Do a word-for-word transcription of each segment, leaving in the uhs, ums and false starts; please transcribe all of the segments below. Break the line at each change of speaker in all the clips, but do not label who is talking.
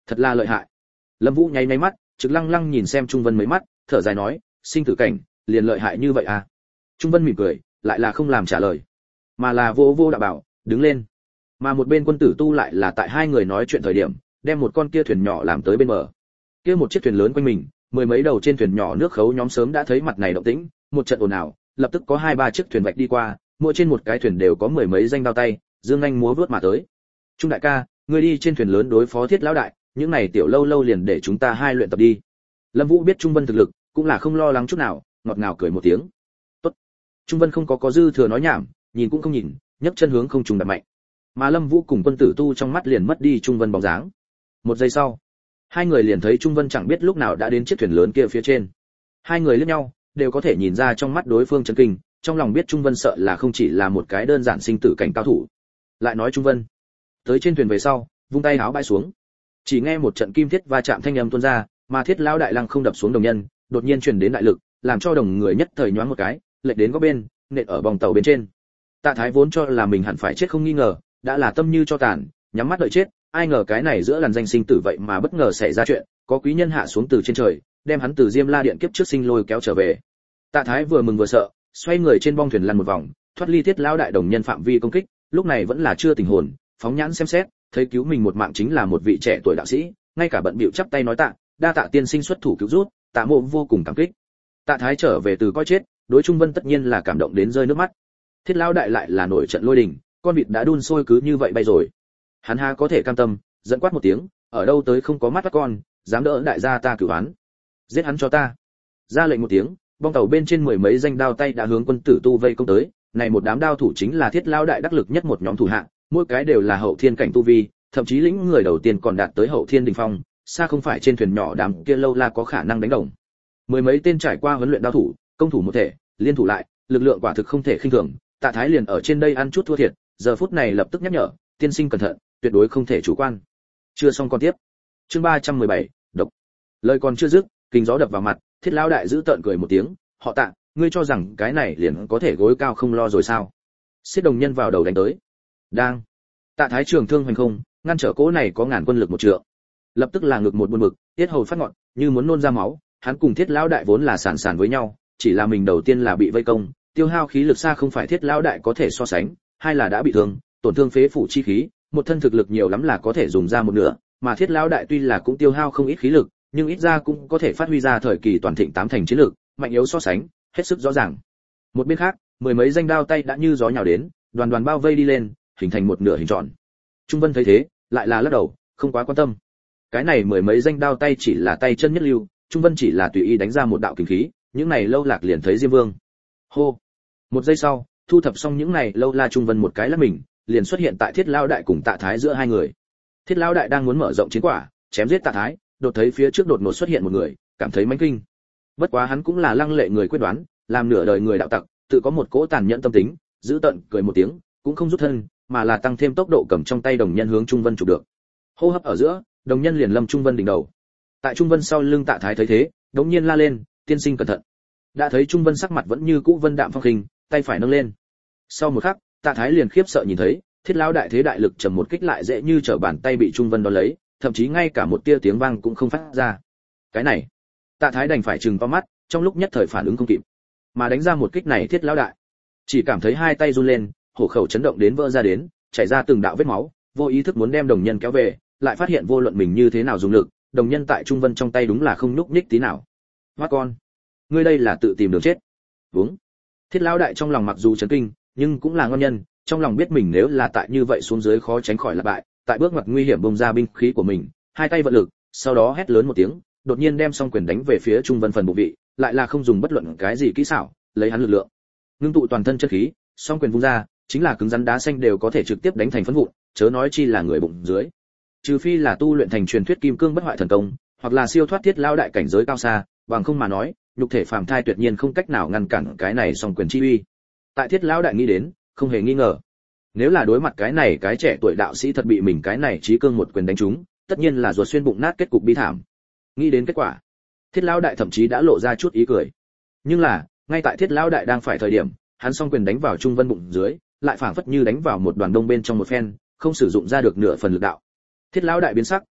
Thật là lợi hại. Lâm Vũ nháy nháy mắt, Trực Lăng Lăng nhìn xem Trung Vân mấy mắt, thở dài nói, sinh tử cảnh, liền lợi hại như vậy à? Trung Vân mỉm cười, lại là không làm trả lời, mà là vô vô đạo bảo, đứng lên. Mà một bên Quân Tử Tu lại là tại hai người nói chuyện thời điểm, đem một con kia thuyền nhỏ làm tới bên bờ. Kia một chiếc thuyền lớn quanh mình, mười mấy đầu trên thuyền nhỏ nước khấu nhóm sớm đã thấy mặt này động tĩnh, một trận ồn ào, lập tức có hai ba chiếc thuyền vạch đi qua, mỗi trên một cái thuyền đều có mười mấy danh đao tay, dương anh múa vớt mà tới. Trung đại ca, ngươi đi trên thuyền lớn đối phó Thiết lão đại, những này tiểu lâu lâu liền để chúng ta hai luyện tập đi. Lâm Vũ biết Trung Vân thực lực, cũng là không lo lắng chút nào, ngọt ngào cười một tiếng. Tốt. Trung Vân không có có dư thừa nói nhảm, nhìn cũng không nhìn, nhấc chân hướng không trùng đạp mạnh. Mà Lâm Vũ cùng Quân Tử Tu trong mắt liền mất đi Trung Vân bóng dáng. Một giây sau, hai người liền thấy Trung Vân chẳng biết lúc nào đã đến chiếc thuyền lớn kia phía trên. Hai người liếc nhau, đều có thể nhìn ra trong mắt đối phương chấn kinh, trong lòng biết Trung Vân sợ là không chỉ là một cái đơn giản sinh tử cảnh cao thủ. Lại nói Trung Vân, tới trên thuyền về sau, vung tay áo bãi xuống. Chỉ nghe một trận kim thiết va chạm thanh âm tuôn ra, mà Thiết lão đại lăng không đập xuống đồng nhân, đột nhiên truyền đến đại lực, làm cho đồng người nhất thời nhoáng một cái, lệch đến góc bên, nện ở bong tàu bên trên. Tạ Thái vốn cho là mình hẳn phải chết không nghi ngờ, đã là tâm như cho tàn, nhắm mắt đợi chết, ai ngờ cái này giữa làn danh sinh tử vậy mà bất ngờ xảy ra chuyện, có quý nhân hạ xuống từ trên trời, đem hắn từ Diêm La điện kiếp trước sinh lôi kéo trở về. Tạ Thái vừa mừng vừa sợ, xoay người trên bong thuyền lăn một vòng, thoát ly Thiết lão đại đồng nhân phạm vi công kích, lúc này vẫn là chưa tỉnh hồn, phóng nhãn xem xét, thấy cứu mình một mạng chính là một vị trẻ tuổi đạo sĩ, ngay cả bận bịu chắp tay nói tạ, đa tạ tiên sinh xuất thủ cứu rút, Tạ Mộ vô cùng cảm kích. Tạ Thái trở về từ coi chết, đối Trung Vân tất nhiên là cảm động đến rơi nước mắt. Thiết lão đại lại là nổi trận lôi đình, con vịt đã đun sôi cứ như vậy bay rồi. Hắn ha có thể cam tâm, dẫn quát một tiếng, ở đâu tới không có mắt các con, dám đỡ đại gia ta cửu án, giết hắn cho ta. Ra lệnh một tiếng, bong tàu bên trên mười mấy danh đao tay đã hướng Quân Tử Tu vây công tới, này một đám đao thủ chính là Thiết lão đại đắc lực nhất một nhóm thủ hạ, mỗi cái đều là hậu thiên cảnh tu vi, thậm chí lĩnh người đầu tiên còn đạt tới hậu thiên đỉnh phong, xa không phải trên thuyền nhỏ đám kia lâu la có khả năng đánh đồng. Mười mấy tên trải qua huấn luyện đao thủ, công thủ một thể, liên thủ lại, lực lượng quả thực không thể khinh thường. Tạ Thái liền ở trên đây ăn chút thua thiệt, giờ phút này lập tức nhắc nhở, tiên sinh cẩn thận, tuyệt đối không thể chủ quan. Chưa xong con tiếp. Chương ba trăm mười bảy, độc. Lời còn chưa dứt, kinh gió đập vào mặt, Thiết lão đại giữ tợn cười một tiếng, họ Tạ, ngươi cho rằng cái này liền có thể gối cao không lo rồi sao? Xiết đồng nhân vào đầu đánh tới. Đang. Tạ Thái trường thương hoành không, ngăn trở cỗ này có ngàn quân lực một trượng. Lập tức là ngực một buồn bực, tiết hầu phát ngọn, như muốn nôn ra máu, hắn cùng Thiết lão đại vốn là sàn sàn với nhau, chỉ là mình đầu tiên là bị vây công, tiêu hao khí lực xa không phải Thiết lão đại có thể so sánh, hai là đã bị thương, tổn thương phế phủ chi khí, một thân thực lực nhiều lắm là có thể dùng ra một nửa, mà Thiết lão đại tuy là cũng tiêu hao không ít khí lực, nhưng ít ra cũng có thể phát huy ra thời kỳ toàn thịnh tám thành chiến lực, mạnh yếu so sánh, hết sức rõ ràng. Một bên khác, mười mấy danh đao tay đã như gió nhào đến, đoàn đoàn bao vây đi lên, hình thành một nửa hình tròn. Trung Vân thấy thế, lại là lắc đầu, không quá quan tâm. Cái này mười mấy danh đao tay chỉ là tay chân nhất lưu, Trung Vân chỉ là tùy ý đánh ra một đạo kình khí, những này lâu lạc liền thấy Diêm Vương. Hô. Một giây sau, thu thập xong những này lâu la Trung Vân một cái lắc mình, liền xuất hiện tại Thiết lão đại cùng Tạ Thái giữa hai người. Thiết lão đại đang muốn mở rộng chiến quả, chém giết Tạ Thái, đột thấy phía trước đột ngột xuất hiện một người, cảm thấy mãnh kinh. Bất quá hắn cũng là lăng lệ người quyết đoán, làm nửa đời người đạo tặc, tự có một cỗ tàn nhẫn tâm tính, giữ tận cười một tiếng, cũng không rút thân, mà là tăng thêm tốc độ cầm trong tay đồng nhân hướng Trung Vân chụp được. Hô hấp ở giữa, đồng nhân liền lâm Trung Vân đỉnh đầu. Tại Trung Vân sau lưng Tạ Thái thấy thế, đống nhiên la lên, tiên sinh cẩn thận. Đã thấy Trung Vân sắc mặt vẫn như cũ vân đạm phong khinh, tay phải nâng lên. Sau một khắc, Tạ Thái liền khiếp sợ nhìn thấy, Thiết lão đại thế đại lực trầm một kích lại dễ như trở bàn tay bị Trung Vân đón lấy, thậm chí ngay cả một tia tiếng vang cũng không phát ra. Cái này, Tạ Thái đành phải trừng to mắt, trong lúc nhất thời phản ứng không kịp. Mà đánh ra một kích này Thiết lão đại, chỉ cảm thấy hai tay run lên, hổ khẩu chấn động đến vỡ ra đến, chảy ra từng đạo vết máu, vô ý thức muốn đem đồng nhân kéo về, lại phát hiện vô luận mình như thế nào dùng lực, đồng nhân tại Trung Vân trong tay đúng là không nhúc nhích tí nào. Hoát con, ngươi đây là tự tìm đường chết. Đúng. Thiết lão đại trong lòng mặc dù chấn kinh, nhưng cũng là ngon nhân, trong lòng biết mình nếu là tại như vậy xuống dưới khó tránh khỏi là bại, tại bước ngoặt nguy hiểm bung ra binh khí của mình, hai tay vận lực, sau đó hét lớn một tiếng, đột nhiên đem song quyền đánh về phía Trung Vân phần bụng vị, lại là không dùng bất luận cái gì kỹ xảo, lấy hắn lực lượng, ngưng tụ toàn thân chân khí, song quyền vung ra, chính là cứng rắn đá xanh đều có thể trực tiếp đánh thành phấn vụn, chớ nói chi là người bụng dưới. Trừ phi là tu luyện thành truyền thuyết kim cương bất hoại thần công, hoặc là siêu thoát Thiết lão đại cảnh giới cao xa, bằng không mà nói, nhục thể phàm thai tuyệt nhiên không cách nào ngăn cản cái này song quyền chi uy. Tại Thiết lão đại nghĩ đến, không hề nghi ngờ, nếu là đối mặt cái này cái trẻ tuổi đạo sĩ thật bị mình cái này chí cương một quyền đánh trúng, tất nhiên là ruột xuyên bụng nát kết cục bi thảm. Nghĩ đến kết quả, Thiết lão đại thậm chí đã lộ ra chút ý cười. Nhưng là, ngay tại Thiết lão đại đang phải thời điểm, hắn song quyền đánh vào Trung Vân bụng dưới, lại phảng phất như đánh vào một đoàn đông bên trong một phen, không sử dụng ra được nửa phần lực đạo. Thiết lão đại biến sắc,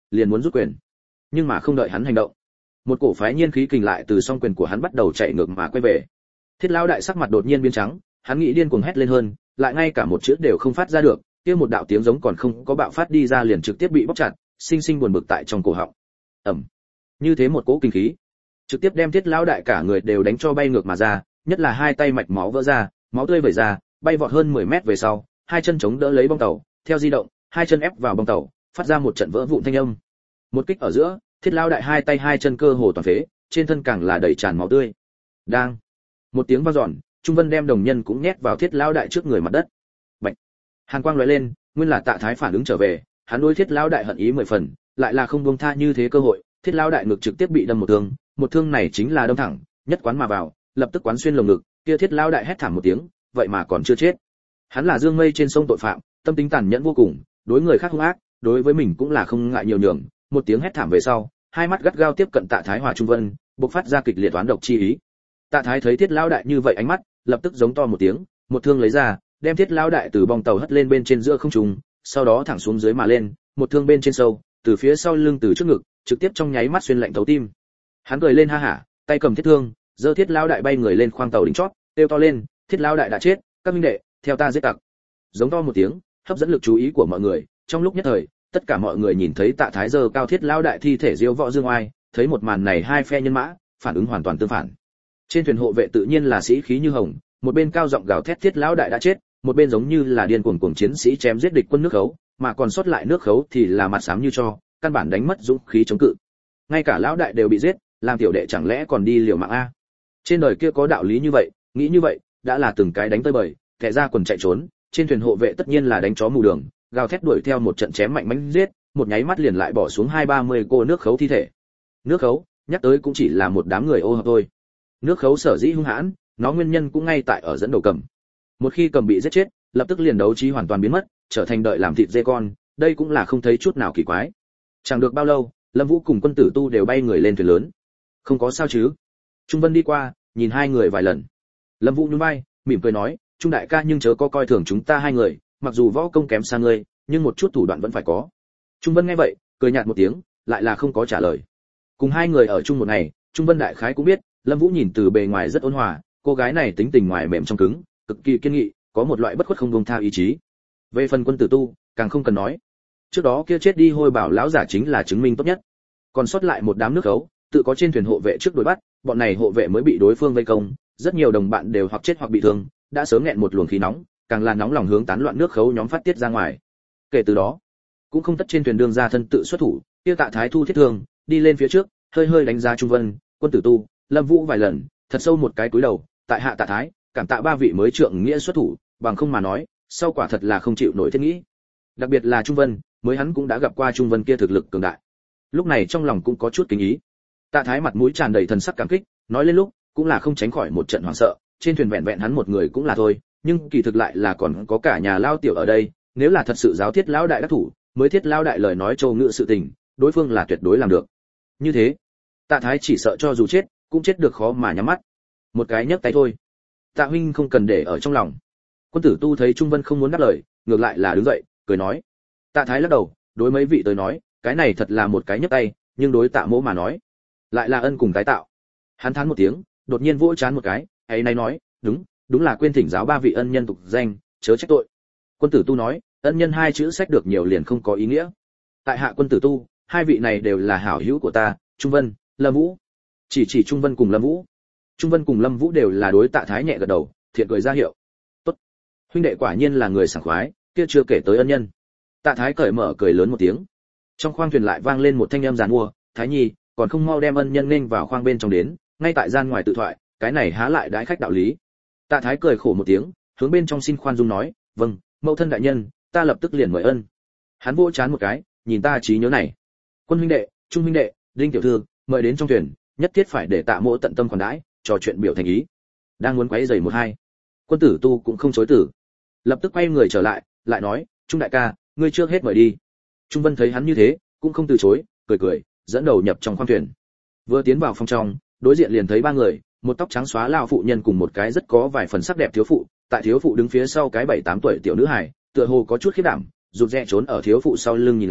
liền muốn rút quyền. Nhưng mà không đợi hắn hành động, một cổ phái nhiên khí kình lại từ song quyền của hắn bắt đầu chạy ngược mà quay về. Thiết lão đại sắc mặt đột nhiên biến trắng, hắn nghĩ điên cuồng hét lên hơn, lại ngay cả một chữ đều không phát ra được, kia một đạo tiếng giống còn không có bạo phát đi ra liền trực tiếp bị bóc chặt, sinh sinh buồn bực tại trong cổ họng. Ầm. Như thế một cỗ kinh khí, trực tiếp đem Thiết lão đại cả người đều đánh cho bay ngược mà ra, nhất là hai tay mạch máu vỡ ra, máu tươi vẩy ra, bay vọt hơn mười mét về sau, hai chân chống đỡ lấy bong tàu, theo di động, hai chân ép vào bong tàu, phát ra một trận vỡ vụn thanh âm. Một kích ở giữa, Thiết lão đại hai tay hai chân cơ hồ toàn phế, trên thân càng là đầy tràn máu tươi. Đang. Một tiếng vang dọn, Trung Vân đem đồng nhân cũng nhét vào Thiết lão đại trước người mặt đất. Bạch. Hàn quang lóe lên, nguyên là Tạ Thái phản ứng trở về, hắn đối Thiết lão đại hận ý mười phần, lại là không buông tha như thế cơ hội, Thiết lão đại ngực trực tiếp bị đâm một thương, một thương này chính là đâm thẳng, nhất quán mà vào, lập tức quán xuyên lồng ngực, kia Thiết lão đại hét thảm một tiếng, vậy mà còn chưa chết. Hắn là dương mây trên sông tội phạm, tâm tính tàn nhẫn vô cùng, đối người khác hung ác, đối với mình cũng là không ngại nhiều nhường, một tiếng hét thảm về sau, hai mắt gắt gao tiếp cận Tạ Thái Hòa Trung Vân, bộc phát ra kịch liệt toán độc chi ý. Tạ Thái thấy Thiết lão đại như vậy ánh mắt, lập tức giống to một tiếng, một thương lấy ra, đem Thiết lão đại từ bong tàu hất lên bên trên giữa không trung, sau đó thẳng xuống dưới mà lên, một thương bên trên sâu, từ phía sau lưng từ trước ngực, trực tiếp trong nháy mắt xuyên lạnh thấu tim. Hắn cười lên ha hả, tay cầm thiết thương, giơ Thiết lão đại bay người lên khoang tàu đỉnh chót, kêu to lên, Thiết lão đại đã chết, các minh đệ, theo ta giết tặc. Giống to một tiếng, hấp dẫn lực chú ý của mọi người, trong lúc nhất thời, tất cả mọi người nhìn thấy Tạ Thái giơ cao Thiết lão đại thi thể diêu võ dương oai, thấy một màn này hai phe nhân mã, phản ứng hoàn toàn tương phản. Trên thuyền hộ vệ tự nhiên là sĩ khí như hồng, một bên cao giọng gào thét Thiết lão đại đã chết, một bên giống như là điên cuồng cuồng chiến sĩ chém giết địch quân nước khấu, mà còn sót lại nước khấu thì là mặt xám như cho, căn bản đánh mất dũng khí chống cự. Ngay cả lão đại đều bị giết, làm tiểu đệ chẳng lẽ còn đi liều mạng a? Trên đời kia có đạo lý như vậy, nghĩ như vậy, đã là từng cái đánh tơi bời, kẻ ra quần chạy trốn, trên thuyền hộ vệ tất nhiên là đánh chó mù đường, gào thét đuổi theo một trận chém mạnh mẽ giết, một nháy mắt liền lại bỏ xuống hai ba mươi cô nước khấu thi thể. Nước khấu, nhắc tới cũng chỉ là một đám người ô hợp thôi. Nước khấu sở dĩ hung hãn, nó nguyên nhân cũng ngay tại ở dẫn đầu cầm. Một khi cầm bị giết chết, lập tức liền đấu trí hoàn toàn biến mất, trở thành đợi làm thịt dê con, đây cũng là không thấy chút nào kỳ quái. Chẳng được bao lâu, Lâm Vũ cùng Quân Tử Tu đều bay người lên thuyền lớn. Không có sao chứ? Trung Vân đi qua, nhìn hai người vài lần. Lâm Vũ nhún vai, mỉm cười nói, Trung đại ca nhưng chớ có coi thường chúng ta hai người, mặc dù võ công kém xa ngươi, nhưng một chút thủ đoạn vẫn phải có. Trung Vân nghe vậy, cười nhạt một tiếng, lại là không có trả lời. Cùng hai người ở chung một ngày, Trung Vân đại khái cũng biết, Lâm Vũ nhìn từ bề ngoài rất ôn hòa, cô gái này tính tình ngoài mềm trong cứng, cực kỳ kiên nghị, có một loại bất khuất không buông tha ý chí. Về phần Quân Tử Tu, càng không cần nói. Trước đó kia chết đi hôi bảo lão giả chính là chứng minh tốt nhất. Còn sót lại một đám nước khấu, tự có trên thuyền hộ vệ trước đuổi bắt, bọn này hộ vệ mới bị đối phương vây công, rất nhiều đồng bạn đều hoặc chết hoặc bị thương, đã sớm nghẹn một luồng khí nóng, càng là nóng lòng hướng tán loạn nước khấu nhóm phát tiết ra ngoài. Kể từ đó, cũng không tất trên thuyền đương ra thân tự xuất thủ, kia Tạ Thái thu thiết thương, đi lên phía trước, hơi hơi đánh giá Trung Vân, Quân Tử Tu, Lâm Vũ vài lần, thật sâu một cái cúi đầu, tại hạ Tạ Thái, cảm tạ ba vị mới trượng nghĩa xuất thủ, bằng không mà nói, sau quả thật là không chịu nổi thiết nghĩ. Đặc biệt là Trung Vân, mới hắn cũng đã gặp qua Trung Vân kia thực lực cường đại. Lúc này trong lòng cũng có chút kính ý. Tạ Thái mặt mũi tràn đầy thần sắc cảm kích, nói lên lúc, cũng là không tránh khỏi một trận hoảng sợ, trên thuyền vẹn vẹn hắn một người cũng là thôi, nhưng kỳ thực lại là còn có cả nhà lao tiểu ở đây, nếu là thật sự giáo Thiết lão đại đắc thủ, mới Thiết lão đại lời nói châu ngự sự tình, đối phương là tuyệt đối làm được. Như thế, Tạ Thái chỉ sợ cho dù chết, cũng chết được khó mà nhắm mắt. Một cái nhấc tay thôi. Tạ huynh không cần để ở trong lòng. Quân Tử Tu thấy Trung Vân không muốn đáp lời, ngược lại là đứng dậy, cười nói. Tạ Thái lắc đầu, đối mấy vị tới nói, cái này thật là một cái nhấc tay, nhưng đối Tạ Mỗ mà nói, lại là ân cùng tái tạo. Hắn thán một tiếng, đột nhiên vỗ chán một cái, ấy nay nói, đúng, đúng là quên thỉnh giáo ba vị ân nhân tục danh, chớ trách tội. Quân Tử Tu nói, ân nhân hai chữ sách được nhiều liền không có ý nghĩa. Tại hạ Quân Tử Tu, hai vị này đều là hảo hữu của ta, Trung Vân, Lâm Vũ. Chỉ chỉ Trung Vân cùng Lâm Vũ. Trung Vân cùng Lâm Vũ đều là đối Tạ Thái nhẹ gật đầu, thiện cười ra hiệu. Tốt, huynh đệ quả nhiên là người sảng khoái, kia chưa kể tới ân nhân. Tạ Thái cởi mở cười lớn một tiếng. Trong khoang thuyền lại vang lên một thanh âm giàn mua, Thái Nhi, còn không mau đem ân nhân nên vào khoang bên trong đến, ngay tại gian ngoài tự thoại, cái này há lại đãi khách đạo lý. Tạ Thái cười khổ một tiếng, hướng bên trong xin khoan dung nói, vâng, mẫu thân đại nhân, ta lập tức liền mời ân. Hắn vỗ chán một cái, nhìn ta trí nhớ này. Quân huynh đệ, Trung huynh đệ, Đinh tiểu thư, mời đến trong thuyền, nhất thiết phải để Tạ Mỗ tận tâm khoản đãi, trò chuyện biểu thành ý. Đang muốn quấy rầy một hai, Quân Tử Tu cũng không chối từ, lập tức quay người trở lại, lại nói, Trung đại ca, ngươi trước hết mời đi. Trung Vân thấy hắn như thế, cũng không từ chối, cười cười, dẫn đầu nhập trong khoang thuyền. Vừa tiến vào phòng trong, đối diện liền thấy ba người, một tóc trắng xóa lao phụ nhân cùng một cái rất có vài phần sắc đẹp thiếu phụ, tại thiếu phụ đứng phía sau cái bảy tám tuổi tiểu nữ hài, tựa hồ có chút khiếp đảm, rụt rè trốn ở thiếu phụ sau lưng nhìn lén,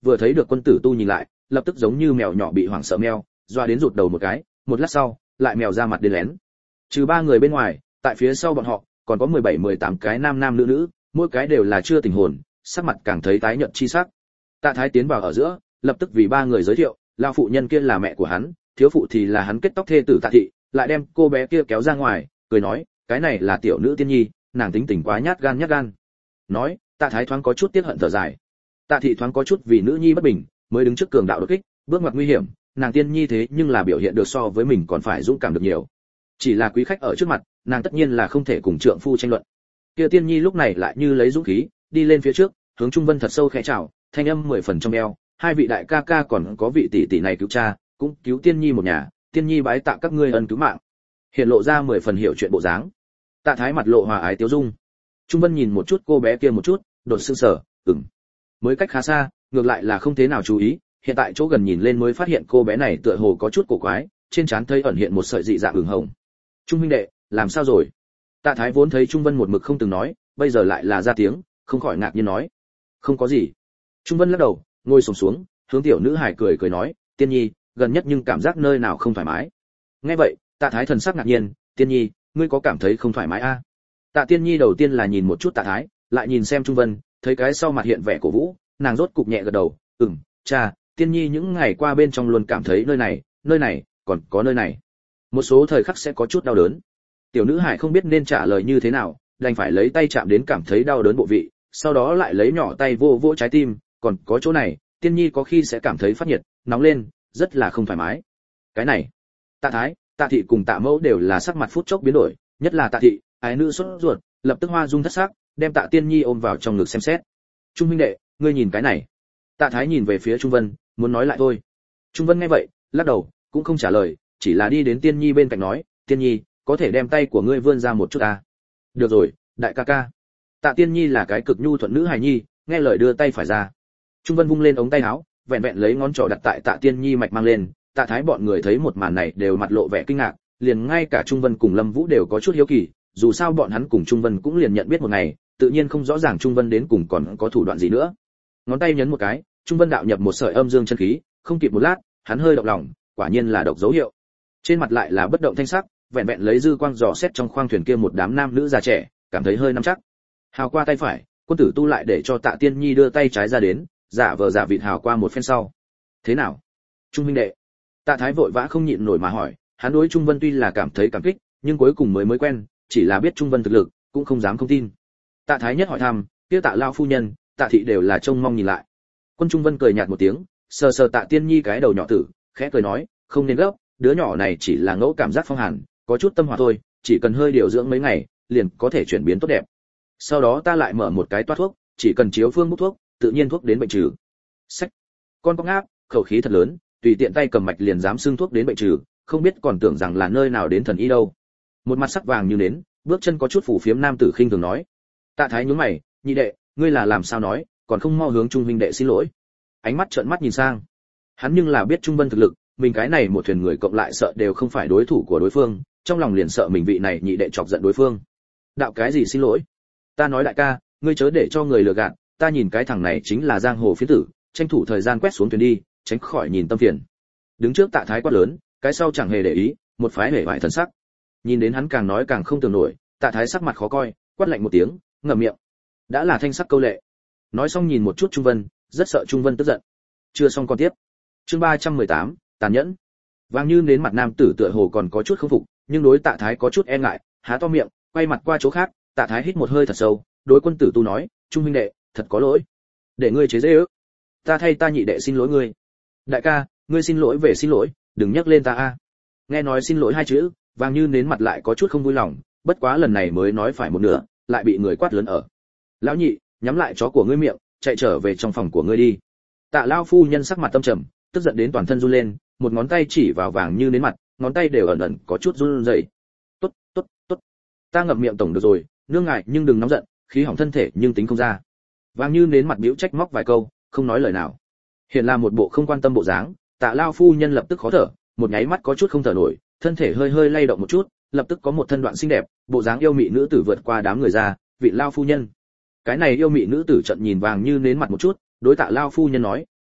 vừa thấy được quân tử tu nhìn lại, lập tức giống như mèo nhỏ bị hoảng sợ mèo, doa đến rụt đầu một cái, một lát sau, lại mèo ra mặt đến lén. Trừ ba người bên ngoài, tại phía sau bọn họ, còn có mười bảy mười tám cái nam nam nữ nữ, mỗi cái đều là chưa tỉnh hồn, sắc mặt càng thấy tái nhợt chi sắc. Tạ Thái tiến vào ở giữa, lập tức vì ba người giới thiệu, lão phụ nhân kia là mẹ của hắn, thiếu phụ thì là hắn kết tóc thê tử Tạ thị, lại đem cô bé kia kéo ra ngoài, cười nói, cái này là tiểu nữ tiên nhi, nàng tính tình quá nhát gan nhát gan. Nói, Tạ Thái thoáng có chút tiếc hận thở dài. Tạ thị thoáng có chút vì nữ nhi bất bình, mới đứng trước cường đạo đột kích, bước ngoặt nguy hiểm, nàng tiên nhi thế nhưng là biểu hiện được so với mình còn phải dũng cảm được nhiều. Chỉ là quý khách ở trước mặt, nàng tất nhiên là không thể cùng trượng phu tranh luận. Kia tiên nhi lúc này lại như lấy dũng khí, đi lên phía trước, hướng Trung Vân thật sâu khẽ chào, thanh âm mười phần trong eo, hai vị đại ca ca còn có vị tỷ tỷ này cứu cha, cũng cứu tiên nhi một nhà, tiên nhi bái tạ các ngươi ân cứu mạng. Hiện lộ ra mười phần hiểu chuyện bộ dáng. Tạ Thái mặt lộ hòa ái tiêu dung. Trung Vân nhìn một chút cô bé kia một chút, đột sững sờ, ừm. Mới cách khá xa, ngược lại là không thế nào chú ý, hiện tại chỗ gần nhìn lên mới phát hiện cô bé này tựa hồ có chút cổ quái, trên trán thấy ẩn hiện một sợi dị dạng ửng hồng. Trung huynh đệ, làm sao rồi? Tạ Thái vốn thấy Trung Vân một mực không từng nói, bây giờ lại là ra tiếng, không khỏi ngạc nhiên nói, không có gì. Trung Vân lắc đầu, ngồi xổm xuống, hướng tiểu nữ hải cười cười nói, tiên nhi, gần nhất nhưng cảm giác nơi nào không thoải mái. Nghe vậy, Tạ Thái thần sắc ngạc nhiên, tiên nhi, ngươi có cảm thấy không thoải mái a? À? Tạ Tiên Nhi đầu tiên là nhìn một chút Tạ Thái, lại nhìn xem Trung Vân, thấy cái sau mặt hiện vẻ cổ vũ, nàng rốt cục nhẹ gật đầu, ừm, cha, Tiên Nhi những ngày qua bên trong luôn cảm thấy nơi này, nơi này, còn có nơi này. Một số thời khắc sẽ có chút đau đớn. Tiểu nữ hải không biết nên trả lời như thế nào, đành phải lấy tay chạm đến cảm thấy đau đớn bộ vị, sau đó lại lấy nhỏ tay vô vô trái tim, còn có chỗ này, Tiên Nhi có khi sẽ cảm thấy phát nhiệt, nóng lên, rất là không thoải mái. Cái này, Tạ Thái, Tạ thị cùng Tạ Mẫu đều là sắc mặt phút chốc biến đổi, nhất là Tạ thị, ái nữ sốt ruột, lập tức hoa dung thất sắc, đem Tạ Tiên Nhi ôm vào trong ngực xem xét. Trung huynh đệ, ngươi nhìn cái này. Tạ Thái nhìn về phía Trung Vân, muốn nói lại thôi. Trung Vân nghe vậy, lắc đầu, cũng không trả lời, chỉ là đi đến Tiên Nhi bên cạnh nói, Tiên Nhi, có thể đem tay của ngươi vươn ra một chút à? Được rồi, đại ca ca. Tạ Tiên Nhi là cái cực nhu thuận nữ hài nhi, nghe lời đưa tay phải ra. Trung Vân vung lên ống tay áo, vẹn vẹn lấy ngón trỏ đặt tại Tạ Tiên Nhi mạch mang lên. Tạ Thái bọn người thấy một màn này đều mặt lộ vẻ kinh ngạc, liền ngay cả Trung Vân cùng Lâm Vũ đều có chút hiếu kỳ, dù sao bọn hắn cùng Trung Vân cũng liền nhận biết một ngày, tự nhiên không rõ ràng Trung Vân đến cùng còn có thủ đoạn gì nữa. Ngón tay nhấn một cái, Trung Vân đạo nhập một sợi âm dương chân khí, không kịp một lát, hắn hơi động lòng, quả nhiên là độc dấu hiệu. Trên mặt lại là bất động thanh sắc, vẹn vẹn lấy dư quang dò xét trong khoang thuyền kia một đám nam nữ già trẻ, cảm thấy hơi nắm chắc. Hào qua tay phải, quân tử tu lại để cho Tạ Tiên Nhi đưa tay trái ra đến, giả vờ giả vịt hào qua một phen sau. Thế nào? Trung huynh đệ. Tạ Thái vội vã không nhịn nổi mà hỏi, hắn đối Trung Vân tuy là cảm thấy cảm kích, nhưng cuối cùng mới mới quen, chỉ là biết Trung Vân thực lực, cũng không dám không tin. Tạ Thái nhất hỏi thăm, kia Tạ lão phu nhân, Tạ thị đều là trông mong nhìn lại. Quân Trung Vân cười nhạt một tiếng, sờ sờ Tạ Tiên Nhi cái đầu nhỏ tử, khẽ cười nói, không nên gấp, đứa nhỏ này chỉ là ngẫu cảm giác phong hàn, có chút tâm hỏa thôi, chỉ cần hơi điều dưỡng mấy ngày, liền có thể chuyển biến tốt đẹp. Sau đó ta lại mở một cái toát thuốc, chỉ cần chiếu phương bút thuốc, tự nhiên thuốc đến bệnh trừ. Sách. Con có ngáp, khẩu khí thật lớn, tùy tiện tay cầm mạch liền dám xưng thuốc đến bệnh trừ, không biết còn tưởng rằng là nơi nào đến thần y đâu. Một mặt sắc vàng như nến, bước chân có chút phủ phiếm nam tử khinh thường nói. Tạ Thái nhướng mày, nhị đệ, ngươi là làm sao nói, còn không mau hướng Trung huynh đệ xin lỗi. Ánh mắt trợn mắt nhìn sang. Hắn nhưng là biết Trung Vân thực lực, mình cái này một thuyền người cộng lại sợ đều không phải đối thủ của đối phương, trong lòng liền sợ mình vị này nhị đệ chọc giận đối phương. Đạo cái gì xin lỗi? Ta nói đại ca, ngươi chớ để cho người lừa gạt, ta nhìn cái thằng này chính là giang hồ phiến tử, tranh thủ thời gian quét xuống thuyền đi, tránh khỏi nhìn tâm phiền. Đứng trước Tạ Thái quát lớn, cái sau chẳng hề để ý, một phái hề vải thần sắc. Nhìn đến hắn càng nói càng không tưởng nổi, Tạ Thái sắc mặt khó coi, quát lạnh một tiếng, ngậm miệng. Đã là thanh sắc câu lệ. Nói xong nhìn một chút Trung Vân, rất sợ Trung Vân tức giận. Chưa xong còn tiếp. Chương ba trăm mười tám, tàn nhẫn. Vàng Như đến mặt nam tử tựa hồ còn có chút không phục, nhưng đối Tạ Thái có chút e ngại, há to miệng, quay mặt qua chỗ khác. Tạ Thái hít một hơi thật sâu, đối quân tử tu nói, Trung huynh đệ, thật có lỗi, để ngươi chế giễu. Ta thay ta nhị đệ xin lỗi ngươi. Đại ca, ngươi xin lỗi về xin lỗi, đừng nhắc lên ta a. Nghe nói xin lỗi hai chữ, Vàng Như đến mặt lại có chút không vui lòng, bất quá lần này mới nói phải một nửa, lại bị người quát lớn ở. Lão nhị, nhắm lại chó của ngươi miệng, chạy trở về trong phòng của ngươi đi. Tạ lão phu nhân sắc mặt tâm trầm, tức giận đến toàn thân run lên, một ngón tay chỉ vào Vàng Như đến mặt, ngón tay đều ẩn ẩn có chút run rẩy. Tốt, tốt, tốt. Ta ngậm miệng tổng được rồi, nương ngại nhưng đừng nóng giận, khí hỏng thân thể nhưng tính không ra. Vàng Như đến mặt bĩu trách móc vài câu, không nói lời nào. Hiện là một bộ không quan tâm bộ dáng, Tạ lão phu nhân lập tức khó thở, một nháy mắt có chút không thở nổi, thân thể hơi hơi lay động một chút, lập tức có một thân đoạn xinh đẹp, bộ dáng yêu mị nữ tử vượt qua đám người ra, vị lão phu nhân. Cái này yêu mị nữ tử trận nhìn Vàng Như đến mặt một chút, đối Tạ lão phu nhân nói,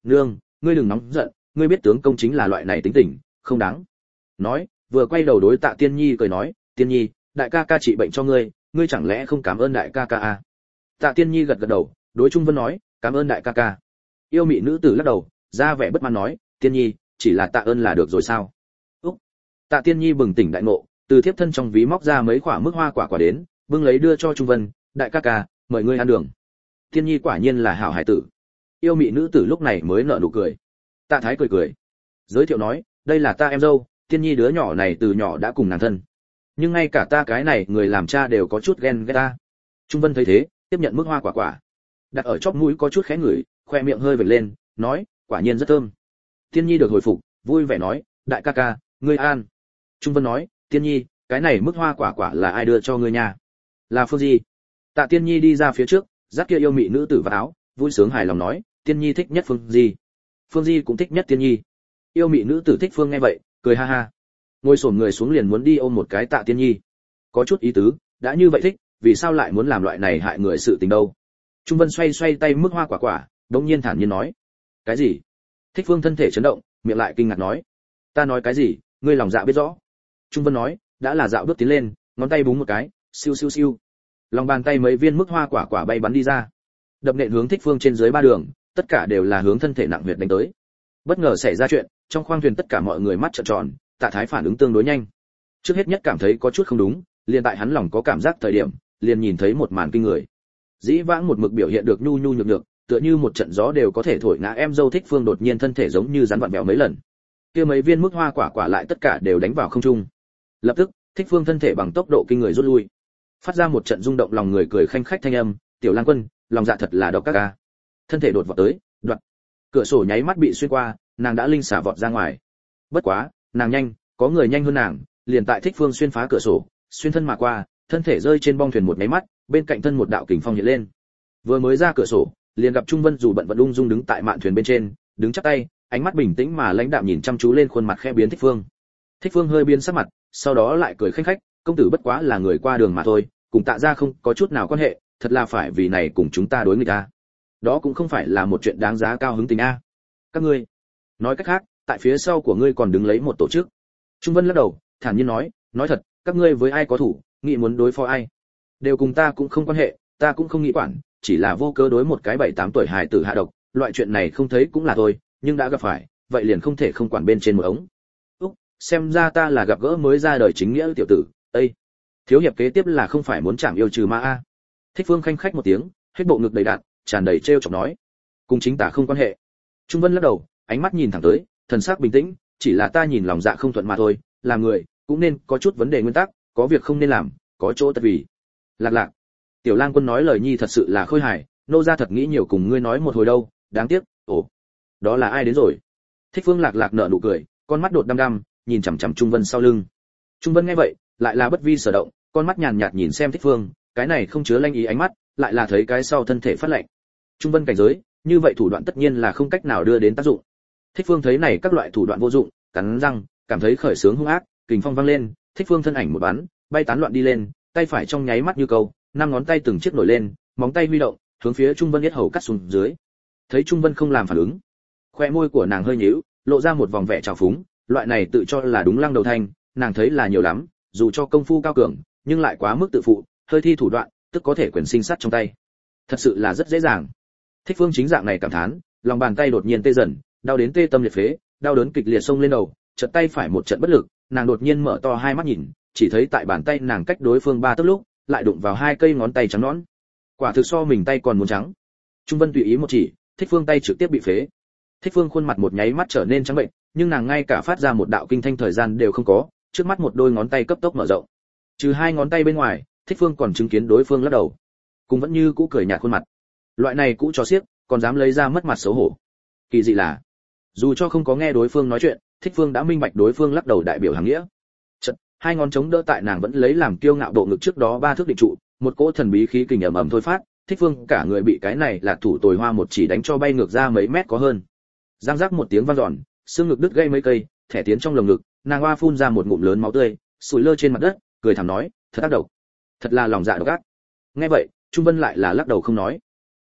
nương, ngươi đừng nóng giận, ngươi biết tướng công chính là loại này tính tình, không đáng. Nói, vừa quay đầu đối Tạ Tiên Nhi cười nói, Tiên Nhi, đại ca ca trị bệnh cho ngươi, ngươi chẳng lẽ không cảm ơn đại ca ca à? Tạ Tiên Nhi gật gật đầu, đối Trung Vân nói, cảm ơn đại ca ca. Yêu mị nữ tử lắc đầu, ra vẻ bất mãn nói, Tiên Nhi, chỉ là tạ ơn là được rồi sao? Úc. Tạ Tiên Nhi bừng tỉnh đại ngộ, từ thiếp thân trong ví móc ra mấy quả mức hoa quả quả đến, bưng lấy đưa cho Trung Vân, đại ca ca, mời ngươi ăn đường. Tiên Nhi quả nhiên là hảo hải tử. Yêu mị nữ tử lúc này mới nở nụ cười. Tạ Thái cười cười, giới thiệu nói, đây là ta em dâu, Tiên Nhi đứa nhỏ này từ nhỏ đã cùng nàng thân, nhưng ngay cả ta cái này người làm cha đều có chút ghen ghét ta. Trung Vân thấy thế, tiếp nhận mức hoa quả quả, đặt ở chóp mũi có chút khẽ ngửi, khoe miệng hơi vểnh lên, nói, quả nhiên rất thơm. Tiên Nhi được hồi phục, vui vẻ nói, đại ca ca, ngươi an. Trung Vân nói, Tiên Nhi, cái này mức hoa quả quả là ai đưa cho ngươi nha? Là Phương Di. Tạ Tiên Nhi đi ra phía trước, dắt kia yêu mị nữ tử vào áo, vui sướng hài lòng nói, Tiên Nhi thích nhất Phương Di. Phương Di cũng thích nhất Tiên Nhi. Yêu mị nữ tử thích Phương nghe vậy, cười ha ha, ngồi xổm người xuống liền muốn đi ôm một cái Tạ Tiên Nhi. Có chút ý tứ, đã như vậy thích, vì sao lại muốn làm loại này hại người sự tình đâu? Trung Vân xoay xoay tay mức hoa quả quả, đống nhiên thản nhiên nói, cái gì? Thích Phương thân thể chấn động, miệng lại kinh ngạc nói, ta nói cái gì, ngươi lòng dạ biết rõ. Trung Vân nói, đã là dạo bước tiến lên, ngón tay búng một cái, siêu siêu siêu, lòng bàn tay mấy viên mức hoa quả quả bay bắn đi ra, đập nện hướng Thích Phương trên dưới ba đường, tất cả đều là hướng thân thể nặng huyệt đánh tới. Bất ngờ xảy ra chuyện, trong khoang thuyền tất cả mọi người mắt trợn tròn, Tạ Thái phản ứng tương đối nhanh. Trước hết nhất cảm thấy có chút không đúng, liền tại hắn lòng có cảm giác thời điểm, liền nhìn thấy một màn kinh người. Dĩ vãng một mực biểu hiện được nhu nhu nhược nhược, tựa như một trận gió đều có thể thổi ngã em dâu Thích Phương đột nhiên thân thể giống như rắn vặn vẹo mấy lần. Kia mấy viên mức hoa quả quả lại tất cả đều đánh vào không trung. Lập tức, Thích Phương thân thể bằng tốc độ kinh người rút lui, phát ra một trận rung động lòng người cười khanh khách thanh âm, "Tiểu Lan Quân, lòng dạ thật là độc các ca." Thân thể đột vọt tới, đoạt. Cửa sổ nháy mắt bị xuyên qua, nàng đã linh xả vọt ra ngoài. Bất quá, nàng nhanh, có người nhanh hơn nàng, liền tại Thích Phương xuyên phá cửa sổ, xuyên thân mà qua, thân thể rơi trên bong thuyền một máy mắt, bên cạnh thân một đạo kình phong hiện lên. Vừa mới ra cửa sổ, liền gặp Trung Vân dù bận vận ung dung đứng tại mạn thuyền bên trên, đứng chắp tay, ánh mắt bình tĩnh mà lãnh đạm nhìn chăm chú lên khuôn mặt khẽ biến Thích Phương. Thích Phương hơi biến sắc mặt, sau đó lại cười khanh khách, công tử bất quá là người qua đường mà thôi, cùng Tạ gia không có chút nào quan hệ, thật là phải vì này cùng chúng ta đối nghịch a. Đó cũng không phải là một chuyện đáng giá cao hứng tình a. Các ngươi, nói cách khác, tại phía sau của ngươi còn đứng lấy một tổ chức. Trung Vân lắc đầu, thản nhiên nói, nói thật, các ngươi với ai có thủ, nghĩ muốn đối phó ai, đều cùng ta cũng không quan hệ, ta cũng không nghĩ quản, chỉ là vô cớ đối một cái bảy tám tuổi hài tử hạ độc, loại chuyện này không thấy cũng là thôi, nhưng đã gặp phải, vậy liền không thể không quản bên trên một ống. Úc, xem ra ta là gặp gỡ mới ra đời chính nghĩa tiểu tử, Ê! Thiếu hiệp kế tiếp là không phải muốn chạm yêu trừ ma a? Thích Phương khanh khách một tiếng, hết bộ ngực đầy đặn, tràn đầy trêu chọc nói, cùng chính tả không quan hệ. Trung Vân lắc đầu, ánh mắt nhìn thẳng tới, thần sắc bình tĩnh, chỉ là ta nhìn lòng dạ không thuận mà thôi, làm người cũng nên có chút vấn đề nguyên tắc, có việc không nên làm, có chỗ tất vì. Lạc lạc. Tiểu Lang Quân nói lời nhi thật sự là khôi hài, nô gia thật nghĩ nhiều cùng ngươi nói một hồi đâu, đáng tiếc. Ồ, đó là ai đến rồi? Thích Phương Lạc lạc nở nụ cười, con mắt đột đăm đăm, nhìn chằm chằm Trung Vân sau lưng. Trung Vân nghe vậy, lại là bất vi sở động, con mắt nhàn nhạt nhìn xem Thích Phương, cái này không chứa lanh ý ánh mắt, lại là thấy cái sau thân thể phát lạnh. Trung Vân cảnh giới, như vậy thủ đoạn tất nhiên là không cách nào đưa đến tác dụng. Thích Phương thấy này các loại thủ đoạn vô dụng, cắn răng, cảm thấy khởi sướng hung ác, kình phong vang lên, Thích Phương thân ảnh một bắn, bay tán loạn đi lên, tay phải trong nháy mắt như câu, năm ngón tay từng chiếc nổi lên, móng tay huy động, hướng phía Trung Vân yết hầu cắt xuống dưới. Thấy Trung Vân không làm phản ứng, khoe môi của nàng hơi nhíu, lộ ra một vòng vẻ trào phúng, loại này tự cho là đúng lăng đầu thanh, nàng thấy là nhiều lắm, dù cho công phu cao cường, nhưng lại quá mức tự phụ, hơi thi thủ đoạn, tức có thể quyền sinh sát trong tay. Thật sự là rất dễ dàng. Thích Phương chính dạng này cảm thán, lòng bàn tay đột nhiên tê dần, đau đến tê tâm liệt phế, đau đớn kịch liệt xông lên đầu, chợt tay phải một trận bất lực, nàng đột nhiên mở to hai mắt nhìn, chỉ thấy tại bàn tay nàng cách đối phương ba tấc lúc, lại đụng vào hai cây ngón tay trắng nõn. Quả thực so mình tay còn muốn trắng. Trung Vân tùy ý một chỉ, Thích Phương tay trực tiếp bị phế. Thích Phương khuôn mặt một nháy mắt trở nên trắng bệnh, nhưng nàng ngay cả phát ra một đạo kinh thanh thời gian đều không có, trước mắt một đôi ngón tay cấp tốc mở rộng. Trừ hai ngón tay bên ngoài, Thích Phương còn chứng kiến đối phương lắc đầu, cũng vẫn như cũ cười nhạt khuôn mặt. Loại này cũ cho xiếc, còn dám lấy ra mất mặt xấu hổ. Kỳ dị là, dù cho không có nghe đối phương nói chuyện, Thích Phương đã minh bạch đối phương lắc đầu đại biểu hàng nghĩa. Chật, hai ngón chống đỡ tại nàng vẫn lấy làm kiêu ngạo độ ngực trước đó ba thước định trụ, một cỗ thần bí khí kình ầm ầm thôi phát, Thích Phương cả người bị cái này là thủ tồi hoa một chỉ đánh cho bay ngược ra mấy mét có hơn. Giang rắc một tiếng vang dọn, xương ngực đứt gây mấy cây, thẻ tiến trong lồng ngực, nàng hoa phun ra một ngụm lớn máu tươi, sủi lơ trên mặt đất, cười thảm nói, thật ác độc, thật là lòng dạ độc ác. Nghe vậy, Trung Vân lại là lắc đầu không nói.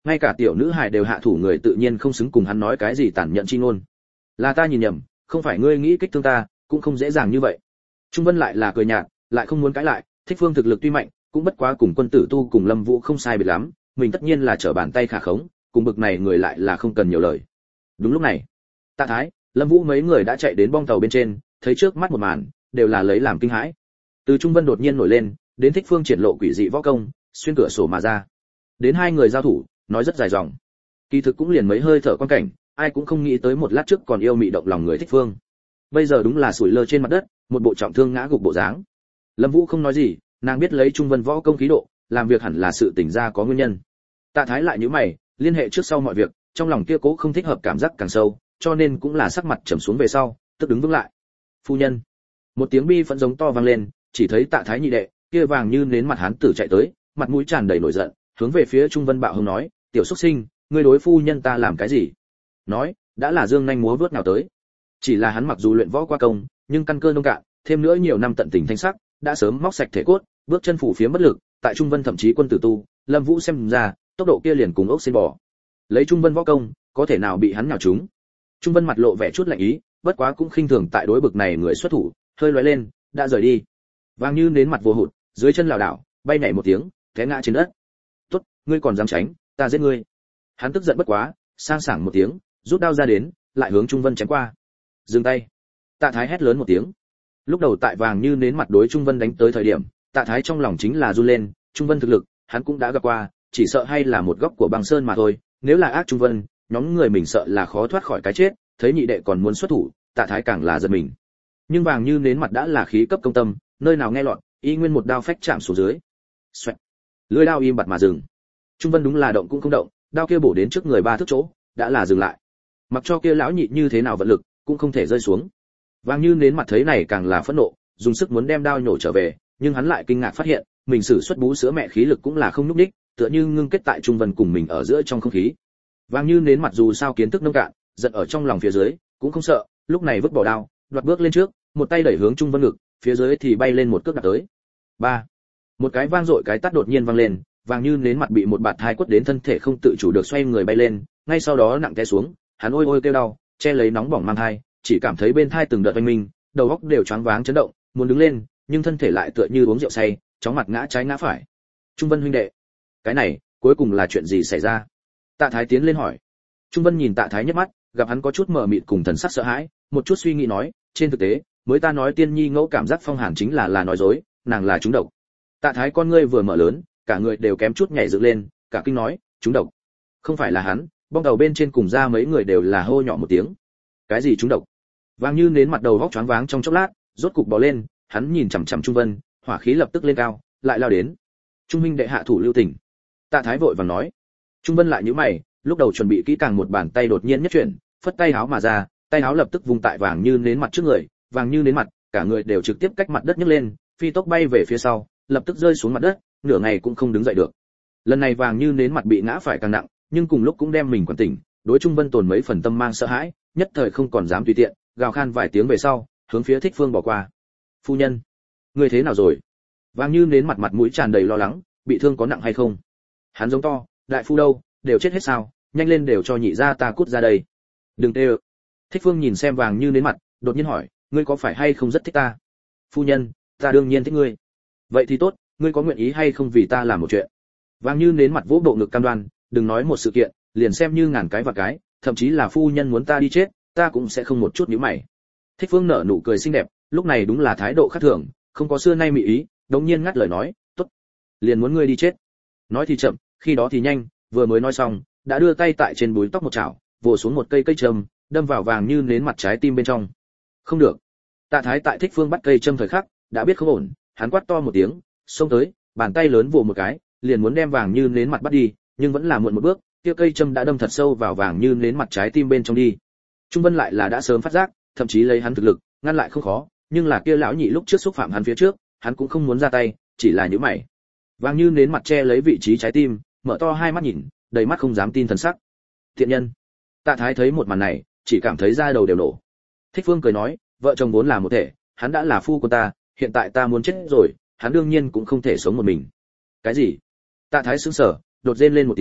ngay cả tiểu nữ hài đều hạ thủ người tự nhiên không xứng cùng hắn nói cái gì tàn nhẫn chi ngôn. Là ta nhìn nhầm, không phải ngươi nghĩ kích thương ta, cũng không dễ dàng như vậy. Trung Vân lại là cười nhạt, lại không muốn cãi lại, Thích Phương thực lực tuy mạnh, cũng bất quá cùng quân tử tu cùng Lâm Vũ không sai biệt lắm, mình tất nhiên là trở bàn tay khả khống, cùng bực này người lại là không cần nhiều lời. Đúng lúc này, Tạ Thái, Lâm Vũ mấy người đã chạy đến bong tàu bên trên, thấy trước mắt một màn, đều là lấy làm kinh hãi. Từ Trung Vân đột nhiên nổi lên, đến Thích Phương triển lộ quỷ dị võ công, xuyên cửa sổ mà ra. Đến hai người giao thủ, nói rất dài dòng. Kỳ thực cũng liền mấy hơi thở quan cảnh, ai cũng không nghĩ tới một lát trước còn yêu mị động lòng người Thích Phương. Bây giờ đúng là sủi lơ trên mặt đất, một bộ trọng thương ngã gục bộ dáng. Lâm Vũ không nói gì, nàng biết lấy Trung Vân võ công khí độ, làm việc hẳn là sự tỉnh ra có nguyên nhân. Tạ Thái lại nhíu mày, liên hệ trước sau mọi việc, trong lòng kia cố không thích hợp cảm giác càng sâu, cho nên cũng là sắc mặt trầm xuống về sau, tức đứng vững lại. Phu nhân. Một tiếng bi phẫn giống to vang lên, chỉ thấy Tạ Thái nhị đệ, kia vàng như nến mặt hán tử chạy tới, mặt mũi tràn đầy nổi giận, hướng về phía Trung Vân bạo hùng nói, "Tiểu xuất sinh, ngươi đối phu nhân ta làm cái gì?" Nói, đã là dương nhanh múa vớt nào tới. Chỉ là hắn mặc dù luyện võ qua công, nhưng căn cơ nông cạn, thêm nữa nhiều năm tận tình thanh sắc, đã sớm móc sạch thể cốt, bước chân phủ phía bất lực, tại Trung Vân thậm chí quân tử tu, Lâm Vũ xem ra, tốc độ kia liền cùng ốc sen bò. Lấy Trung Vân võ công, có thể nào bị hắn nhào trúng. Trung Vân mặt lộ vẻ chút lạnh ý, bất quá cũng khinh thường tại đối bực này người xuất thủ, hơi lóe lên, đã rời đi. Vàng như nến mặt vô hụt, dưới chân lảo đảo, bay nhảy một tiếng, té ngã trên đất. "Tốt, ngươi còn dám tránh, ta giết ngươi." Hắn tức giận bất quá, sang sảng một tiếng, rút đao ra đến, lại hướng Trung Vân chém qua. "Dừng tay!" Tạ Thái hét lớn một tiếng. Lúc đầu tại vàng như nến mặt đối Trung Vân đánh tới thời điểm, Tạ Thái trong lòng chính là run lên, Trung Vân thực lực, hắn cũng đã gặp qua, chỉ sợ hay là một góc của băng sơn mà thôi, nếu là ác Trung Vân, nhóm người mình sợ là khó thoát khỏi cái chết, thấy nhị đệ còn muốn xuất thủ, Tạ Thái càng là giật mình. Nhưng vàng như nến mặt đã là khí cấp công tâm, nơi nào nghe lọt, y nguyên một đao phách chạm xuống dưới. Xoẹt. Lưỡi đao im bặt mà dừng. Trung Vân đúng là động cũng không động, đao kia bổ đến trước người ba thước chỗ, đã là dừng lại. Mặc cho kia lão nhị như thế nào vận lực, cũng không thể rơi xuống. Vàng như nến mặt thấy này càng là phẫn nộ, dùng sức muốn đem đao nhổ trở về, nhưng hắn lại kinh ngạc phát hiện, mình sử xuất bú sữa mẹ khí lực cũng là không nhúc nhích, tựa như ngưng kết tại Trung Vân cùng mình ở giữa trong không khí. Vàng như nến mặt dù sao kiến thức nông cạn, giận ở trong lòng phía dưới, cũng không sợ, lúc này vứt bỏ đao, đoạt bước lên trước, một tay đẩy hướng Trung Vân ngực, phía dưới thì bay lên một cước đạp tới. Ba. Một cái vang dội cái tát đột nhiên vang lên, vàng như nến mặt bị một bạt hai quất đến thân thể không tự chủ được xoay người bay lên, ngay sau đó nặng té xuống, hắn ôi ôi kêu đau, che lấy nóng bỏng mang thai, chỉ cảm thấy bên thai từng đợt oanh minh, đầu óc đều choáng váng chấn động, muốn đứng lên, nhưng thân thể lại tựa như uống rượu say, chóng mặt ngã trái ngã phải. Trung Vân huynh đệ, cái này cuối cùng là chuyện gì xảy ra? Tạ Thái tiến lên hỏi. Trung Vân nhìn Tạ Thái nhếch mắt, gặp hắn có chút mờ mịt cùng thần sắc sợ hãi, một chút suy nghĩ nói, trên thực tế, mới ta nói Tiên Nhi ngẫu cảm giác phong hàn chính là là nói dối, nàng là trúng độc. Tạ Thái con ngươi vừa mở lớn, cả người đều kém chút nhảy dựng lên, cả kinh nói, trúng độc? Không phải là hắn, bong đầu bên trên cùng ra mấy người đều là hô nhỏ một tiếng. Cái gì trúng độc? Vàng như nến mặt đầu vóc choáng váng trong chốc lát, rốt cục bò lên, hắn nhìn chằm chằm Trung Vân, hỏa khí lập tức lên cao, lại lao đến. Trung huynh đệ hạ thủ lưu tình. Tạ Thái vội vàng nói. Trung Vân lại nhíu mày, lúc đầu chuẩn bị kỹ càng một bàn tay đột nhiên nhất chuyển, phất tay háo mà ra, tay háo lập tức vùng tại vàng như nến mặt trước người, vàng như nến mặt, cả người đều trực tiếp cách mặt đất nhấc lên, phi tốc bay về phía sau, lập tức rơi xuống mặt đất, nửa ngày cũng không đứng dậy được. Lần này vàng như nến mặt bị ngã phải càng nặng, nhưng cùng lúc cũng đem mình quản tỉnh, đối Trung Vân tồn mấy phần tâm mang sợ hãi, nhất thời không còn dám tùy tiện, gào khan vài tiếng về sau, hướng phía Thích Phương bỏ qua. Phu nhân, người thế nào rồi? Vàng như nến mặt mặt mũi tràn đầy lo lắng, bị thương có nặng hay không? Hắn giống to, đại phu đâu, đều chết hết sao? Nhanh lên đều cho nhị gia ta cút ra đây. Đừng tê ơ. Thích Phương nhìn xem vàng như nến mặt, đột nhiên hỏi, ngươi có phải hay không rất thích ta? Phu nhân, ta đương nhiên thích ngươi. Vậy thì tốt, ngươi có nguyện ý hay không vì ta làm một chuyện? Vàng như nến mặt vỗ bộ ngực cam đoan, đừng nói một sự kiện, liền xem như ngàn cái và cái, thậm chí là phu nhân muốn ta đi chết, ta cũng sẽ không một chút nhíu mày. Thích Phương nở nụ cười xinh đẹp, lúc này đúng là thái độ khác thường, không có xưa nay mị ý, đống nhiên ngắt lời nói, tốt, liền muốn ngươi đi chết. Nói thì chậm, khi đó thì nhanh, vừa mới nói xong, đã đưa tay tại trên búi tóc một chảo, vồ xuống một cây cây châm, đâm vào vàng như nến mặt trái tim bên trong. Không được. Tạ Thái tại Thích Phương bắt cây châm thời khắc, đã biết không ổn, hắn quát to một tiếng, xông tới, bàn tay lớn vồ một cái, liền muốn đem vàng như nến mặt bắt đi, nhưng vẫn là muộn một bước, kia cây châm đã đâm thật sâu vào vàng như nến mặt trái tim bên trong đi. Trung Vân lại là đã sớm phát giác, thậm chí lấy hắn thực lực, ngăn lại không khó, nhưng là kia lão nhị lúc trước xúc phạm hắn phía trước, hắn cũng không muốn ra tay, chỉ là nhíu mày. Vàng như nến mặt che lấy vị trí trái tim, mở to hai mắt nhìn, đầy mắt không dám tin thần sắc. Thiện nhân. Tạ Thái thấy một màn này, chỉ cảm thấy da đầu đều nổ. Thích Phương cười nói, vợ chồng vốn là một thể, hắn đã là phu của ta, hiện tại ta muốn chết rồi, hắn đương nhiên cũng không thể sống một mình. Cái gì? Tạ Thái sững sờ, đột rên lên một tiếng,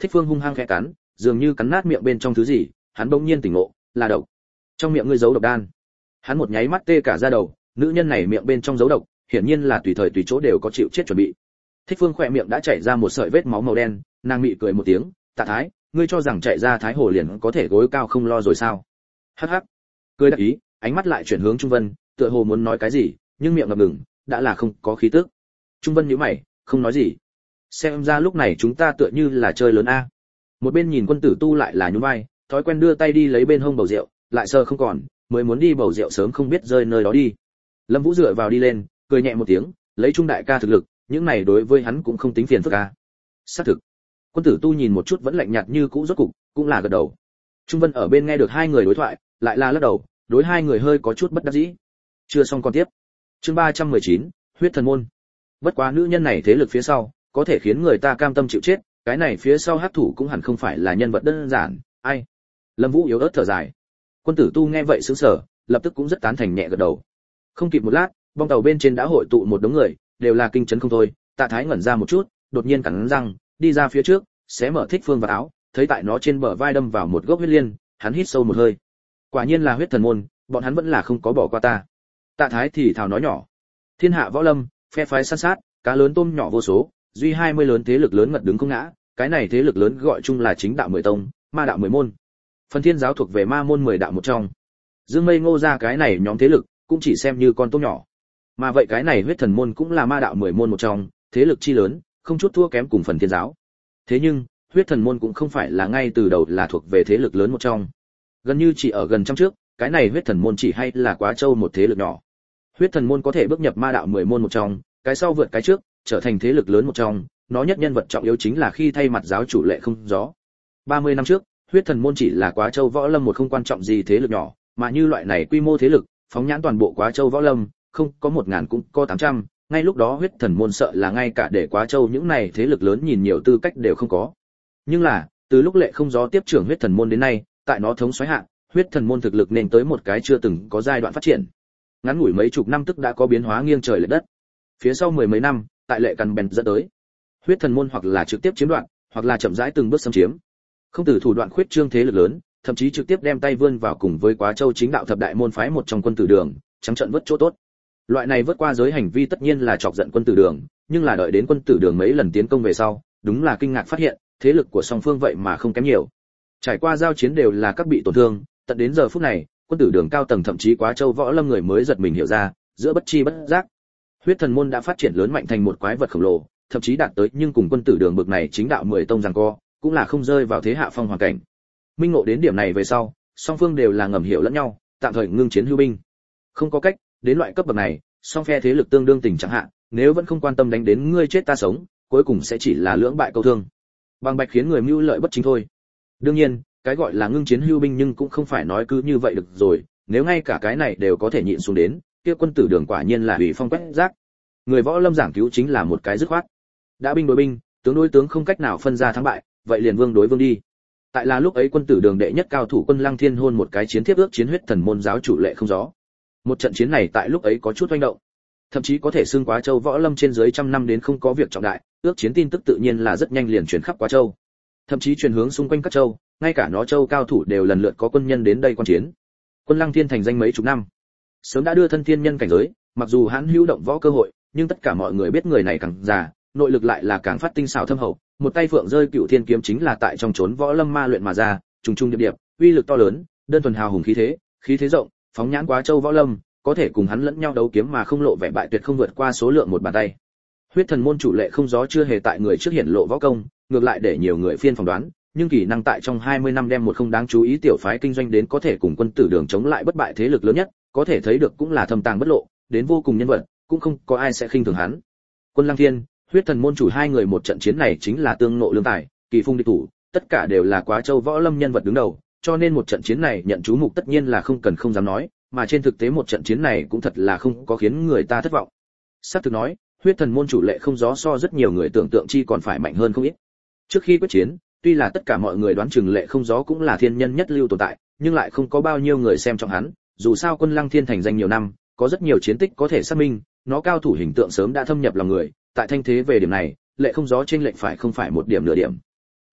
Thích Phương hung hăng khẽ cắn, dường như cắn nát miệng bên trong thứ gì, hắn bỗng nhiên tỉnh ngộ, là độc. Trong miệng ngươi giấu độc đan. Hắn một nháy mắt tê cả da đầu, nữ nhân này miệng bên trong giấu độc, hiển nhiên là tùy thời tùy chỗ đều có chịu chết chuẩn bị. Thích Phương khỏe miệng đã chảy ra một sợi vết máu màu đen, nàng mị cười một tiếng, "Tạ Thái, ngươi cho rằng chạy ra Thái Hồ liền có thể gối cao không lo rồi sao?" Hắc hắc. Cười đắc ý, ánh mắt lại chuyển hướng Trung Vân, tựa hồ muốn nói cái gì, nhưng miệng ngập ngừng, đã là không có khí tức. Trung Vân nhíu mày, không nói gì. Xem ra lúc này chúng ta tựa như là chơi lớn a. Một bên nhìn Quân Tử Tu lại là nhún vai, thói quen đưa tay đi lấy bên hông bầu rượu, lại sờ không còn, mới muốn đi bầu rượu sớm không biết rơi nơi đó đi. Lâm Vũ dựa vào đi lên, cười nhẹ một tiếng, lấy Trung đại ca thực lực, những này đối với hắn cũng không tính phiền phức a. Xác thực. Quân Tử Tu nhìn một chút vẫn lạnh nhạt như cũ rốt cục, cũng là gật đầu. Trung Vân ở bên nghe được hai người đối thoại, lại là lắc đầu, đối hai người hơi có chút bất đắc dĩ. Chưa xong con tiếp. Chương ba trăm mười chín, huyết thần môn. Bất quá nữ nhân này thế lực phía sau, có thể khiến người ta cam tâm chịu chết, cái này phía sau hắc thủ cũng hẳn không phải là nhân vật đơn giản, ai? Lâm Vũ yếu ớt thở dài. Quân Tử Tu nghe vậy sững sờ, lập tức cũng rất tán thành nhẹ gật đầu. Không kịp một lát, bong tàu bên trên đã hội tụ một đống người, đều là kinh chấn không thôi. Tạ Thái ngẩn ra một chút, đột nhiên cắn răng, đi ra phía trước, xé mở Thích Phương vào áo, thấy tại nó trên bờ vai đâm vào một gốc huyết liên, hắn hít sâu một hơi. Quả nhiên là huyết thần môn, bọn hắn vẫn là không có bỏ qua ta. Tạ Thái thì thào nói nhỏ. Thiên hạ võ lâm, phe phái san sát, cá lớn tôm nhỏ vô số, duy hai mươi lớn thế lực lớn ngật đứng không ngã, cái này thế lực lớn gọi chung là chính đạo mười tông, ma đạo mười môn. Phần Thiên giáo thuộc về ma môn mười đạo một trong. Dương Mây Ngô ra cái này nhóm thế lực, cũng chỉ xem như con tôm nhỏ. Mà vậy cái này huyết thần môn cũng là ma đạo mười môn một trong, thế lực chi lớn, không chút thua kém cùng Phần Thiên giáo. Thế nhưng, huyết thần môn cũng không phải là ngay từ đầu là thuộc về thế lực lớn một trong. Gần như chỉ ở gần trăm trước, cái này huyết thần môn chỉ hay là Quá Châu một thế lực nhỏ. Huyết thần môn có thể bước nhập ma đạo mười môn một trong, cái sau vượt cái trước, trở thành thế lực lớn một trong, nó nhất nhân vật trọng yếu chính là khi thay mặt giáo chủ Lệ Không Gió. ba mươi năm trước, huyết thần môn chỉ là Quá Châu võ lâm một không quan trọng gì thế lực nhỏ, mà như loại này quy mô thế lực, phóng nhãn toàn bộ Quá Châu võ lâm, không có một ngàn cũng có tám trăm, ngay lúc đó huyết thần môn sợ là ngay cả để Quá Châu những này thế lực lớn nhìn nhiều tư cách đều không có. Nhưng là, từ lúc Lệ Không Gió tiếp trưởng huyết thần môn đến nay, tại nó thống soái hạ, huyết thần môn thực lực nên tới một cái chưa từng có giai đoạn phát triển. Ngắn ngủi mấy chục năm tức đã có biến hóa nghiêng trời lệch đất. Phía sau mười mấy năm, tại Lệ Cằn bèn dẫn tới, huyết thần môn hoặc là trực tiếp chiếm đoạt, hoặc là chậm rãi từng bước xâm chiếm. Không từ thủ đoạn khuyết trương thế lực lớn, thậm chí trực tiếp đem tay vươn vào cùng với Quá Châu chính đạo thập đại môn phái một trong Quân Tử Đường, trắng trợn vớt chỗ tốt. Loại này vớt qua giới hành vi tất nhiên là chọc giận Quân Tử Đường, nhưng là đợi đến Quân Tử Đường mấy lần tiến công về sau, đúng là kinh ngạc phát hiện, thế lực của song phương vậy mà không kém nhiều. Trải qua giao chiến đều là các bị tổn thương, tận đến giờ phút này, Quân Tử Đường cao tầng thậm chí Quá Châu võ lâm người mới giật mình hiểu ra, giữa bất chi bất giác, huyết thần môn đã phát triển lớn mạnh thành một quái vật khổng lồ, thậm chí đạt tới nhưng cùng Quân Tử Đường bực này chính đạo mười tông giằng co, cũng là không rơi vào thế hạ phong hoàn cảnh. Minh ngộ đến điểm này về sau, song phương đều là ngầm hiểu lẫn nhau, tạm thời ngưng chiến hưu binh. Không có cách, đến loại cấp bậc này, song phe thế lực tương đương tình trạng hạ, nếu vẫn không quan tâm đánh đến ngươi chết ta sống, cuối cùng sẽ chỉ là lưỡng bại câu thương. Bằng bạch khiến người mưu lợi bất chính thôi. Đương nhiên, cái gọi là ngưng chiến hưu binh nhưng cũng không phải nói cứ như vậy được rồi, nếu ngay cả cái này đều có thể nhịn xuống đến, kia Quân Tử Đường quả nhiên là hủy phong quét rác. Người võ lâm giảng cứu chính là một cái dứt khoát. Đã binh đối binh, tướng đối tướng không cách nào phân ra thắng bại, vậy liền vương đối vương đi. Tại là lúc ấy Quân Tử Đường đệ nhất cao thủ Quân Lăng Thiên hôn một cái chiến thiếp ước chiến huyết thần môn giáo chủ Lệ Không Gió. Một trận chiến này tại lúc ấy có chút hoành động, thậm chí có thể xưng Quá Châu võ lâm trên dưới trăm năm đến không có việc trọng đại, ước chiến tin tức tự nhiên là rất nhanh liền truyền khắp Quá Châu, thậm chí truyền hướng xung quanh các châu, ngay cả nó châu cao thủ đều lần lượt có quân nhân đến đây quan chiến. Quân Lăng Thiên thành danh mấy chục năm, sớm đã đưa thân thiên nhân cảnh giới, mặc dù hắn hữu động võ cơ hội, nhưng tất cả mọi người biết người này càng già, nội lực lại là càng phát tinh xảo thâm hậu, một tay phượng rơi cựu thiên kiếm chính là tại trong chốn võ lâm ma luyện mà ra, trùng trùng điệp điệp, uy lực to lớn, đơn thuần hào hùng khí thế, khí thế rộng, phóng nhãn Quá Châu võ lâm, có thể cùng hắn lẫn nhau đấu kiếm mà không lộ vẻ bại tuyệt không vượt qua số lượng một bàn tay. Huyết thần môn chủ Lệ Không Gió chưa hề tại người trước hiển lộ võ công, ngược lại để nhiều người phiên phỏng đoán, nhưng kỳ năng tại trong hai mươi năm đem một không đáng chú ý tiểu phái kinh doanh đến có thể cùng Quân Tử Đường chống lại bất bại thế lực lớn nhất, có thể thấy được cũng là thâm tàng bất lộ, đến vô cùng nhân vật, cũng không có ai sẽ khinh thường hắn. Quân Lăng Thiên, huyết thần môn chủ hai người một trận chiến này chính là tương ngộ lương tài, kỳ phung địch thủ, tất cả đều là Quá Châu võ lâm nhân vật đứng đầu, cho nên một trận chiến này nhận chú mục tất nhiên là không cần không dám nói, mà trên thực tế một trận chiến này cũng thật là không có khiến người ta thất vọng. Sắp thực nói, huyết thần môn chủ Lệ Không Gió so rất nhiều người tưởng tượng chi còn phải mạnh hơn không ít. Trước khi quyết chiến, tuy là tất cả mọi người đoán chừng Lệ Không Gió cũng là thiên nhân nhất lưu tồn tại, nhưng lại không có bao nhiêu người xem trọng hắn, dù sao Quân Lăng Thiên thành danh nhiều năm, có rất nhiều chiến tích có thể xác minh, nó cao thủ hình tượng sớm đã thâm nhập lòng người, tại thanh thế về điểm này, Lệ Không Gió trên lệnh phải không phải một điểm nửa điểm.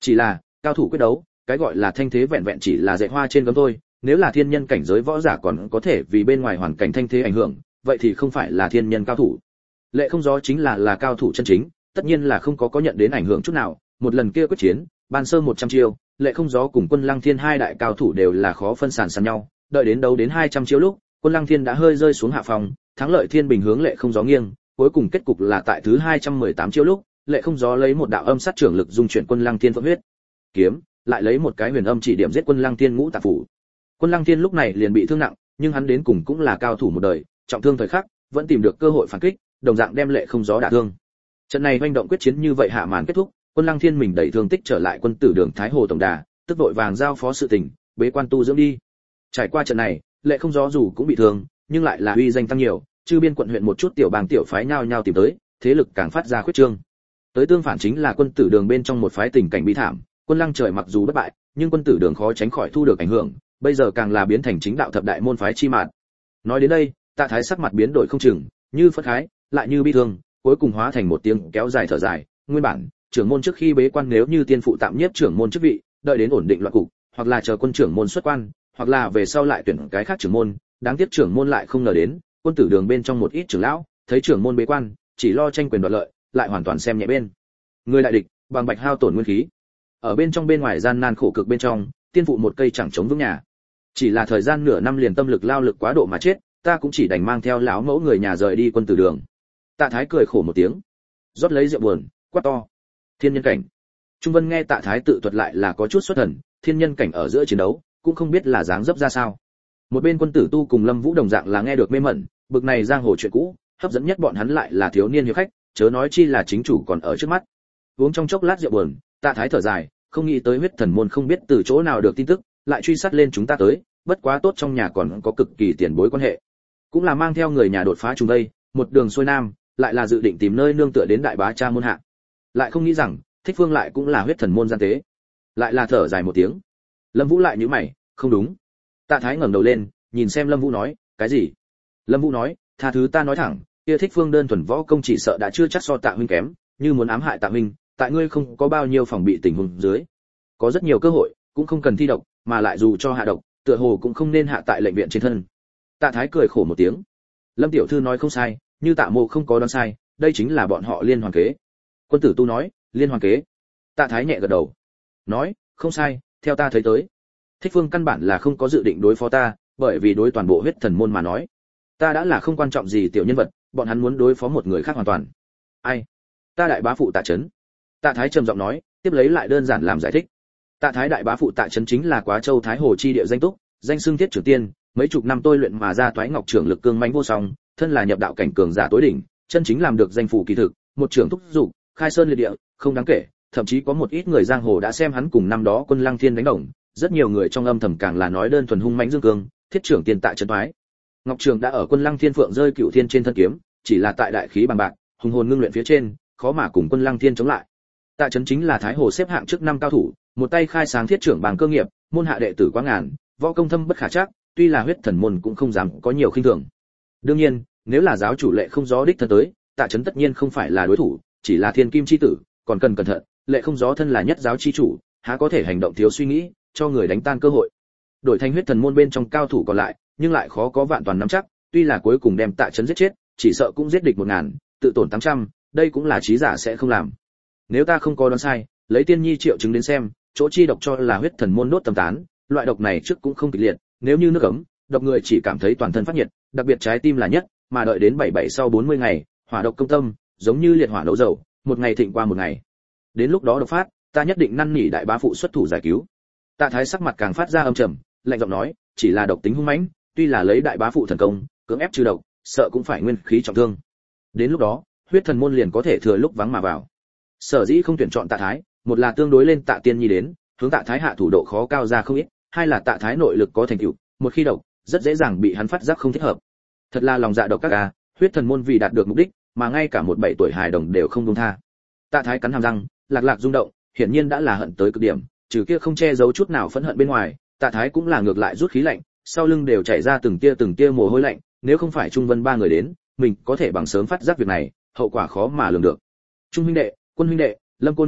Chỉ là cao thủ quyết đấu, cái gọi là thanh thế vẹn vẹn chỉ là dạy hoa trên gấm thôi, nếu là thiên nhân cảnh giới võ giả còn có thể vì bên ngoài hoàn cảnh thanh thế ảnh hưởng, vậy thì không phải là thiên nhân cao thủ. Lệ Không Gió chính là là cao thủ chân chính, tất nhiên là không có có nhận đến ảnh hưởng chút nào. Một lần kia quyết chiến, ban sơ một trăm chiêu, Lệ Không Gió cùng Quân Lăng Thiên hai đại cao thủ đều là khó phân sàn sàn nhau, đợi đến đấu đến hai trăm chiêu lúc, Quân Lăng Thiên đã hơi rơi xuống hạ phòng, thắng lợi thiên bình hướng Lệ Không Gió nghiêng, cuối cùng kết cục là tại thứ hai trăm mười tám chiêu lúc, Lệ Không Gió lấy một đạo âm sát trưởng lực dung chuyển Quân Lăng Thiên phượng huyết kiếm, lại lấy một cái huyền âm chỉ điểm giết Quân Lăng Thiên ngũ tạng phủ. Quân Lăng Thiên lúc này liền bị thương nặng, nhưng hắn đến cùng cũng là cao thủ một đời, trọng thương thời khắc, vẫn tìm được cơ hội phản kích, đồng dạng đem Lệ Không Gió đả thương. Trận này hoành động quyết chiến như vậy hạ màn kết thúc, Quân Lăng Thiên mình đẩy thương tích trở lại quân tử đường Thái Hồ tổng đà, tức vội vàng giao phó sự tình, bế quan tu dưỡng đi. Trải qua trận này, Lệ Không Gió dù cũng bị thương, nhưng lại là uy danh tăng nhiều, chư biên quận huyện một chút tiểu bang tiểu phái nhao nhao tìm tới, thế lực càng phát ra khuyết trương. Tới tương phản chính là quân tử đường bên trong một phái tình cảnh bi thảm, Quân Lăng Trời mặc dù bất bại, nhưng quân tử đường khó tránh khỏi thu được ảnh hưởng, bây giờ càng là biến thành chính đạo thập đại môn phái chi mạt. Nói đến đây, Tạ Thái sắc mặt biến đổi không chừng, như phất khái, lại như bi thương, cuối cùng hóa thành một tiếng kéo dài thở dài. Nguyên bản, trưởng môn trước khi bế quan nếu như tiên phụ tạm nhiếp trưởng môn chức vị, đợi đến ổn định loạn cục, hoặc là chờ quân trưởng môn xuất quan, hoặc là về sau lại tuyển cái khác trưởng môn, đáng tiếc trưởng môn lại không ngờ đến, quân tử đường bên trong một ít trưởng lão, thấy trưởng môn bế quan, chỉ lo tranh quyền đoạt lợi, lại hoàn toàn xem nhẹ bên người đại địch, bằng bạch hao tổn nguyên khí. Ở bên trong bên ngoài gian nan khổ cực bên trong, tiên phụ một cây chẳng chống vững nhà. Chỉ là thời gian nửa năm liền tâm lực lao lực quá độ mà chết, ta cũng chỉ đành mang theo lão mẫu người nhà rời đi quân tử đường. Tạ Thái cười khổ một tiếng, rót lấy rượu buồn, quát to: thiên nhân cảnh. Trung Vân nghe Tạ Thái tự thuật lại là có chút xuất thần, thiên nhân cảnh ở giữa chiến đấu, cũng không biết là dáng dấp ra sao. Một bên quân tử tu cùng Lâm Vũ đồng dạng là nghe được mê mẩn, bực này giang hồ chuyện cũ, hấp dẫn nhất bọn hắn lại là thiếu niên hiệp khách, chớ nói chi là chính chủ còn ở trước mắt. Uống trong chốc lát rượu buồn, Tạ Thái thở dài, không nghĩ tới huyết thần môn không biết từ chỗ nào được tin tức, lại truy sát lên chúng ta tới, bất quá tốt trong nhà còn có cực kỳ tiền bối quan hệ, cũng là mang theo người nhà đột phá trùng đây, một đường xuôi nam, lại là dự định tìm nơi nương tựa đến đại bá cha môn hạ, lại không nghĩ rằng Thích Phương lại cũng là huyết thần môn gian tế, lại là thở dài một tiếng. Lâm Vũ lại nhíu mày, không đúng. Tạ Thái ngẩng đầu lên, nhìn xem Lâm Vũ nói, cái gì? Lâm Vũ nói, tha thứ ta nói thẳng, kia Thích Phương đơn thuần võ công chỉ sợ đã chưa chắc so Tạ huynh kém, như muốn ám hại Tạ huynh, tại ngươi không có bao nhiêu phòng bị tình huống dưới, có rất nhiều cơ hội, cũng không cần thi độc, mà lại dù cho hạ độc, tựa hồ cũng không nên hạ tại lệnh viện trên thân. Tạ Thái cười khổ một tiếng. Lâm tiểu thư nói không sai, như Tạ Mộ không có đoán sai, đây chính là bọn họ liên hoàn kế. Quân tử tu nói, liên hoàn kế. Tạ Thái nhẹ gật đầu, nói, không sai, theo ta thấy tới, Thích Phương căn bản là không có dự định đối phó ta, bởi vì đối toàn bộ huyết thần môn mà nói, ta đã là không quan trọng gì tiểu nhân vật, bọn hắn muốn đối phó một người khác hoàn toàn. Ai? Ta đại bá phụ Tạ Chấn. Tạ Thái trầm giọng nói, tiếp lấy lại đơn giản làm giải thích. Tạ Thái đại bá phụ Tạ Chấn chính là Quá Châu Thái Hồ chi địa danh túc, danh xưng thiết trưởng tiên, mấy chục năm tôi luyện mà ra toái ngọc trưởng lực cương mãnh vô song, thân là nhập đạo cảnh cường giả tối đỉnh, chân chính làm được danh phủ kỳ thực, một trưởng thúc dục, khai sơn liệt địa, không đáng kể, thậm chí có một ít người giang hồ đã xem hắn cùng năm đó Quân Lăng Thiên đánh đồng, rất nhiều người trong âm thầm càng là nói đơn thuần hung mãnh dương cương, thiết trưởng tiên Tạ Chấn toái. Ngọc Trường đã ở Quân Lăng Thiên phượng rơi cựu thiên trên thân kiếm, chỉ là tại đại khí bằng bạc, hùng hồn ngưng luyện phía trên, khó mà cùng Quân Lăng Thiên chống lại. Tạ Chấn chính là Thái Hồ xếp hạng trước năm cao thủ, một tay khai sáng thiết trưởng bằng cơ nghiệp, môn hạ đệ tử quá ngàn, võ công thâm bất khả trắc, tuy là huyết thần môn cũng không dám có nhiều khinh thường. Đương nhiên, nếu là giáo chủ Lệ Không Gió đích thân tới, Tạ Chấn tất nhiên không phải là đối thủ, chỉ là thiên kim chi tử, còn cần cẩn thận, Lệ Không Gió thân là nhất giáo chi chủ, há có thể hành động thiếu suy nghĩ, cho người đánh tan cơ hội. Đổi thành huyết thần môn bên trong cao thủ còn lại, nhưng lại khó có vạn toàn nắm chắc, tuy là cuối cùng đem Tạ Chấn giết chết, chỉ sợ cũng giết địch một ngàn, tự tổn tám trăm, đây cũng là trí giả sẽ không làm. Nếu ta không có đoán sai, lấy tiên nhi triệu chứng đến xem, chỗ chi độc cho là huyết thần môn đốt tầm tán, loại độc này trước cũng không kịch liệt, nếu như nước ấm, độc người chỉ cảm thấy toàn thân phát nhiệt, đặc biệt trái tim là nhất, mà đợi đến bảy bảy sau bốn mươi ngày, hỏa độc công tâm, giống như liệt hỏa nấu dầu, một ngày thịnh qua một ngày. Đến lúc đó độc phát, ta nhất định năn nỉ đại bá phụ xuất thủ giải cứu. Tạ Thái sắc mặt càng phát ra âm trầm, lạnh giọng nói, chỉ là độc tính hung mãnh, tuy là lấy đại bá phụ thần công, cưỡng ép trừ độc, sợ cũng phải nguyên khí trọng thương. Đến lúc đó, huyết thần môn liền có thể thừa lúc vắng mà vào. Sở dĩ không tuyển chọn Tạ Thái, một là tương đối lên Tạ Tiên Nhi đến, hướng Tạ Thái hạ thủ độ khó cao ra không ít, hai là Tạ Thái nội lực có thành tựu, một khi độc, rất dễ dàng bị hắn phát giác không thích hợp. Thật là lòng dạ độc các a, huyết thần môn vì đạt được mục đích, mà ngay cả một bảy tuổi hài đồng đều không buông tha. Tạ Thái cắn hàm răng, lạc lạc rung động, hiển nhiên đã là hận tới cực điểm, trừ kia không che giấu chút nào phẫn hận bên ngoài, Tạ Thái cũng là ngược lại rút khí lạnh, sau lưng đều chảy ra từng tia từng tia mồ hôi lạnh, nếu không phải Trung Vân ba người đến, mình có thể bằng sớm phát giác việc này, hậu quả khó mà lường được. Trung huynh đệ, Quân huynh đệ, Lâm cô nương,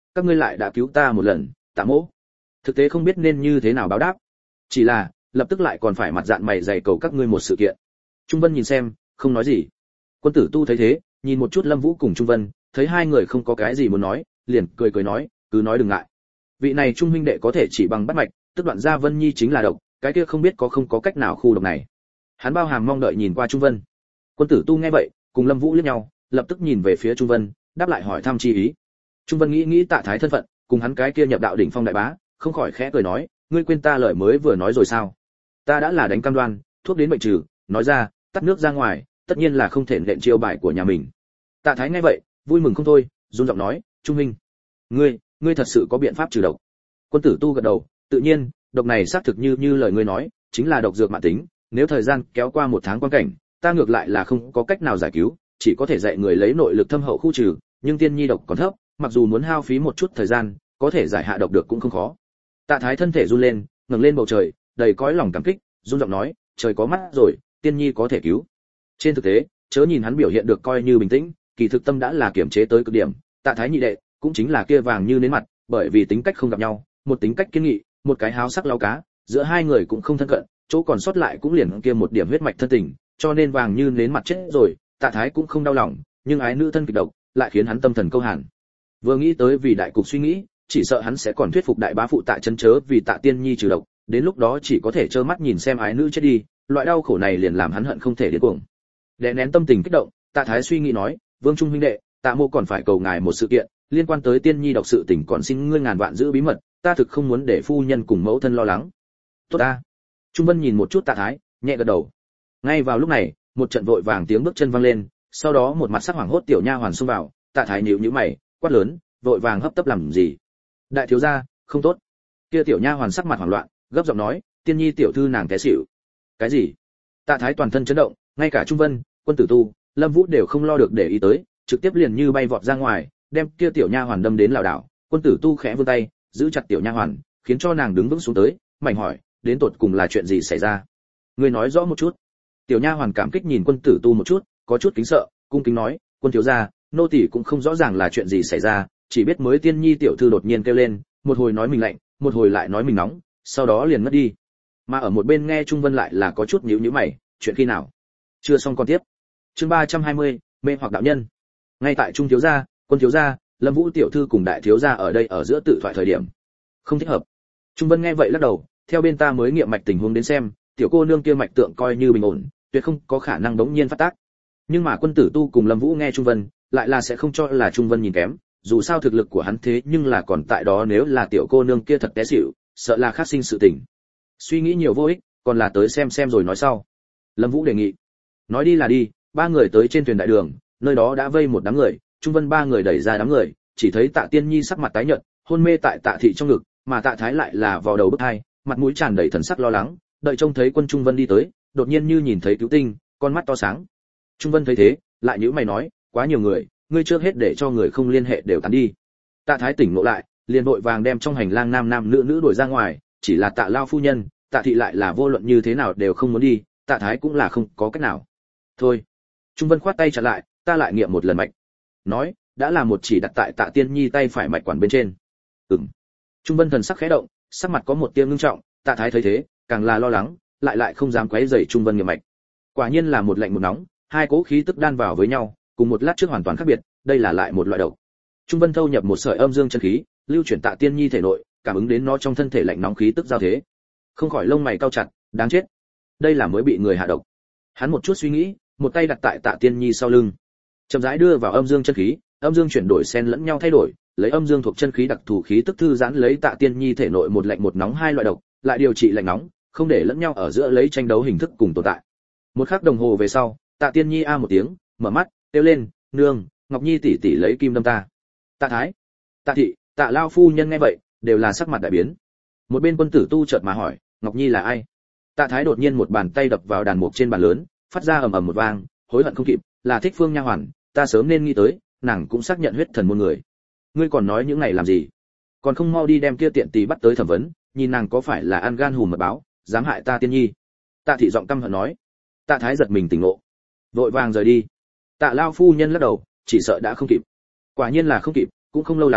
các ngươi lại đã cứu ta một lần, Tạ Mỗ thực tế không biết nên như thế nào báo đáp. Chỉ là, lập tức lại còn phải mặt dạn mày dày cầu các ngươi một sự kiện. Trung Vân nhìn xem, không nói gì. Quân Tử Tu thấy thế, nhìn một chút Lâm Vũ cùng Trung Vân, thấy hai người không có cái gì muốn nói, liền cười cười nói, cứ nói đừng ngại. Vị này Trung huynh đệ có thể chỉ bằng bắt mạch, tức đoạn ra Vân Nhi chính là độc, cái kia không biết có không có cách nào khu độc này. Hắn bao hàm mong đợi nhìn qua Trung Vân. Quân Tử Tu nghe vậy, cùng Lâm Vũ liếc nhau, lập tức nhìn về phía Trung Vân, đáp lại hỏi thăm chi ý. Trung Vân nghĩ nghĩ Tạ Thái thân phận, cùng hắn cái kia nhập đạo đỉnh phong đại bá, không khỏi khẽ cười nói, ngươi quên ta lời mới vừa nói rồi sao? Ta đã là đánh cam đoan, thuốc đến bệnh trừ, nói ra, tắt nước ra ngoài, tất nhiên là không thể nện chiêu bài của nhà mình. Tạ Thái nghe vậy, vui mừng không thôi, run giọng nói, Trung huynh, ngươi, ngươi thật sự có biện pháp trừ độc? Quân Tử Tu gật đầu, tự nhiên, độc này xác thực như như lời ngươi nói, chính là độc dược mãn tính, nếu thời gian kéo qua một tháng quan cảnh, ta ngược lại là không có cách nào giải cứu, chỉ có thể dạy người lấy nội lực thâm hậu khu trừ, nhưng tiên nhi độc còn thấp, mặc dù muốn hao phí một chút thời gian, có thể giải hạ độc được cũng không khó. Tạ Thái thân thể run lên, ngẩng lên bầu trời, đầy cõi lòng cảm kích, run giọng nói, trời có mắt rồi, tiên nhi có thể cứu. Trên thực tế, chớ nhìn hắn biểu hiện được coi như bình tĩnh, kỳ thực tâm đã là kiềm chế tới cực điểm. Tạ Thái nhị đệ, cũng chính là kia vàng như nến mặt, bởi vì tính cách không gặp nhau, một tính cách kiên nghị, một cái háo sắc lao cá, giữa hai người cũng không thân cận, chỗ còn sót lại cũng liền kia một điểm huyết mạch thân tình, cho nên vàng như nến mặt chết rồi, Tạ Thái cũng không đau lòng, nhưng ái nữ thân kịch độc, lại khiến hắn tâm thần câu hàn. Vừa nghĩ tới vì đại cục suy nghĩ, chỉ sợ hắn sẽ còn thuyết phục đại bá phụ Tạ Chân chớ vì Tạ Tiên Nhi trừ độc, đến lúc đó chỉ có thể trơ mắt nhìn xem ái nữ chết đi, loại đau khổ này liền làm hắn hận không thể điên cuồng. Đè nén tâm tình kích động, Tạ Thái suy nghĩ nói, Vương Trung huynh đệ, Tạ Mô còn phải cầu ngài một sự kiện, liên quan tới Tiên Nhi độc sự tình còn xin ngươi ngàn vạn giữ bí mật, ta thực không muốn để phu nhân cùng mẫu thân lo lắng. Tốt ta. Trung Vân nhìn một chút Tạ Thái, nhẹ gật đầu. Ngay vào lúc này, một trận vội vàng tiếng bước chân vang lên, sau đó một mặt sắc hoảng hốt tiểu nha hoàn xông vào, Tạ Thái nhíu nhíu mày, quát lớn, vội vàng hấp tấp làm gì? Đại thiếu gia, không tốt. Kia tiểu nha hoàn sắc mặt hoảng loạn, gấp giọng nói, Tiên Nhi tiểu thư nàng té xỉu. Cái gì? Tạ Thái toàn thân chấn động, ngay cả Trung Vân, Quân Tử Tu, Lâm Vũ đều không lo được để ý tới, trực tiếp liền như bay vọt ra ngoài, đem kia tiểu nha hoàn đâm đến lảo đảo. Quân Tử Tu khẽ vươn tay, giữ chặt tiểu nha hoàn, khiến cho nàng đứng vững xuống tới, mảnh hỏi, đến tột cùng là chuyện gì xảy ra? Ngươi nói rõ một chút. Tiểu nha hoàn cảm kích nhìn Quân Tử Tu một chút, có chút kính sợ, cung kính nói, quân thiếu gia, nô tỳ cũng không rõ ràng là chuyện gì xảy ra, chỉ biết mới Tiên Nhi tiểu thư đột nhiên kêu lên, một hồi nói mình lạnh, một hồi lại nói mình nóng, sau đó liền mất đi. Mà ở một bên nghe Trung Vân lại là có chút nhíu nhíu mày, chuyện khi nào? Chưa xong con tiếp. Chương ba trăm hai mươi, mê hoặc đạo nhân. Ngay tại Trung thiếu gia, Quân thiếu gia, Lâm Vũ tiểu thư cùng đại thiếu gia ở đây ở giữa tự thoại thời điểm. Không thích hợp. Trung Vân nghe vậy lắc đầu, theo bên ta mới nghiệm mạch tình huống đến xem, tiểu cô nương kia mạch tượng coi như bình ổn, tuyệt không có khả năng đống nhiên phát tác. Nhưng mà Quân Tử Tu cùng Lâm Vũ nghe Trung Vân, lại là sẽ không cho là Trung Vân nhìn kém, dù sao thực lực của hắn thế nhưng là còn tại đó, nếu là tiểu cô nương kia thật té xỉu, sợ là phát sinh sự tình. Suy nghĩ nhiều vô ích, còn là tới xem xem rồi nói sau. Lâm Vũ đề nghị. Nói đi là đi, ba người tới trên thuyền đại đường, nơi đó đã vây một đám người, Trung Vân ba người đẩy ra đám người, chỉ thấy Tạ Tiên Nhi sắc mặt tái nhợt, hôn mê tại Tạ thị trong ngực, mà Tạ Thái lại là vào đầu bức hai, mặt mũi tràn đầy thần sắc lo lắng, đợi trông thấy Quân Trung Vân đi tới, đột nhiên như nhìn thấy cứu tinh, con mắt to sáng. Trung Vân thấy thế, lại nhíu mày nói, quá nhiều người, ngươi trước hết để cho người không liên hệ đều tán đi. Tạ Thái tỉnh ngộ lại, liền vội vàng đem trong hành lang nam nam nữ nữ đuổi ra ngoài, chỉ là Tạ lao phu nhân, Tạ thị lại là vô luận như thế nào đều không muốn đi, Tạ Thái cũng là không có cách nào. Thôi. Trung Vân khoát tay chặn lại, ta lại nghiệm một lần mạch. Nói, đã là một chỉ đặt tại Tạ Tiên Nhi tay phải mạch quản bên trên. Ừm. Trung Vân thần sắc khẽ động, sắc mặt có một tia ngưng trọng, Tạ Thái thấy thế, càng là lo lắng, lại lại không dám quấy rầy Trung Vân nghiệm mạch. Quả nhiên là một lạnh một nóng, hai cỗ khí tức đan vào với nhau, cùng một lát trước hoàn toàn khác biệt, đây là lại một loại độc. Trung Vân thâu nhập một sợi âm dương chân khí, lưu chuyển Tạ Tiên Nhi thể nội, cảm ứng đến nó trong thân thể lạnh nóng khí tức giao thế. Không khỏi lông mày cau chặt, đáng chết. Đây là mới bị người hạ độc. Hắn một chút suy nghĩ, một tay đặt tại Tạ Tiên Nhi sau lưng, chậm rãi đưa vào âm dương chân khí, âm dương chuyển đổi xen lẫn nhau thay đổi, lấy âm dương thuộc chân khí đặc thù khí tức thư giãn lấy Tạ Tiên Nhi thể nội một lạnh một nóng hai loại độc, lại điều trị lạnh nóng, không để lẫn nhau ở giữa lấy tranh đấu hình thức cùng tồn tại. Một khắc đồng hồ về sau, Tạ Tiên Nhi a một tiếng, mở mắt, kêu lên, nương, Ngọc Nhi tỷ tỷ lấy kim đâm ta. Tạ Thái, Tạ thị, Tạ lao phu nhân nghe vậy, đều là sắc mặt đại biến. Một bên Quân Tử Tu chợt mà hỏi, Ngọc Nhi là ai? Tạ Thái đột nhiên một bàn tay đập vào đàn mục trên bàn lớn, phát ra ầm ầm một vang, hối hận không kịp, là Thích Phương nha hoàn, ta sớm nên nghĩ tới, nàng cũng xác nhận huyết thần môn người. Ngươi còn nói những này làm gì? Còn không mau đi đem kia tiện tỳ bắt tới thẩm vấn, nhìn nàng có phải là ăn gan hùm mật báo, dám hại ta Tiên Nhi. Tạ thị giọng căm hận nói. Tạ Thái giật mình tỉnh ngộ, vội vàng rời đi. Tạ lao phu nhân lắc đầu, chỉ sợ đã không kịp. Quả nhiên là không kịp, cũng không lâu lắm,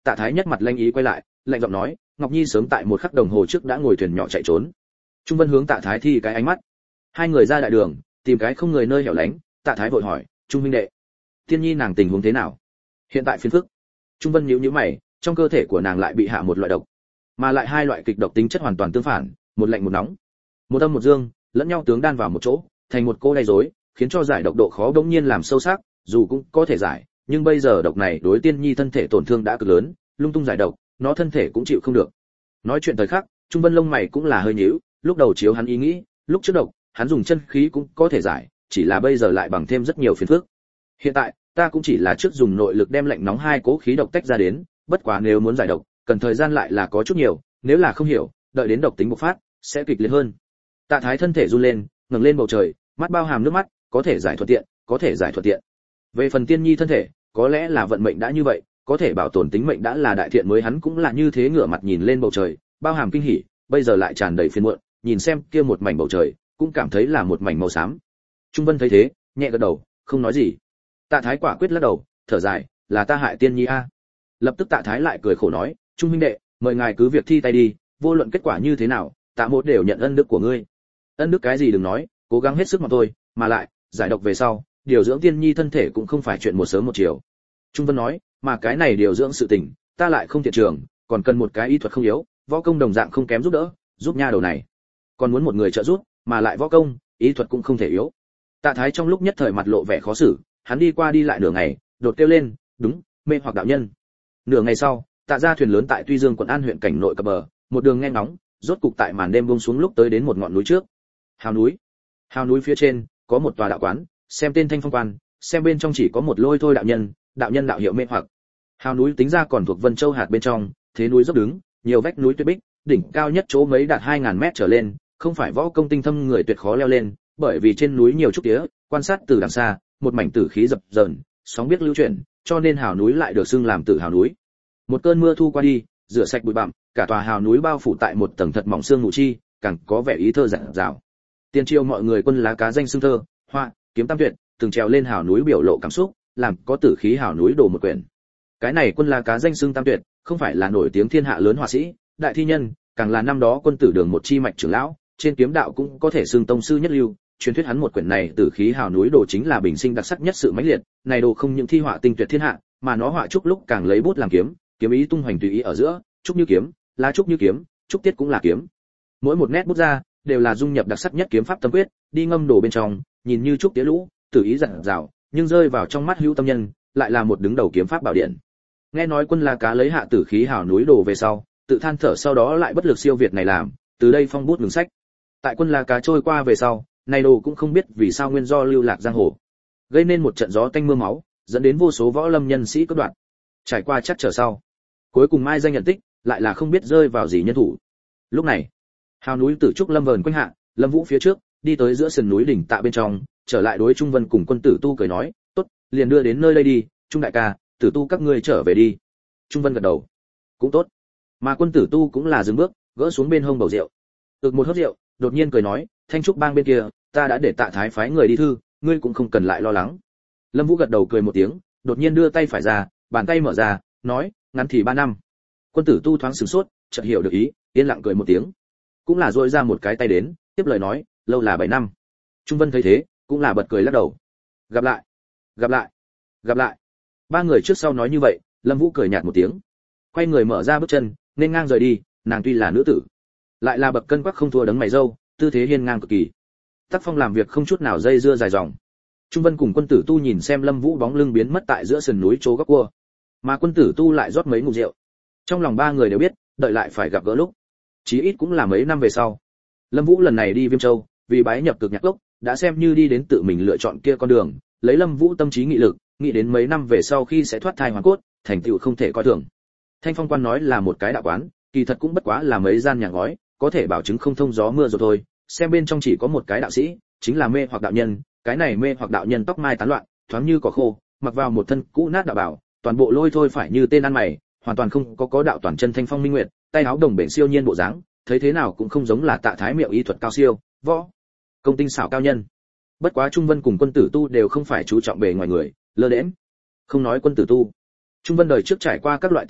Tạ Thái nhất mặt lanh ý quay lại, lạnh giọng nói, Ngọc Nhi sớm tại một khắc đồng hồ trước đã ngồi thuyền nhỏ chạy trốn. Trung Vân hướng Tạ Thái thi cái ánh mắt. Hai người ra đại đường, tìm cái không người nơi hẻo lánh, Tạ Thái vội hỏi, Trung huynh đệ, Tiên Nhi nàng tình huống thế nào? Hiện tại phiền phức. Trung Vân nhíu nhíu mày, trong cơ thể của nàng lại bị hạ một loại độc, mà lại hai loại kịch độc tính chất hoàn toàn tương phản, một lạnh một nóng, một âm một dương, lẫn nhau tướng đan vào một chỗ, thành một cô đầy rối, khiến cho giải độc độ khó đống nhiên làm sâu sắc, dù cũng có thể giải, nhưng bây giờ độc này đối Tiên Nhi thân thể tổn thương đã cực lớn, lung tung giải độc, nó thân thể cũng chịu không được. Nói chuyện thời khắc, Trung Vân lông mày cũng là hơi nhíu, lúc đầu chiếu hắn ý nghĩ, lúc trước độc, hắn dùng chân khí cũng có thể giải, chỉ là bây giờ lại bằng thêm rất nhiều phiền phức. Hiện tại, ta cũng chỉ là trước dùng nội lực đem lạnh nóng hai cố khí độc tách ra đến, bất quá nếu muốn giải độc, cần thời gian lại là có chút nhiều, nếu là không hiểu, đợi đến độc tính bộc phát, sẽ kịch liệt hơn. Tạ Thái thân thể run lên, ngẩng lên bầu trời, mắt bao hàm nước mắt, có thể giải thuận tiện, có thể giải thuận tiện. Về phần Tiên Nhi thân thể, có lẽ là vận mệnh đã như vậy, có thể bảo tồn tính mệnh đã là đại thiện mới hắn cũng là như thế ngửa mặt nhìn lên bầu trời, bao hàm kinh hỉ, bây giờ lại tràn đầy phiền muộn, nhìn xem kia một mảnh bầu trời, cũng cảm thấy là một mảnh màu xám. Trung Vân thấy thế, nhẹ gật đầu, không nói gì. Tạ Thái quả quyết lắc đầu, thở dài, là ta hại Tiên Nhi a. Lập tức Tạ Thái lại cười khổ nói, Trung huynh đệ, mời ngài cứ việc thi tay đi, vô luận kết quả như thế nào, Tạ Mỗ đều nhận ân đức của ngươi. Ân đức cái gì đừng nói, cố gắng hết sức mà thôi, mà lại, giải độc về sau, điều dưỡng Tiên Nhi thân thể cũng không phải chuyện một sớm một chiều. Trung Vân nói, mà cái này điều dưỡng sự tình, ta lại không thiện trường, còn cần một cái y thuật không yếu, võ công đồng dạng không kém giúp đỡ, giúp nha đầu này. Còn muốn một người trợ giúp, mà lại võ công, y thuật cũng không thể yếu. Tạ Thái trong lúc nhất thời mặt lộ vẻ khó xử, hắn đi qua đi lại nửa ngày, đột kêu lên, đúng, mê hoặc đạo nhân. Nửa ngày sau, Tạ ra thuyền lớn tại Tuy Dương quận An huyện cảnh nội cập bờ, một đường nghe ngóng, rốt cục tại màn đêm buông xuống lúc tới đến một ngọn núi trước. Hào núi. Hào núi phía trên có một tòa đạo quán, xem tên Thanh Phong Quan, xem bên trong chỉ có một lôi thôi đạo nhân, đạo nhân đạo hiệu mê hoặc. Hào núi tính ra còn thuộc Vân Châu hạt bên trong, thế núi dốc đứng, nhiều vách núi tuyết bích, đỉnh cao nhất chỗ mấy đạt hai ngàn mét trở lên, không phải võ công tinh thâm người tuyệt khó leo lên, bởi vì trên núi nhiều trúc tía, quan sát từ đằng xa, một mảnh tử khí dập dờn, sóng biết lưu chuyển, cho nên hào núi lại được xưng làm Tử Hào núi. Một cơn mưa thu qua đi, rửa sạch bụi bặm, cả tòa hào núi bao phủ tại một tầng thật mỏng sương mù chi, càng có vẻ ý thơ dạt dào. Tiên triều mọi người quân lá cá danh xưng thơ, hoa, kiếm tam tuyệt, từng trèo lên hào núi biểu lộ cảm xúc, làm có tử khí hào núi đổ một quyển. Cái này quân lá cá danh xưng tam tuyệt, không phải là nổi tiếng thiên hạ lớn họa sĩ, đại thi nhân, càng là năm đó quân tử đường một chi mạch trưởng lão, trên kiếm đạo cũng có thể xưng tông sư nhất lưu. Truyền thuyết hắn một quyển này tử khí hào núi đồ chính là bình sinh đặc sắc nhất sự mãnh liệt, này đồ không những thi họa tinh tuyệt thiên hạ, mà nó họa trúc lúc càng lấy bút làm kiếm, kiếm ý tung hoành tùy ý ở giữa, trúc như kiếm, lá trúc như kiếm, trúc tiết cũng là kiếm. Mỗi một nét bút ra đều là dung nhập đặc sắc nhất kiếm pháp tâm quyết, đi ngâm đồ bên trong, nhìn như trúc tía lũ, tử ý dặn dào, nhưng rơi vào trong mắt hữu tâm nhân, lại là một đứng đầu kiếm pháp bảo điện. Nghe nói quân La Cá lấy hạ tử khí hào núi đồ về sau, tự than thở sau đó lại bất lực siêu việt này làm, từ đây phong bút ngừng sách. Tại quân La Cá trôi qua về sau, này đồ cũng không biết vì sao nguyên do lưu lạc giang hồ, gây nên một trận gió tanh mưa máu, dẫn đến vô số võ lâm nhân sĩ cướp đoạt. Trải qua chắc trở sau, cuối cùng mai danh nhận tích, lại là không biết rơi vào gì nhân thủ. Lúc này, hào núi Tử Trúc lâm vờn quanh hạ, Lâm Vũ phía trước, đi tới giữa sườn núi đỉnh Tạ bên trong, trở lại đối Trung Vân cùng quân Tử Tu cười nói, tốt, liền đưa đến nơi đây đi, Trung đại ca, Tử Tu các ngươi trở về đi. Trung Vân gật đầu, cũng tốt. Mà quân Tử Tu cũng là dừng bước, gỡ xuống bên hông bầu rượu, ực một hớp rượu, đột nhiên cười nói, Thanh Trúc bang bên kia, ta đã để Tạ Thái phái người đi thư, ngươi cũng không cần lại lo lắng. Lâm Vũ gật đầu cười một tiếng, đột nhiên đưa tay phải ra, bàn tay mở ra, nói, ngắn thì ba năm. Quân Tử Tu thoáng sửng sốt, chợt hiểu được ý, yên lặng cười một tiếng, cũng là duỗi ra một cái tay đến, tiếp lời nói, lâu là bảy năm. Trung Vân thấy thế, cũng là bật cười lắc đầu. Gặp lại, gặp lại, gặp lại. Ba người trước sau nói như vậy, Lâm Vũ cười nhạt một tiếng, quay người mở ra bước chân, nên ngang rời đi. Nàng tuy là nữ tử, lại là bậc cân quắc không thua đấng mày râu, tư thế hiên ngang cực kỳ. Tác phong làm việc không chút nào dây dưa dài dòng. Trung Vân cùng quân Tử Tu nhìn xem Lâm Vũ bóng lưng biến mất tại giữa sườn núi chỗ góc cua, mà quân Tử Tu lại rót mấy ngụm rượu. Trong lòng ba người đều biết, đợi lại phải gặp gỡ lúc, chí ít cũng là mấy năm về sau. Lâm Vũ lần này đi Viêm Châu, vì bái nhập Cực Nhạc Cốc, đã xem như đi đến tự mình lựa chọn kia con đường, lấy Lâm Vũ tâm trí nghị lực, nghĩ đến mấy năm về sau khi sẽ thoát thai hoàn cốt, thành tựu không thể coi thường. Thanh Phong Quan nói là một cái đạo quán, kỳ thật cũng bất quá là mấy gian nhà ngói, có thể bảo chứng không thông gió mưa rồi thôi. Xem bên trong chỉ có một cái đạo sĩ, chính là mê hoặc đạo nhân, cái này mê hoặc đạo nhân tóc mai tán loạn, thoáng như cỏ khô, mặc vào một thân cũ nát đạo bảo, toàn bộ lôi thôi phải như tên ăn mày, hoàn toàn không có có đạo toàn chân thanh phong minh nguyệt, tay áo đồng bền siêu nhiên bộ dáng, thấy thế nào cũng không giống là Tạ Thái miệu y thuật cao siêu, võ công tinh xảo cao nhân. Bất quá Trung Vân cùng quân Tử Tu đều không phải chú trọng bề ngoài người, lơ đễnh. Không nói quân Tử Tu, Trung Vân đời trước trải qua các loại tiểu thuyết,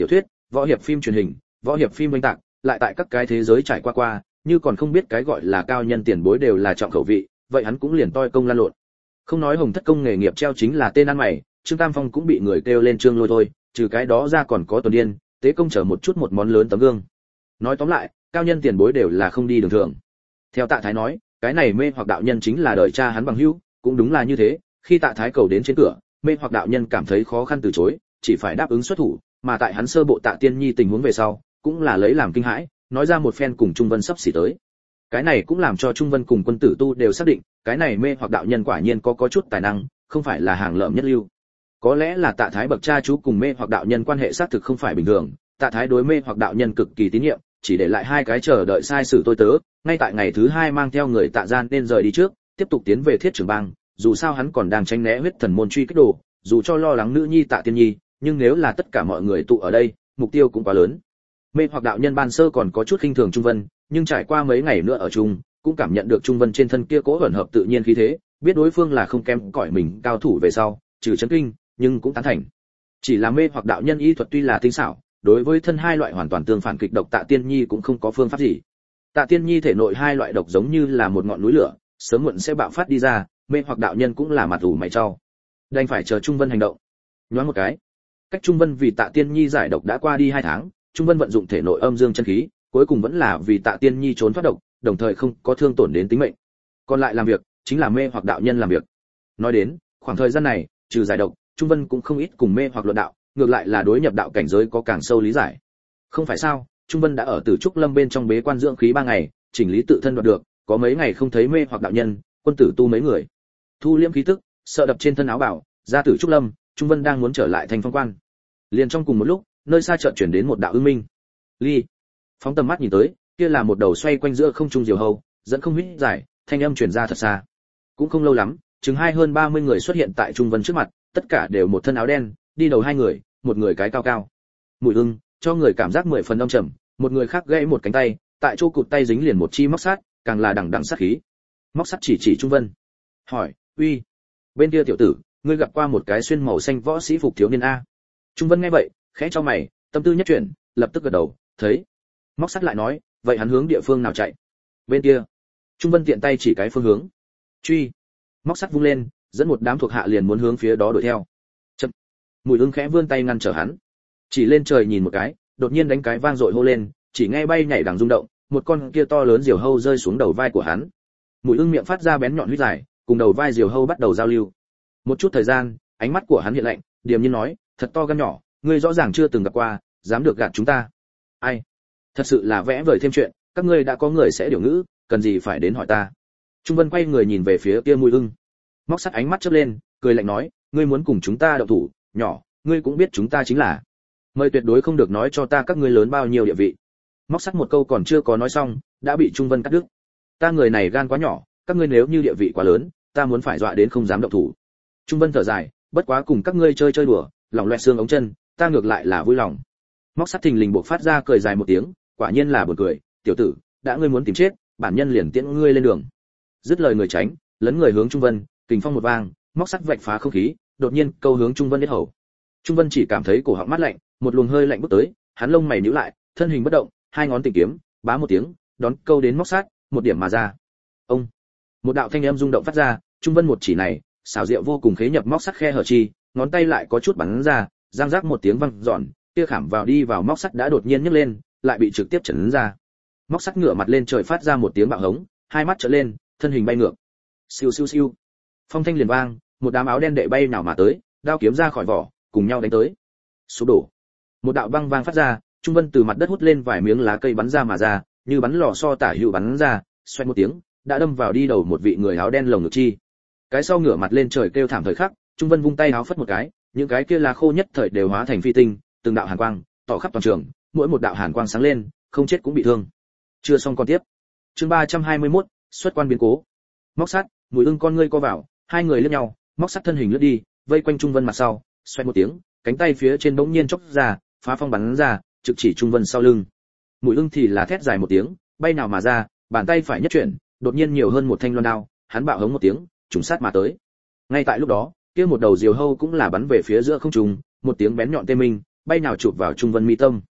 võ hiệp phim truyền hình, võ hiệp phim oanh tạc, lại tại các cái thế giới trải qua qua, như còn không biết cái gọi là cao nhân tiền bối đều là trọng khẩu vị, vậy hắn cũng liền toi công lan lộn. Không nói Hồng Thất Công nghề nghiệp treo chính là tên ăn mày, Trương Tam Phong cũng bị người kêu lên Trương Lôi thôi, trừ cái đó ra còn có Tuần Điên, Tế Công trở một chút một món lớn tấm gương. Nói tóm lại, cao nhân tiền bối đều là không đi đường thường. Theo Tạ Thái nói, cái này mê hoặc đạo nhân chính là đời cha hắn bằng hữu, cũng đúng là như thế, khi Tạ Thái cầu đến trên cửa, mê hoặc đạo nhân cảm thấy khó khăn từ chối, chỉ phải đáp ứng xuất thủ, mà tại hắn sơ bộ Tạ Tiên Nhi tình huống về sau, cũng là lấy làm kinh hãi, nói ra một phen cùng Trung Vân sắp xỉ tới. Cái này cũng làm cho Trung Vân cùng Quân Tử Tu đều xác định, cái này mê hoặc đạo nhân quả nhiên có có chút tài năng, không phải là hàng lợm nhất lưu. Có lẽ là Tạ Thái bậc cha chú cùng mê hoặc đạo nhân quan hệ xác thực không phải bình thường, Tạ Thái đối mê hoặc đạo nhân cực kỳ tín nhiệm, chỉ để lại hai cái chờ đợi sai sử tôi tớ, ngay tại ngày thứ hai mang theo người Tạ Gian nên rời đi trước, tiếp tục tiến về Thiết Trường Bang, dù sao hắn còn đang tránh né huyết thần môn truy kích đồ, dù cho lo lắng nữ nhi Tạ Tiên Nhi, nhưng nếu là tất cả mọi người tụ ở đây, mục tiêu cũng quá lớn. Mê hoặc đạo nhân ban sơ còn có chút khinh thường Trung Vân, nhưng trải qua mấy ngày nữa ở chung, cũng cảm nhận được Trung Vân trên thân kia cố ẩn hợp tự nhiên khí thế, biết đối phương là không kém cỏi mình cao thủ về sau, trừ chấn kinh, nhưng cũng tán thành. Chỉ là mê hoặc đạo nhân y thuật tuy là tinh xảo, đối với thân hai loại hoàn toàn tương phản kịch độc Tạ Tiên Nhi cũng không có phương pháp gì. Tạ Tiên Nhi thể nội hai loại độc giống như là một ngọn núi lửa, sớm muộn sẽ bạo phát đi ra, mê hoặc đạo nhân cũng là mặt ủ mày trao. Đành phải chờ Trung Vân hành động. Nhoáng một cái, cách Trung Vân vì Tạ Tiên Nhi giải độc đã qua đi hai tháng, Trung Vân vận dụng thể nội âm dương chân khí, cuối cùng vẫn là vì Tạ Tiên Nhi trốn thoát độc, đồng thời không có thương tổn đến tính mệnh. Còn lại làm việc, chính là mê hoặc đạo nhân làm việc. Nói đến, khoảng thời gian này, trừ giải độc, Trung Vân cũng không ít cùng mê hoặc luận đạo, ngược lại là đối nhập đạo cảnh giới có càng sâu lý giải. Không phải sao, Trung Vân đã ở Tử Trúc Lâm bên trong bế quan dưỡng khí ba ngày, chỉnh lý tự thân đoạt được, có mấy ngày không thấy mê hoặc đạo nhân, Quân Tử Tu mấy người. Thu liễm khí tức, sợ đập trên thân áo bảo, ra Tử Trúc Lâm, Trung Vân đang muốn trở lại thành phong quan. Liền trong cùng một lúc, nơi xa chợt chuyển đến một đạo ưng minh. Ly. Phóng tầm mắt nhìn tới, kia là một đầu xoay quanh giữa không trung diều hâu, dẫn không huyết dài, thanh âm truyền ra thật xa. Cũng không lâu lắm, chừng hai hơn ba mươi người xuất hiện tại Trung Vân trước mặt, tất cả đều một thân áo đen, đi đầu hai người, một người cái cao cao. Mùi ưng, cho người cảm giác mười phần âm trầm, một người khác gãy một cánh tay, tại chỗ cụt tay dính liền một chi móc sắt, càng là đằng đằng sát khí. Móc sắt chỉ chỉ Trung Vân, hỏi: "Uy, bên kia tiểu tử, ngươi gặp qua một cái xuyên màu xanh võ sĩ phục thiếu niên a?" Trung Vân nghe vậy, khẽ chau mày, tâm tư nhất chuyển, lập tức gật đầu, thấy. Móc sắt lại nói: "Vậy hắn hướng địa phương nào chạy?" "Bên kia." Trung Vân tiện tay chỉ cái phương hướng. "Truy." Móc sắt vung lên, dẫn một đám thuộc hạ liền muốn hướng phía đó đuổi theo. Chậm. Mùi ưng khẽ vươn tay ngăn trở hắn, chỉ lên trời nhìn một cái, đột nhiên đánh cái vang dội hô lên, chỉ nghe bay nhảy đằng rung động, một con kia to lớn diều hâu rơi xuống đầu vai của hắn. Mùi ưng miệng phát ra bén nhọn huyết dài, cùng đầu vai diều hâu bắt đầu giao lưu. Một chút thời gian, ánh mắt của hắn hiện lạnh, điềm nhiên nói: "Thật to gan nhỏ, ngươi rõ ràng chưa từng gặp qua, dám được gạt chúng ta." "Ai? Thật sự là vẽ vời thêm chuyện, các ngươi đã có người sẽ điều ngữ, cần gì phải đến hỏi ta?" Trung Vân quay người nhìn về phía kia Mùi ưng. Móc sắt ánh mắt chớp lên, cười lạnh nói: "Ngươi muốn cùng chúng ta động thủ, nhỏ, ngươi cũng biết chúng ta chính là. Mời tuyệt đối không được nói cho ta các ngươi lớn bao nhiêu địa vị." Móc sắt một câu còn chưa có nói xong, đã bị Trung Vân cắt đứt. "Ta người này gan quá nhỏ, các ngươi nếu như địa vị quá lớn, ta muốn phải dọa đến không dám động thủ." Trung Vân thở dài, bất quá cùng các ngươi chơi chơi đùa, lòng loẹt xương ống chân, ta ngược lại là vui lòng. Móc sắt thình lình buộc phát ra cười dài một tiếng, quả nhiên là buồn cười, "Tiểu tử, đã ngươi muốn tìm chết, bản nhân liền tiễn ngươi lên đường." Dứt lời người tránh, lấn người hướng Trung Vân, kình phong một vang, móc sắt vạch phá không khí, đột nhiên câu hướng Trung Vân yết hầu. Trung Vân chỉ cảm thấy cổ họng mát lạnh, một luồng hơi lạnh bước tới, hắn lông mày nhíu lại, thân hình bất động, hai ngón tìm kiếm, bá một tiếng, đón câu đến móc sắt, một điểm mà ra. Ông, một đạo thanh âm rung động phát ra, Trung Vân một chỉ này, xảo diệu vô cùng khế nhập móc sắt khe hở chi, ngón tay lại có chút bắn ra, răng rác một tiếng vang dọn, kia khảm vào đi vào móc sắt đã đột nhiên nhấc lên, lại bị trực tiếp chấn ra. Móc sắt ngửa mặt lên trời phát ra một tiếng bạo hống, hai mắt trợn lên, thân hình bay ngược. Siêu siêu siêu. Phong thanh liền vang, một đám áo đen đệ bay nào mà tới, đao kiếm ra khỏi vỏ, cùng nhau đánh tới. Sụp đổ. Một đạo băng vang phát ra, Trung Vân từ mặt đất hút lên vài miếng lá cây bắn ra mà ra, như bắn lò xo tả hữu bắn ra, xoẹt một tiếng, đã đâm vào đi đầu một vị người áo đen lồng ngực chi. Cái sau ngửa mặt lên trời kêu thảm thời khắc, Trung Vân vung tay áo phất một cái, những cái kia lá khô nhất thời đều hóa thành phi tinh, từng đạo hàn quang tỏ khắp toàn trường, mỗi một đạo hàn quang sáng lên, không chết cũng bị thương. Chưa xong con tiếp. Chương ba trăm hai mươi mốt, xuất quan biến cố. Móc sắt, Mùi ưng con ngươi co vào, hai người liếc nhau, móc sắt thân hình lướt đi, vây quanh Trung Vân mặt sau, xoẹt một tiếng, cánh tay phía trên bỗng nhiên chốc ra, phá phong bắn ra, trực chỉ Trung Vân sau lưng. Mùi ưng thì là thét dài một tiếng, bay nào mà ra, bàn tay phải nhất chuyển, đột nhiên nhiều hơn một thanh loan đao, hắn bạo hống một tiếng, trùng sát mà tới. Ngay tại lúc đó, kia một đầu diều hâu cũng là bắn về phía giữa không trung, một tiếng bén nhọn tê minh, bay nào chụp vào Trung Vân mi tâm,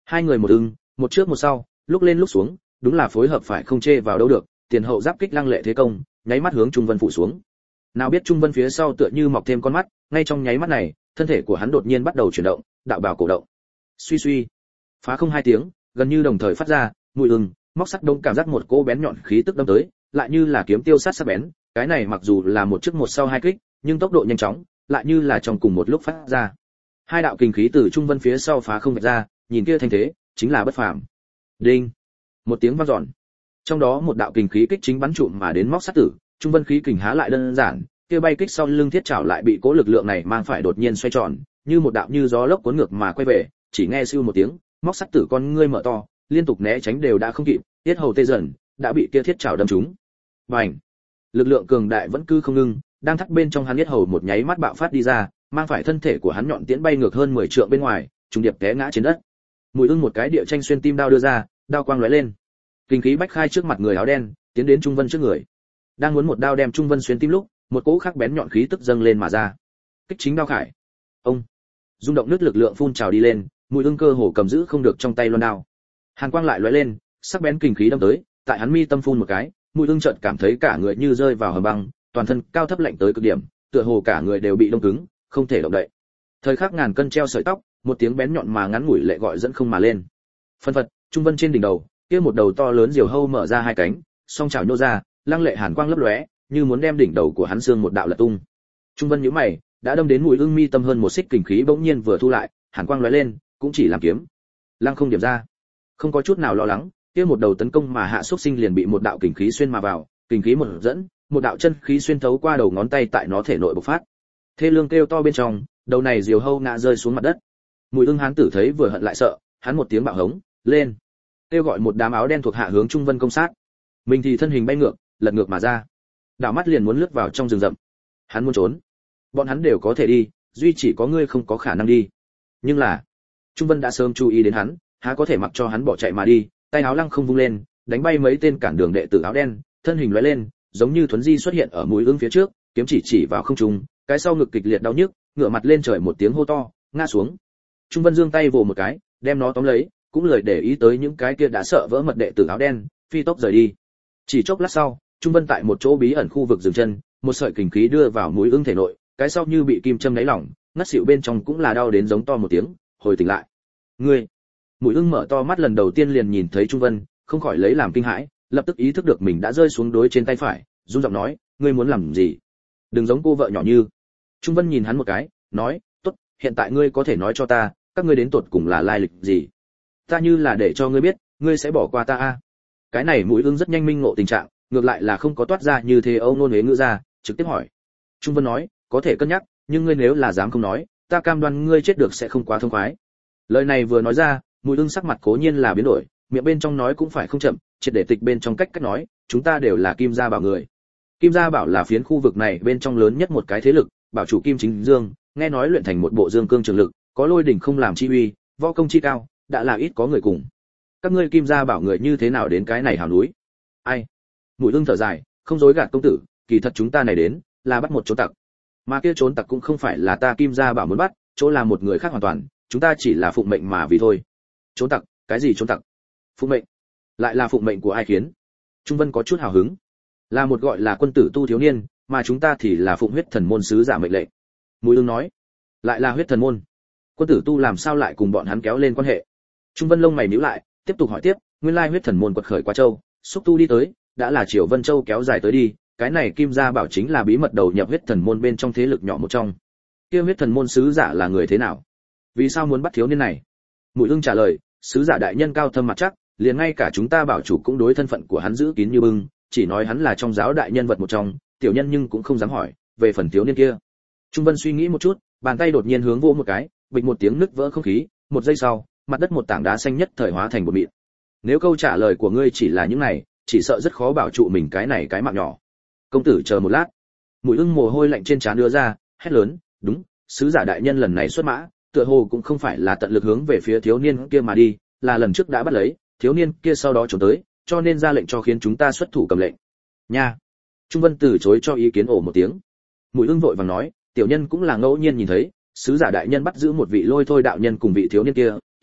Hai người một ưng, một trước một sau, lúc lên lúc xuống, đúng là phối hợp phải không chê vào đâu được, tiền hậu giáp kích lăng lệ thế công, nháy mắt hướng Trung Vân phủ xuống. Nào biết Trung Vân phía sau tựa như mọc thêm con mắt, ngay trong nháy mắt này, thân thể của hắn đột nhiên bắt đầu chuyển động, đạo bào cổ động. Suy suy, phá không hai tiếng, gần như đồng thời phát ra, mùi ưng, móc sắt đông cảm giác một cỗ bén nhọn khí tức đâm tới, lại như là kiếm tiêu sát sắc bén, cái này mặc dù là một trước một sau hai kích, nhưng tốc độ nhanh chóng, lại như là trong cùng một lúc phát ra. Hai đạo kinh khí từ Trung Vân phía sau phá không vạch ra, nhìn kia thanh thế, chính là bất phàm. Đinh, một tiếng vang dọn. Trong đó một đạo kinh khí kích chính bắn trụm mà đến móc sắt tử, Trung Vân khí kình há lại đơn giản, kia bay kích sau lưng thiết trảo lại bị cố lực lượng này mang phải đột nhiên xoay tròn, như một đạo như gió lốc cuốn ngược mà quay về, chỉ nghe siêu một tiếng, móc sắt tử con ngươi mở to, liên tục né tránh đều đã không kịp, tiết hầu tê dần, đã bị kia thiết trảo đâm trúng. Bành! Lực lượng cường đại vẫn cứ không ngưng, đang thắt bên trong hắn tiết hầu một nháy mắt bạo phát đi ra, mang phải thân thể của hắn nhọn tiễn bay ngược hơn mười trượng bên ngoài, trùng điệp té ngã trên đất. Mùi ưng một cái địa tranh xuyên tim đao đưa ra, đao quang lóe lên. Kinh khí bách khai trước mặt người áo đen, tiến đến Trung Vân trước người. Đang muốn một đao đem Trung Vân xuyên tim lúc, một cỗ khắc bén nhọn khí tức dâng lên mà ra. Kích chính đao khải. Ông! Rung động nước lực lượng phun trào đi lên, mùi ưng cơ hồ cầm giữ không được trong tay loan đao. Hàn quang lại lóe lên, sắc bén kinh khí đâm tới, tại hắn mi tâm phun một cái, mùi ưng chợt cảm thấy cả người như rơi vào hầm băng, toàn thân cao thấp lạnh tới cực điểm, tựa hồ cả người đều bị đông cứng, không thể động đậy. Thời khắc ngàn cân treo sợi tóc, một tiếng bén nhọn mà ngắn ngủi lệ gọi dẫn không mà lên. Phân phật, Trung Vân trên đỉnh đầu, kia một đầu to lớn diều hâu mở ra hai cánh, song chảo nhô ra, lăng lệ hàn quang lấp lóe, như muốn đem đỉnh đầu của hắn xương một đạo lật tung. Trung Vân nhíu mày, đã đâm đến mũi ưng mi tâm hơn một xích kình khí bỗng nhiên vừa thu lại, hàn quang lóe lên, cũng chỉ làm kiếm. Lăng không điểm ra. Không có chút nào lo lắng, kia một đầu tấn công mà hạ xúc sinh liền bị một đạo kình khí xuyên mà vào, kình khí một dẫn, một đạo chân khí xuyên thấu qua đầu ngón tay tại nó thể nội bộc phát. Thê lương kêu to bên trong, đầu này diều hâu ngã rơi xuống mặt đất. Mùi ưng hán tử thấy vừa hận lại sợ, hắn một tiếng bạo hống, lên, kêu gọi một đám áo đen thuộc hạ hướng Trung Vân công sát. Mình thì thân hình bay ngược, lật ngược mà ra, đảo mắt liền muốn lướt vào trong rừng rậm. Hắn muốn trốn, bọn hắn đều có thể đi, duy chỉ có ngươi không có khả năng đi. Nhưng là, Trung Vân đã sớm chú ý đến hắn, há có thể mặc cho hắn bỏ chạy mà đi, tay áo lăng không vung lên, đánh bay mấy tên cản đường đệ tử áo đen, thân hình lóe lên, giống như thuấn di xuất hiện ở mũi ưng phía trước, kiếm chỉ chỉ vào không trung, cái sau ngực kịch liệt đau nhức, ngửa mặt lên trời một tiếng hô to, ngã xuống. Trung Vân giương tay vồ một cái, đem nó tóm lấy, cũng lười để ý tới những cái kia đã sợ vỡ mật đệ tử áo đen, phi tốc rời đi. Chỉ chốc lát sau, Trung Vân tại một chỗ bí ẩn khu vực dừng chân, một sợi kình khí đưa vào mũi ưng thể nội, cái sau như bị kim châm lấy lỏng, ngất xỉu bên trong cũng là đau đến giống to một tiếng, hồi tỉnh lại. Ngươi! Mũi ưng mở to mắt lần đầu tiên liền nhìn thấy Trung Vân, không khỏi lấy làm kinh hãi, lập tức ý thức được mình đã rơi xuống đối trên tay phải, run giọng nói, ngươi muốn làm gì? Đừng giống cô vợ nhỏ Như. Trung Vân nhìn hắn một cái, nói, tốt, hiện tại ngươi có thể nói cho ta, các ngươi đến tột cùng là lai lịch gì? Ta như là để cho ngươi biết, ngươi sẽ bỏ qua ta a. Cái này mũi ưng rất nhanh minh ngộ tình trạng, ngược lại là không có toát ra như thế âu nôn huế ngữ ra, trực tiếp hỏi. Trung Vân nói, có thể cân nhắc, nhưng ngươi nếu là dám không nói, ta cam đoan ngươi chết được sẽ không quá thông khoái. Lời này vừa nói ra, mũi ưng sắc mặt cố nhiên là biến đổi, miệng bên trong nói cũng phải không chậm, triệt để tịch bên trong cách cách nói, chúng ta đều là Kim gia bảo người. Kim gia bảo là phiến khu vực này bên trong lớn nhất một cái thế lực, bảo chủ Kim Chính Dương, nghe nói luyện thành một bộ dương cương trường lực, có lôi đỉnh không làm chi uy, võ công chi cao, đã là ít có người cùng. Các ngươi Kim gia bảo người như thế nào đến cái này hào núi? Ai? Mũi ưng thở dài, không dối gạt công tử, kỳ thật chúng ta này đến là bắt một trốn tặc. Mà kia trốn tặc cũng không phải là ta Kim gia bảo muốn bắt, chỗ là một người khác hoàn toàn, chúng ta chỉ là phụng mệnh mà vì thôi. Trốn tặc? Cái gì trốn tặc? Phụng mệnh? Lại là phụng mệnh của ai khiến? Trung Vân có chút hào hứng. Là một gọi là quân tử tu thiếu niên, mà chúng ta thì là phụng huyết thần môn sứ giả mệnh lệnh. Mũi ưng nói, lại là huyết thần môn. Quân tử tu làm sao lại cùng bọn hắn kéo lên quan hệ? Trung Vân lông mày nhíu lại, tiếp tục hỏi tiếp, nguyên lai huyết thần môn quật khởi qua châu, xúc tu đi tới, đã là Triều Vân Châu kéo dài tới đi, cái này Kim gia bảo chính là bí mật đầu nhập huyết thần môn bên trong thế lực nhỏ một trong. Kia huyết thần môn sứ giả là người thế nào? Vì sao muốn bắt thiếu niên này? Mũi ưng trả lời, sứ giả đại nhân cao thâm mặt chắc, liền ngay cả chúng ta bảo chủ cũng đối thân phận của hắn giữ kín như bưng, chỉ nói hắn là trong giáo đại nhân vật một trong, tiểu nhân nhưng cũng không dám hỏi về phần thiếu niên kia. Trung Vân suy nghĩ một chút, bàn tay đột nhiên hướng vỗ một cái, bịch một tiếng nứt vỡ không khí, một giây sau, mặt đất một tảng đá xanh nhất thời hóa thành bột mịn. Nếu câu trả lời của ngươi chỉ là những này, chỉ sợ rất khó bảo trụ mình cái này cái mạng nhỏ. Công tử chờ một lát. Mũi ưng mồ hôi lạnh trên trán đưa ra, hét lớn, đúng, sứ giả đại nhân lần này xuất mã, tựa hồ cũng không phải là tận lực hướng về phía thiếu niên kia mà đi, là lần trước đã bắt lấy, thiếu niên kia sau đó trốn tới, cho nên ra lệnh cho khiến chúng ta xuất thủ cầm lệnh. Nha. Trung Vân từ chối cho ý kiến ổ một tiếng. Mũi ưng vội vàng nói, tiểu nhân cũng là ngẫu nhiên nhìn thấy, sứ giả đại nhân bắt giữ một vị lôi thôi đạo nhân cùng vị thiếu niên kia,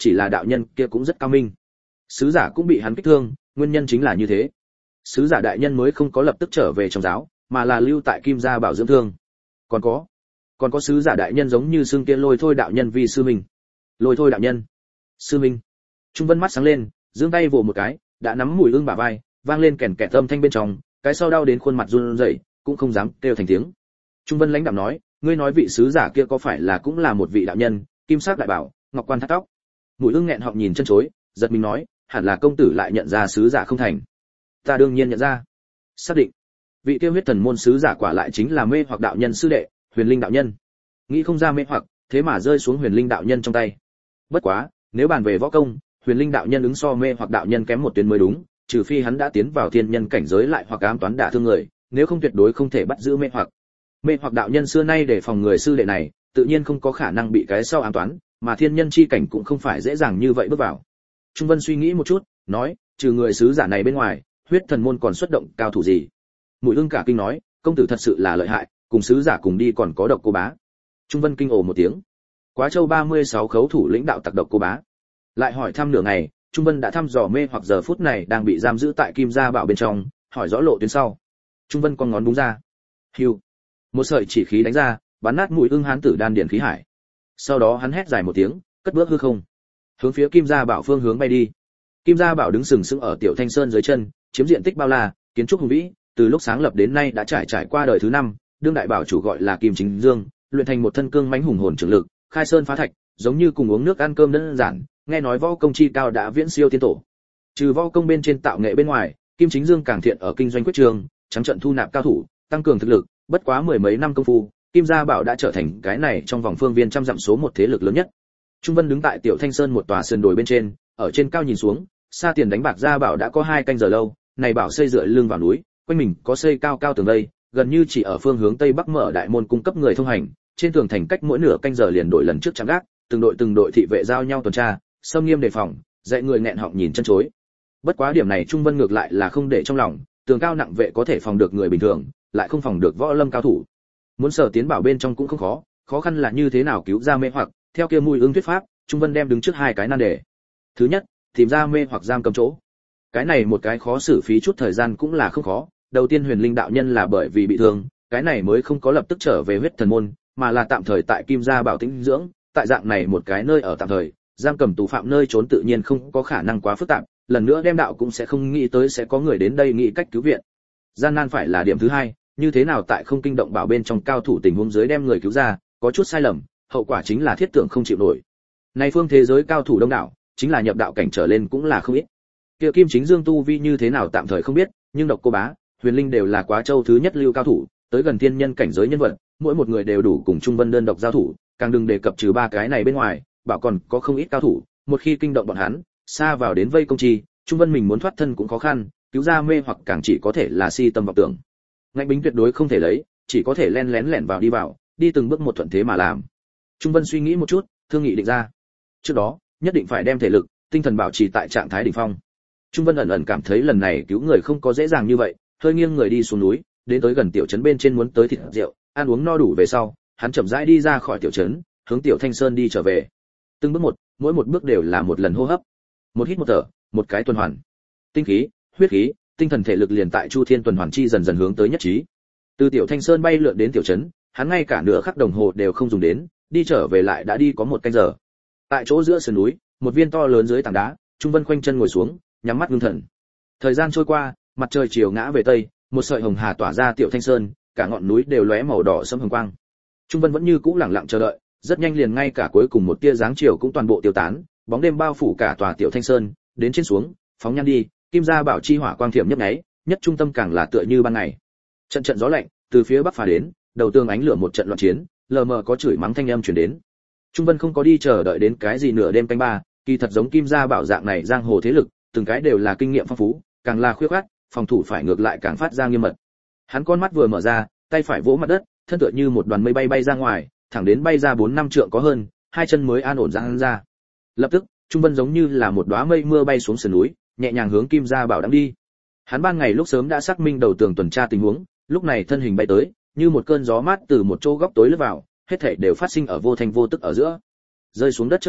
chỉ là đạo nhân kia cũng rất cao minh. Sứ giả cũng bị hắn kích thương, nguyên nhân chính là như thế. Sứ giả đại nhân mới không có lập tức trở về trong giáo, mà là lưu tại Kim Gia Bảo dưỡng thương. Còn có, còn có sứ giả đại nhân giống như xương kia Lôi Thôi đạo nhân vì sư minh. Lôi Thôi đạo nhân, sư minh. Trung Vân mắt sáng lên, giương tay vồ một cái, đã nắm Mùi Ưng bả vai, vang lên kèn kẹt âm thanh bên trong, cái sau đau đến khuôn mặt run rẩy, cũng không dám kêu thành tiếng. Trung Vân lãnh đạm nói, ngươi nói vị sứ giả kia có phải là cũng là một vị đạo nhân, kim sắc đại bảo, ngọc quan thắt tóc. Mùi Ưng nghẹn họng nhìn chân chối, giật mình nói, hẳn là công tử lại nhận ra sứ giả không thành. Ta đương nhiên nhận ra. Xác định. Vị kia huyết thần môn sứ giả quả lại chính là mê hoặc đạo nhân sư đệ, Huyền Linh đạo nhân. Nghĩ không ra mê hoặc, thế mà rơi xuống Huyền Linh đạo nhân trong tay. Bất quá, nếu bàn về võ công, Huyền Linh đạo nhân ứng so mê hoặc đạo nhân kém một tuyến mới đúng, trừ phi hắn đã tiến vào thiên nhân cảnh giới lại hoặc ám toán đả thương người, nếu không tuyệt đối không thể bắt giữ mê hoặc. Mê hoặc đạo nhân xưa nay để phòng người sư đệ này, tự nhiên không có khả năng bị cái sau ám toán, mà thiên nhân chi cảnh cũng không phải dễ dàng như vậy bước vào. Trung Vân suy nghĩ một chút, nói, trừ người sứ giả này bên ngoài, huyết thần môn còn xuất động cao thủ gì? Mùi Ưng cả kinh nói, công tử thật sự là lợi hại, cùng sứ giả cùng đi còn có Độc Cô Bá. Trung Vân kinh ồ một tiếng. Quá Châu ba mươi sáu khấu thủ lĩnh đạo tặc Độc Cô Bá. Lại hỏi thăm nửa ngày, Trung Vân đã thăm dò mê hoặc giờ phút này đang bị giam giữ tại Kim Gia Bảo bên trong, hỏi rõ lộ tuyến sau. Trung Vân con ngón búng ra. Hưu. Một sợi chỉ khí đánh ra, bắn nát Mùi Ưng hán tử đan điển khí hải. Sau đó hắn hét dài một tiếng, cất bước hư không, hướng phía Kim Gia Bảo phương hướng bay đi. Kim Gia Bảo đứng sừng sững ở Tiểu Thanh Sơn dưới chân, chiếm diện tích bao la, kiến trúc hùng vĩ, từ lúc sáng lập đến nay đã trải trải qua đời thứ năm, đương đại bảo chủ gọi là Kim Chính Dương, luyện thành một thân cương mãnh hùng hồn trưởng lực, khai sơn phá thạch, giống như cùng uống nước ăn cơm đơn giản, nghe nói võ công chi cao đã viễn siêu tiên tổ. Trừ võ công bên trên tạo nghệ bên ngoài, Kim Chính Dương càng thiện ở kinh doanh quyết trường, trắng trận thu nạp cao thủ, tăng cường thực lực, bất quá mười mấy năm công phu, Kim Gia Bảo đã trở thành cái này trong vòng phương viên trăm dặm số một thế lực lớn nhất. Trung Vân đứng tại Tiểu Thanh Sơn một tòa sườn đồi bên trên, ở trên cao nhìn xuống, xa tiền đánh bạc Gia Bảo đã có hai canh giờ lâu, này bảo xây dựa lưng vào núi, quanh mình có xây cao cao tường vây, gần như chỉ ở phương hướng tây bắc mở đại môn cung cấp người thông hành, trên tường thành cách mỗi nửa canh giờ liền đổi lần trước chạm gác, từng đội từng đội thị vệ giao nhau tuần tra, xâm nghiêm đề phòng, dạy người nghẹn họng nhìn chân chối. Bất quá điểm này Trung Vân ngược lại là không để trong lòng, tường cao nặng vệ có thể phòng được người bình thường, lại không phòng được võ lâm cao thủ. Muốn sở tiến bảo bên trong cũng không khó, khó khăn là như thế nào cứu ra mê hoặc, theo kia Mùi Ưng thuyết pháp, Trung Vân đem đứng trước hai cái nan đề. Thứ nhất, tìm ra mê hoặc giam cầm chỗ. Cái này một cái khó xử phí chút thời gian cũng là không khó, đầu tiên Huyền Linh đạo nhân là bởi vì bị thương, cái này mới không có lập tức trở về huyết thần môn, mà là tạm thời tại Kim Gia Bảo tĩnh dưỡng, tại dạng này một cái nơi ở tạm thời, giam cầm tù phạm nơi trốn tự nhiên không có khả năng quá phức tạp, lần nữa đem đạo cũng sẽ không nghĩ tới sẽ có người đến đây nghĩ cách cứu viện. Gian nan phải là điểm thứ hai, như thế nào tại không kinh động bảo bên trong cao thủ tình huống dưới đem người cứu ra, có chút sai lầm, hậu quả chính là thiết tưởng không chịu nổi. Này phương thế giới cao thủ đông đảo, chính là nhập đạo cảnh trở lên cũng là không ít. Kia Kim Chính Dương tu vi như thế nào tạm thời không biết, nhưng Độc Cô Bá, Huyền Linh đều là Quá Châu thứ nhất lưu cao thủ, tới gần thiên nhân cảnh giới nhân vật, mỗi một người đều đủ cùng Trung Vân đơn độc giao thủ, càng đừng đề cập trừ ba cái này bên ngoài, bảo còn có không ít cao thủ, một khi kinh động bọn hắn, xa vào đến vây công chi, Trung Vân mình muốn thoát thân cũng khó khăn, cứu ra mê hoặc càng chỉ có thể là si tâm vọng tưởng. Ngạnh bính tuyệt đối không thể lấy, chỉ có thể len lén lẻn vào đi vào, đi từng bước một thuận thế mà làm. Trung Vân suy nghĩ một chút, thương nghị định ra. Trước đó, nhất định phải đem thể lực, tinh thần bảo trì tại trạng thái đỉnh phong. Trung Vân ẩn ẩn cảm thấy lần này cứu người không có dễ dàng như vậy, hơi nghiêng người đi xuống núi, đến tới gần tiểu trấn bên trên muốn tới thịt rượu, ăn uống no đủ về sau, hắn chậm rãi đi ra khỏi tiểu trấn, hướng Tiểu Thanh Sơn đi trở về. Từng bước một, mỗi một bước đều là một lần hô hấp. Một hít một thở, một cái tuần hoàn. Tinh khí, huyết khí, tinh thần thể lực liền tại Chu Thiên tuần hoàn chi dần dần hướng tới nhất trí. Từ Tiểu Thanh Sơn bay lượn đến tiểu trấn, hắn ngay cả nửa khắc đồng hồ đều không dùng đến, đi trở về lại đã đi có một canh giờ. Tại chỗ giữa sườn núi, một viên to lớn dưới tảng đá, Trung Vân khoanh chân ngồi xuống, nhắm mắt ngưng thần. Thời gian trôi qua, mặt trời chiều ngã về tây, một sợi hồng hà tỏa ra Tiểu Thanh Sơn, cả ngọn núi đều lóe màu đỏ sẫm hồng quang. Trung Vân vẫn như cũ lặng lặng chờ đợi, rất nhanh liền ngay cả cuối cùng một tia dáng chiều cũng toàn bộ tiêu tán, bóng đêm bao phủ cả tòa Tiểu Thanh Sơn, đến trên xuống, phóng nhan đi, Kim Gia Bảo chi hỏa quang thiểm nhấp nháy, nhất trung tâm càng là tựa như ban ngày. Trận trận gió lạnh từ phía bắc phả đến, đầu tường ánh lửa một trận loạn chiến, lờ mờ có chửi mắng thanh âm truyền đến. Trung Vân không có đi chờ đợi đến cái gì nửa đêm canh ba, kỳ thật giống Kim Gia Bảo dạng này giang hồ thế lực, từng cái đều là kinh nghiệm phong phú, càng là khuyết khoát, phòng thủ phải ngược lại càng phát ra nghiêm mật. Hắn con mắt vừa mở ra, tay phải vỗ mặt đất, thân tựa như một đoàn mây bay bay ra ngoài, thẳng đến bay ra bốn năm trượng có hơn, hai chân mới an ổn giang ra. Lập tức, Trung Vân giống như là một đóa mây mưa bay xuống sườn núi, nhẹ nhàng hướng Kim Gia Bảo đang đi. Hắn ban ngày lúc sớm đã xác minh đầu tường tuần tra tình huống, lúc này thân hình bay tới, như một cơn gió mát từ một chỗ góc tối lướt vào, hết thảy đều phát sinh ở vô thanh vô tức ở giữa. Rơi xuống đất trước mắt,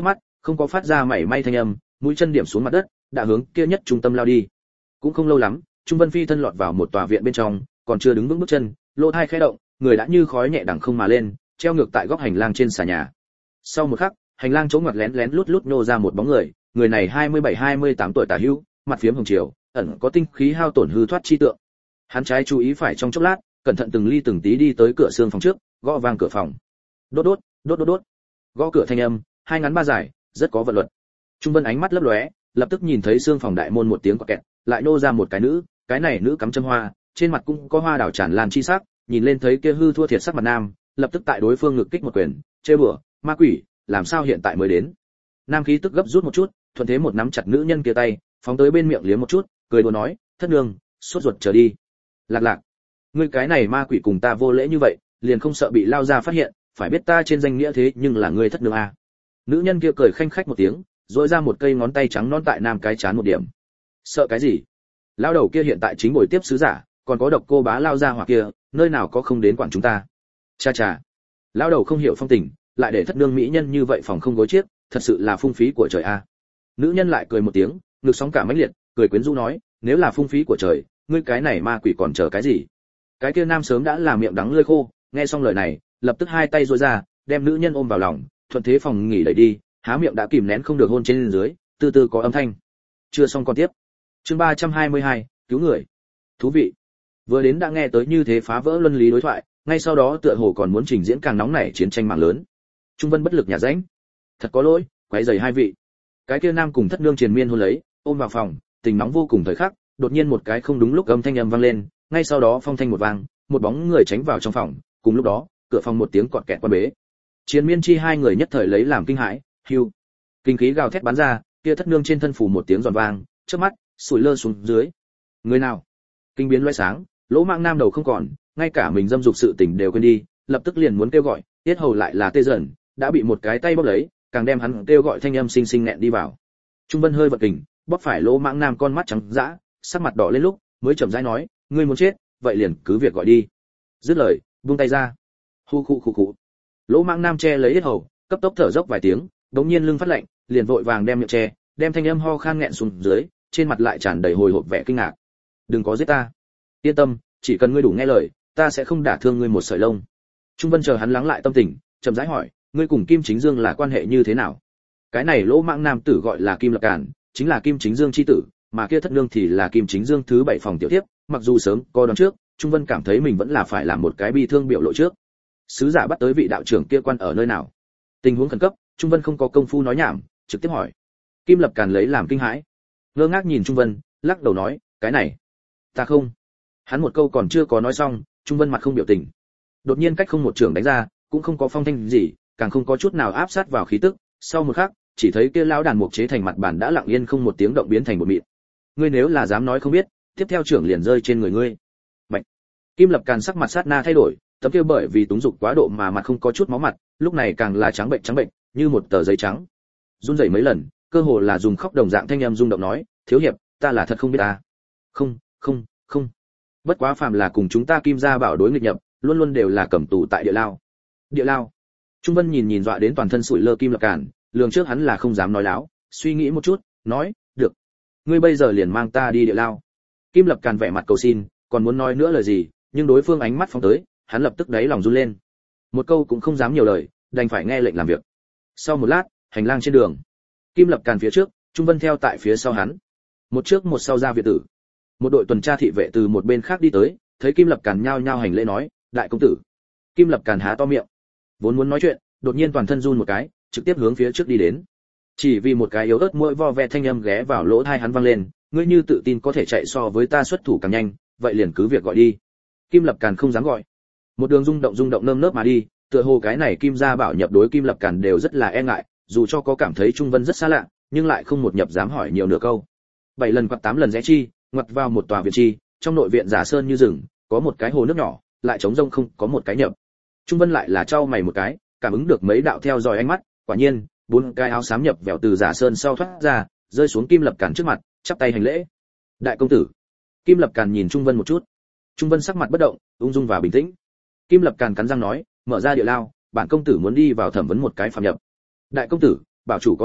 không có phát ra mảy may thanh âm, mũi chân điểm xuống mặt đất, đã hướng kia nhất trung tâm lao đi. Cũng không lâu lắm, Trung Vân phi thân lọt vào một tòa viện bên trong, còn chưa đứng vững bước chân, lỗ tai khẽ động, người đã như khói nhẹ đằng không mà lên, treo ngược tại góc hành lang trên xà nhà. Sau một khắc, hành lang chỗ ngoặt lén lén lút lút nô ra một bóng người, người này hai mươi bảy hai mươi tám tuổi tả hữu, mặt phiếm hồng chiều, ẩn có tinh khí hao tổn hư thoát chi tượng. Hắn trái chú ý phải trong chốc lát, cẩn thận từng ly từng tí đi tới cửa xương phòng trước, gõ vang cửa phòng. Đốt đốt, đốt đốt đốt. Gõ cửa thanh âm, hai ngắn ba dài, rất có vận luật. Trung Vân ánh mắt lấp lóe, lập tức nhìn thấy xương phòng đại môn một tiếng quạt kẹt, lại nô ra một cái nữ, cái này nữ cắm châm hoa, trên mặt cũng có hoa đào tràn lan chi sắc, nhìn lên thấy kia hư thua thiệt sắc mặt nam, lập tức tại đối phương ngực kích một quyền, chê bừa, ma quỷ, làm sao hiện tại mới đến? Nam khí tức gấp rút một chút, thuận thế một nắm chặt nữ nhân kia tay, phóng tới bên miệng liếm một chút, cười đùa nói, thất nương, sốt ruột chờ đi. Lạc lạc, ngươi cái này ma quỷ cùng ta vô lễ như vậy, liền không sợ bị lao ra phát hiện, phải biết ta trên danh nghĩa thế nhưng là ngươi thất nương à. Nữ nhân kia cười khanh khách một tiếng, rỗi ra một cây ngón tay trắng non tại nam cái chán một điểm. Sợ cái gì? Lao đầu kia hiện tại chính buổi tiếp sứ giả, còn có độc cô bá lao ra hoặc kia, nơi nào có không đến quản chúng ta. Cha cha. Lao đầu không hiểu phong tình, lại để thất nương mỹ nhân như vậy phòng không gối chiếc, thật sự là phung phí của trời a. À. Nữ nhân lại cười một tiếng, ngực sóng cả mãnh liệt, cười quyến rũ nói, nếu là phung phí của trời, ngươi cái này ma quỷ còn chờ cái gì? Cái kia nam sớm đã là miệng đắng lưỡi khô, nghe xong lời này, lập tức hai tay duỗi ra, đem nữ nhân ôm vào lòng, thuận thế phòng nghỉ đẩy đi, há miệng đã kìm nén không được hôn trên dưới, từ từ có âm thanh. Chưa xong còn tiếp. Chương ba trăm hai mươi hai, cứu người. Thú vị. Vừa đến đã nghe tới như thế phá vỡ luân lý đối thoại, ngay sau đó tựa hồ còn muốn trình diễn càng nóng nảy chiến tranh mạng lớn. Trung Vân bất lực nhà rãnh. Thật có lỗi, quấy rầy hai vị. Cái kia nam cùng thất nương triền miên hôn lấy, ôm vào phòng, tình nóng vô cùng thời khắc, đột nhiên một cái không đúng lúc âm thanh âm vang lên, ngay sau đó phong thanh một vang, một bóng người tránh vào trong phòng, cùng lúc đó, cửa phòng một tiếng cọt kẹt qua bế. Triền miên chi hai người nhất thời lấy làm kinh hãi, hưu. Kinh khí gào thét bắn ra, kia thất nương trên thân phủ một tiếng giòn vang, trước mắt, sủi lơ xuống dưới. Người nào? Kinh biến loé sáng, lỗ mạng nam đầu không còn, ngay cả mình dâm dục sự tình đều quên đi, lập tức liền muốn kêu gọi, tiết hầu lại là tê dần, đã bị một cái tay bóp lấy, càng đem hắn kêu gọi thanh âm xinh xinh nẹn đi vào. Trung Vân hơi vật kình, bóp phải lỗ mãng nam con mắt trắng dã, sắc mặt đỏ lên lúc, mới chậm rãi nói, ngươi muốn chết, vậy liền cứ việc gọi đi. Dứt lời, buông tay ra. Hu khu khu khu. Lỗ mãng nam che lấy yết hầu, cấp tốc thở dốc vài tiếng, đống nhiên lưng phát lạnh, liền vội vàng đem miệng che, đem thanh âm ho khan nghẹn xuống dưới, trên mặt lại tràn đầy hồi hộp vẻ kinh ngạc. Đừng có giết ta. Yên tâm, chỉ cần ngươi đủ nghe lời, ta sẽ không đả thương ngươi một sợi lông. Trung Vân chờ hắn lắng lại tâm tình, chậm rãi hỏi, ngươi cùng Kim Chính Dương là quan hệ như thế nào? Cái này lỗ mãng nam tử gọi là Kim Lập Cản, chính là Kim Chính Dương chi tử, mà kia thất nương thì là Kim Chính Dương thứ bảy phòng tiểu tiếp, mặc dù sớm có đoán trước, Trung Vân cảm thấy mình vẫn là phải làm một cái bi thương biểu lộ trước. Sứ giả bắt tới vị đạo trưởng kia quan ở nơi nào? Tình huống khẩn cấp, Trung Vân không có công phu nói nhảm, trực tiếp hỏi. Kim Lập Cản lấy làm kinh hãi, ngơ ngác nhìn Trung Vân, lắc đầu nói, cái này, ta không. Hắn một câu còn chưa có nói xong, Trung Vân mặt không biểu tình. Đột nhiên cách không một trường đánh ra, cũng không có phong thanh gì, càng không có chút nào áp sát vào khí tức, sau một khắc, chỉ thấy kia lão đàn mục chế thành mặt bàn đã lặng yên không một tiếng động biến thành một mịn. Ngươi nếu là dám nói không biết, tiếp theo trưởng liền rơi trên người ngươi. Bạch. Kim Lập Càn sắc mặt sát na thay đổi, tấm kia bởi vì túng dục quá độ mà mặt không có chút máu mặt, lúc này càng là trắng bệnh trắng bệnh, như một tờ giấy trắng. Run rẩy mấy lần, cơ hồ là dùng khóc đồng dạng thanh âm rung động nói, thiếu hiệp, ta là thật không biết ta. Không, không, không. Bất quá phàm là cùng chúng ta Kim gia bảo đối nghịch nhập, luôn luôn đều là cầm tù tại địa lao. Địa lao. Trung Vân nhìn nhìn dọa đến toàn thân sủi lơ Kim Lập Cản, lường trước hắn là không dám nói láo, suy nghĩ một chút, nói, được. Ngươi bây giờ liền mang ta đi địa lao. Kim Lập Cản vẻ mặt cầu xin, còn muốn nói nữa lời gì, nhưng đối phương ánh mắt phóng tới, hắn lập tức đáy lòng run lên. Một câu cũng không dám nhiều lời, đành phải nghe lệnh làm việc. Sau một lát, hành lang trên đường, Kim Lập Cản phía trước, Trung Vân theo tại phía sau hắn. Một trước một sau ra viện tử. Một đội tuần tra thị vệ từ một bên khác đi tới, thấy Kim Lập Cản nhao nhao hành lễ nói, đại công tử. Kim Lập Cản há to miệng, vốn muốn nói chuyện, đột nhiên toàn thân run một cái, trực tiếp hướng phía trước đi đến. Chỉ vì một cái yếu ớt mũi vo ve thanh âm ghé vào lỗ tai hắn vang lên, ngươi như tự tin có thể chạy so với ta xuất thủ càng nhanh, vậy liền cứ việc gọi đi. Kim Lập Cản không dám gọi. Một đường rung động rung động nơm nớp mà đi, tựa hồ cái này Kim gia bảo nhập đối Kim Lập Cản đều rất là e ngại, dù cho có cảm thấy Trung Vân rất xa lạ, nhưng lại không một nhập dám hỏi nhiều nửa câu. Bảy lần quạt tám lần rẽ chi, ngoặt vào một tòa viện chi, trong nội viện giả sơn như rừng, có một cái hồ nước nhỏ, lại trống rông không có một cái nhập. Trung Vân lại là trao mày một cái, cảm ứng được mấy đạo theo dõi ánh mắt, quả nhiên, bốn cái áo xám nhập vèo từ giả sơn sau thoát ra, rơi xuống Kim Lập Cản trước mặt, chắp tay hành lễ. Đại công tử. Kim Lập Cản nhìn Trung Vân một chút. Trung Vân sắc mặt bất động, ung dung và bình tĩnh. Kim Lập Cản cắn răng nói, mở ra địa lao, bản công tử muốn đi vào thẩm vấn một cái phạm nhập. Đại công tử, bảo chủ có lệnh,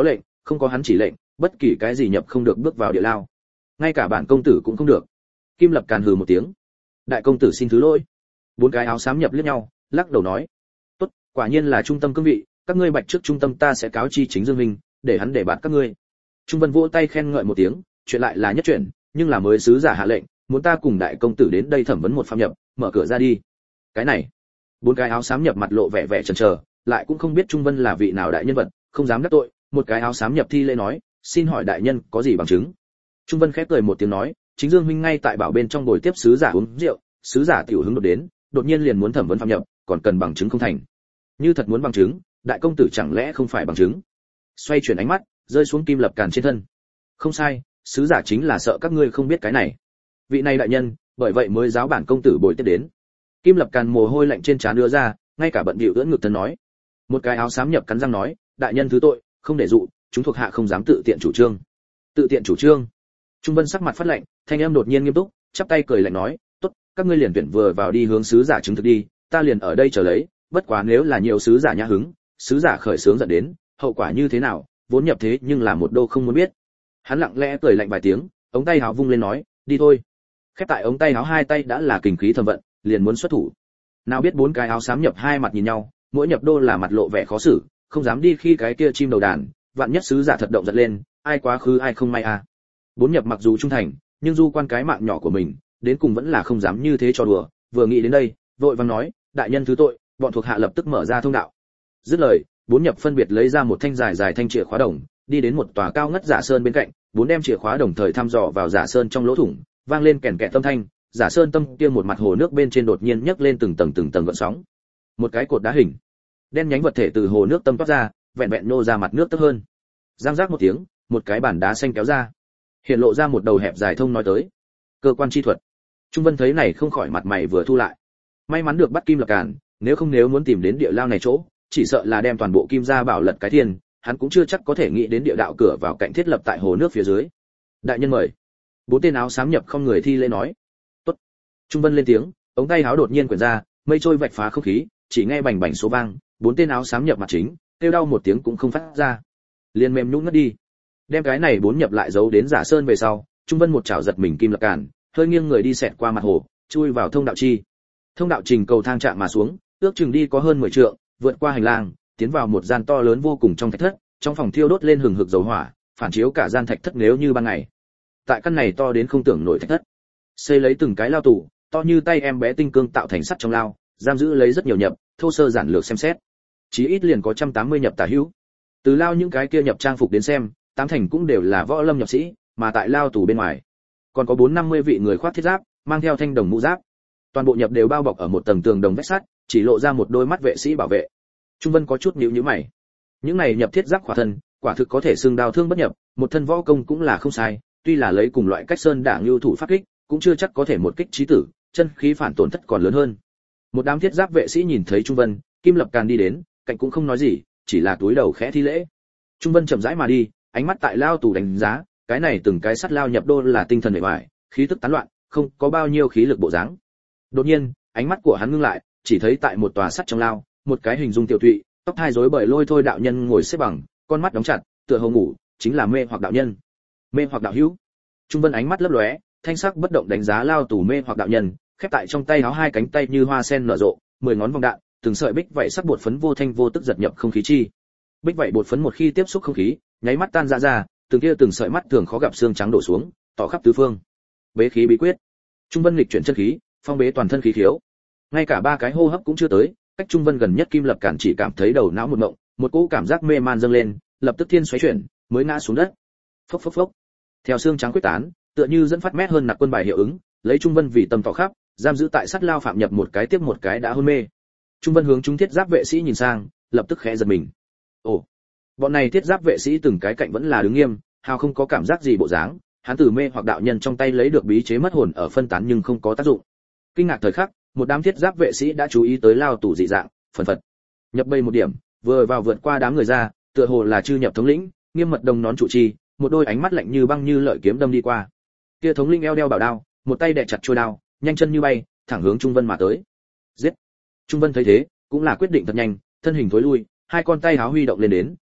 không có hắn chỉ lệnh, bất kỳ cái gì nhập không được bước vào địa lao. Ngay cả bản công tử cũng không được. Kim Lập Càn hừ một tiếng. Đại công tử xin thứ lỗi. Bốn cái áo xám nhập liếc nhau, lắc đầu nói: "Tốt, quả nhiên là trung tâm cương vị, các ngươi bạch trước trung tâm ta sẽ cáo chi chính Dương Minh, để hắn để bạn các ngươi." Trung Vân vỗ tay khen ngợi một tiếng, chuyện lại là nhất chuyện, nhưng là mới sứ giả hạ lệnh, muốn ta cùng đại công tử đến đây thẩm vấn một phạm nhập, mở cửa ra đi. Cái này, bốn cái áo xám nhập mặt lộ vẻ vẻ chần chờ, lại cũng không biết Trung Vân là vị nào đại nhân vật, không dám đắc tội, một cái áo xám nhập thi lễ nói: "Xin hỏi đại nhân có gì bằng chứng?" Trung Vân khép cười một tiếng nói: "Chính Dương huynh ngay tại bảo bên trong bồi tiếp sứ giả uống rượu, sứ giả tiểu hứng đột đến, đột nhiên liền muốn thẩm vấn phạm nhập, còn cần bằng chứng không thành. Như thật muốn bằng chứng, đại công tử chẳng lẽ không phải bằng chứng?" Xoay chuyển ánh mắt, rơi xuống Kim Lập Càn trên thân. "Không sai, sứ giả chính là sợ các ngươi không biết cái này. Vị này đại nhân, bởi vậy mới giáo bản công tử bồi tiếp đến." Kim Lập Càn mồ hôi lạnh trên trán đưa ra, ngay cả bận bịu ưỡn ngực thân nói. Một cái áo xám nhập cắn răng nói: "Đại nhân thứ tội, không để dụ, chúng thuộc hạ không dám tự tiện chủ trương." Tự tiện chủ trương? Trung Vân sắc mặt phát lạnh, thanh âm đột nhiên nghiêm túc, chắp tay cười lạnh nói: "Tốt, các ngươi liền tuyển vừa vào đi hướng sứ giả chứng thực đi, ta liền ở đây chờ lấy, bất quá nếu là nhiều sứ giả nhã hứng, sứ giả khởi sướng giận đến, hậu quả như thế nào, vốn nhập thế nhưng là một đô không muốn biết." Hắn lặng lẽ cười lạnh vài tiếng, ống tay áo vung lên nói: "Đi thôi." Khép tại ống tay áo hai tay đã là kình khí thầm vận, liền muốn xuất thủ. Nào biết bốn cái áo xám nhập hai mặt nhìn nhau, mỗi nhập đô là mặt lộ vẻ khó xử, không dám đi khi cái kia chim đầu đàn, vạn nhất sứ giả thật động giận lên, ai quá khứ ai không may à. Bốn nhập mặc dù trung thành, nhưng du quan cái mạng nhỏ của mình, đến cùng vẫn là không dám như thế cho đùa, vừa nghĩ đến đây, vội vàng nói: "Đại nhân thứ tội, bọn thuộc hạ lập tức mở ra thông đạo." Dứt lời, bốn nhập phân biệt lấy ra một thanh dài dài thanh chìa khóa đồng, đi đến một tòa cao ngất giả sơn bên cạnh, bốn đem chìa khóa đồng thời thăm dò vào giả sơn trong lỗ thủng, vang lên kèn kẹt âm thanh, giả sơn tâm kia một mặt hồ nước bên trên đột nhiên nhấc lên từng tầng từng tầng gợn sóng. Một cái cột đá hình, đen nhánh vật thể từ hồ nước tâm toát ra, vẹn vẹn nô ra mặt nước tấp hơn. Giang giác một tiếng, một cái bản đá xanh kéo ra, hiện lộ ra một đầu hẹp dài thông nói tới cơ quan chi thuật. Trung Vân thấy này không khỏi mặt mày vừa thu lại. May mắn được bắt Kim Lập Càn, nếu không nếu muốn tìm đến địa lao này chỗ, chỉ sợ là đem toàn bộ Kim gia bảo lật cái thiên, hắn cũng chưa chắc có thể nghĩ đến địa đạo cửa vào cạnh thiết lập tại hồ nước phía dưới. "Đại nhân mời." Bốn tên áo xám nhập không người thi lễ nói. "Tốt." Trung Vân lên tiếng, ống tay áo đột nhiên quyển ra, mây trôi vạch phá không khí, chỉ nghe bành bành số vang, bốn tên áo xám nhập mặt chính, kêu đau một tiếng cũng không phát ra, liền mềm nhũn ngất đi. Đem cái này bốn nhập lại giấu đến giả sơn về sau, Trung Vân một chảo giật mình Kim Lập Càn, hơi nghiêng người đi xẹt qua mặt hồ, chui vào thông đạo chi. Thông đạo trình cầu thang chạm mà xuống, ước chừng đi có hơn mười trượng, vượt qua hành lang, tiến vào một gian to lớn vô cùng trong thạch thất, trong phòng thiêu đốt lên hừng hực dầu hỏa, phản chiếu cả gian thạch thất nếu như ban ngày. Tại căn này to đến không tưởng nổi thạch thất, xây lấy từng cái lao tủ, to như tay em bé tinh cương tạo thành sắt trong lao, giam giữ lấy rất nhiều nhập, thô sơ giản lược xem xét, chí ít liền có một trăm tám mươi nhập tả hữu. Từ lao những cái kia nhập trang phục đến xem, tám thành cũng đều là võ lâm nhập sĩ, mà tại lao tù bên ngoài còn có bốn năm mươi vị người khoác thiết giáp, mang theo thanh đồng mũ giáp. Toàn bộ nhập đều bao bọc ở một tầng tường đồng vách sắt, chỉ lộ ra một đôi mắt vệ sĩ bảo vệ. Trung Vân có chút nhíu nhíu mày. Những này nhập thiết giáp khỏa thân, quả thực có thể xương đao thương bất nhập, một thân võ công cũng là không sai, tuy là lấy cùng loại cách sơn đảng lưu thủ pháp kích, cũng chưa chắc có thể một kích chí tử, chân khí phản tổn thất còn lớn hơn. Một đám thiết giáp vệ sĩ nhìn thấy Trung Vân, Kim Lập Càn đi đến, cạnh cũng không nói gì, chỉ là túi đầu khẽ thi lễ. Trung Vân chậm rãi mà đi, ánh mắt tại lao tù đánh giá, cái này từng cái sắt lao nhập đô là tinh thần bề bại, khí tức tán loạn, không có bao nhiêu khí lực bộ dáng. Đột nhiên, ánh mắt của hắn ngưng lại, chỉ thấy tại một tòa sắt trong lao, một cái hình dung tiểu tụy, tóc hai rối bời lôi thôi đạo nhân ngồi xếp bằng, con mắt đóng chặt, tựa hồ ngủ, chính là Mê Hoặc đạo nhân. Mê Hoặc đạo hữu. Trung Vân ánh mắt lấp lóe, thanh sắc bất động đánh giá lao tù Mê Hoặc đạo nhân, khép tại trong tay áo hai cánh tay như hoa sen nở rộ, mười ngón vòng đạn, từng sợi bích vậy sắc bột phấn vô thanh vô tức giật nhập không khí chi. Bích vậy bột phấn một khi tiếp xúc không khí, nháy mắt tan ra ra, từng kia từng sợi mắt thường khó gặp xương trắng đổ xuống, tỏ khắp tứ phương. Bế khí bí quyết. Trung Vân nghịch chuyển chân khí, phong bế toàn thân khí khiếu. Ngay cả ba cái hô hấp cũng chưa tới, cách Trung Vân gần nhất Kim Lập Càn chỉ cảm thấy đầu não một mộng, một cỗ cảm giác mê man dâng lên, lập tức thiên xoáy chuyển, mới ngã xuống đất. Phốc phốc phốc. Theo xương trắng quyết tán, tựa như dẫn phát mét hơn nặc quân bài hiệu ứng, lấy Trung Vân vì tâm tỏ khắp, giam giữ tại sắt lao phạm nhập một cái tiếp một cái đã hôn mê. Trung Vân hướng chúng thiết giáp vệ sĩ nhìn sang, lập tức khẽ giật mình. Ồ, bọn này thiết giáp vệ sĩ từng cái cạnh vẫn là đứng nghiêm, hào không có cảm giác gì bộ dáng, hắn từ Mê Hoặc đạo nhân trong tay lấy được bí chế mất hồn ở phân tán nhưng không có tác dụng. Kinh ngạc thời khắc, một đám thiết giáp vệ sĩ đã chú ý tới lao tù dị dạng, phần phật nhập bay một điểm, vừa vào vượt qua đám người ra, tựa hồ là chư nhập thống lĩnh, nghiêm mật đồng nón trụ trì, một đôi ánh mắt lạnh như băng như lợi kiếm đâm đi qua. Kia thống lĩnh eo đeo bảo đao, một tay đè chặt chuôi đao, nhanh chân như bay, thẳng hướng Trung Vân mà tới. Giết! Trung Vân thấy thế, cũng là quyết định thật nhanh, thân hình thối lui, hai con tay háo huy động lên đến,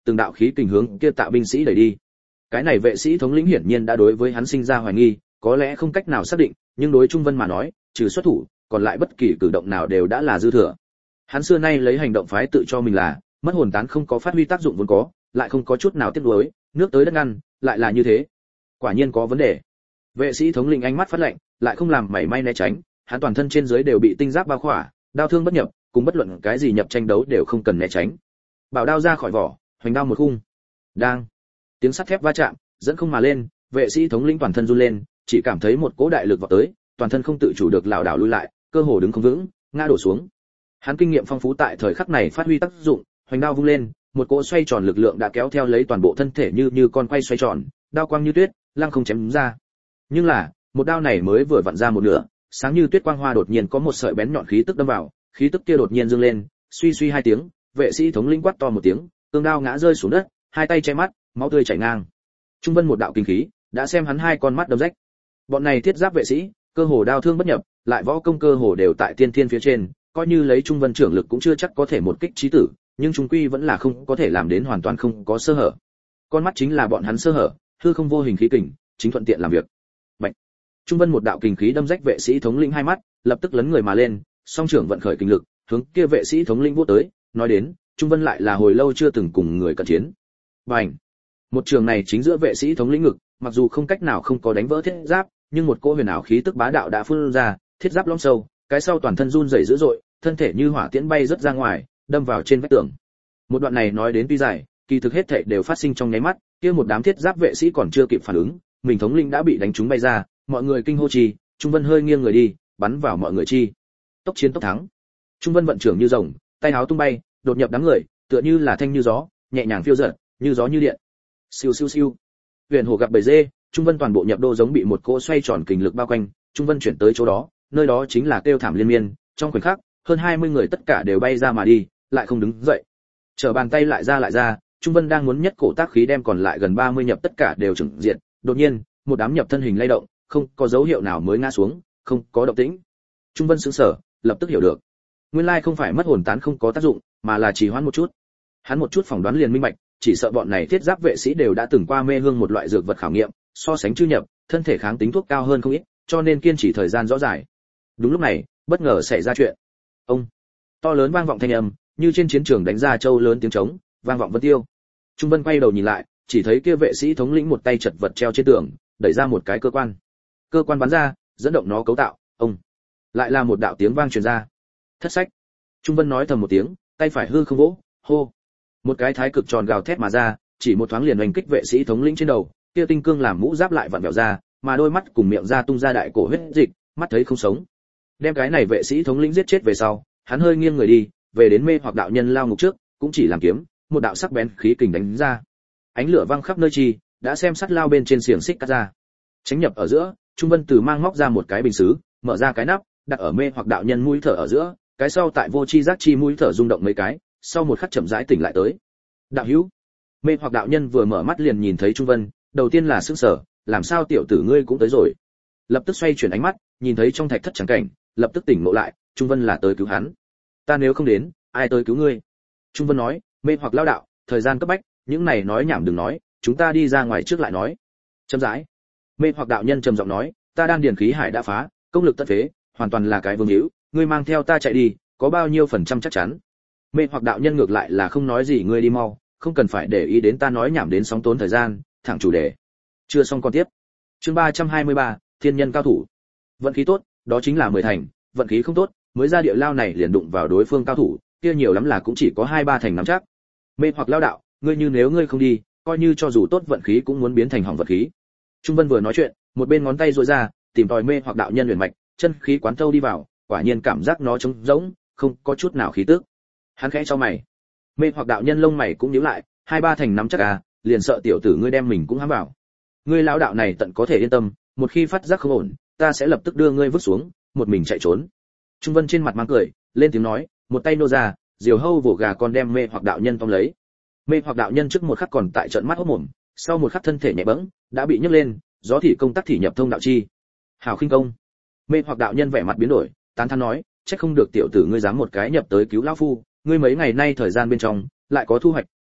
từng đạo khí kình hướng kia Tạ binh sĩ đẩy đi. Cái này vệ sĩ thống lĩnh hiển nhiên đã đối với hắn sinh ra hoài nghi, có lẽ không cách nào xác định, nhưng đối Trung Vân mà nói, trừ xuất thủ, còn lại bất kỳ cử động nào đều đã là dư thừa. Hắn xưa nay lấy hành động phái tự cho mình là, mất hồn tán không có phát huy tác dụng vốn có, lại không có chút nào tiếc nuối, nước tới đất ngăn, lại là như thế. Quả nhiên có vấn đề. Vệ sĩ thống lĩnh ánh mắt phát lạnh, lại không làm mảy may né tránh, hắn toàn thân trên dưới đều bị tinh giáp bao khỏa, đao thương bất nhập, cùng bất luận cái gì nhập tranh đấu đều không cần né tránh. Bảo đao ra khỏi vỏ, hoành đao một khung. Đang. Tiếng sắt thép va chạm, dẫn không mà lên, vệ sĩ thống lĩnh toàn thân run lên, chỉ cảm thấy một cỗ đại lực vọt tới, toàn thân không tự chủ được lảo đảo lùi lại, cơ hồ đứng không vững, ngã đổ xuống. Hắn kinh nghiệm phong phú tại thời khắc này phát huy tác dụng, hoành đao vung lên, một cỗ xoay tròn lực lượng đã kéo theo lấy toàn bộ thân thể như như con quay xoay tròn, đao quang như tuyết, lăng không chém ra. Nhưng là, một đao này mới vừa vặn ra một nửa, sáng như tuyết quang hoa đột nhiên có một sợi bén nhọn khí tức đâm vào, khí tức kia đột nhiên dâng lên, suy suy hai tiếng, vệ sĩ thống lĩnh quát to một tiếng, cương đao ngã rơi xuống đất, hai tay che mắt, máu tươi chảy ngang. Trung Vân một đạo kinh khí, đã xem hắn hai con mắt đâm rách. Bọn này thiết giáp vệ sĩ, cơ hồ đao thương bất nhập, lại võ công cơ hồ đều tại tiên thiên phía trên, coi như lấy Trung Vân trưởng lực cũng chưa chắc có thể một kích chí tử, nhưng trung quy vẫn là không có thể làm đến hoàn toàn không có sơ hở. Con mắt chính là bọn hắn sơ hở, hư không vô hình khí kình, chính thuận tiện làm việc. Bạch. Trung Vân một đạo kình khí đâm rách vệ sĩ thống lĩnh hai mắt, lập tức lấn người mà lên, song trưởng vận khởi kình lực, hướng kia vệ sĩ thống lĩnh vỗ tới, nói đến, Trung Vân lại là hồi lâu chưa từng cùng người cận chiến. Bành. Một trường này chính giữa vệ sĩ thống lĩnh ngực, mặc dù không cách nào không có đánh vỡ thiết giáp, nhưng một cỗ huyền ảo khí tức bá đạo đã phun ra, thiết giáp lõm sâu, cái sau toàn thân run rẩy dữ dội, thân thể như hỏa tiễn bay rất ra ngoài, đâm vào trên vách tường. Một đoạn này nói đến tuy dài, kỳ thực hết thảy đều phát sinh trong nháy mắt, kia một đám thiết giáp vệ sĩ còn chưa kịp phản ứng, mình thống lĩnh đã bị đánh trúng bay ra, mọi người kinh hô chi, Trung Vân hơi nghiêng người đi, bắn vào mọi người chi. Tốc chiến tốc thắng. Trung Vân vận trưởng như rồng, tay áo tung bay, đột nhập đám người, tựa như là thanh như gió, nhẹ nhàng phiêu dật, như gió như điện. Siêu siêu siêu. Huyền Hồ gặp bầy dê, Trung Vân toàn bộ nhập đô giống bị một cỗ xoay tròn kình lực bao quanh, Trung Vân chuyển tới chỗ đó, nơi đó chính là kêu thảm liên miên, trong khoảnh khắc, hơn hai mươi người tất cả đều bay ra mà đi, lại không đứng dậy. Trở bàn tay lại ra lại ra, Trung Vân đang muốn nhất cổ tác khí đem còn lại gần ba mươi nhập tất cả đều trừng diện, đột nhiên, một đám nhập thân hình lay động, không có dấu hiệu nào mới ngã xuống, không có động tĩnh. Trung Vân sững sờ, lập tức hiểu được. Nguyên lai không phải mất hồn tán không có tác dụng, mà là trì hoãn một chút. Hắn một chút phỏng đoán liền minh bạch, chỉ sợ bọn này thiết giáp vệ sĩ đều đã từng qua mê hương một loại dược vật khảo nghiệm, so sánh chư nhập, thân thể kháng tính thuốc cao hơn không ít, cho nên kiên trì thời gian rõ dài. Đúng lúc này, bất ngờ xảy ra chuyện. Ông, to lớn vang vọng thanh âm, như trên chiến trường đánh ra châu lớn tiếng trống, vang vọng vân tiêu. Trung Vân quay đầu nhìn lại, chỉ thấy kia vệ sĩ thống lĩnh một tay chật vật treo trên tường, đẩy ra một cái cơ quan. Cơ quan bắn ra, dẫn động nó cấu tạo, ông. Lại là một đạo tiếng vang truyền ra. Thất sách. Trung Vân nói thầm một tiếng, tay phải hư không vỗ, hô. Một cái thái cực tròn gào thét mà ra, chỉ một thoáng liền oanh kích vệ sĩ thống lĩnh trên đầu, kia tinh cương làm mũ giáp lại vặn vẹo ra, mà đôi mắt cùng miệng ra tung ra đại cổ huyết dịch, mắt thấy không sống. Đem cái này vệ sĩ thống lĩnh giết chết về sau, hắn hơi nghiêng người đi, về đến mê hoặc đạo nhân lao ngục trước, cũng chỉ làm kiếm, một đạo sắc bén khí kình đánh ra. Ánh lửa văng khắp nơi chi, đã xem sắt lao bên trên xiềng xích cắt ra. Tránh nhập ở giữa, Trung Vân từ mang móc ra một cái bình sứ, mở ra cái nắp, đặt ở mê hoặc đạo nhân mũi thở ở giữa, cái sau tại vô chi giác chi mũi thở rung động mấy cái, sau một khắc chậm rãi tỉnh lại tới. Đạo hữu. Mê hoặc đạo nhân vừa mở mắt liền nhìn thấy Trung Vân, đầu tiên là sững sờ, làm sao tiểu tử ngươi cũng tới rồi. Lập tức xoay chuyển ánh mắt, nhìn thấy trong thạch thất trắng cảnh, lập tức tỉnh ngộ lại, Trung Vân là tới cứu hắn. Ta nếu không đến, ai tới cứu ngươi? Trung Vân nói, mê hoặc lao đạo, thời gian cấp bách, những này nói nhảm đừng nói, chúng ta đi ra ngoài trước lại nói. Chậm rãi. Mê hoặc đạo nhân trầm giọng nói, ta đang điền khí hải đã phá, công lực tất phế, hoàn toàn là cái vương hữu, ngươi mang theo ta chạy đi, có bao nhiêu phần trăm chắc chắn? Mê hoặc đạo nhân ngược lại là không nói gì, ngươi đi mau, không cần phải để ý đến ta nói nhảm đến sóng tốn thời gian, thẳng chủ đề. Chưa xong con tiếp. Chương ba trăm hai mươi ba, thiên nhân cao thủ. Vận khí tốt, đó chính là mười thành, vận khí không tốt, mới ra địa lao này liền đụng vào đối phương cao thủ, kia nhiều lắm là cũng chỉ có hai ba thành nắm chắc. Mê hoặc lao đạo, ngươi như nếu ngươi không đi, coi như cho dù tốt vận khí cũng muốn biến thành hỏng vận khí. Trung Vân vừa nói chuyện, một bên ngón tay duỗi ra, tìm tòi mê hoặc đạo nhân huyền mạch, chân khí quán thâu đi vào, quả nhiên cảm giác nó trống rỗng, không có chút nào khí tức. Hắn khẽ chau mày. Mê hoặc đạo nhân lông mày cũng nhíu lại, hai ba thành nắm chắc à, liền sợ tiểu tử ngươi đem mình cũng hãm vào. Ngươi lão đạo này tận có thể yên tâm, một khi phát giác không ổn, ta sẽ lập tức đưa ngươi vứt xuống, một mình chạy trốn. Trung Vân trên mặt mang cười, lên tiếng nói, một tay nô ra, diều hâu vỗ gà con đem mê hoặc đạo nhân tóm lấy. Mê hoặc đạo nhân trước một khắc còn tại trận mắt hốt mồm, sau một khắc thân thể nhẹ bẫng, đã bị nhấc lên, gió thị công tác thị nhập thông đạo chi. Hảo khinh công. Mê hoặc đạo nhân vẻ mặt biến đổi, tán thán nói, trách không được tiểu tử ngươi dám một cái nhập tới cứu lão phu, ngươi mấy ngày nay thời gian bên trong lại có thu hoạch,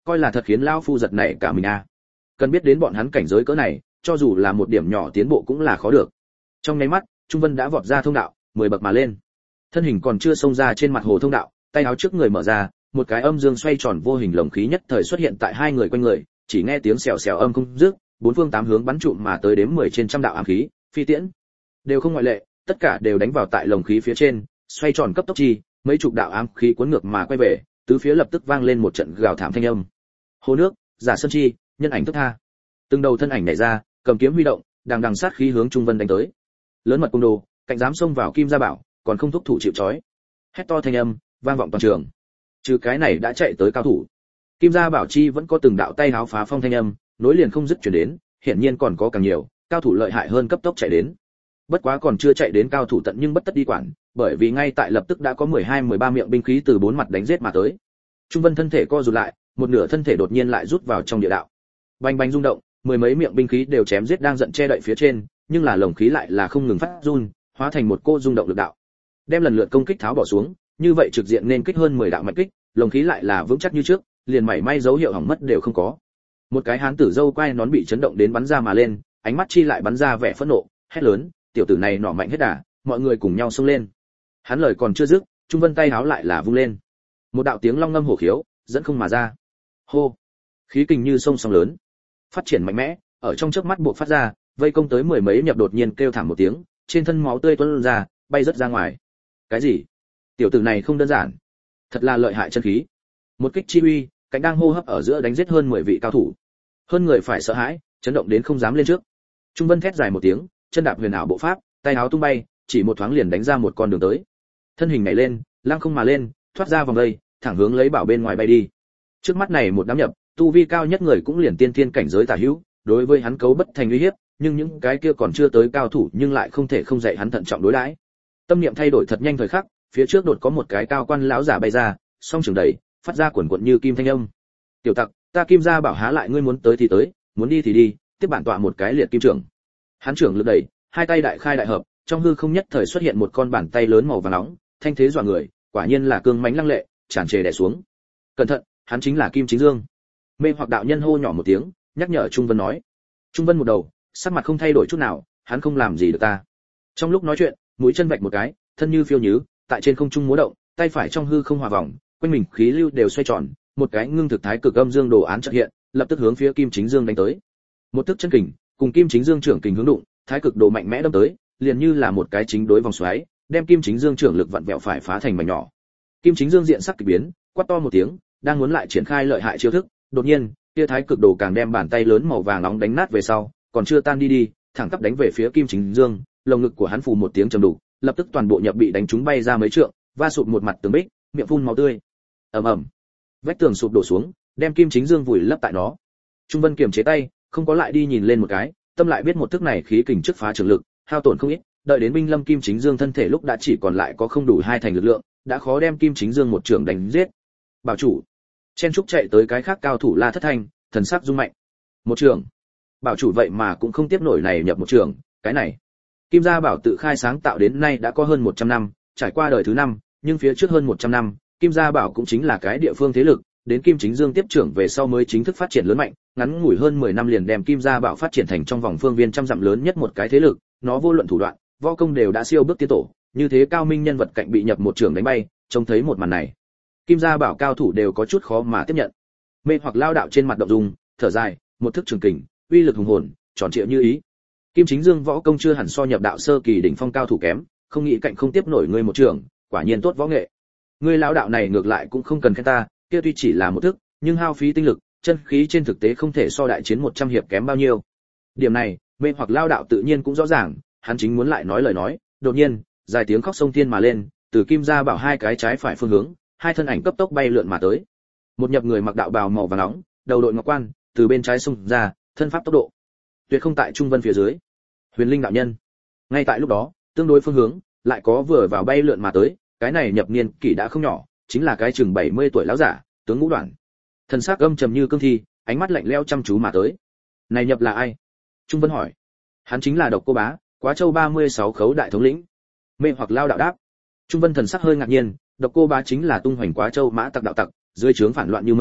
coi là thật khiến lão phu giật nảy cả mình a. Cần biết đến bọn hắn cảnh giới cỡ này, cho dù là một điểm nhỏ tiến bộ cũng là khó được. Trong nháy mắt, Trung Vân đã vọt ra thông đạo, mười bậc mà lên. Thân hình còn chưa xông ra trên mặt hồ thông đạo, tay áo trước người mở ra, một cái âm dương xoay tròn vô hình lồng khí nhất thời xuất hiện tại hai người quanh người, chỉ nghe tiếng xèo xèo âm không dứt, bốn phương tám hướng bắn trụm mà tới đến mười trên trăm đạo ám khí, phi tiễn đều không ngoại lệ, tất cả đều đánh vào tại lồng khí phía trên, xoay tròn cấp tốc chi, mấy chục đạo ám khí cuốn ngược mà quay về, tứ phía lập tức vang lên một trận gào thảm thanh âm. Hồ nước, giả sơn chi, nhân ảnh thức tha. Từng đầu thân ảnh nhảy ra, cầm kiếm huy động, đằng đằng sát khí hướng Trung Vân đánh tới. Lớn mật cung đồ, cạnh dám xông vào Kim Gia Bảo, còn không thúc thủ chịu trói. Hét to thanh âm, vang vọng toàn trường. Trừ cái này đã chạy tới cao thủ. Kim Gia Bảo chi vẫn có từng đạo tay háo phá phong thanh âm, nối liền không dứt truyền đến, hiển nhiên còn có càng nhiều, cao thủ lợi hại hơn cấp tốc chạy đến. Bất quá còn chưa chạy đến cao thủ tận nhưng bất tất đi quản, bởi vì ngay tại lập tức đã có mười hai mười ba miệng binh khí từ bốn mặt đánh giết mà tới. Trung Vân thân thể co rụt lại, một nửa thân thể đột nhiên lại rút vào trong địa đạo. Bành bành rung động, mười mấy miệng binh khí đều chém giết đang giận che đậy phía trên, nhưng là lồng khí lại là không ngừng phát run, hóa thành một cô rung động lực đạo. Đem lần lượt công kích tháo bỏ xuống, như vậy trực diện nên kích hơn mười đạo mạnh kích, lồng khí lại là vững chắc như trước, liền mảy may dấu hiệu hỏng mất đều không có. Một cái hán tử râu quai nón bị chấn động đến bắn ra mà lên, ánh mắt chi lại bắn ra vẻ phẫn nộ, hét lớn, tiểu tử này nỏ mạnh hết đà, mọi người cùng nhau xông lên. Hắn lời còn chưa dứt, Trung Vân tay háo lại là vung lên. Một đạo tiếng long ngâm hổ khiếu, dẫn không mà ra. Hô! Khí kình như sông sóng lớn, phát triển mạnh mẽ, ở trong chớp mắt buộc phát ra, vây công tới mười mấy nhập đột nhiên kêu thảm một tiếng, trên thân máu tươi tuôn ra, bay rất ra ngoài. Cái gì? Tiểu tử này không đơn giản, thật là lợi hại chân khí. Một kích chi uy, cánh đang hô hấp ở giữa đánh giết hơn mười vị cao thủ. Hơn người phải sợ hãi, chấn động đến không dám lên trước. Trung Vân thét dài một tiếng, chân đạp huyền ảo bộ pháp, tay áo tung bay, chỉ một thoáng liền đánh ra một con đường tới. Thân hình nhảy lên, lăng không mà lên, thoát ra vòng đây, thẳng hướng lấy bảo bên ngoài bay đi. Trước mắt này một đám nhập, tu vi cao nhất người cũng liền tiên thiên cảnh giới tả hữu, đối với hắn cấu bất thành uy hiếp, nhưng những cái kia còn chưa tới cao thủ nhưng lại không thể không dạy hắn thận trọng đối đãi. Tâm niệm thay đổi thật nhanh thời khắc, phía trước đột có một cái cao quan lão giả bay ra, song trường đẩy, phát ra quần quần như kim thanh âm. Tiểu tặc, ta Kim Gia Bảo há lại ngươi muốn tới thì tới, muốn đi thì đi, tiếp bản tọa một cái liệt kim trưởng. Hắn trưởng lực đẩy, hai tay đại khai đại hợp, trong hư không nhất thời xuất hiện một con bàn tay lớn màu vàng nóng, thanh thế dọa người, quả nhiên là cương mãnh lăng lệ, tràn trề đè xuống. Cẩn thận, hắn chính là Kim Chính Dương. Mê hoặc đạo nhân hô nhỏ một tiếng, nhắc nhở Trung Vân nói. Trung Vân một đầu, sắc mặt không thay đổi chút nào, hắn không làm gì được ta. Trong lúc nói chuyện, mũi chân vạch một cái, thân như phiêu nhứ, tại trên không trung múa động, tay phải trong hư không hòa vòng, quanh mình khí lưu đều xoay tròn, một cái ngưng thực thái cực âm dương đồ án chợt hiện, lập tức hướng phía Kim Chính Dương đánh tới. Một tức chân kình, cùng Kim Chính Dương trưởng kình hướng đụng, thái cực đồ mạnh mẽ đâm tới, liền như là một cái chính đối vòng xoáy, đem Kim Chính Dương trưởng lực vặn vẹo phải phá thành mảnh nhỏ. Kim Chính Dương diện sắc kỳ biến, quát to một tiếng, đang muốn lại triển khai lợi hại chiêu thức, đột nhiên, kia thái cực đồ càng đem bàn tay lớn màu vàng nóng đánh nát về sau, còn chưa tan đi đi, thẳng tắp đánh về phía Kim Chính Dương, lồng ngực của hắn phù một tiếng trầm đục, lập tức toàn bộ nhập bị đánh trúng bay ra mấy trượng, va sụp một mặt tường bích, miệng phun máu tươi. Ầm ầm. Vách tường sụp đổ xuống, đem Kim Chính Dương vùi lấp tại nó. Trung Vân kiềm chế tay, không có lại đi nhìn lên một cái, tâm lại biết một thức này khí kình trước phá trường lực, hao tổn không ít, đợi đến binh lâm Kim Chính Dương thân thể lúc đã chỉ còn lại có không đủ hai thành lực lượng, đã khó đem Kim Chính Dương một trường đánh giết. Bảo chủ. Chen trúc chạy tới cái khác cao thủ La Thất Thanh, thần sắc rung mạnh. Một trường. Bảo chủ vậy mà cũng không tiếp nổi này nhập một trường, cái này. Kim Gia Bảo tự khai sáng tạo đến nay đã có hơn một trăm năm, trải qua đời thứ năm, nhưng phía trước hơn một trăm năm, Kim Gia Bảo cũng chính là cái địa phương thế lực, đến Kim Chính Dương tiếp trưởng về sau mới chính thức phát triển lớn mạnh, ngắn ngủi hơn mười năm liền đem Kim Gia Bảo phát triển thành trong vòng phương viên trăm dặm lớn nhất một cái thế lực, nó vô luận thủ đoạn, võ công đều đã siêu bước tiến tổ, như thế cao minh nhân vật cạnh bị nhập một trường đánh bay, trông thấy một màn này, Kim Gia Bảo cao thủ đều có chút khó mà tiếp nhận. Mê hoặc lao đạo trên mặt động dung, thở dài, một thức trường kình, uy lực hùng hồn, tròn trịa như ý. Kim Chính Dương võ công chưa hẳn so nhập đạo sơ kỳ đỉnh phong cao thủ kém, không nghĩ cạnh không tiếp nổi ngươi một trường, quả nhiên tốt võ nghệ. Ngươi lão đạo này ngược lại cũng không cần khen ta, kia tuy chỉ là một thức, nhưng hao phí tinh lực, chân khí trên thực tế không thể so đại chiến một trăm hiệp kém bao nhiêu. Điểm này, mê hoặc lao đạo tự nhiên cũng rõ ràng, hắn chính muốn lại nói lời nói, đột nhiên, dài tiếng khóc sông thiên mà lên, từ Kim Gia Bảo hai cái trái phải phương hướng, hai thân ảnh cấp tốc bay lượn mà tới. Một nhập người mặc đạo bào màu vàng nóng, đầu đội ngọc quan, từ bên trái xông ra, thân pháp tốc độ tuyệt không tại Trung Vân phía dưới. Huyền Linh đạo nhân. Ngay tại lúc đó, tương đối phương hướng, lại có vừa vào bay lượn mà tới, cái này nhập niên kỷ đã không nhỏ, chính là cái chừng bảy mươi tuổi lão giả, tướng Ngũ Đoạn. Thần sắc âm trầm như cương thi, ánh mắt lạnh lẽo chăm chú mà tới. Này nhập là ai? Trung Vân hỏi. Hắn chính là Độc Cô Bá, Quá Châu ba mươi sáu khấu đại thống lĩnh. Mê hoặc lao đạo đáp. Trung Vân thần sắc hơi ngạc nhiên, Độc Cô Bá chính là tung hoành Quá Châu mã tặc đạo tặc, dưới trướng phản loạn như mây,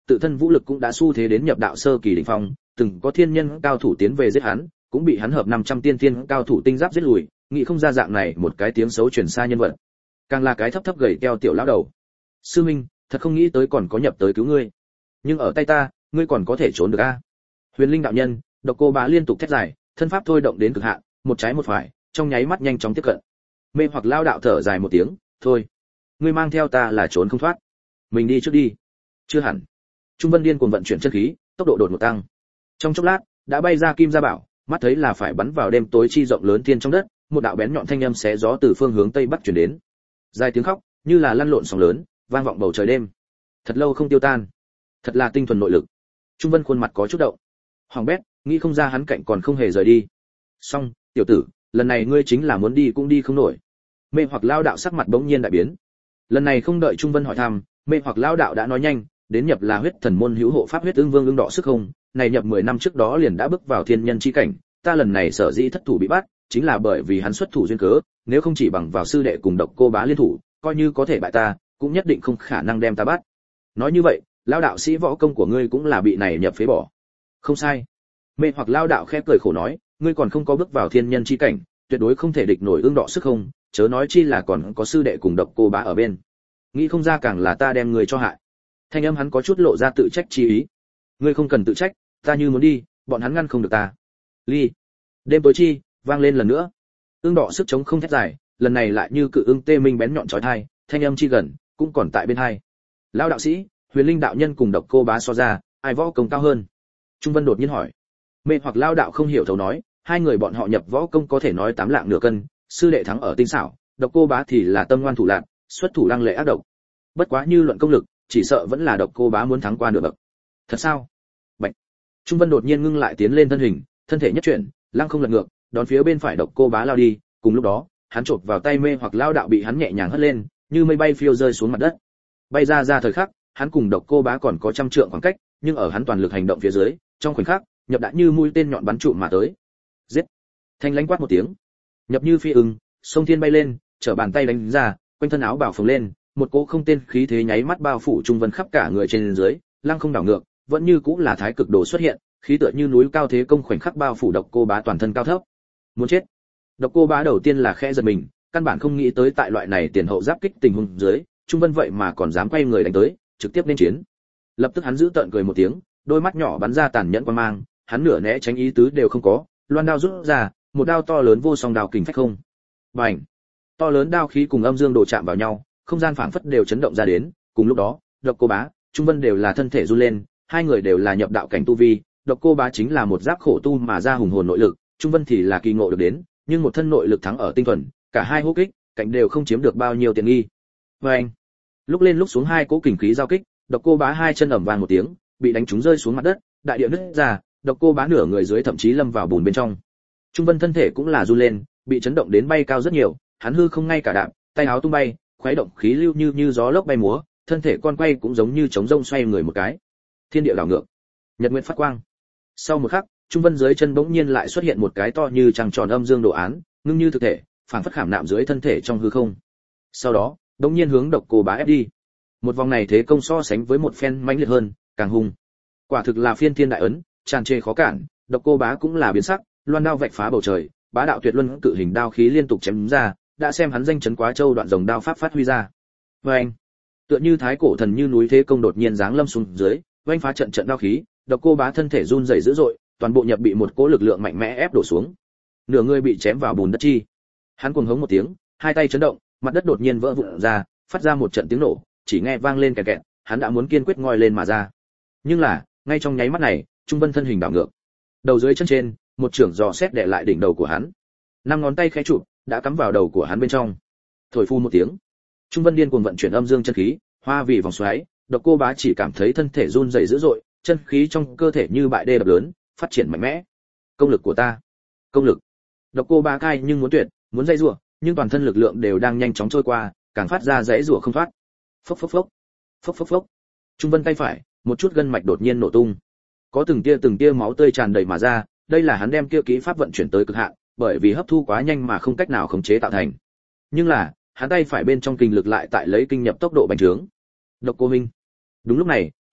tự thân vũ lực cũng đã xu thế đến nhập đạo sơ kỳ đỉnh phong, từng có thiên nhân cao thủ tiến về giết hắn, cũng bị hắn hợp năm trăm tiên thiên cao thủ tinh giáp giết lùi, nghĩ không ra dạng này một cái tiếng xấu truyền xa nhân vật. Càng là cái thấp thấp gầy teo tiểu lão đầu. Sư minh, thật không nghĩ tới còn có nhập tới cứu ngươi. Nhưng ở tay ta, ngươi còn có thể trốn được a. Huyền Linh đạo nhân, Độc Cô Bá liên tục thét dài, thân pháp thôi động đến cực hạn, một trái một phải, trong nháy mắt nhanh chóng tiếp cận. Mê Hoặc lao đạo thở dài một tiếng, thôi, ngươi mang theo ta là trốn không thoát. Mình đi trước đi. Chưa hẳn. Trung Vân điên cuồng vận chuyển chân khí, tốc độ đột ngột tăng. Trong chốc lát, đã bay ra kim gia bảo, mắt thấy là phải bắn vào đêm tối chi rộng lớn thiên trong đất, một đạo bén nhọn thanh âm xé gió từ phương hướng tây bắc truyền đến. Dài tiếng khóc, như là lăn lộn sóng lớn, vang vọng bầu trời đêm. Thật lâu không tiêu tan. Thật là tinh thuần nội lực. Trung Vân khuôn mặt có chút động. Hoàng bét, nghĩ không ra hắn cạnh còn không hề rời đi. Xong, tiểu tử, lần này ngươi chính là muốn đi cũng đi không nổi. Mê Hoặc lao đạo sắc mặt bỗng nhiên đại biến. Lần này không đợi Trung Vân hỏi thăm, Mê Hoặc lao đạo đã nói nhanh, đến nhập là huyết thần môn hữu hộ pháp huyết ương vương ương đỏ sức không, này nhập mười năm trước đó liền đã bước vào thiên nhân chi cảnh, ta lần này sở dĩ thất thủ bị bắt, chính là bởi vì hắn xuất thủ duyên cớ, nếu không chỉ bằng vào sư đệ cùng Độc Cô Bá liên thủ, coi như có thể bại ta, cũng nhất định không khả năng đem ta bắt. Nói như vậy, lão đạo sĩ võ công của ngươi cũng là bị này nhập phế bỏ. Không sai. Mê Hoặc lao đạo khẽ cười khổ nói, ngươi còn không có bước vào thiên nhân chi cảnh, tuyệt đối không thể địch nổi ương đỏ sức không, chớ nói chi là còn có sư đệ cùng Độc Cô Bá ở bên. Nghĩ không ra càng là ta đem người cho hại. Thanh âm hắn có chút lộ ra tự trách chi ý. Ngươi không cần tự trách, ta như muốn đi, bọn hắn ngăn không được ta. Ly. Đêm tối chi, vang lên lần nữa. Ương đỏ sức chống không thét dài, lần này lại như cự ương tê minh bén nhọn chói tai, thanh âm chi gần, cũng còn tại bên hai. Lão đạo sĩ, Huyền Linh đạo nhân cùng Độc Cô Bá so ra, ai võ công cao hơn? Trung Vân đột nhiên hỏi. Mê Hoặc lao đạo không hiểu thấu nói, hai người bọn họ nhập võ công có thể nói tám lạng nửa cân, sư đệ thắng ở tinh xảo, Độc Cô Bá thì là tâm ngoan thủ lạn, xuất thủ lăng lệ ác độc. Bất quá như luận công lực, chỉ sợ vẫn là Độc Cô Bá muốn thắng qua nửa bậc. Thật sao? Bạch. Trung Vân đột nhiên ngưng lại tiến lên thân hình, thân thể nhất chuyển, lăng không lật ngược, đón phía bên phải Độc Cô Bá lao đi, cùng lúc đó, hắn chộp vào tay Mê Hoặc lao đạo bị hắn nhẹ nhàng hất lên, như mây bay phiêu rơi xuống mặt đất. Bay ra ra thời khắc, hắn cùng Độc Cô Bá còn có trăm trượng khoảng cách, nhưng ở hắn toàn lực hành động phía dưới, trong khoảnh khắc, nhập đã như mũi tên nhọn bắn trụm mà tới. Giết! Thanh lãnh quát một tiếng, nhập như phi ưng, sông thiên bay lên, trở bàn tay đánh ra, quanh thân áo bảo phồng lên, một cỗ không tên khí thế nháy mắt bao phủ Trung Vân khắp cả người trên dưới, lăng không đảo ngược, vẫn như cũng là thái cực đồ xuất hiện, khí tựa như núi cao thế công khoảnh khắc bao phủ Độc Cô Bá toàn thân cao thấp. Muốn chết! Độc Cô Bá đầu tiên là khẽ giật mình, căn bản không nghĩ tới tại loại này tiền hậu giáp kích tình huống dưới, Trung Vân vậy mà còn dám quay người đánh tới, trực tiếp lên chiến. Lập tức hắn giữ tợn cười một tiếng, đôi mắt nhỏ bắn ra tàn nhẫn quang mang, hắn nửa né tránh ý tứ đều không có, loan đao rút ra, một đao to lớn vô song đao kình phách không. Bành! To lớn đao khí cùng âm dương đồ chạm vào nhau, không gian phảng phất đều chấn động ra đến, cùng lúc đó, Độc Cô Bá, Trung Vân đều là thân thể run lên, hai người đều là nhập đạo cảnh tu vi, Độc Cô Bá chính là một giáp khổ tu mà ra hùng hồn nội lực, Trung Vân thì là kỳ ngộ được đến, nhưng một thân nội lực thắng ở tinh thuần, cả hai hô kích, cảnh đều không chiếm được bao nhiêu tiện nghi. Bành! Lúc lên lúc xuống hai cỗ kình khí giao kích, Độc Cô Bá hai chân ầm vang một tiếng, bị đánh trúng rơi xuống mặt đất, đại địa nứt ra, Độc Cô Bá nửa người dưới thậm chí lâm vào bùn bên trong. Trung Vân thân thể cũng là run lên, bị chấn động đến bay cao rất nhiều, hắn hư không ngay cả đạp, tay áo tung bay, khuấy động khí lưu như như gió lốc bay múa, thân thể con quay cũng giống như trống rông xoay người một cái. Thiên địa đảo ngược, nhật nguyệt phát quang. Sau một khắc, Trung Vân dưới chân bỗng nhiên lại xuất hiện một cái to như trăng tròn âm dương đồ án, ngưng như thực thể, phảng phất khảm nạm dưới thân thể trong hư không. Sau đó, bỗng nhiên hướng Độc Cô Bá ép đi. Một vòng này thế công so sánh với một phen mãnh liệt hơn, càng hung. Quả thực là phiên thiên đại ấn, tràn trề khó cản, Độc Cô Bá cũng là biến sắc, loan đao vạch phá bầu trời, bá đạo tuyệt luân cự hình đao khí liên tục chém ra, đã xem hắn danh chấn Quá Châu đoạn rồng đao pháp phát huy ra. Oeng! Tựa như thái cổ thần như núi thế công đột nhiên giáng lâm xuống dưới, oanh phá trận trận đao khí, Độc Cô Bá thân thể run rẩy dữ dội, toàn bộ nhập bị một cỗ lực lượng mạnh mẽ ép đổ xuống. Nửa người bị chém vào bùn đất chi. Hắn cuồng hống một tiếng, hai tay chấn động, mặt đất đột nhiên vỡ vụn ra, phát ra một trận tiếng nổ, chỉ nghe vang lên kẹt kẹt, hắn đã muốn kiên quyết ngoi lên mà ra. Nhưng là, ngay trong nháy mắt này, Trung Vân thân hình đảo ngược. Đầu dưới chân trên, một chưởng giò xét đè lại đỉnh đầu của hắn. Năm ngón tay khẽ chụp, đã cắm vào đầu của hắn bên trong. Thổi phu một tiếng. Trung Vân điên cuồng vận chuyển âm dương chân khí, hoa vì vòng xoáy, Độc Cô Bá chỉ cảm thấy thân thể run rẩy dữ dội, chân khí trong cơ thể như bại đê đập lớn, phát triển mạnh mẽ. Công lực của ta, công lực. Độc Cô Bá cai nhưng muốn tuyệt, muốn dây rủa, nhưng toàn thân lực lượng đều đang nhanh chóng trôi qua, càng phát ra dãy rủa không thoát. Phốc phốc phốc, phốc phốc phốc. Trung Vân tay phải, một chút gân mạch đột nhiên nổ tung, có từng tia từng tia máu tươi tràn đầy mà ra, đây là hắn đem kia kỹ pháp vận chuyển tới cực hạn, bởi vì hấp thu quá nhanh mà không cách nào khống chế tạo thành. Nhưng là, hắn tay phải bên trong kinh lực lại tại lấy kinh nhập tốc độ bành trướng. Độc Cô Minh. Đúng lúc này,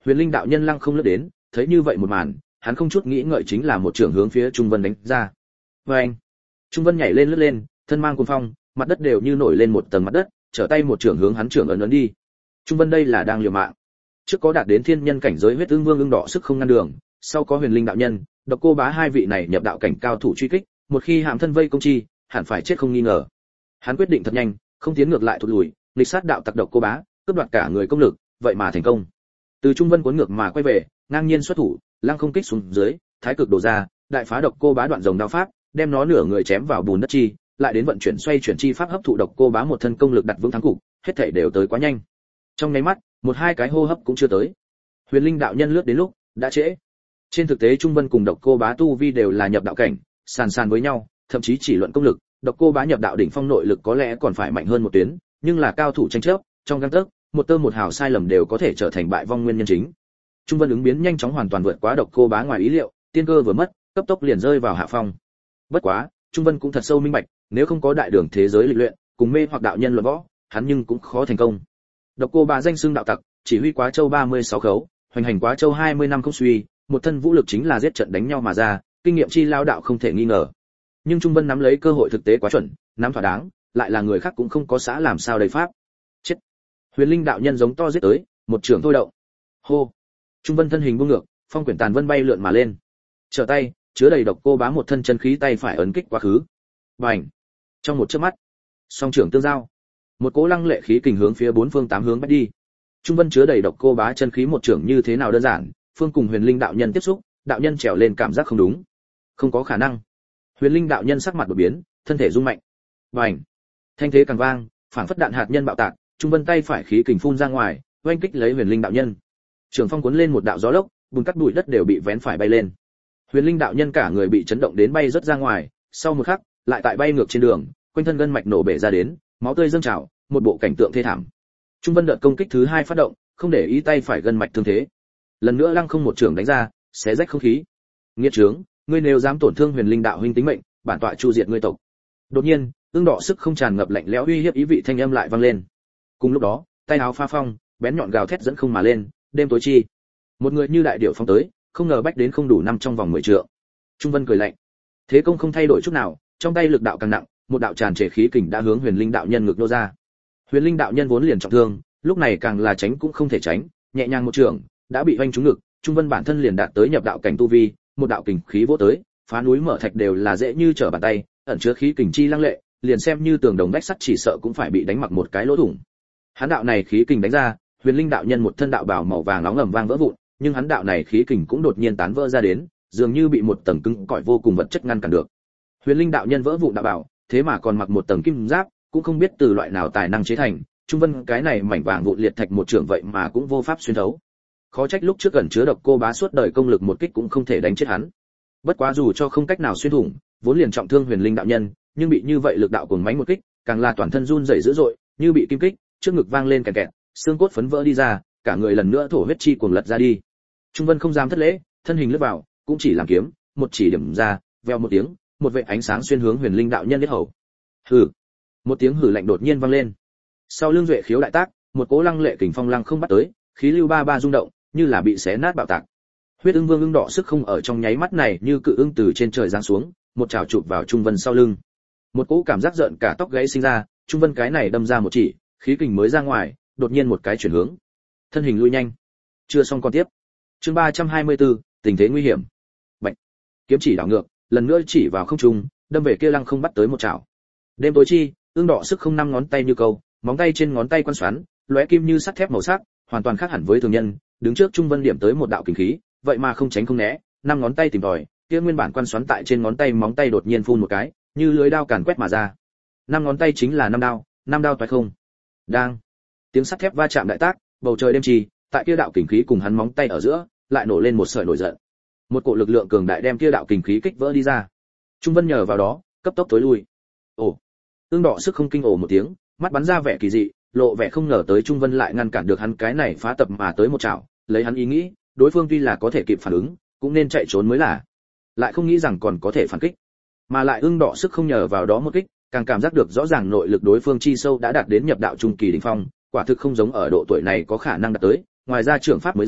Huyền Linh đạo nhân lăng không lướt đến, thấy như vậy một màn, hắn không chút nghĩ ngợi chính là một trường hướng phía Trung Vân đánh ra. Oeng! Trung Vân nhảy lên lướt lên, thân mang cuồng phong, mặt đất đều như nổi lên một tầng mặt đất, trở tay một trường hướng hắn trường ấn ấn đi. Trung Vân đây là đang liều mạng. Trước có đạt đến thiên nhân cảnh giới huyết ương vương ưng đỏ sức không ngăn đường, sau có Huyền Linh đạo nhân, Độc Cô Bá hai vị này nhập đạo cảnh cao thủ truy kích, một khi hãm thân vây công chi, hẳn phải chết không nghi ngờ. Hắn quyết định thật nhanh, không tiến ngược lại thụt lùi, nghịch sát đạo tặc Độc Cô Bá, cướp đoạt cả người công lực, vậy mà thành công. Từ Trung Vân cuốn ngược mà quay về, ngang nhiên xuất thủ, lăng không kích xuống dưới, thái cực đổ ra, đại phá Độc Cô Bá đoạn rồng đao pháp, đem nó nửa người chém vào bùn đất chi, lại đến vận chuyển xoay chuyển chi pháp hấp thụ Độc Cô Bá một thân công lực đặt vững thắng cục, hết thảy đều tới quá nhanh. Trong nháy mắt, một hai cái hô hấp cũng chưa tới. Huyền Linh đạo nhân lướt đến lúc, đã trễ. Trên thực tế Trung Vân cùng Độc Cô Bá tu vi đều là nhập đạo cảnh, sàn sàn với nhau, thậm chí chỉ luận công lực, Độc Cô Bá nhập đạo đỉnh phong nội lực có lẽ còn phải mạnh hơn một tuyến, nhưng là cao thủ tranh chấp, trong gang tấc, một tơ một hào sai lầm đều có thể trở thành bại vong nguyên nhân chính. Trung Vân ứng biến nhanh chóng hoàn toàn vượt quá Độc Cô Bá ngoài ý liệu, tiên cơ vừa mất, cấp tốc liền rơi vào hạ phong. Bất quá, Trung Vân cũng thật sâu minh bạch, nếu không có đại đường thế giới lịch luyện, cùng mê hoặc đạo nhân luận võ, hắn nhưng cũng khó thành công. Độc Cô Bá danh xưng đạo tặc, chỉ huy Quá Châu ba mươi sáu khấu, hoành hành Quá Châu hai mươi năm không suy, một thân vũ lực chính là giết trận đánh nhau mà ra, kinh nghiệm chi lao đạo không thể nghi ngờ. Nhưng Trung Vân nắm lấy cơ hội thực tế quá chuẩn, nắm thỏa đáng, lại là người khác cũng không có xã làm sao đầy pháp. Chết. Huyền Linh đạo nhân giống to giết tới, một trường thôi động. Hô. Trung Vân thân hình buông ngược, phong quyển tàn vân bay lượn mà lên. Trở tay, chứa đầy Độc Cô Bá một thân chân khí tay phải ấn kích quá khứ. Bành. Trong một chớp mắt, song trưởng tương giao, một cỗ lăng lệ khí kình hướng phía bốn phương tám hướng bắt đi. Trung Vân chứa đầy Độc Cô Bá chân khí một trưởng như thế nào đơn giản, phương cùng Huyền Linh đạo nhân tiếp xúc, đạo nhân trèo lên cảm giác không đúng. Không có khả năng. Huyền Linh đạo nhân sắc mặt đổi biến, thân thể rung mạnh. Bành. Thanh thế càng vang, phảng phất đạn hạt nhân bạo tạc, Trung Vân tay phải khí kình phun ra ngoài, oanh kích lấy Huyền Linh đạo nhân. Trường phong cuốn lên một đạo gió lốc, bùn cát bụi đất đều bị vén phải bay lên. Huyền Linh đạo nhân cả người bị chấn động đến bay rất ra ngoài, sau một khắc, lại tại bay ngược trên đường, quanh thân gân mạch nổ bể ra đến, máu tươi dâng trào, một bộ cảnh tượng thê thảm. Trung Vân đợt công kích thứ hai phát động, không để ý tay phải gân mạch thương thế. Lần nữa lăng không một trường đánh ra, xé rách không khí. Nghiệt trướng, ngươi nếu dám tổn thương Huyền Linh đạo huynh tính mệnh, bản tọa chu diệt ngươi tộc. Đột nhiên, ương đỏ sức không tràn ngập lạnh lẽo uy hiếp ý vị thanh âm lại vang lên. Cùng lúc đó, tay áo pha phong, bén nhọn gào thét dẫn không mà lên, đêm tối chi. Một người như đại điểu phóng tới, không ngờ bách đến không đủ năm trong vòng mười trượng. Trung Vân cười lạnh. Thế công không thay đổi chút nào, trong tay lực đạo càng nặng, một đạo tràn trề khí kình đã hướng Huyền Linh đạo nhân ngực nô ra. Huyền Linh đạo nhân vốn liền trọng thương, lúc này càng là tránh cũng không thể tránh, nhẹ nhàng một trường, đã bị hoanh trúng ngực. Trung Vân bản thân liền đạt tới nhập đạo cảnh tu vi, một đạo kình khí vỗ tới, phá núi mở thạch đều là dễ như trở bàn tay, ẩn chứa khí kình chi lăng lệ, liền xem như tường đồng vách sắt chỉ sợ cũng phải bị đánh mặc một cái lỗ thủng. Hắn đạo này khí kình đánh ra, Huyền Linh đạo nhân một thân đạo bào màu vàng nóng ầm vang vỡ vụn, nhưng hắn đạo này khí kình cũng đột nhiên tán vỡ ra đến, dường như bị một tầng cứng cỏi vô cùng vật chất ngăn cản được. Huyền Linh đạo nhân vỡ vụn đạo bào, thế mà còn mặc một tầng kim giáp, cũng không biết từ loại nào tài năng chế thành, Trung Vân cái này mảnh vàng vụn liệt thạch một trường vậy mà cũng vô pháp xuyên thấu. Khó trách lúc trước gần chứa Độc Cô Bá suốt đời công lực một kích cũng không thể đánh chết hắn. Bất quá dù cho không cách nào xuyên thủng, vốn liền trọng thương Huyền Linh đạo nhân, nhưng bị như vậy lực đạo cuồng mãnh một kích, càng là toàn thân run rẩy dữ dội, như bị kim kích, trước ngực vang lên kẹt kẹt, xương cốt phấn vỡ đi ra, cả người lần nữa thổ huyết chi cuồng lật ra đi. Trung Vân không dám thất lễ, thân hình lướt vào, cũng chỉ làm kiếm, một chỉ điểm ra, vèo một tiếng, một vệt ánh sáng xuyên hướng Huyền Linh đạo nhân huyết hầu. Hừ. Một tiếng hừ lạnh đột nhiên vang lên. Sau lưng duệ khiếu đại tác, một cỗ lăng lệ kình phong lăng không bắt tới, khí lưu ba ba rung động, như là bị xé nát bạo tạc. Huyết ưng vương ưng đỏ sức không ở trong nháy mắt này như cự ưng từ trên trời giáng xuống, một chảo chụp vào Trung Vân sau lưng. Một cỗ cảm giác giận cả tóc gáy sinh ra, Trung Vân cái này đâm ra một chỉ, khí kình mới ra ngoài, đột nhiên một cái chuyển hướng. Thân hình lui nhanh. Chưa xong con tiếp. Chương ba trăm hai mươi tư, tình thế nguy hiểm. Bạch. Kiếm chỉ đảo ngược, lần nữa chỉ vào không trung, đâm về kia lăng không bắt tới một chảo. Đêm tối chi, ương đỏ sức không năm ngón tay như câu, móng tay trên ngón tay quan xoắn, lóe kim như sắt thép màu sắc, hoàn toàn khác hẳn với thường nhân, đứng trước Trung Vân điểm tới một đạo kình khí, vậy mà không tránh không né, năm ngón tay tìm tòi, kia nguyên bản quan xoắn tại trên ngón tay móng tay đột nhiên phun một cái, như lưới đao càn quét mà ra. Năm ngón tay chính là năm đao, năm đao toái không. Đang. Tiếng sắt thép va chạm đại tác, bầu trời đêm trì, tại kia đạo kình khí cùng hắn móng tay ở giữa, lại nổ lên một sợi nổi giận. Một cỗ lực lượng cường đại đem kia đạo kình khí kích vỡ đi ra. Trung Vân nhờ vào đó, cấp tốc tối lui. Ồ. Ương đỏ sức không kinh ồ một tiếng, mắt bắn ra vẻ kỳ dị, lộ vẻ không ngờ tới Trung Vân lại ngăn cản được hắn cái này phá tập mà tới một chảo, lấy hắn ý nghĩ, đối phương tuy là có thể kịp phản ứng, cũng nên chạy trốn mới là. Lại không nghĩ rằng còn có thể phản kích. Mà lại Ương đỏ sức không nhờ vào đó một kích, càng cảm giác được rõ ràng nội lực đối phương chi sâu đã đạt đến nhập đạo trung kỳ đỉnh phong, quả thực không giống ở độ tuổi này có khả năng đạt tới, ngoài ra trưởng pháp mới ra,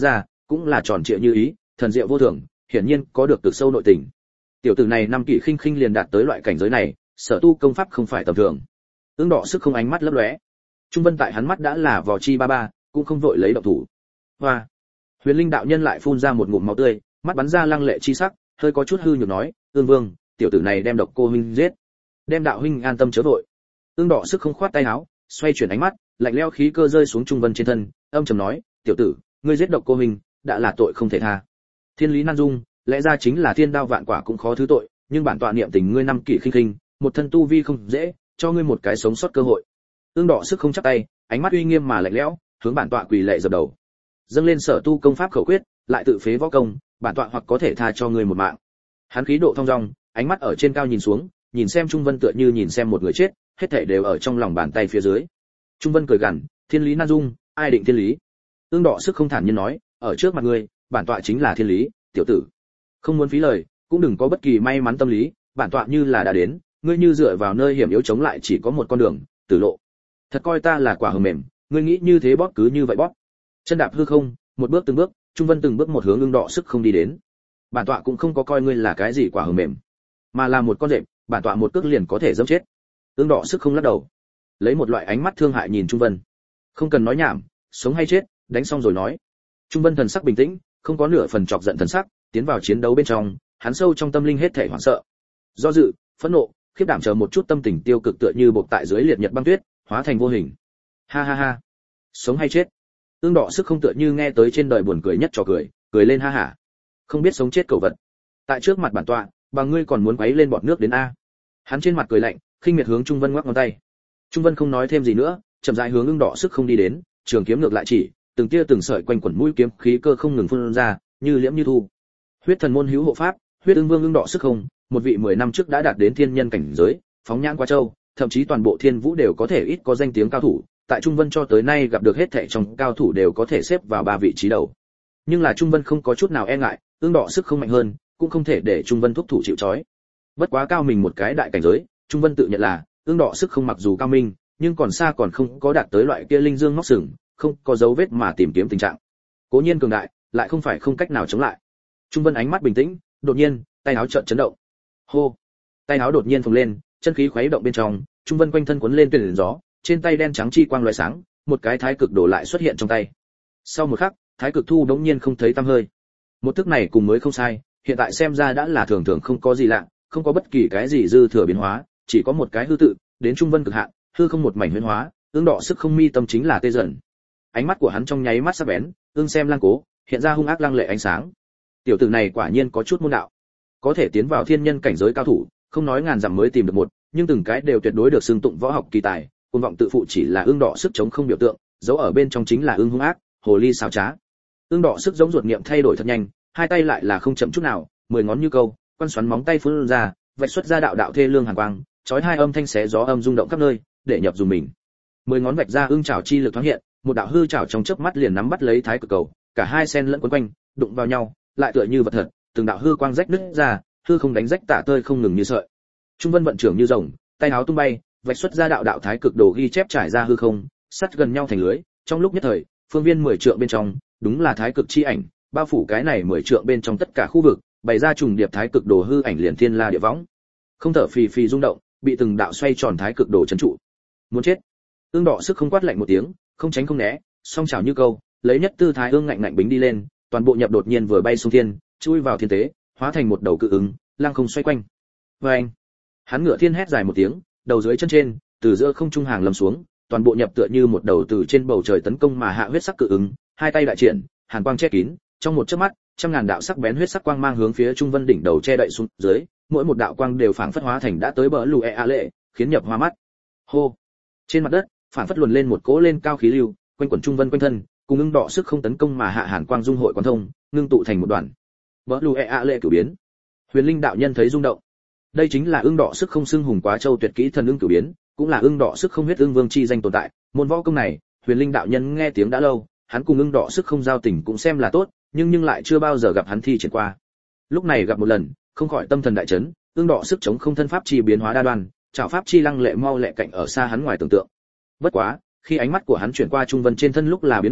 cũng là tròn trịa như ý, thần diệu vô thường, hiển nhiên có được cực sâu nội tình. Tiểu tử này năm kỷ khinh khinh liền đạt tới loại cảnh giới này, sở tu công pháp không phải tầm thường. Ưng Đỏ Sức không ánh mắt lấp lóe. Trung Vân tại hắn mắt đã là vò chi ba ba, cũng không vội lấy động thủ. Hoa. Huyền Linh đạo nhân lại phun ra một ngụm máu tươi, mắt bắn ra lăng lệ chi sắc, hơi có chút hư nhược nói, "Ương Vương, tiểu tử này đem độc cô huynh giết." Đem đạo huynh an tâm chớ vội. Ưng Đỏ Sức không khoát tay áo, xoay chuyển ánh mắt, lạnh lẽo khí cơ rơi xuống Trung Vân trên thân, âm trầm nói, "Tiểu tử, ngươi giết độc cô huynh, đã là tội không thể tha. Thiên lý nan dung, lẽ ra chính là thiên đao vạn quả cũng khó thứ tội, nhưng bản tọa niệm tình ngươi năm kỷ khinh khinh, một thân tu vi không dễ, cho ngươi một cái sống sót cơ hội." Ưng Đỏ Sức không chắp tay, ánh mắt uy nghiêm mà lạnh lẽo, hướng bản tọa quỳ lạy dập đầu. Dâng lên sở tu công pháp khẩu quyết, lại tự phế võ công, bản tọa hoặc có thể tha cho ngươi một mạng. Hắn khí độ thong dong, ánh mắt ở trên cao nhìn xuống, nhìn xem Trung Vân tựa như nhìn xem một người chết, hết thảy đều ở trong lòng bàn tay phía dưới. Trung Vân cười gằn, "Thiên lý nan dung, ai định thiên lý?" Ưng Đỏ Sức không thản nhiên nói, "Ở trước mặt ngươi, bản tọa chính là thiên lý, tiểu tử. Không muốn phí lời, cũng đừng có bất kỳ may mắn tâm lý, bản tọa như là đã đến, ngươi như dựa vào nơi hiểm yếu chống lại chỉ có một con đường, tử lộ. Thật coi ta là quả hờ mềm, ngươi nghĩ như thế bóp cứ như vậy bóp." Chân đạp hư không, một bước từng bước, Trung Vân từng bước một hướng Ưng Đỏ Sức không đi đến. Bản tọa cũng không có coi ngươi là cái gì quả hờ mềm, mà là một con rệp, bản tọa một cước liền có thể giẫm chết. Ưng Đỏ Sức không lắc đầu, lấy một loại ánh mắt thương hại nhìn Trung Vân. "Không cần nói nhảm, sống hay chết, đánh xong rồi nói." Trung Vân thần sắc bình tĩnh, không có nửa phần chọc giận thần sắc, tiến vào chiến đấu bên trong, hắn sâu trong tâm linh hết thảy hoảng sợ, do dự, phẫn nộ, khiếp đảm chờ một chút tâm tình tiêu cực tựa như bộc tại dưới liệt nhật băng tuyết, hóa thành vô hình. Ha ha ha, sống hay chết? Ưng Đỏ Sức không tựa như nghe tới trên đời buồn cười nhất trò cười, cười lên ha hả. Không biết sống chết cầu vật. Tại trước mặt bản tọa, bằng ngươi còn muốn quấy lên bọt nước đến a? Hắn trên mặt cười lạnh, khinh miệt hướng Trung Vân ngoắc ngón tay. Trung Vân không nói thêm gì nữa, chậm rãi hướng Ưng Đỏ Sức không đi đến, trường kiếm ngược lại chỉ, từng tia từng sợi quanh quẩn mũi kiếm khí cơ không ngừng phun ra, như liễm như thu. Huyết thần môn hữu hộ pháp, Huyết Ưng Vương Ưng Đỏ Sức không, một vị mười năm trước đã đạt đến thiên nhân cảnh giới, phóng nhãn qua châu, thậm chí toàn bộ thiên vũ đều có thể ít có danh tiếng cao thủ, tại Trung Vân cho tới nay gặp được hết thảy trong cao thủ đều có thể xếp vào ba vị trí đầu. Nhưng là Trung Vân không có chút nào e ngại, Ưng Đỏ Sức không mạnh hơn, cũng không thể để Trung Vân thúc thủ chịu trói. Bất quá cao mình một cái đại cảnh giới, Trung Vân tự nhận là, Ưng Đỏ Sức không mặc dù cao minh, nhưng còn xa còn không có đạt tới loại kia linh dương móc sừng, không có dấu vết mà tìm kiếm tình trạng. Cố nhiên cường đại, lại không phải không cách nào chống lại. Trung Vân ánh mắt bình tĩnh, đột nhiên, tay áo chợt chấn động. Hô! Tay áo đột nhiên phồng lên, chân khí khuấy động bên trong, Trung Vân quanh thân cuốn lên tuyển gió, trên tay đen trắng chi quang lóe sáng, một cái thái cực đổ lại xuất hiện trong tay. Sau một khắc, thái cực thu đống nhiên không thấy tăm hơi. Một thức này cùng mới không sai, hiện tại xem ra đã là thường thường không có gì lạ, không có bất kỳ cái gì dư thừa biến hóa, chỉ có một cái hư tự, đến Trung Vân cực hạn, hư không một mảnh huyễn hóa, Ưng Đỏ Sức không mi tâm chính là tê dần. Ánh mắt của hắn trong nháy mắt sắc bén, ương xem lang cố, hiện ra hung ác lăng lệ ánh sáng. Tiểu tử này quả nhiên có chút môn đạo, có thể tiến vào thiên nhân cảnh giới cao thủ, không nói ngàn dặm mới tìm được một, nhưng từng cái đều tuyệt đối được xưng tụng võ học kỳ tài, cuồng vọng tự phụ chỉ là Ưng Đỏ Sức chống không biểu tượng, giấu ở bên trong chính là ương hung ác, hồ ly xảo trá. Ưng Đỏ Sức giống ruột niệm thay đổi thật nhanh, hai tay lại là không chậm chút nào, mười ngón như câu, quan xoắn móng tay phun ra, vạch xuất ra đạo đạo thê lương hàn quang, chói hai âm thanh xé gió âm rung động khắp nơi, để nhập dùng mình. Mười ngón vạch ra ưng chảo chi lực thoáng hiện, một đạo hư chảo trong chớp mắt liền nắm bắt lấy thái cực cầu, cả hai sen lẫn quấn quanh, đụng vào nhau, lại tựa như vật thật, từng đạo hư quang rách nứt ra, hư không đánh rách tả tơi không ngừng như sợi. Trung Vân vận trưởng như rồng, tay áo tung bay, vạch xuất ra đạo đạo thái cực đồ ghi chép trải ra hư không, sắt gần nhau thành lưới, trong lúc nhất thời, phương viên mười trượng bên trong, đúng là thái cực chi ảnh, bao phủ cái này mười trượng bên trong tất cả khu vực, bày ra trùng điệp thái cực đồ hư ảnh liền thiên la địa võng. Không thở phì phì rung động, bị từng đạo xoay tròn thái cực đồ trấn trụ. Muốn chết. Ưng Đỏ Sức không quát lạnh một tiếng, không tránh không né, song chảo như câu, lấy nhất tư thái ương ngạnh ngạnh bính đi lên, toàn bộ nhập đột nhiên vừa bay xuống thiên, chui vào thiên tế, hóa thành một đầu cự ứng, lăng không xoay quanh. Oeng! Hắn ngửa thiên hét dài một tiếng, đầu dưới chân trên, từ giữa không trung hàng lầm xuống, toàn bộ nhập tựa như một đầu từ trên bầu trời tấn công mà hạ huyết sắc cự ứng, hai tay đại triển, hàn quang che kín, trong một chớp mắt, trăm ngàn đạo sắc bén huyết sắc quang mang hướng phía Trung Vân đỉnh đầu che đậy xuống dưới, mỗi một đạo quang đều phảng phất hóa thành đã tới bờ lù e a lệ, khiến nhập hoa mắt. Hô! Trên mặt đất, phảng phất luồn lên một cỗ lên cao khí lưu, quanh quẩn Trung Vân quanh thân, cùng Ưng Đỏ Sức không tấn công mà hạ hàn quang dung hội quán thông, ngưng tụ thành một đoàn. Bờ lù e a lệ cửu biến. Huyền Linh đạo nhân thấy rung động. Đây chính là Ưng Đỏ Sức không xưng hùng quá châu tuyệt kỹ thần ưng cửu biến, cũng là Ưng Đỏ Sức không huyết ưng vương chi danh tồn tại. Môn võ công này, Huyền Linh đạo nhân nghe tiếng đã lâu, hắn cùng Ưng Đỏ Sức không giao tình cũng xem là tốt, nhưng nhưng lại chưa bao giờ gặp hắn thi triển qua. Lúc này gặp một lần, không khỏi tâm thần đại chấn, Ưng Đỏ Sức chống không thân pháp chi biến hóa đa đoan, trảo pháp chi lăng lệ mau lẹ cạnh ở xa hắn ngoài tưởng tượng. Bất quá, khi ánh mắt của hắn chuyển qua Trung Vân trên thân lúc là biến đổi,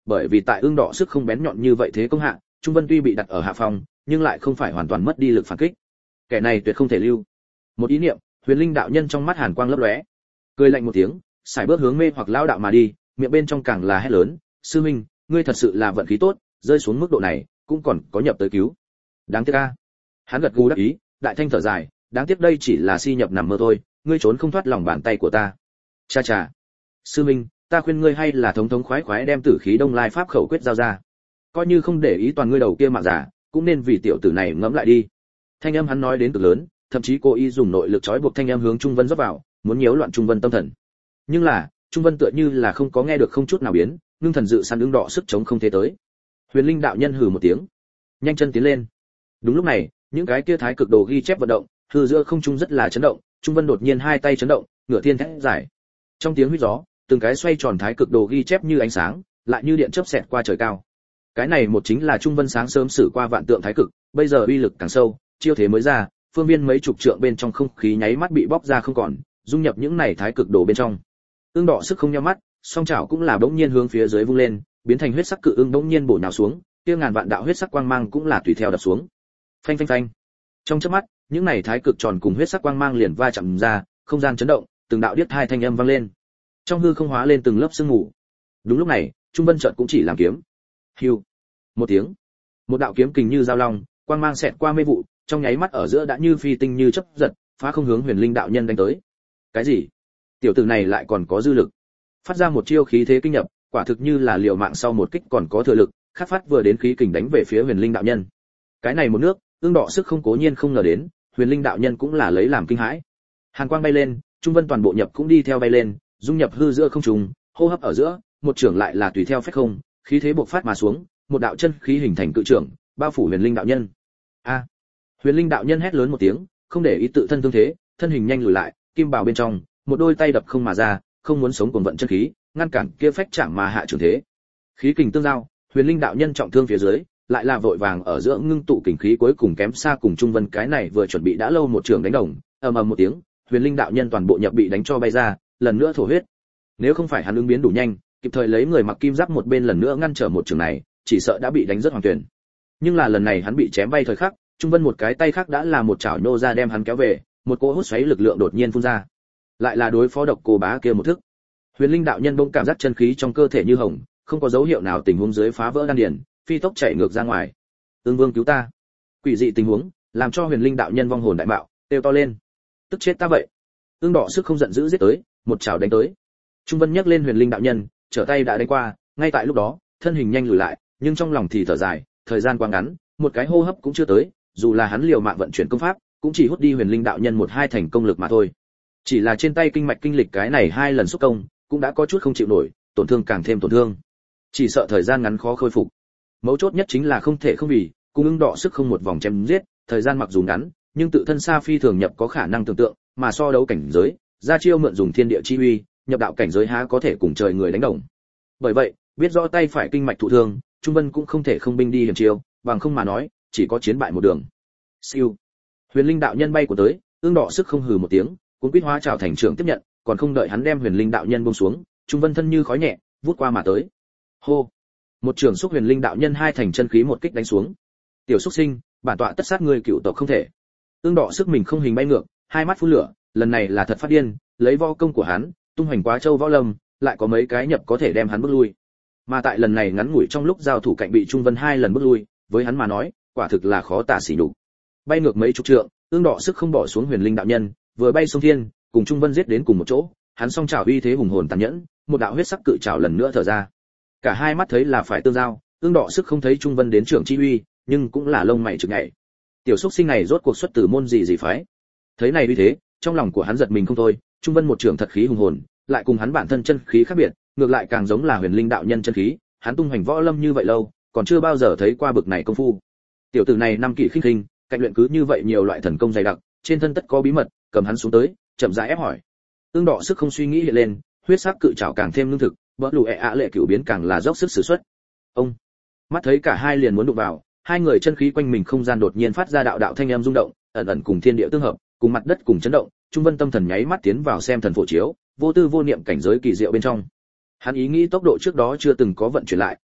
bởi vì tại ương đỏ sức không bén nhọn như vậy thế công hạ, Trung Vân tuy bị đặt ở hạ phòng, nhưng lại không phải hoàn toàn mất đi lực phản kích. Kẻ này tuyệt không thể lưu. Một ý niệm, Huyền Linh đạo nhân trong mắt hàn quang lấp lóe, cười lạnh một tiếng, xài bước hướng mê hoặc lão đạo mà đi, miệng bên trong càng là hét lớn, sư minh, ngươi thật sự là vận khí tốt, rơi xuống mức độ này, cũng còn có nhập tới cứu. Đáng tiếc a. Hắn gật gù đáp ý, đại thanh thở dài, đáng tiếc đây chỉ là si nhập nằm mơ thôi, ngươi trốn không thoát lòng bàn tay của ta. Cha cha. Sư minh, ta khuyên ngươi hay là thống thống khoái khoái đem tử khí đông lai pháp khẩu quyết giao ra. Coi như không để ý toàn ngươi đầu kia mạng giả, cũng nên vì tiểu tử này ngẫm lại đi. Thanh âm hắn nói đến cực lớn, thậm chí cố ý dùng nội lực trói buộc thanh âm hướng Trung Vân rót vào, muốn nhiễu loạn Trung Vân tâm thần. Nhưng là, Trung Vân tựa như là không có nghe được không chút nào biến, ngưng thần dự săn ứng đỏ sức chống không thế tới. Huyền Linh đạo nhân hừ một tiếng, nhanh chân tiến lên. Đúng lúc này, những cái kia thái cực đồ ghi chép vận động, hư giữa không trung rất là chấn động, Trung Vân đột nhiên hai tay chấn động, ngửa thiên thét giải. Trong tiếng huýt gió, từng cái xoay tròn thái cực đồ ghi chép như ánh sáng, lại như điện chớp xẹt qua trời cao. Cái này một chính là Trung Vân sáng sớm sử qua vạn tượng thái cực, bây giờ uy lực càng sâu, chiêu thế mới ra, phương viên mấy chục trượng bên trong không khí nháy mắt bị bóc ra không còn, dung nhập những này thái cực đồ bên trong. Ương đỏ sức không nhắm mắt, song chảo cũng là bỗng nhiên hướng phía dưới vung lên, biến thành huyết sắc cự ương bỗng nhiên bổ nhào xuống, kia ngàn vạn đạo huyết sắc quang mang cũng là tùy theo đập xuống. Phanh phanh phanh. Trong chớp mắt, những này thái cực tròn cùng huyết sắc quang mang liền va chạm ra, không gian chấn động, từng đạo điếc hai thanh âm vang lên. Trong hư không hóa lên từng lớp sương mù. Đúng lúc này, Trung Vân chợt cũng chỉ làm kiếm. Hưu. Một tiếng. Một đạo kiếm kình như dao long, quang mang xẹt qua mê vụ, trong nháy mắt ở giữa đã như phi tinh như chớp giật, phá không hướng Huyền Linh đạo nhân đánh tới. Cái gì? Tiểu tử này lại còn có dư lực. Phát ra một chiêu khí thế kinh nhập, quả thực như là liều mạng sau một kích còn có thừa lực, khát phát vừa đến khí kình đánh về phía Huyền Linh đạo nhân. Cái này một nước, ương đỏ sức không cố nhiên không ngờ đến, Huyền Linh đạo nhân cũng là lấy làm kinh hãi. Hàn quang bay lên, Trung Vân toàn bộ nhập cũng đi theo bay lên, dung nhập hư giữa không trung, hô hấp ở giữa, một trưởng lại là tùy theo phách không, khí thế bộc phát mà xuống, một đạo chân khí hình thành cự trưởng, bao phủ Huyền Linh đạo nhân. A! Huyền Linh đạo nhân hét lớn một tiếng, không để ý tự thân thương thế, thân hình nhanh lùi lại, kim bào bên trong, một đôi tay đập không mà ra, không muốn sống cuồng vận chân khí, ngăn cản kia phách chạm mà hạ trường thế. Khí kình tương giao, Huyền Linh đạo nhân trọng thương phía dưới, lại là vội vàng ở giữa ngưng tụ kình khí cuối cùng kém xa cùng Trung Vân cái này vừa chuẩn bị đã lâu một trường đánh đồng, ầm ầm một tiếng, Huyền Linh đạo nhân toàn bộ nhập bị đánh cho bay ra, lần nữa thổ huyết. Nếu không phải hắn ứng biến đủ nhanh, kịp thời lấy người mặc kim giáp một bên lần nữa ngăn trở một trường này, chỉ sợ đã bị đánh rất hoàn toàn. Nhưng là lần này hắn bị chém bay thời khắc, Trung Vân một cái tay khác đã là một chảo nô ra đem hắn kéo về, một cỗ hút xoáy lực lượng đột nhiên phun ra. Lại là đối phó độc cô bá kia một thức. Huyền Linh đạo nhân bỗng cảm giác chân khí trong cơ thể như hồng, không có dấu hiệu nào tình huống dưới phá vỡ đan điền, phi tốc chạy ngược ra ngoài. Ương Vương cứu ta! Quỷ dị tình huống, làm cho Huyền Linh đạo nhân vong hồn đại mạo, kêu to lên. Tức chết ta vậy! Ương đỏ sức không giận dữ giết tới, một chảo đánh tới. Trung Vân nhấc lên Huyền Linh đạo nhân, trở tay đã đánh qua, ngay tại lúc đó, thân hình nhanh lùi lại, nhưng trong lòng thì thở dài, thời gian quá ngắn, một cái hô hấp cũng chưa tới, dù là hắn liều mạng vận chuyển công pháp, cũng chỉ hút đi Huyền Linh đạo nhân một hai thành công lực mà thôi. Chỉ là trên tay kinh mạch kinh lịch cái này hai lần xúc công, cũng đã có chút không chịu nổi, tổn thương càng thêm tổn thương. Chỉ sợ thời gian ngắn khó khôi phục. Mấu chốt nhất chính là không thể không vì, cùng ưng đỏ sức không một vòng chém giết, thời gian mặc dù ngắn, nhưng tự thân xa phi thường nhập có khả năng tưởng tượng, mà so đấu cảnh giới, ra chiêu mượn dùng thiên địa chi uy, nhập đạo cảnh giới há có thể cùng trời người đánh đồng. Bởi vậy, biết rõ tay phải kinh mạch thụ thương, Trung Vân cũng không thể không binh đi hiểm chiêu, bằng không mà nói, chỉ có chiến bại một đường. Siêu. Huyền Linh đạo nhân bay của tới, ương đỏ sức không hừ một tiếng, cuốn quýt hóa trảo thành trưởng tiếp nhận, còn không đợi hắn đem Huyền Linh đạo nhân buông xuống, Trung Vân thân như khói nhẹ, vút qua mà tới. Hô. Một trường xúc Huyền Linh đạo nhân hai thành chân khí một kích đánh xuống. Tiểu xúc sinh, bản tọa tất sát ngươi cựu tộc không thể. Ương đỏ sức mình không hình bay ngược, hai mắt phun lửa, lần này là thật phát điên, lấy võ công của hắn, tung hoành quá châu võ lâm, lại có mấy cái nhập có thể đem hắn bước lui. Mà tại lần này ngắn ngủi trong lúc giao thủ cạnh bị Trung Vân hai lần bước lui, với hắn mà nói, quả thực là khó tả sỉ nhục. Bay ngược mấy chục trượng, ương đỏ sức không bỏ xuống Huyền Linh đạo nhân, vừa bay sông thiên, cùng Trung Vân giết đến cùng một chỗ, hắn song chảo uy thế hùng hồn tàn nhẫn, một đạo huyết sắc cự chảo lần nữa thở ra. Cả hai mắt thấy là phải tương giao, ương đỏ sức không thấy Trung Vân đến trưởng chi uy, nhưng cũng là lông mày chực nhảy. Tiểu xúc sinh này rốt cuộc xuất từ môn gì gì phái? Thấy này uy thế, trong lòng của hắn giật mình không thôi, Trung Vân một trưởng thật khí hùng hồn, lại cùng hắn bản thân chân khí khác biệt, ngược lại càng giống là Huyền Linh đạo nhân chân khí, hắn tung hoành võ lâm như vậy lâu, còn chưa bao giờ thấy qua bực này công phu. Tiểu tử này năm kỷ khinh khinh, cạnh luyện cứ như vậy nhiều loại thần công dày đặc, trên thân tất có bí mật, cầm hắn xuống tới, chậm rãi ép hỏi. Ương đỏ sức không suy nghĩ hiện lên, huyết sắc cự trảo càng thêm lương thực, bỡ lù ẹ ạ lệ cửu biến càng là dốc sức sử xuất. Ông, mắt thấy cả hai liền muốn đụng vào, hai người chân khí quanh mình không gian đột nhiên phát ra đạo đạo thanh âm rung động, ẩn ẩn cùng thiên địa tương hợp, cùng mặt đất cùng chấn động. Trung Vân tâm thần nháy mắt tiến vào xem thần phổ chiếu, vô tư vô niệm cảnh giới kỳ diệu bên trong. Hắn ý nghĩ tốc độ trước đó chưa từng có vận chuyển lại,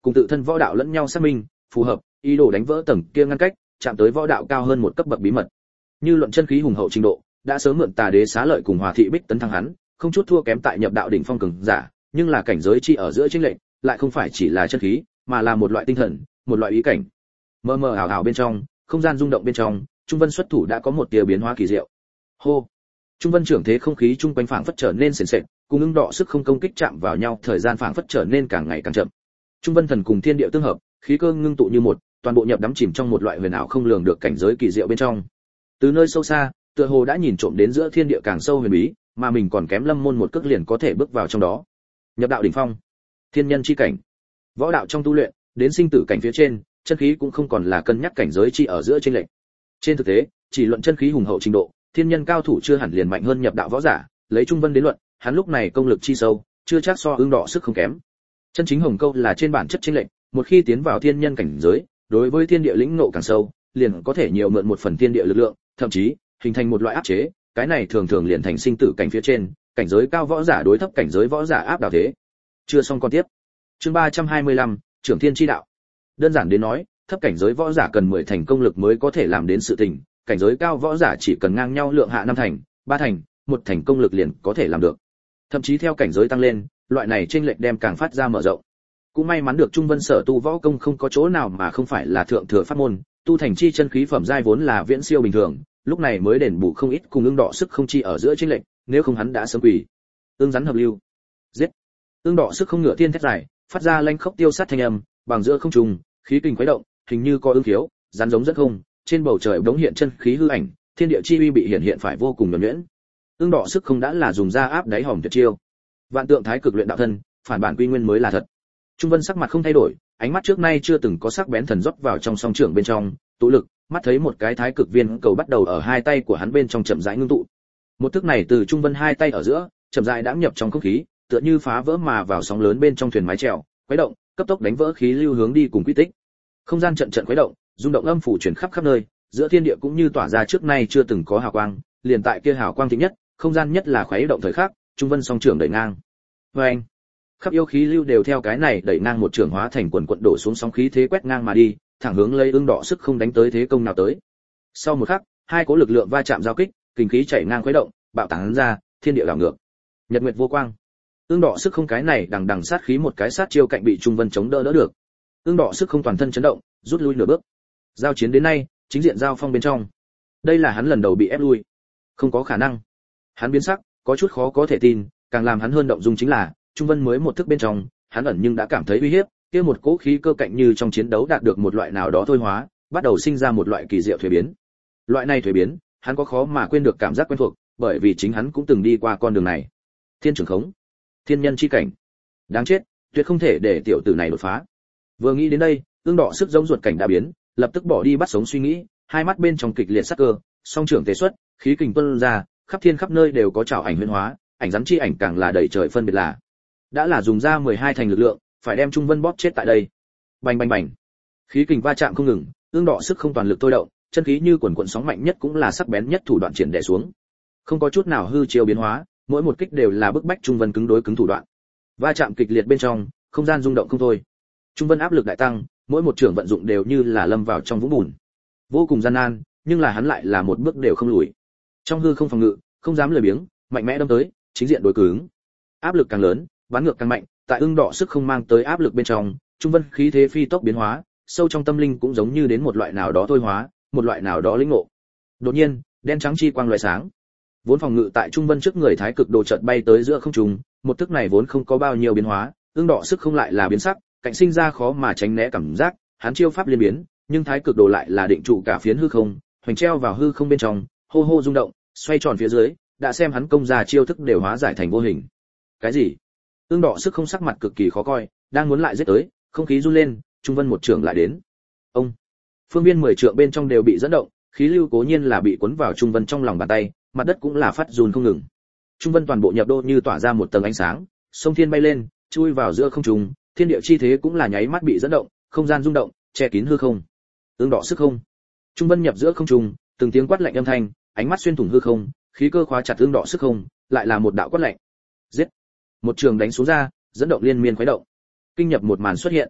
cùng tự thân võ đạo lẫn nhau xác minh, phù hợp, ý đồ đánh vỡ tầng kia ngăn cách, chạm tới võ đạo cao hơn một cấp bậc bí mật. Như luận chân khí hùng hậu trình độ, đã sớm mượn Tà Đế xá lợi cùng Hòa thị bích tấn thăng hắn, không chút thua kém tại nhập đạo đỉnh phong cường giả, nhưng là cảnh giới chi ở giữa chênh lệch, lại không phải chỉ là chân khí, mà là một loại tinh thần, một loại ý cảnh. Mơ mơ ảo ảo bên trong, không gian rung động bên trong, Trung Vân xuất thủ đã có một tia biến hóa kỳ diệu. Hô. Trung Vân trưởng thế không khí trung quanh phảng phất trở nên sền sệt, cùng ứng đọ sức không công kích chạm vào nhau, thời gian phảng phất trở nên càng ngày càng chậm. Trung Vân thần cùng thiên địa tương hợp, khí cơ ngưng tụ như một, toàn bộ nhập đắm chìm trong một loại huyền ảo không lường được cảnh giới kỳ diệu bên trong. Từ nơi sâu xa, tựa hồ đã nhìn trộm đến giữa thiên địa càng sâu huyền bí, mà mình còn kém Lâm môn một cước liền có thể bước vào trong đó. Nhập đạo đỉnh phong, thiên nhân chi cảnh. Võ đạo trong tu luyện, đến sinh tử cảnh phía trên, chân khí cũng không còn là cân nhắc cảnh giới chi ở giữa chênh lệch. Trên thực tế, chỉ luận chân khí hùng hậu trình độ, thiên nhân cao thủ chưa hẳn liền mạnh hơn nhập đạo võ giả, lấy Trung Vân đến luận, hắn lúc này công lực chi sâu, chưa chắc so ương đọ sức không kém. Chân chính hồng câu là trên bản chất chênh lệch, một khi tiến vào thiên nhân cảnh giới, đối với thiên địa lĩnh ngộ càng sâu, liền có thể nhiều mượn một phần thiên địa lực lượng, thậm chí hình thành một loại áp chế, cái này thường thường liền thành sinh tử cảnh phía trên, cảnh giới cao võ giả đối thấp cảnh giới võ giả áp đảo thế. Chưa xong con tiếp. Chương ba trăm hai mươi lăm, Trưởng Thiên chi đạo. Đơn giản đến nói, thấp cảnh giới võ giả cần mười thành công lực mới có thể làm đến sự tình, cảnh giới cao võ giả chỉ cần ngang nhau lượng hạ năm thành, ba thành, một thành công lực liền có thể làm được. Thậm chí theo cảnh giới tăng lên, loại này chênh lệch đem càng phát ra mở rộng. Cũng may mắn được Trung Vân sở tu võ công không có chỗ nào mà không phải là thượng thừa pháp môn, tu thành chi chân khí phẩm giai vốn là viễn siêu bình thường, lúc này mới đền bù không ít cùng ương đọ sức không chi ở giữa chênh lệch, nếu không hắn đã sớm quỳ. Ương rắn hợp lưu. Giết. Ương đọ sức không ngựa thiên thét dài, phát ra lanh khốc tiêu sát thanh âm, bằng giữa không trung, khí kình khuấy động, hình như có ương khiếu, rắn giống rất không, trên bầu trời đống hiện chân khí hư ảnh, thiên địa chi uy bị hiện hiện phải vô cùng nhuần nhuyễn. Ương đọ sức không đã là dùng ra áp đáy hòm tuyệt chiêu. Vạn tượng thái cực luyện đạo thân, phản bản quy nguyên mới là thật. Trung Vân sắc mặt không thay đổi, ánh mắt trước nay chưa từng có sắc bén thần rót vào trong song trưởng bên trong, tụ lực, mắt thấy một cái thái cực viên cầu bắt đầu ở hai tay của hắn bên trong chậm rãi ngưng tụ. Một thức này từ Trung Vân hai tay ở giữa, chậm rãi đãng nhập trong không khí, tựa như phá vỡ mà vào sóng lớn bên trong thuyền mái chèo, khuấy động, cấp tốc đánh vỡ khí lưu hướng đi cùng quy tích. Không gian trận trận khuấy động, rung động âm phủ truyền khắp khắp nơi, giữa thiên địa cũng như tỏa ra trước nay chưa từng có hào quang, liền tại kia hào quang thịnh nhất, không gian nhất là khuấy động thời khắc, Trung Vân song trưởng đẩy ngang. Oeng! Khắp yêu khí lưu đều theo cái này đẩy ngang một trường hóa thành quần quần đổ xuống sóng khí thế quét ngang mà đi, thẳng hướng lấy ương đọ sức không đánh tới thế công nào tới. Sau một khắc, hai cỗ lực lượng va chạm giao kích, kinh khí chảy ngang khuấy động, bạo tán ra, thiên địa đảo ngược. Nhật nguyệt vô quang. Ương đọ sức không cái này đằng đằng sát khí một cái sát chiêu cạnh bị Trung Vân chống đỡ đỡ được. Ương đọ sức không toàn thân chấn động, rút lui nửa bước. Giao chiến đến nay, chính diện giao phong bên trong. Đây là hắn lần đầu bị ép lui. Không có khả năng. Hắn biến sắc, có chút khó có thể tin, càng làm hắn hơn động dung chính là, Trung Vân mới một thức bên trong, hắn ẩn nhưng đã cảm thấy uy hiếp, kia một cỗ khí cơ cạnh như trong chiến đấu đạt được một loại nào đó thôi hóa, bắt đầu sinh ra một loại kỳ diệu thuế biến. Loại này thuế biến, hắn có khó mà quên được cảm giác quen thuộc, bởi vì chính hắn cũng từng đi qua con đường này. Thiên trưởng khống, thiên nhân chi cảnh. Đáng chết, tuyệt không thể để tiểu tử này đột phá. Vừa nghĩ đến đây, ương đọ sức giống ruột cảnh đã biến, lập tức bỏ đi bắt sống suy nghĩ, hai mắt bên trong kịch liệt sắc cơ, song trưởng tế xuất, khí kình tuôn ra, khắp thiên khắp nơi đều có trảo ảnh huyễn hóa, ảnh rắn chi ảnh càng là đầy trời phân biệt là. Đã là dùng ra mười hai thành lực lượng, phải đem Trung Vân bóp chết tại đây. Bành bành bành. Khí kình va chạm không ngừng, ương đọ sức không toàn lực thôi động, chân khí như quần quần sóng mạnh nhất cũng là sắc bén nhất thủ đoạn triển đè xuống. Không có chút nào hư chiêu biến hóa, mỗi một kích đều là bức bách Trung Vân cứng đối cứng thủ đoạn. Va chạm kịch liệt bên trong, không gian rung động không thôi. Trung Vân áp lực đại tăng, mỗi một trường vận dụng đều như là lâm vào trong vũng bùn. Vô cùng gian nan, nhưng là hắn lại là một bước đều không lùi. Trong hư không phòng ngự, không dám lười biếng, mạnh mẽ đâm tới, chính diện đối cứng. Áp lực càng lớn, bắn ngược càng mạnh, tại ương đọ sức không mang tới áp lực bên trong, Trung Vân khí thế phi tốc biến hóa, sâu trong tâm linh cũng giống như đến một loại nào đó thôi hóa, một loại nào đó lĩnh ngộ. Đột nhiên, đen trắng chi quang loại sáng. Vốn phòng ngự tại Trung Vân trước người thái cực đồ chợt bay tới giữa không trung, một thức này vốn không có bao nhiêu biến hóa, ương đọ sức không lại là biến sắc, cạnh sinh ra khó mà tránh né cảm giác, hắn chiêu pháp liên biến, nhưng thái cực đồ lại là định trụ cả phiến hư không, hoành treo vào hư không bên trong, hô hô rung động, xoay tròn phía dưới, đã xem hắn công ra chiêu thức đều hóa giải thành vô hình. Cái gì? Ương đọ sức không sắc mặt cực kỳ khó coi, đang muốn lại giết tới, không khí run lên, Trung Vân một trường lại đến. Ông, phương viên mười trượng bên trong đều bị dẫn động, khí lưu cố nhiên là bị cuốn vào Trung Vân trong lòng bàn tay, mặt đất cũng là phát run không ngừng. Trung Vân toàn bộ nhập đô như tỏa ra một tầng ánh sáng, sông thiên bay lên, chui vào giữa không trung, thiên địa chi thế cũng là nháy mắt bị dẫn động, không gian rung động, che kín hư không. Ương đọ sức không. Trung Vân nhập giữa không trung, từng tiếng quát lạnh âm thanh, ánh mắt xuyên thủng hư không, khí cơ khóa chặt ương đọ sức không, lại là một đạo quát lạnh. Giết. Một trường đánh xuống ra, dẫn động liên miên khuấy động. Kinh nhập một màn xuất hiện.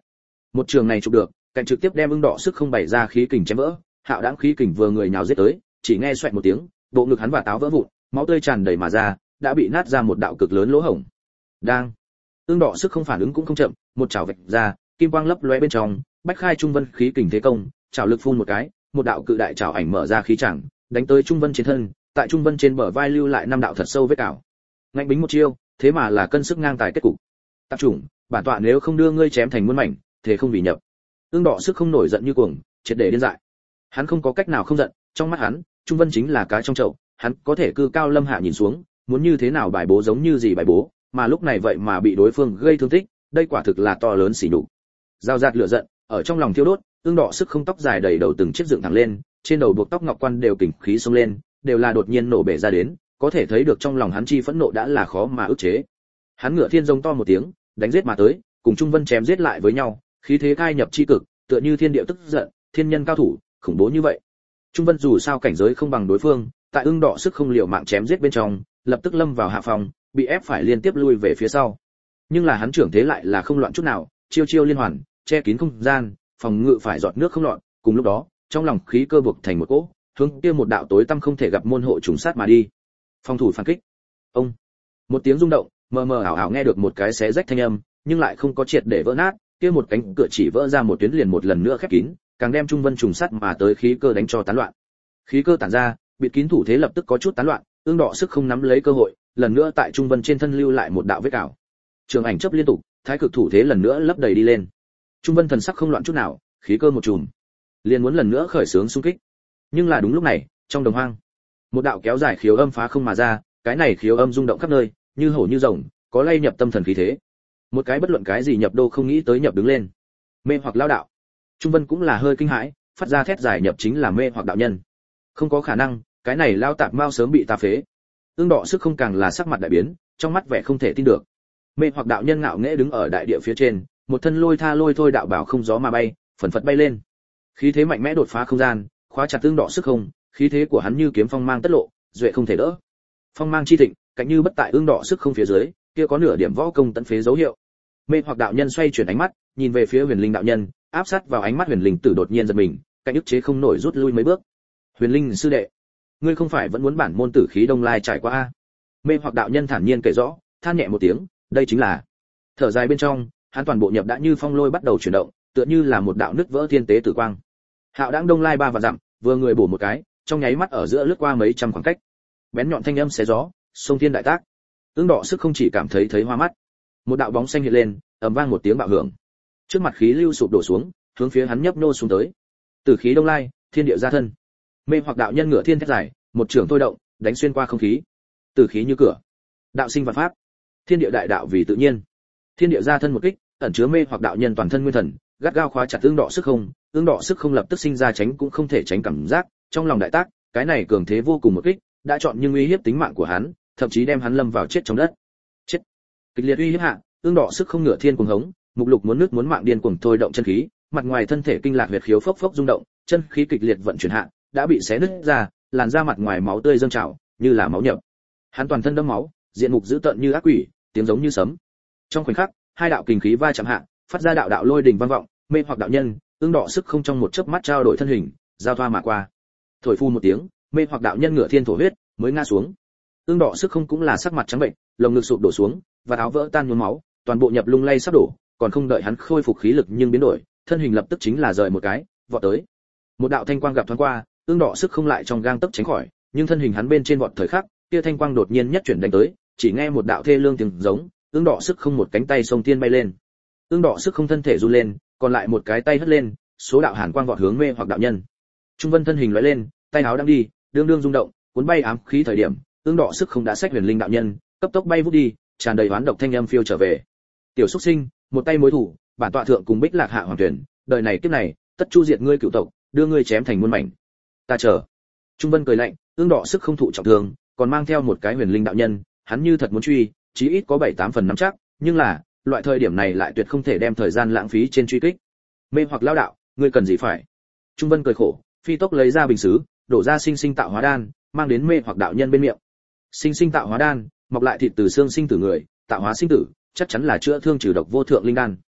Một trường này chụp được, cạnh trực tiếp đem ưng đỏ sức không bày ra khí kình chém vỡ, Hạo Đãng khí kình vừa người nhào giết tới, chỉ nghe xoẹt một tiếng, bộ ngực hắn và táo vỡ vụn, máu tươi tràn đầy mà ra, đã bị nát ra một đạo cực lớn lỗ hổng. Đang, ưng đỏ sức không phản ứng cũng không chậm, một chảo vạch ra, kim quang lấp lóe bên trong, bách khai trung vân khí kình thế công, chảo lực phun một cái, một đạo cự đại chảo ảnh mở ra khí chẳng, đánh tới trung vân trên thân, tại trung vân trên bờ vai lưu lại năm đạo thật sâu vết cào. Ngạnh bính một chiêu, thế mà là cân sức ngang tài kết cục. Tạp chủng, bản tọa nếu không đưa ngươi chém thành muôn mảnh, thế không vì nhập. Ưng đỏ sức không nổi giận như cuồng, triệt để điên dại. Hắn không có cách nào không giận, trong mắt hắn, trung vân chính là cá trong chậu, hắn có thể cư cao lâm hạ nhìn xuống, muốn như thế nào bài bố giống như gì bài bố, mà lúc này vậy mà bị đối phương gây thương tích, đây quả thực là to lớn xỉ nhục. Giao giạt lửa giận ở trong lòng thiêu đốt, ương đỏ sức không tóc dài đầy đầu từng chiếc dựng thẳng lên, trên đầu buộc tóc ngọc quan đều kình khí xông lên, đều là đột nhiên nổ bể ra đến, có thể thấy được trong lòng hắn chi phẫn nộ đã là khó mà ức chế. Hắn ngựa thiên rống to một tiếng, đánh giết mà tới, cùng Trung Vân chém giết lại với nhau, khí thế khai nhập chi cực, tựa như thiên địa tức giận, thiên nhân cao thủ, khủng bố như vậy. Trung Vân dù sao cảnh giới không bằng đối phương, tại ưng đỏ sức không liều mạng chém giết bên trong, lập tức lâm vào hạ phòng, bị ép phải liên tiếp lui về phía sau. Nhưng là hắn trưởng thế lại là không loạn chút nào, chiêu chiêu liên hoàn, che kín không gian, phòng ngự phải giọt nước không loạn, cùng lúc đó, trong lòng khí cơ buộc thành một cỗ, hướng kia một đạo tối tăm không thể gặp môn hộ trùng sát mà đi. Phòng thủ phản kích. Ông. Một tiếng rung động, mờ mờ ảo ảo nghe được một cái xé rách thanh âm, nhưng lại không có triệt để vỡ nát, kia một cánh cửa chỉ vỡ ra một tuyến liền một lần nữa khép kín, càng đem Trung Vân trùng sát mà tới khí cơ đánh cho tán loạn. Khí cơ tản ra, bịt kín thủ thế lập tức có chút tán loạn, ương đỏ sức không nắm lấy cơ hội, lần nữa tại Trung Vân trên thân lưu lại một đạo vết cào. Trường ảnh chớp liên tục, thái cực thủ thế lần nữa lấp đầy đi lên. Trung Vân thần sắc không loạn chút nào, khí cơ một chùm, liền muốn lần nữa khởi xướng xung kích. Nhưng là đúng lúc này, trong đồng hoang, một đạo kéo dài khiếu âm phá không mà ra, cái này khiếu âm rung động khắp nơi, như hổ như rồng, có lay nhập tâm thần khí thế. Một cái bất luận cái gì nhập đô không nghĩ tới nhập đứng lên. Mê hoặc lao đạo. Trung Vân cũng là hơi kinh hãi, phát ra thét giải nhập chính là mê hoặc đạo nhân. Không có khả năng, cái này lao tạp mau sớm bị ta phế. Ương đỏ sức không càng là sắc mặt đại biến, trong mắt vẻ không thể tin được. Mê hoặc đạo nhân ngạo nghễ đứng ở đại địa phía trên, một thân lôi tha lôi thôi đạo bảo không gió mà bay, phần phật bay lên. Khí thế mạnh mẽ đột phá không gian, khóa chặt Ương đỏ sức không, khí thế của hắn như kiếm phong mang tất lộ, duệ không thể đỡ. Phong mang chi thịnh, cạnh như bất tại Ương đỏ sức không phía dưới, kia có nửa điểm võ công tận phế dấu hiệu. Mê hoặc đạo nhân xoay chuyển ánh mắt, nhìn về phía Huyền Linh đạo nhân, áp sát vào ánh mắt Huyền Linh tử đột nhiên giật mình, cạnh ức chế không nổi rút lui mấy bước. Huyền Linh sư đệ, ngươi không phải vẫn muốn bản môn tử khí đông lai trải qua a? Mê hoặc đạo nhân thản nhiên kể rõ, than nhẹ một tiếng, đây chính là. Thở dài bên trong, hắn toàn bộ nhập đã như phong lôi bắt đầu chuyển động, tựa như là một đạo nứt vỡ thiên tế tử quang. Hạo Đãng đông lai ba và dặm, vừa người bổ một cái, trong nháy mắt ở giữa lướt qua mấy trăm khoảng cách. Bén nhọn thanh âm xé gió, sông thiên đại tác. Ương đỏ sức không chỉ cảm thấy thấy hoa mắt, một đạo bóng xanh hiện lên, ầm vang một tiếng bạo hưởng. Trước mặt khí lưu sụp đổ xuống, hướng phía hắn nhấp nhô xuống tới. Tử khí đông lai, thiên địa gia thân. Mê hoặc đạo nhân ngửa thiên thét dài, một trường thôi động, đánh xuyên qua không khí. Tử khí như cửa, đạo sinh vạn pháp, thiên địa đại đạo vì tự nhiên. Thiên địa gia thân một kích, ẩn chứa mê hoặc đạo nhân toàn thân nguyên thần, gắt gao khóa chặt Ương đỏ sức không, Ương đỏ sức không lập tức sinh ra tránh cũng không thể tránh cảm giác, trong lòng đại tác, cái này cường thế vô cùng một kích, đã chọn nhưng uy hiếp tính mạng của hắn, thậm chí đem hắn lâm vào chết trong đất. Chết. Kịch liệt uy hiếp hạ, Ương đỏ sức không ngửa thiên cuồng hống, mục lục muốn nước muốn mạng điên cuồng thôi động chân khí, mặt ngoài thân thể kinh lạc huyệt khiếu phốc phốc rung động, chân khí kịch liệt vận chuyển hạ, đã bị xé nứt ra, làn da mặt ngoài máu tươi dâng trào, như là máu nhập. Hắn toàn thân đẫm máu, diện mục dữ tợn như ác quỷ, tiếng giống như sấm. Trong khoảnh khắc, hai đạo kình khí va chạm hạ, phát ra đạo đạo lôi đình vang vọng, mê hoặc đạo nhân, Ương đỏ sức không trong một chớp mắt trao đổi thân hình, giao thoa mà qua. Thổi phu một tiếng, mê hoặc đạo nhân ngửa thiên thổ huyết, mới ngã xuống. Ương đỏ sức không cũng là sắc mặt trắng bệnh, lồng ngực sụp đổ xuống, và áo vỡ tan nhuốm máu, toàn bộ nhập lung lay sắp đổ, còn không đợi hắn khôi phục khí lực nhưng biến đổi, thân hình lập tức chính là rời một cái, vọt tới. Một đạo thanh quang gặp thoáng qua, Ương đỏ sức không lại trong gang tấc tránh khỏi, nhưng thân hình hắn bên trên vọt thời khắc, kia thanh quang đột nhiên nhất chuyển đánh tới, chỉ nghe một đạo thê lương tiếng giống, Ương đỏ sức không một cánh tay sông tiên bay lên. Ương đỏ sức không thân thể run lên, còn lại một cái tay hất lên, số đạo hàn quang vọt hướng mê hoặc đạo nhân. Trung Vân thân hình lóe lên, tay áo đang đi, đương đương rung động, cuốn bay ám khí thời điểm, Ương đỏ sức không đã xách Huyền Linh đạo nhân, cấp tốc bay vút đi, tràn đầy oán độc thanh âm phiêu trở về. Tiểu xuất sinh, một tay mối thủ, bản tọa thượng cùng Bích Lạc hạ hoàng tuyển, đời này kiếp này, tất chu diệt ngươi cựu tộc, đưa ngươi chém thành muôn mảnh. Ta chờ. Trung Vân cười lạnh, Ương đỏ sức không thụ trọng thương, còn mang theo một cái Huyền Linh đạo nhân, hắn như thật muốn truy, chí ít có bảy tám phần nắm chắc, nhưng là, loại thời điểm này lại tuyệt không thể đem thời gian lãng phí trên truy kích. Mê hoặc lao đạo, ngươi cần gì phải? Trung Vân cười khổ, phi tốc lấy ra bình sứ, đổ ra sinh sinh tạo hóa đan, mang đến mê hoặc đạo nhân bên miệng. Sinh sinh tạo hóa đan, mọc lại thịt từ xương sinh tử người, tạo hóa sinh tử, chắc chắn là chữa thương trừ độc vô thượng linh đan.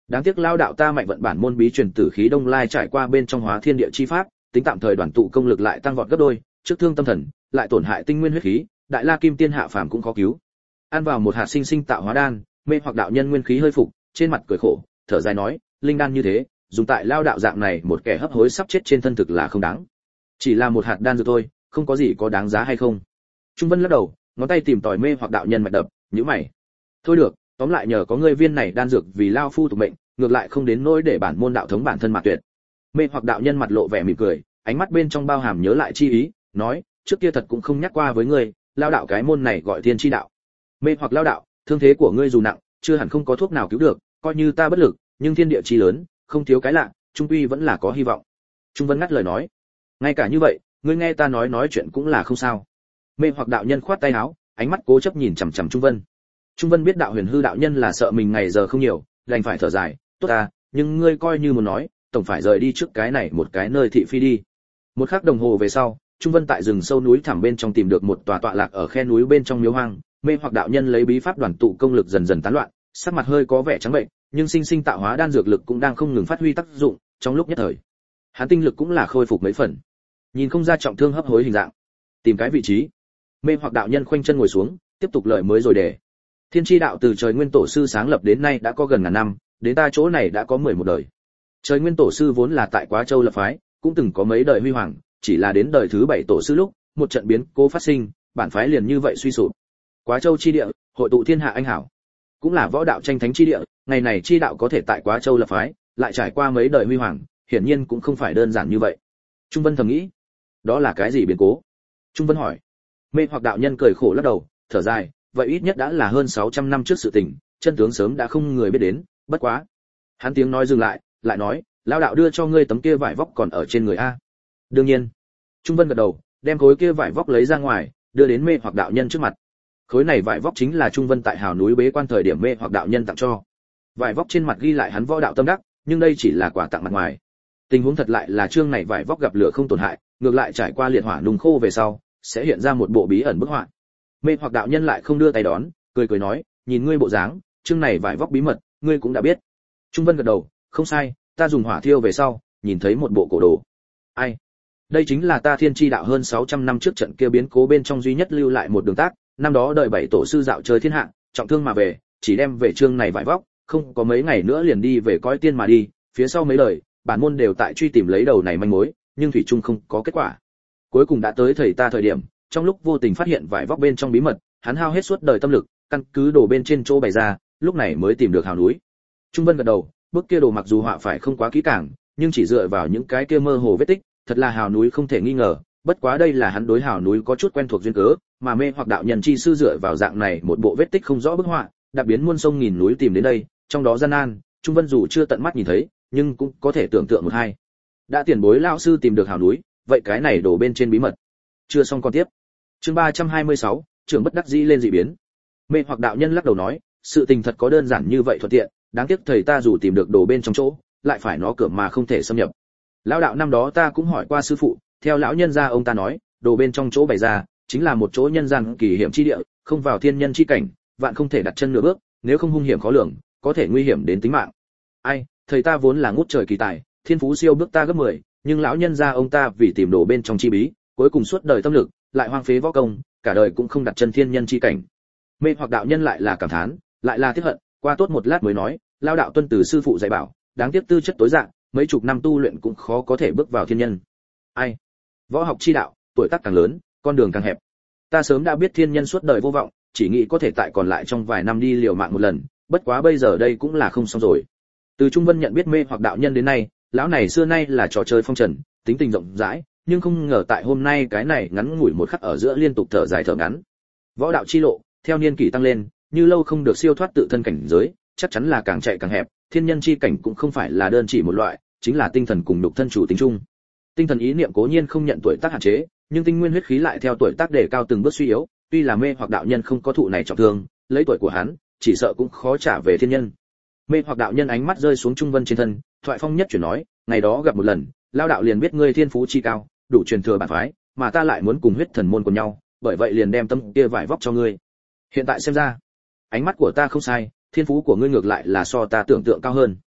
Đáng tiếc lao đạo ta mạnh vận bản môn bí truyền tử khí đông lai trải qua bên trong hóa thiên địa chi pháp, tính tạm thời đoàn tụ công lực lại tăng vọt gấp đôi, trước thương tâm thần, lại tổn hại tinh nguyên huyết khí, đại la kim tiên hạ phàm cũng khó cứu. Ăn vào một hạt sinh sinh tạo hóa đan, mê hoặc đạo nhân nguyên khí hơi phục, trên mặt cười khổ, thở dài nói, linh đan như thế, dùng tại lao đạo dạng này một kẻ hấp hối sắp chết trên thân thực là không đáng. Chỉ là một hạt đan dược thôi, không có gì có đáng giá hay không. Trung Vân lắc đầu, ngón tay tìm tòi mê hoặc đạo nhân mạch đập, nhíu mày. Thôi được, tóm lại nhờ có ngươi viên này đan dược vì lao phu tục mệnh, ngược lại không đến nỗi để bản môn đạo thống bản thân mà tuyệt. Mê hoặc đạo nhân mặt lộ vẻ mỉm cười, ánh mắt bên trong bao hàm nhớ lại chi ý, nói, trước kia thật cũng không nhắc qua với ngươi, lao đạo cái môn này gọi thiên chi đạo. Mê hoặc lao đạo, thương thế của ngươi dù nặng, chưa hẳn không có thuốc nào cứu được, coi như ta bất lực, nhưng thiên địa chi lớn, không thiếu cái lạ, trung quy vẫn là có hy vọng. Trung Vân ngắt lời nói, ngay cả như vậy, ngươi nghe ta nói nói chuyện cũng là không sao. Mê hoặc đạo nhân khoát tay áo, ánh mắt cố chấp nhìn chằm chằm Trung Vân. Trung Vân biết đạo huyền hư đạo nhân là sợ mình ngày giờ không nhiều, đành phải thở dài, tốt à, nhưng ngươi coi như muốn nói, tổng phải rời đi trước cái này một cái nơi thị phi đi. Một khắc đồng hồ về sau, Trung Vân tại rừng sâu núi thẳm bên trong tìm được một tòa tọa lạc ở khe núi bên trong miếu hoang, mê hoặc đạo nhân lấy bí pháp đoàn tụ công lực dần dần tán loạn, sắc mặt hơi có vẻ trắng bệnh, nhưng sinh sinh tạo hóa đan dược lực cũng đang không ngừng phát huy tác dụng, trong lúc nhất thời, hắn tinh lực cũng là khôi phục mấy phần. Nhìn không ra trọng thương hấp hối hình dạng, tìm cái vị trí. Mê hoặc đạo nhân khoanh chân ngồi xuống, tiếp tục lời mới rồi để. Thiên chi đạo từ trời nguyên tổ sư sáng lập đến nay đã có gần ngàn năm, đến ta chỗ này đã có mười một đời. Trời nguyên tổ sư vốn là tại Quá Châu lập phái, cũng từng có mấy đời huy hoàng, chỉ là đến đời thứ bảy tổ sư lúc, một trận biến cố phát sinh, bản phái liền như vậy suy sụp. Quá Châu chi địa, hội tụ thiên hạ anh hảo, cũng là võ đạo tranh thánh chi địa, ngày này chi đạo có thể tại Quá Châu lập phái, lại trải qua mấy đời huy hoàng, hiển nhiên cũng không phải đơn giản như vậy. Trung Vân thầm nghĩ, đó là cái gì biến cố? Trung Vân hỏi. Mê hoặc đạo nhân cười khổ lắc đầu, thở dài, vậy ít nhất đã là hơn sáu trăm năm trước sự tình, chân tướng sớm đã không người biết đến, bất quá. Hắn tiếng nói dừng lại, lại nói, lão đạo đưa cho ngươi tấm kia vải vóc còn ở trên người a. Đương nhiên. Trung Vân gật đầu, đem khối kia vải vóc lấy ra ngoài, đưa đến mê hoặc đạo nhân trước mặt. Khối này vải vóc chính là Trung Vân tại Hào núi bế quan thời điểm mê hoặc đạo nhân tặng cho. Vải vóc trên mặt ghi lại hắn võ đạo tâm đắc, nhưng đây chỉ là quà tặng mặt ngoài. Tình huống thật lại là chương này vải vóc gặp lửa không tổn hại, ngược lại trải qua liệt hỏa nung khô về sau, sẽ hiện ra một bộ bí ẩn bức họa. Mê hoặc đạo nhân lại không đưa tay đón, cười cười nói, nhìn ngươi bộ dáng, chương này vải vóc bí mật, ngươi cũng đã biết. Trung Vân gật đầu, không sai, ta dùng hỏa thiêu về sau, nhìn thấy một bộ cổ đồ. Ai? Đây chính là ta thiên chi đạo hơn sáu trăm năm trước trận kia biến cố bên trong duy nhất lưu lại một đường tác, năm đó đợi bảy tổ sư dạo chơi thiên hạ, trọng thương mà về, chỉ đem về chương này vải vóc, không có mấy ngày nữa liền đi về cõi tiên mà đi, phía sau mấy lời, bản môn đều tại truy tìm lấy đầu này manh mối, nhưng thủy chung không có kết quả. Cuối cùng đã tới thầy ta thời điểm, trong lúc vô tình phát hiện vải vóc bên trong bí mật, hắn hao hết suốt đời tâm lực, căn cứ đồ bên trên chỗ bày ra, lúc này mới tìm được hào núi. Trung Vân gật đầu, bức kia đồ mặc dù họa phải không quá kỹ càng, nhưng chỉ dựa vào những cái kia mơ hồ vết tích, thật là hào núi không thể nghi ngờ, bất quá đây là hắn đối hào núi có chút quen thuộc duyên cớ, mà mê hoặc đạo nhân chi sư dựa vào dạng này một bộ vết tích không rõ bức họa, đặc biến muôn sông nghìn núi tìm đến đây, trong đó gian nan, Trung Vân dù chưa tận mắt nhìn thấy, nhưng cũng có thể tưởng tượng một hai. Đã tiền bối lão sư tìm được hào núi, vậy cái này đổ bên trên bí mật. Chưa xong con tiếp. Chương ba trăm hai mươi sáu, trưởng bất đắc dĩ lên dị biến. Mê hoặc đạo nhân lắc đầu nói, sự tình thật có đơn giản như vậy thuận tiện, đáng tiếc thầy ta dù tìm được đồ bên trong chỗ, lại phải nó cửa mà không thể xâm nhập. Lão đạo năm đó ta cũng hỏi qua sư phụ, theo lão nhân gia ông ta nói, đồ bên trong chỗ bày ra, chính là một chỗ nhân gian kỳ hiểm chi địa, không vào thiên nhân chi cảnh, vạn không thể đặt chân nửa bước, nếu không hung hiểm khó lường, có thể nguy hiểm đến tính mạng. Ai, thầy ta vốn là ngút trời kỳ tài, thiên phú siêu bước ta gấp mười, nhưng lão nhân gia ông ta vì tìm đồ bên trong chi bí, cuối cùng suốt đời tâm lực, lại hoang phế võ công, cả đời cũng không đặt chân thiên nhân chi cảnh. Mê hoặc đạo nhân lại là cảm thán, lại là tiếc hận, qua tốt một lát mới nói, lao đạo tuân từ sư phụ dạy bảo, đáng tiếc tư chất tối dạng, mấy chục năm tu luyện cũng khó có thể bước vào thiên nhân. Ai? Võ học chi đạo, tuổi tác càng lớn, con đường càng hẹp. Ta sớm đã biết thiên nhân suốt đời vô vọng, chỉ nghĩ có thể tại còn lại trong vài năm đi liều mạng một lần, bất quá bây giờ đây cũng là không xong rồi. Từ Trung Vân nhận biết mê hoặc đạo nhân đến nay, lão này xưa nay là trò chơi phong trần, tính tình rộng rãi, nhưng không ngờ tại hôm nay cái này ngắn ngủi một khắc ở giữa liên tục thở dài thở ngắn. Võ đạo chi lộ, theo niên kỷ tăng lên, như lâu không được siêu thoát tự thân cảnh giới, chắc chắn là càng chạy càng hẹp, thiên nhân chi cảnh cũng không phải là đơn chỉ một loại, chính là tinh thần cùng nhục thân chủ tính chung. Tinh thần ý niệm cố nhiên không nhận tuổi tác hạn chế, nhưng tinh nguyên huyết khí lại theo tuổi tác để cao từng bước suy yếu, tuy là mê hoặc đạo nhân không có thụ này trọng thương, lấy tuổi của hắn, chỉ sợ cũng khó trả về thiên nhân. Mê hoặc đạo nhân ánh mắt rơi xuống Trung Vân trên thân, thoại phong nhất chuyển nói, ngày đó gặp một lần, lao đạo liền biết ngươi thiên phú chi cao, đủ truyền thừa bản phái, mà ta lại muốn cùng huyết thần môn cùng nhau, bởi vậy liền đem tâm kia vải vóc cho ngươi. Hiện tại xem ra, ánh mắt của ta không sai, thiên phú của ngươi ngược lại là so ta tưởng tượng cao hơn.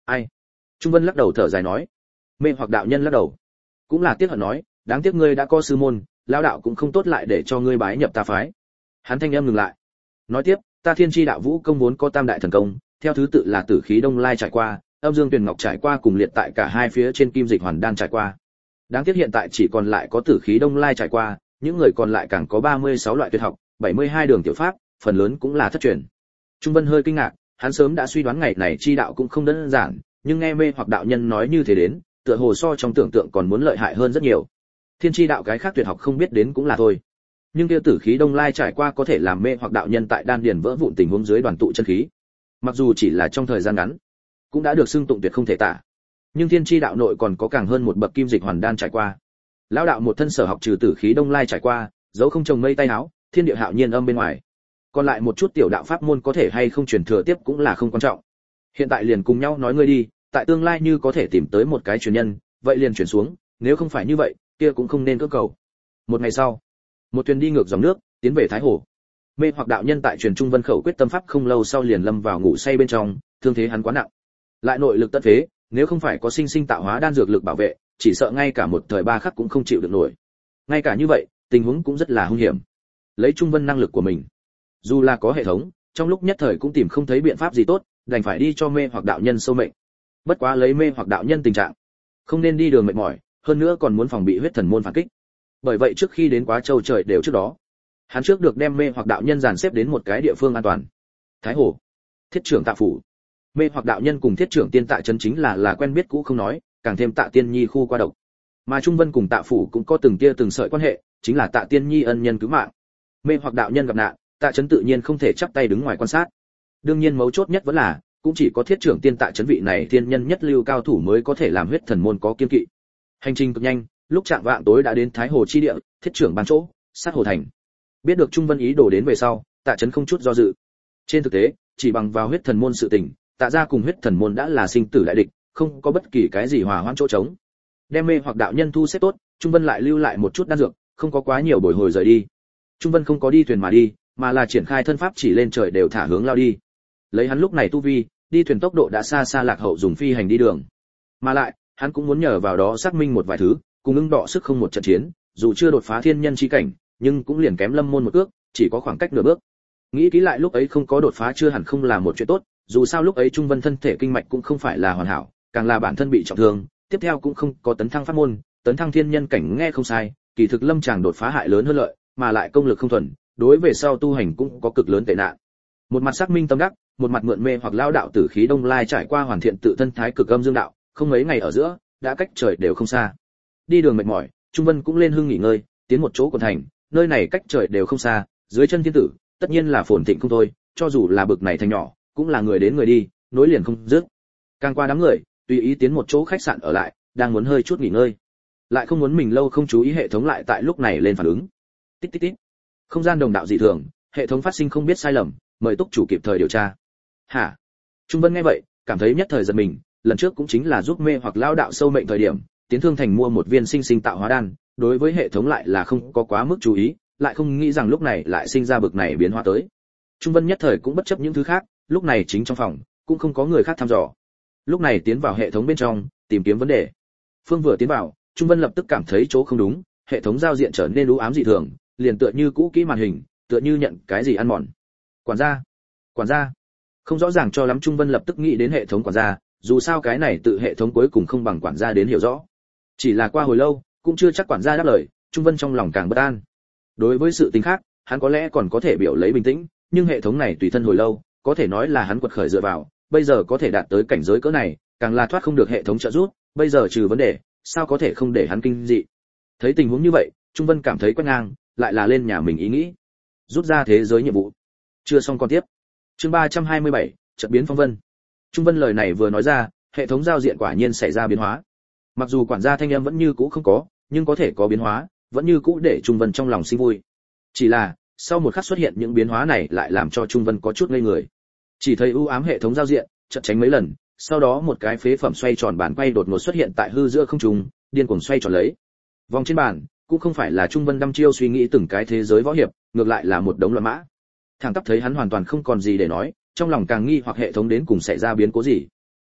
Ai? Trung Vân lắc đầu thở dài nói. Mê hoặc đạo nhân lắc đầu, cũng là tiếc hận nói, đáng tiếc ngươi đã có sư môn, lão đạo cũng không tốt lại để cho ngươi bái nhập ta phái. Hắn thanh âm ngừng lại, nói tiếp, ta Thiên Chi đạo vũ công vốn có tam đại thần công, theo thứ tự là Tử khí Đông Lai trải qua, Âm Dương Tuyền Ngọc trải qua cùng liệt tại cả hai phía trên Kim Dịch Hoàn Đan trải qua. Đáng tiếc hiện tại chỉ còn lại có Tử khí Đông Lai trải qua, những người còn lại càng có ba mươi sáu loại tuyệt học, bảy mươi hai đường tiểu pháp, phần lớn cũng là thất truyền. Trung Vân hơi kinh ngạc, hắn sớm đã suy đoán ngày này chi đạo cũng không đơn giản, nhưng nghe Mê hoặc đạo nhân nói như thế đến, tựa hồ so trong tưởng tượng còn muốn lợi hại hơn rất nhiều. Thiên Chi đạo cái khác tuyệt học không biết đến cũng là thôi, nhưng kia Tử khí Đông Lai trải qua có thể làm Mê hoặc đạo nhân tại đan điền vỡ vụn tình huống dưới đoàn tụ chân khí. Mặc dù chỉ là trong thời gian ngắn, cũng đã được xưng tụng tuyệt không thể tả. Nhưng Thiên Chi đạo nội còn có càng hơn một bậc Kim Dịch Hoàn Đan trải qua. Lão đạo một thân sở học trừ Tử khí Đông Lai trải qua, dấu không trồng mây tay áo, thiên địa hạo nhiên âm bên ngoài. Còn lại một chút tiểu đạo pháp môn có thể hay không truyền thừa tiếp cũng là không quan trọng. Hiện tại liền cùng nhau nói ngươi đi, tại tương lai như có thể tìm tới một cái truyền nhân, vậy liền chuyển xuống, nếu không phải như vậy, kia cũng không nên cưỡng cầu. Một ngày sau, một thuyền đi ngược dòng nước, tiến về Thái Hồ. Mê hoặc đạo nhân tại truyền Trung Vân khẩu quyết tâm pháp không lâu sau liền lâm vào ngủ say bên trong, thương thế hắn quá nặng, lại nội lực tất phế, nếu không phải có sinh sinh tạo hóa đan dược lực bảo vệ, chỉ sợ ngay cả một thời ba khắc cũng không chịu được nổi. Ngay cả như vậy, tình huống cũng rất là hung hiểm. Lấy Trung Vân năng lực của mình, dù là có hệ thống, trong lúc nhất thời cũng tìm không thấy biện pháp gì tốt, đành phải đi cho Mê hoặc đạo nhân sâu mệnh. Bất quá lấy Mê hoặc đạo nhân tình trạng, không nên đi đường mệt mỏi, hơn nữa còn muốn phòng bị huyết thần môn phản kích. Bởi vậy trước khi đến Quá Châu trời đều trước đó, hắn trước được đem Mê hoặc đạo nhân dàn xếp đến một cái địa phương an toàn. Thái Hồ, Thiết trưởng Tạ phủ. Mê hoặc đạo nhân cùng Thiết trưởng Tiên Tạ trấn chính là là quen biết cũ không nói, càng thêm Tạ Tiên Nhi khu qua độc. Mà Trung Vân cùng Tạ phủ cũng có từng tia từng sợi quan hệ, chính là Tạ Tiên Nhi ân nhân cứu mạng. Mê hoặc đạo nhân gặp nạn, Tạ trấn tự nhiên không thể chắp tay đứng ngoài quan sát. Đương nhiên mấu chốt nhất vẫn là, cũng chỉ có Thiết trưởng Tiên Tạ trấn vị này thiên nhân nhất lưu cao thủ mới có thể làm huyết thần môn có kiên kỵ. Hành trình cực nhanh, lúc chạng vạng tối đã đến Thái Hồ chi địa, Thiết trưởng ban chỗ, sát hồ thành. Biết được Trung Vân ý đồ đến về sau, Tạ trấn không chút do dự. Trên thực tế, chỉ bằng vào huyết thần môn sự tình, Tạ gia cùng huyết thần môn đã là sinh tử đại địch, không có bất kỳ cái gì hòa hoãn chỗ trống. Đem Mê hoặc đạo nhân thu xếp tốt, Trung Vân lại lưu lại một chút đan dược, không có quá nhiều bồi hồi rời đi. Trung Vân không có đi thuyền mà đi, mà là triển khai thân pháp chỉ lên trời đều thả hướng lao đi. Lấy hắn lúc này tu vi, đi thuyền tốc độ đã xa xa lạc hậu dùng phi hành đi đường. Mà lại, hắn cũng muốn nhờ vào đó xác minh một vài thứ, cùng ứng đọ sức không một trận chiến, dù chưa đột phá thiên nhân chi cảnh, nhưng cũng liền kém Lâm môn một bước, chỉ có khoảng cách nửa bước. Nghĩ kỹ lại lúc ấy không có đột phá chưa hẳn không là một chuyện tốt, dù sao lúc ấy Trung Vân thân thể kinh mạch cũng không phải là hoàn hảo, càng là bản thân bị trọng thương, tiếp theo cũng không có tấn thăng pháp môn, tấn thăng thiên nhân cảnh nghe không sai, kỳ thực lâm chàng đột phá hại lớn hơn lợi, mà lại công lực không thuần, đối về sau tu hành cũng có cực lớn tệ nạn. Một mặt xác minh tâm đắc, một mặt mượn Mê hoặc lao đạo Tử khí Đông Lai trải qua hoàn thiện tự thân thái cực âm dương đạo, không mấy ngày ở giữa, đã cách trời đều không xa. Đi đường mệt mỏi, Trung Vân cũng lên hưng nghỉ ngơi, tiến một chỗ quận thành, nơi này cách trời đều không xa, dưới chân thiên tử, tất nhiên là phồn thịnh không thôi, cho dù là bực này thành nhỏ, cũng là người đến người đi, nối liền không dứt. Càng qua đám người, tùy ý tiến một chỗ khách sạn ở lại, đang muốn hơi chút nghỉ ngơi, lại không muốn mình lâu không chú ý hệ thống lại tại lúc này lên phản ứng. Tít tít tít. Không gian đồng đạo dị thường, hệ thống phát sinh không biết sai lầm, mời túc chủ kịp thời điều tra. Hả? Trung Vân nghe vậy, cảm thấy nhất thời giật mình, lần trước cũng chính là giúp Mê hoặc lao đạo sâu mệnh thời điểm, tiến thương thành mua một viên sinh sinh tạo hóa đan, đối với hệ thống lại là không có quá mức chú ý, lại không nghĩ rằng lúc này lại sinh ra bực này biến hóa tới. Trung Vân nhất thời cũng bất chấp những thứ khác, lúc này chính trong phòng, cũng không có người khác thăm dò. Lúc này tiến vào hệ thống bên trong, tìm kiếm vấn đề. Phương vừa tiến vào, Trung Vân lập tức cảm thấy chỗ không đúng, hệ thống giao diện trở nên u ám dị thường, liền tựa như cũ kỹ màn hình, tựa như nhận cái gì ăn mòn. Quản gia, quản gia. Không rõ ràng cho lắm Trung Vân lập tức nghĩ đến hệ thống quản gia, dù sao cái này tự hệ thống cuối cùng không bằng quản gia đến hiểu rõ. Chỉ là qua hồi lâu, cũng chưa chắc quản gia đáp lời, Trung Vân trong lòng càng bất an. Đối với sự tình khác, hắn có lẽ còn có thể biểu lấy bình tĩnh, nhưng hệ thống này tùy thân hồi lâu, có thể nói là hắn quật khởi dựa vào, bây giờ có thể đạt tới cảnh giới cỡ này, càng là thoát không được hệ thống trợ giúp, bây giờ trừ vấn đề, sao có thể không để hắn kinh dị. Thấy tình huống như vậy, Trung Vân cảm thấy quét ngang, lại là lên nhà mình ý nghĩ. Rút ra thế giới nhiệm vụ. Chưa xong còn tiếp. Chương ba trăm hai mươi bảy, chợt biến phong vân. Trung Vân lời này vừa nói ra, hệ thống giao diện quả nhiên xảy ra biến hóa. Mặc dù quản gia thanh âm vẫn như cũ không có, nhưng có thể có biến hóa, vẫn như cũ để Trung Vân trong lòng sinh vui. Chỉ là, sau một khắc xuất hiện những biến hóa này lại làm cho Trung Vân có chút ngây người. Chỉ thấy u ám hệ thống giao diện, chợt tránh mấy lần, sau đó một cái phế phẩm xoay tròn bàn quay đột ngột xuất hiện tại hư giữa không trung, điên cuồng xoay tròn lấy. Vòng trên bàn, cũng không phải là Trung Vân đăm chiêu suy nghĩ từng cái thế giới võ hiệp, ngược lại là một đống loạn mã. Thằng tắp thấy hắn hoàn toàn không còn gì để nói, trong lòng càng nghi hoặc hệ thống đến cùng xảy ra biến cố gì.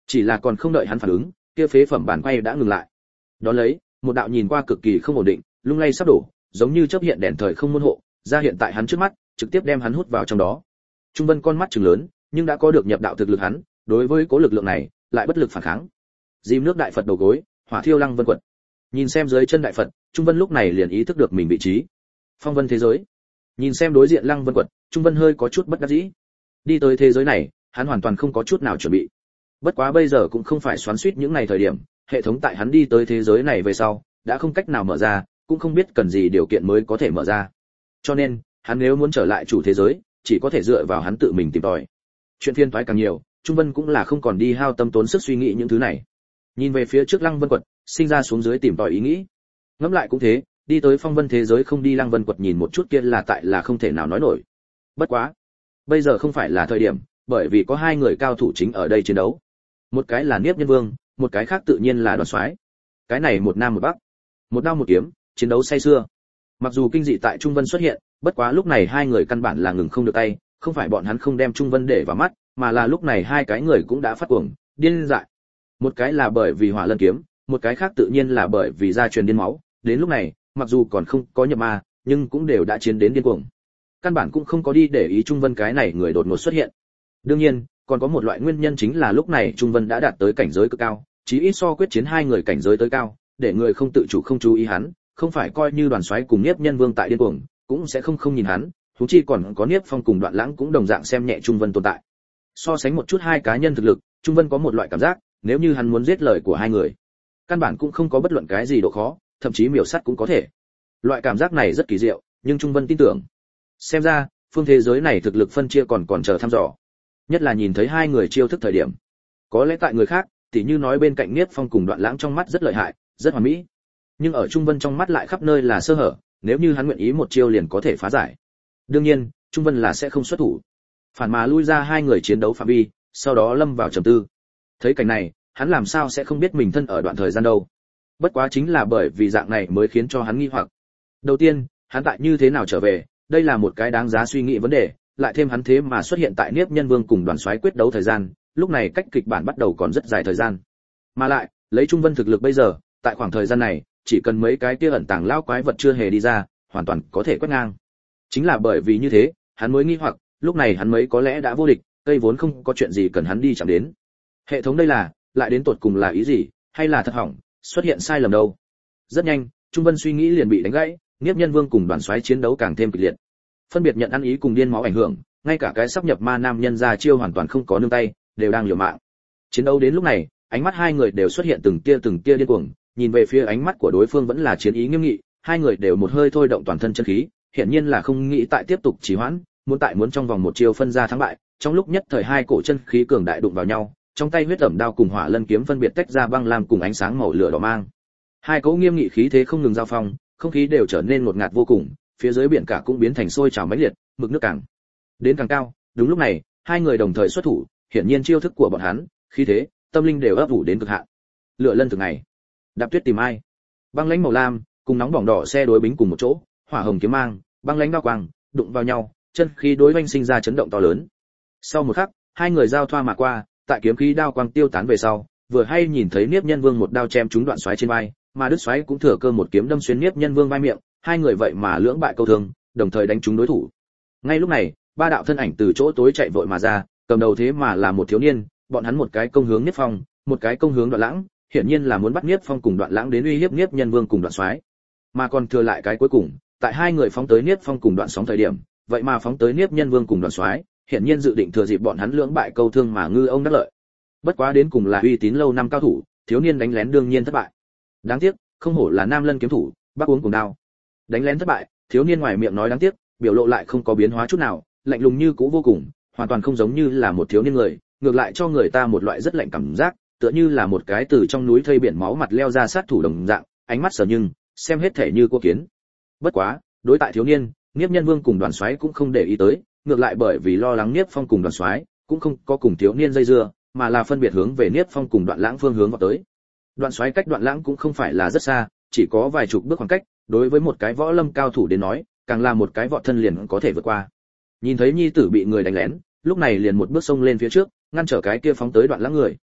Chỉ là còn không đợi hắn phản ứng, kia phế phẩm bản quay đã ngừng lại. Đó lấy, một đạo nhìn qua cực kỳ không ổn định, lung lay sắp đổ, giống như chớp hiện đèn thời không môn hộ, ra hiện tại hắn trước mắt, trực tiếp đem hắn hút vào trong đó. Trung Vân con mắt trừng lớn, nhưng đã có được nhập đạo thực lực hắn, đối với cố lực lượng này, lại bất lực phản kháng. Dìm nước đại Phật đầu gối, hỏa thiêu Lăng Vân quật. Nhìn xem dưới chân đại Phật, Trung Vân lúc này liền ý thức được mình vị trí. Phong vân thế giới. Nhìn xem đối diện Lăng Vân quật, Trung Vân hơi có chút bất đắc dĩ. Đi tới thế giới này, hắn hoàn toàn không có chút nào chuẩn bị. Bất quá bây giờ cũng không phải xoắn xuýt những này thời điểm, hệ thống tại hắn đi tới thế giới này về sau, đã không cách nào mở ra, cũng không biết cần gì điều kiện mới có thể mở ra. Cho nên, hắn nếu muốn trở lại chủ thế giới, chỉ có thể dựa vào hắn tự mình tìm tòi. Chuyện phiền toái càng nhiều, Trung Vân cũng là không còn đi hao tâm tốn sức suy nghĩ những thứ này. Nhìn về phía trước Lăng Vân quật, sinh ra xuống dưới tìm tòi ý nghĩ. Ngẫm lại cũng thế, đi tới phong vân thế giới không đi Lăng Vân quật nhìn một chút kia là tại là không thể nào nói nổi. Bất quá, bây giờ không phải là thời điểm, bởi vì có hai người cao thủ chính ở đây chiến đấu. Một cái là Niếp Nhân Vương, một cái khác tự nhiên là Đoàn Soái. Cái này một nam một bắc, một đao một kiếm, chiến đấu say sưa. Mặc dù kinh dị tại Trung Vân xuất hiện, bất quá lúc này hai người căn bản là ngừng không được tay, không phải bọn hắn không đem Trung Vân để vào mắt, mà là lúc này hai cái người cũng đã phát cuồng, điên dại. Một cái là bởi vì Hỏa Lân kiếm, một cái khác tự nhiên là bởi vì gia truyền điên máu, đến lúc này, mặc dù còn không có nhập ma, nhưng cũng đều đã chiến đến điên cuồng. Căn bản cũng không có đi để ý Trung Vân cái này người đột ngột xuất hiện. Đương nhiên, còn có một loại nguyên nhân chính là lúc này Trung Vân đã đạt tới cảnh giới cực cao, chí ít so quyết chiến hai người cảnh giới tới cao, để người không tự chủ không chú ý hắn, không phải coi như Đoàn Soái cùng Niếp Nhân Vương tại điên cuồng, cũng sẽ không không nhìn hắn, huống chi còn có Niếp Phong cùng Đoạn Lãng cũng đồng dạng xem nhẹ Trung Vân tồn tại. So sánh một chút hai cá nhân thực lực, Trung Vân có một loại cảm giác, nếu như hắn muốn giết lời của hai người, căn bản cũng không có bất luận cái gì độ khó, thậm chí miểu sát cũng có thể. Loại cảm giác này rất kỳ diệu, nhưng Trung Vân tin tưởng. Xem ra, phương thế giới này thực lực phân chia còn còn chờ thăm dò. Nhất là nhìn thấy hai người chiêu thức thời điểm. Có lẽ tại người khác, tỉ như nói bên cạnh Niếp Phong cùng Đoạn Lãng trong mắt rất lợi hại, rất hoàn mỹ. Nhưng ở Trung Vân trong mắt lại khắp nơi là sơ hở, nếu như hắn nguyện ý một chiêu liền có thể phá giải. Đương nhiên, Trung Vân là sẽ không xuất thủ. Phản mà lui ra hai người chiến đấu phạm vi, sau đó lâm vào trầm tư. Thấy cảnh này, hắn làm sao sẽ không biết mình thân ở đoạn thời gian đâu. Bất quá chính là bởi vì dạng này mới khiến cho hắn nghi hoặc. Đầu tiên, hắn tại như thế nào trở về, đây là một cái đáng giá suy nghĩ vấn đề, lại thêm hắn thế mà xuất hiện tại Niếp Nhân Vương cùng Đoàn Soái quyết đấu thời gian, lúc này cách kịch bản bắt đầu còn rất dài thời gian. Mà lại, lấy Trung Vân thực lực bây giờ, tại khoảng thời gian này, chỉ cần mấy cái kia ẩn tàng lao quái vật chưa hề đi ra, hoàn toàn có thể quét ngang. Chính là bởi vì như thế, hắn mới nghi hoặc, lúc này hắn mới có lẽ đã vô địch, cây vốn không có chuyện gì cần hắn đi chạm đến. Hệ thống đây là, lại đến tột cùng là ý gì, hay là thật hỏng, xuất hiện sai lầm đâu? Rất nhanh, Trung Vân suy nghĩ liền bị đánh gãy, Niếp Nhân Vương cùng Đoàn Soái chiến đấu càng thêm kịch liệt. Phân biệt nhận ăn ý cùng điên máu ảnh hưởng, ngay cả cái sắp nhập ma nam nhân ra chiêu hoàn toàn không có nương tay, đều đang liều mạng. Chiến đấu đến lúc này, ánh mắt hai người đều xuất hiện từng tia từng tia điên cuồng, nhìn về phía ánh mắt của đối phương vẫn là chiến ý nghiêm nghị, hai người đều một hơi thôi động toàn thân chân khí, hiển nhiên là không nghĩ tại tiếp tục trì hoãn, muốn tại muốn trong vòng một chiêu phân ra thắng bại. Trong lúc nhất thời hai cổ chân khí cường đại đụng vào nhau, trong tay huyết ẩm đao cùng hỏa lân kiếm phân biệt tách ra băng lam cùng ánh sáng màu lửa đỏ mang. Hai cỗ nghiêm nghị khí thế không ngừng giao phong, không khí đều trở nên ngột ngạt vô cùng, phía dưới biển cả cũng biến thành sôi trào mãnh liệt, mực nước càng đến càng cao. Đúng lúc này, hai người đồng thời xuất thủ, hiển nhiên chiêu thức của bọn hắn, khí thế, tâm linh đều ấp ủ đến cực hạn. Lửa lân từng ngày, đạp tuyết tìm ai, băng lãnh màu lam cùng nóng bỏng đỏ xe đối bính cùng một chỗ, hỏa hồng kiếm mang, băng lãnh đao quang đụng vào nhau, chân khí đối oanh sinh ra chấn động to lớn. Sau một khắc, hai người giao thoa mà qua, tại kiếm khí đao quang tiêu tán về sau, vừa hay nhìn thấy Niếp Nhân Vương một đao chém trúng Đoạn Soái trên vai, mà Đức Soái cũng thừa cơ một kiếm đâm xuyên Niếp Nhân Vương vai miệng, hai người vậy mà lưỡng bại câu thương, đồng thời đánh trúng đối thủ. Ngay lúc này, ba đạo thân ảnh từ chỗ tối chạy vội mà ra, cầm đầu thế mà là một thiếu niên, bọn hắn một cái công hướng Niếp Phong, một cái công hướng Đoạn Lãng, hiển nhiên là muốn bắt Niếp Phong cùng Đoạn Lãng đến uy hiếp Niếp Nhân Vương cùng Đoạn Soái. Mà còn thừa lại cái cuối cùng, tại hai người phóng tới Niếp Phong cùng Đoạn Sóng thời điểm, vậy mà phóng tới Niếp Nhân Vương cùng Đoạn Soái, hiển nhiên dự định thừa dịp bọn hắn lưỡng bại câu thương mà ngư ông đắc lợi. Bất quá đến cùng là uy tín lâu năm cao thủ, thiếu niên đánh lén đương nhiên thất bại. Đáng tiếc, không hổ là Nam Lân kiếm thủ, bắc uống cùng đao. Đánh lén thất bại, thiếu niên ngoài miệng nói đáng tiếc, biểu lộ lại không có biến hóa chút nào, lạnh lùng như cũ vô cùng, hoàn toàn không giống như là một thiếu niên người, ngược lại cho người ta một loại rất lạnh cảm giác, tựa như là một cái từ trong núi thây biển máu mặt leo ra sát thủ đồng dạng, ánh mắt sờ nhưng xem hết thể như cô kiến. Bất quá, đối tại thiếu niên, Niếp Nhân Vương cùng Đoàn Soái cũng không để ý tới, ngược lại bởi vì lo lắng Niếp Phong cùng Đoàn Soái, cũng không có cùng thiếu niên dây dưa, mà là phân biệt hướng về Niếp Phong cùng Đoạn Lãng phương hướng vào tới. Đoạn Soái cách Đoạn Lãng cũng không phải là rất xa, chỉ có vài chục bước khoảng cách, đối với một cái võ lâm cao thủ đến nói, càng là một cái vọt thân liền có thể vượt qua. Nhìn thấy nhi tử bị người đánh lén, lúc này liền một bước xông lên phía trước, ngăn trở cái kia phóng tới Đoạn Lãng người.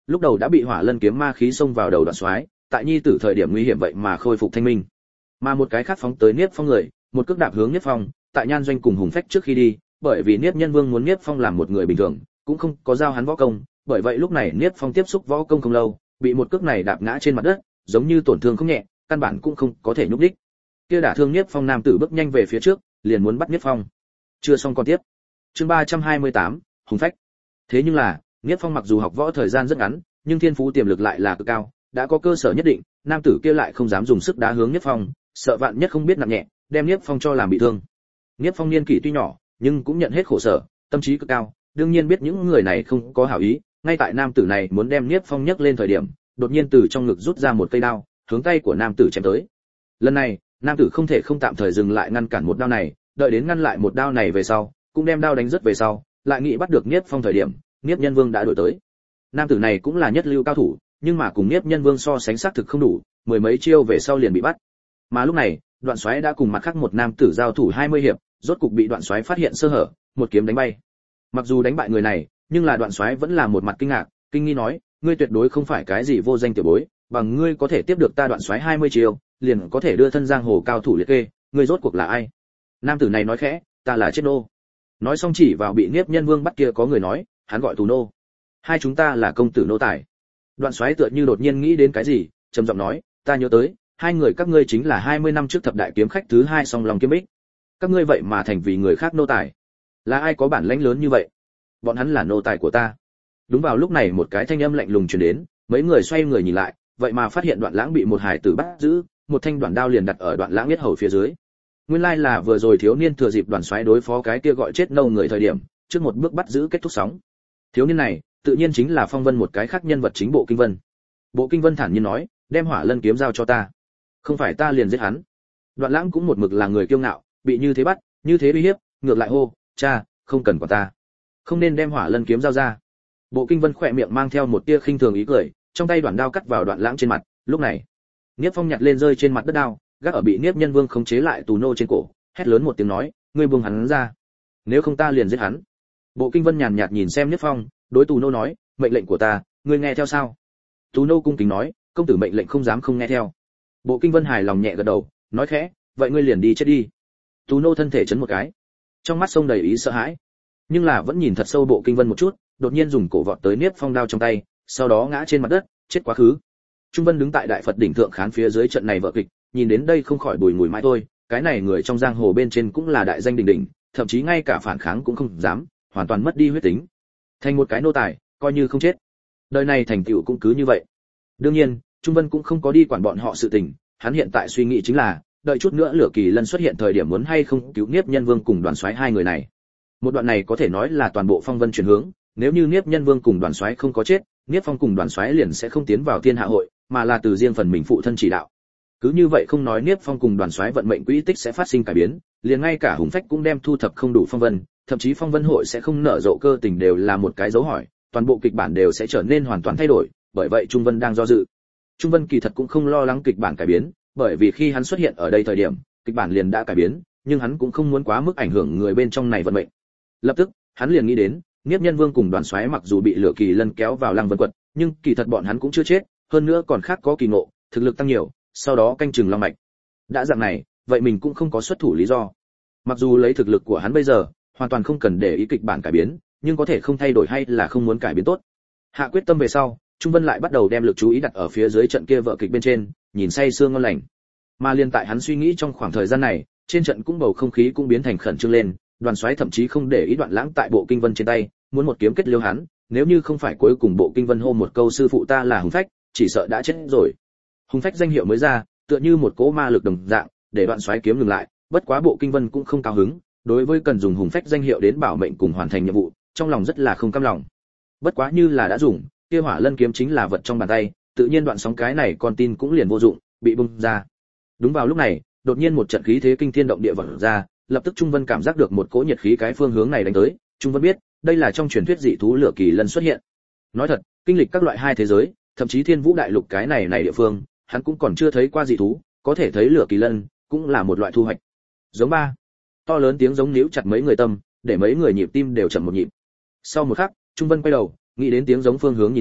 lúc đầu đã bị hỏa lân kiếm ma khí xông vào đầu Đoạn Soái, tại nhi tử thời điểm nguy hiểm vậy mà khôi phục thanh minh. Mà một cái khác phóng tới Niếp Phong người, một cước đạp hướng Niếp Phong, tại Nhan Doanh cùng Hùng Phách trước khi đi, bởi vì Niếp Nhân Vương muốn Niếp Phong làm một người bình thường, cũng không có giao hắn võ công, bởi vậy lúc này Niếp Phong tiếp xúc võ công không lâu, bị một cước này đạp ngã trên mặt đất, giống như tổn thương không nhẹ, căn bản cũng không có thể nhúc đích. Kia đả thương Niếp Phong nam tử bước nhanh về phía trước, liền muốn bắt Niếp Phong. Chưa xong con tiếp. Chương ba trăm hai mươi tám, Hùng Phách. Thế nhưng là, Niếp Phong mặc dù học võ thời gian rất ngắn, nhưng thiên phú tiềm lực lại là cực cao, đã có cơ sở nhất định, nam tử kia lại không dám dùng sức đá hướng Niếp Phong, sợ vạn nhất không biết nặng nhẹ, đem Niếp Phong cho làm bị thương. Niếp Phong niên kỷ tuy nhỏ, nhưng cũng nhận hết khổ sở, tâm trí cực cao, đương nhiên biết những người này không có hảo ý, ngay tại nam tử này muốn đem Niếp Phong nhấc lên thời điểm, đột nhiên từ trong ngực rút ra một cây đao, hướng tay của nam tử chém tới. Lần này, nam tử không thể không tạm thời dừng lại ngăn cản một đao này, đợi đến ngăn lại một đao này về sau, cũng đem đao đánh rất về sau, lại nghĩ bắt được Niếp Phong thời điểm, Niếp Nhân Vương đã đuổi tới. Nam tử này cũng là nhất lưu cao thủ, nhưng mà cùng Niếp Nhân Vương so sánh xác thực không đủ, mười mấy chiêu về sau liền bị bắt. Mà lúc này, Đoạn Soái đã cùng mặt khác một nam tử giao thủ hai mươi hiệp, rốt cục bị Đoạn Soái phát hiện sơ hở, một kiếm đánh bay. Mặc dù đánh bại người này, nhưng là Đoạn Soái vẫn là một mặt kinh ngạc, kinh nghi nói, ngươi tuyệt đối không phải cái gì vô danh tiểu bối, bằng ngươi có thể tiếp được ta Đoạn Soái hai mươi chiêu, liền có thể đưa thân giang hồ cao thủ liệt kê, ngươi rốt cuộc là ai? Nam tử này nói khẽ, ta là Chết Nô. Nói xong chỉ vào bị Niếp Nhân Vương bắt kia có người nói, hắn gọi Tù Nô. Hai chúng ta là công tử nô tài. Đoạn Soái tựa như đột nhiên nghĩ đến cái gì, trầm giọng nói, ta nhớ tới, hai người các ngươi chính là hai mươi năm trước thập đại kiếm khách thứ hai Song Long kiếm bích. Các ngươi vậy mà thành vì người khác nô tài. Là ai có bản lãnh lớn như vậy? Bọn hắn là nô tài của ta. Đúng vào lúc này một cái thanh âm lạnh lùng truyền đến, mấy người xoay người nhìn lại, vậy mà phát hiện Đoạn Lãng bị một hải tử bắt giữ, một thanh đoạn đao liền đặt ở Đoạn Lãng yết hầu phía dưới. Nguyên lai là vừa rồi thiếu niên thừa dịp Đoàn Soái đối phó cái kia gọi Chết Nâu người thời điểm, trước một bước bắt giữ kết thúc sóng. Thiếu niên này, tự nhiên chính là Phong Vân một cái khác nhân vật chính Bộ Kinh Vân. Bộ Kinh Vân thản nhiên nói, đem Hỏa Lân kiếm giao cho ta. Không phải ta liền giết hắn. Đoạn Lãng cũng một mực là người kiêu ngạo, bị như thế bắt, như thế uy hiếp, ngược lại hô, cha, không cần quản ta. Không nên đem Hỏa Lân kiếm giao ra. Bộ Kinh Vân khỏe miệng mang theo một tia khinh thường ý cười, trong tay đoạn đao cắt vào Đoạn Lãng trên mặt, lúc này, Niếp Phong nhặt lên rơi trên mặt đất đao, gác ở bị Niếp Nhân Vương khống chế lại Tù Nô trên cổ, hét lớn một tiếng nói, ngươi buông hắn ra, nếu không ta liền giết hắn. Bộ Kinh Vân nhàn nhạt nhìn xem Niếp Phong, đối Tù Nô nói, mệnh lệnh của ta, ngươi nghe theo sao? Tù Nô cung kính nói, công tử mệnh lệnh không dám không nghe theo. Bộ Kinh Vân hài lòng nhẹ gật đầu, nói khẽ, vậy ngươi liền đi chết đi. Tù Nô thân thể chấn một cái, trong mắt sông đầy ý sợ hãi, nhưng là vẫn nhìn thật sâu Bộ Kinh Vân một chút, đột nhiên dùng cổ vọt tới Niếp Phong đao trong tay, sau đó ngã trên mặt đất, chết quá khứ. Trung Vân đứng tại Đại Phật đỉnh thượng khán phía dưới trận này vở kịch, nhìn đến đây không khỏi bùi ngùi mãi thôi, cái này người trong giang hồ bên trên cũng là đại danh đỉnh đỉnh, thậm chí ngay cả phản kháng cũng không dám, hoàn toàn mất đi huyết tính. Thành một cái nô tài, coi như không chết. Đời này thành tựu cũng cứ như vậy. Đương nhiên, Trung Vân cũng không có đi quản bọn họ sự tình, hắn hiện tại suy nghĩ chính là, đợi chút nữa Lửa Kỳ Lân xuất hiện thời điểm muốn hay không cứu Niếp Nhân Vương cùng Đoàn Soái hai người này. Một đoạn này có thể nói là toàn bộ Phong Vân chuyển hướng, nếu như Niếp Nhân Vương cùng Đoàn Soái không có chết, Niếp Phong cùng Đoàn Soái liền sẽ không tiến vào Thiên Hạ hội, mà là từ riêng phần mình phụ thân chỉ đạo. Cứ như vậy không nói Niếp Phong cùng Đoàn Soái vận mệnh quỹ tích sẽ phát sinh cải biến, liền ngay cả Hùng Phách cũng đem thu thập không đủ Phong Vân, thậm chí Phong Vân hội sẽ không nở rộ cơ tình đều là một cái dấu hỏi, toàn bộ kịch bản đều sẽ trở nên hoàn toàn thay đổi, bởi vậy Trung Vân đang do dự. Trung Vân kỳ thật cũng không lo lắng kịch bản cải biến, bởi vì khi hắn xuất hiện ở đây thời điểm, kịch bản liền đã cải biến, nhưng hắn cũng không muốn quá mức ảnh hưởng người bên trong này vận mệnh. Lập tức, hắn liền nghĩ đến, Niếp Nhân Vương cùng Đoàn Soái mặc dù bị Lửa Kỳ Lân kéo vào Lăng Vân quật, nhưng kỳ thật bọn hắn cũng chưa chết, hơn nữa còn khác có kỳ ngộ, thực lực tăng nhiều, sau đó canh chừng long mạch. Đã dạng này, vậy mình cũng không có xuất thủ lý do. Mặc dù lấy thực lực của hắn bây giờ, hoàn toàn không cần để ý kịch bản cải biến, nhưng có thể không thay đổi hay là không muốn cải biến tốt. Hạ quyết tâm về sau, Trung Vân lại bắt đầu đem lực chú ý đặt ở phía dưới trận kia vở kịch bên trên, nhìn say sưa ngon lành. Mà liên tại hắn suy nghĩ trong khoảng thời gian này, trên trận cũng bầu không khí cũng biến thành khẩn trương lên, Đoàn Soái thậm chí không để ý Đoạn Lãng tại Bộ Kinh Vân trên tay, muốn một kiếm kết liêu hắn, nếu như không phải cuối cùng Bộ Kinh Vân hô một câu sư phụ ta là Hùng Phách, chỉ sợ đã chết rồi. Hùng Phách danh hiệu mới ra, tựa như một cỗ ma lực đồng dạng, để Đoạn Soái kiếm ngừng lại, bất quá Bộ Kinh Vân cũng không cao hứng, đối với cần dùng Hùng Phách danh hiệu đến bảo mệnh cùng hoàn thành nhiệm vụ, trong lòng rất là không cam lòng. Bất quá như là đã dùng, kia Hỏa Lân kiếm chính là vật trong bàn tay, tự nhiên đoạn sóng cái này con tin cũng liền vô dụng, bị bung ra. Đúng vào lúc này, đột nhiên một trận khí thế kinh thiên động địa vọt ra, lập tức Trung Vân cảm giác được một cỗ nhiệt khí cái phương hướng này đánh tới, Trung Vân biết, đây là trong truyền thuyết dị thú Lửa Kỳ Lân xuất hiện. Nói thật, kinh lịch các loại hai thế giới, thậm chí Thiên Vũ đại lục cái này này địa phương, hắn cũng còn chưa thấy qua dị thú, có thể thấy Lửa Kỳ Lân, cũng là một loại thu hoạch. Giống ba, to lớn tiếng giống níu chặt mấy người tâm, để mấy người nhịp tim đều chậm một nhịp. Sau một khắc, Trung Vân quay đầu, nghĩ đến tiếng giống phương hướng nhìn lại,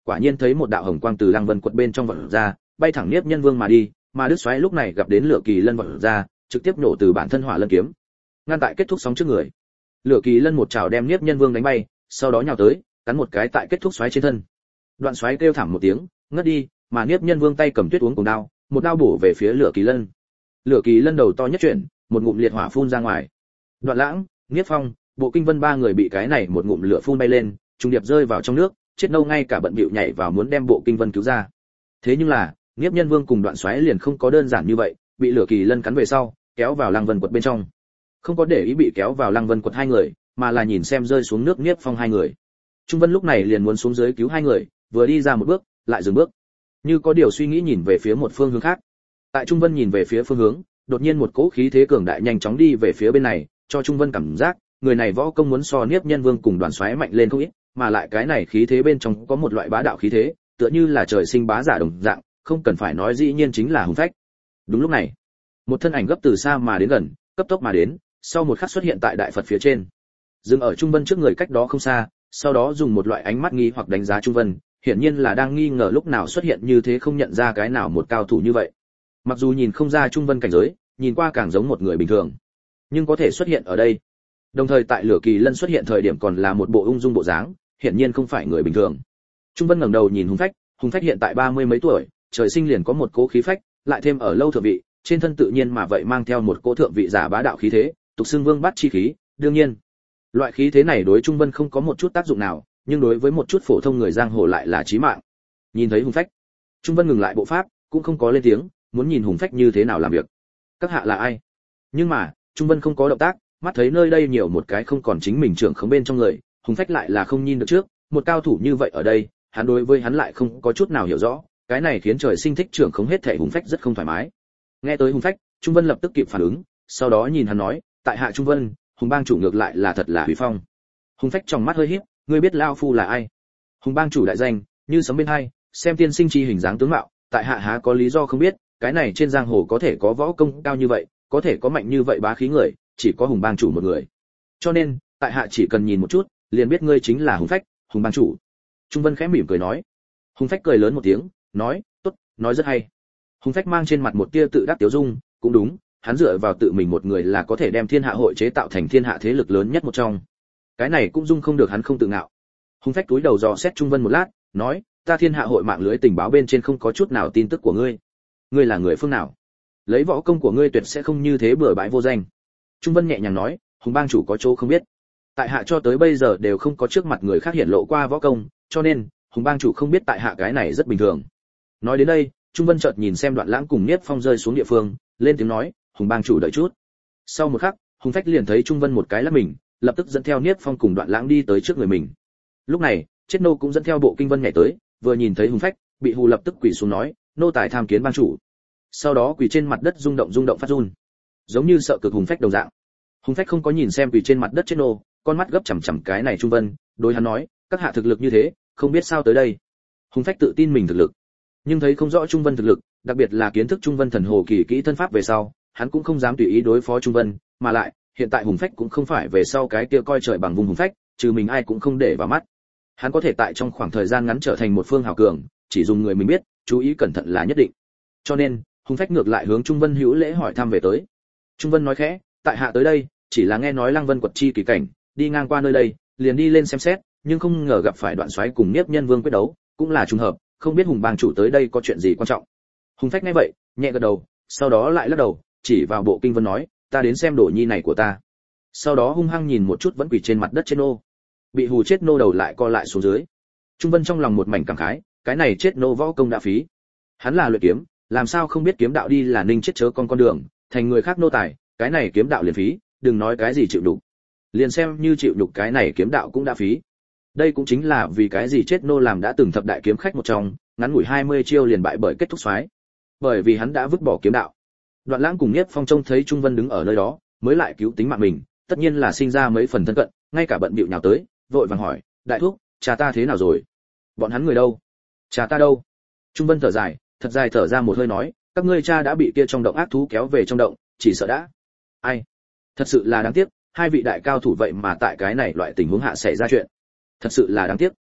quả nhiên thấy một đạo hồng quang từ Lăng Vân quật bên trong vọt ra, bay thẳng Niếp Nhân Vương mà đi, mà Đức Soái lúc này gặp đến Lửa Kỳ Lân vọt ra, trực tiếp nổ từ bản thân Hỏa Lân kiếm, ngăn tại kết thúc sóng trước người. Lửa Kỳ Lân một trảo đem Niếp Nhân Vương đánh bay, sau đó nhào tới, cắn một cái tại kết thúc Soái trên thân. Đoạn Soái kêu thảm một tiếng, ngất đi, mà Niếp Nhân Vương tay cầm tuyết uống cùng đao, một đao bổ về phía Lửa Kỳ Lân. Lửa Kỳ Lân đầu to nhất chuyển, một ngụm liệt hỏa phun ra ngoài. Đoạn Lãng, Niếp Phong, Bộ Kinh Vân ba người bị cái này một ngụm lửa phun bay lên, trùng điệp rơi vào trong nước, chết nâu ngay cả bận bịu nhảy vào muốn đem Bộ Kinh Vân cứu ra. Thế nhưng là, Niếp Nhân Vương cùng Đoạn Soái liền không có đơn giản như vậy, bị Lửa Kỳ Lân cắn về sau, kéo vào Lăng Vân quật bên trong. Không có để ý bị kéo vào Lăng Vân quật hai người, mà là nhìn xem rơi xuống nước Niếp Phong hai người. Trung Vân lúc này liền muốn xuống dưới cứu hai người, vừa đi ra một bước, lại dừng bước. Như có điều suy nghĩ nhìn về phía một phương hướng khác. Tại Trung Vân nhìn về phía phương hướng, đột nhiên một cỗ khí thế cường đại nhanh chóng đi về phía bên này, cho Trung Vân cảm giác, người này võ công muốn so Niếp Nhân Vương cùng Đoàn Soái mạnh lên không ít, mà lại cái này khí thế bên trong có một loại bá đạo khí thế, tựa như là trời sinh bá giả đồng dạng, không cần phải nói dĩ nhiên chính là hùng phách. Đúng lúc này, một thân ảnh gấp từ xa mà đến gần, cấp tốc mà đến, sau một khắc xuất hiện tại đại Phật phía trên. Dừng ở Trung Vân trước người cách đó không xa, sau đó dùng một loại ánh mắt nghi hoặc đánh giá Trung Vân, hiển nhiên là đang nghi ngờ lúc nào xuất hiện như thế không nhận ra cái nào một cao thủ như vậy. Mặc dù nhìn không ra Trung Vân cảnh giới, nhìn qua càng giống một người bình thường, nhưng có thể xuất hiện ở đây. Đồng thời tại Lửa Kỳ Lân xuất hiện thời điểm còn là một bộ ung dung bộ dáng, hiển nhiên không phải người bình thường. Trung Vân ngẩng đầu nhìn Hùng Phách, Hùng Phách hiện tại ba mươi mấy tuổi, trời sinh liền có một cố khí phách, lại thêm ở lâu thượng vị, trên thân tự nhiên mà vậy mang theo một cỗ thượng vị giả bá đạo khí thế, tục xưng vương bát chi khí, đương nhiên, loại khí thế này đối Trung Vân không có một chút tác dụng nào, nhưng đối với một chút phổ thông người giang hồ lại là chí mạng. Nhìn thấy Hùng Phách, Trung Vân ngừng lại bộ pháp, cũng không có lên tiếng, muốn nhìn Hùng Phách như thế nào làm việc. Các hạ là ai? Nhưng mà, Trung Vân không có động tác, mắt thấy nơi đây nhiều một cái không còn chính mình trưởng khống bên trong người, Hùng Phách lại là không nhìn được trước, một cao thủ như vậy ở đây, hắn đối với hắn lại không có chút nào hiểu rõ, cái này khiến trời sinh thích trưởng khống hết thể Hùng Phách rất không thoải mái. Nghe tới Hùng Phách, Trung Vân lập tức kịp phản ứng, sau đó nhìn hắn nói, tại hạ Trung Vân, Hùng bang chủ ngược lại là thật là huy phong. Hùng Phách trong mắt hơi híp, ngươi biết lão phu là ai? Hùng bang chủ đại danh, như sấm bên hai, xem tiên sinh chi hình dáng tướng mạo, tại hạ há có lý do không biết, cái này trên giang hồ có thể có võ công cao như vậy, có thể có mạnh như vậy bá khí người, chỉ có Hùng bang chủ một người. Cho nên, tại hạ chỉ cần nhìn một chút, liền biết ngươi chính là Hùng Phách, Hùng bang chủ. Trung Vân khẽ mỉm cười nói. Hùng Phách cười lớn một tiếng, nói, tốt, nói rất hay. Hùng Phách mang trên mặt một tia tự đắc tiếu dung, cũng đúng, hắn dựa vào tự mình một người là có thể đem thiên hạ hội chế tạo thành thiên hạ thế lực lớn nhất một trong. Cái này cũng dung không được hắn không tự ngạo. Hùng Phách túi đầu dò xét Trung Vân một lát, nói, ta thiên hạ hội mạng lưới tình báo bên trên không có chút nào tin tức của ngươi. Ngươi là người phương nào? Lấy võ công của ngươi tuyệt sẽ không như thế bừa bãi vô danh. Trung Vân nhẹ nhàng nói, Hùng bang chủ có chỗ không biết. Tại hạ cho tới bây giờ đều không có trước mặt người khác hiển lộ qua võ công, cho nên, Hùng bang chủ không biết tại hạ cái này rất bình thường. Nói đến đây, Trung Vân chợt nhìn xem Đoạn Lãng cùng Niếp Phong rơi xuống địa phương, lên tiếng nói, Hùng bang chủ đợi chút. Sau một khắc, Hùng Phách liền thấy Trung Vân một cái lắc mình, lập tức dẫn theo Niếp Phong cùng Đoạn Lãng đi tới trước người mình. Lúc này, Chết Nô cũng dẫn theo Bộ Kinh Vân nhảy tới, vừa nhìn thấy Hùng Phách, bị hù lập tức quỳ xuống nói, nô tài tham kiến bang chủ. Sau đó quỳ trên mặt đất rung động rung động phát run, giống như sợ cực Hùng Phách đồng dạng. Hùng Phách không có nhìn xem quỳ trên mặt đất Chết Nô, con mắt gấp chằm chằm cái này Trung Vân, đối hắn nói, các hạ thực lực như thế, không biết sao tới đây. Hùng Phách tự tin mình thực lực, nhưng thấy không rõ Trung Vân thực lực, đặc biệt là kiến thức Trung Vân thần hồ kỳ kỹ thân pháp về sau, hắn cũng không dám tùy ý đối phó Trung Vân, mà lại, hiện tại Hùng Phách cũng không phải về sau cái kia coi trời bằng vùng Hùng Phách, trừ mình ai cũng không để vào mắt. Hắn có thể tại trong khoảng thời gian ngắn trở thành một phương hào cường, chỉ dùng người mình biết, chú ý cẩn thận là nhất định. Cho nên, Hùng Phách ngược lại hướng Trung Vân hữu lễ hỏi thăm về tới. Trung Vân nói khẽ, tại hạ tới đây, chỉ là nghe nói Lăng Vân quật chi kỳ cảnh, đi ngang qua nơi đây, liền đi lên xem xét, nhưng không ngờ gặp phải Đoạn Soái cùng Niếp Nhân Vương quyết đấu, cũng là trùng hợp, không biết Hùng bang chủ tới đây có chuyện gì quan trọng. Hùng Phách nghe vậy, nhẹ gật đầu, sau đó lại lắc đầu, chỉ vào Bộ Kinh Vân nói, ta đến xem đồ nhi này của ta. Sau đó hung hăng nhìn một chút vẫn quỳ trên mặt đất Chết Nô, bị hù Chết Nô đầu lại co lại xuống dưới. Trung Vân trong lòng một mảnh cảm khái, cái này Chết Nô võ công đã phí. Hắn là luyện kiếm, làm sao không biết kiếm đạo đi là ninh chết chớ con con đường, thành người khác nô tài, cái này kiếm đạo liền phí, đừng nói cái gì chịu đục. Liền xem như chịu đục cái này kiếm đạo cũng đã phí. Đây cũng chính là vì cái gì Chết Nô làm đã từng thập đại kiếm khách một trong, ngắn ngủi hai mươi chiêu liền bại bởi kết thúc xoái. Bởi vì hắn đã vứt bỏ kiếm đạo. Đoạn Lãng cùng Niếp Phong trông thấy Trung Vân đứng ở nơi đó, mới lại cứu tính mạng mình, tất nhiên là sinh ra mấy phần thân cận, ngay cả bận bịu nhào tới, vội vàng hỏi, đại thúc, cha ta thế nào rồi? Bọn hắn người đâu? Cha ta đâu? Trung Vân thở dài, thật dài thở ra một hơi nói, các ngươi cha đã bị kia trong động ác thú kéo về trong động, chỉ sợ đã. Ai? Thật sự là đáng tiếc, hai vị đại cao thủ vậy mà tại cái này loại tình huống hạ xảy ra chuyện. Thật sự là đáng tiếc.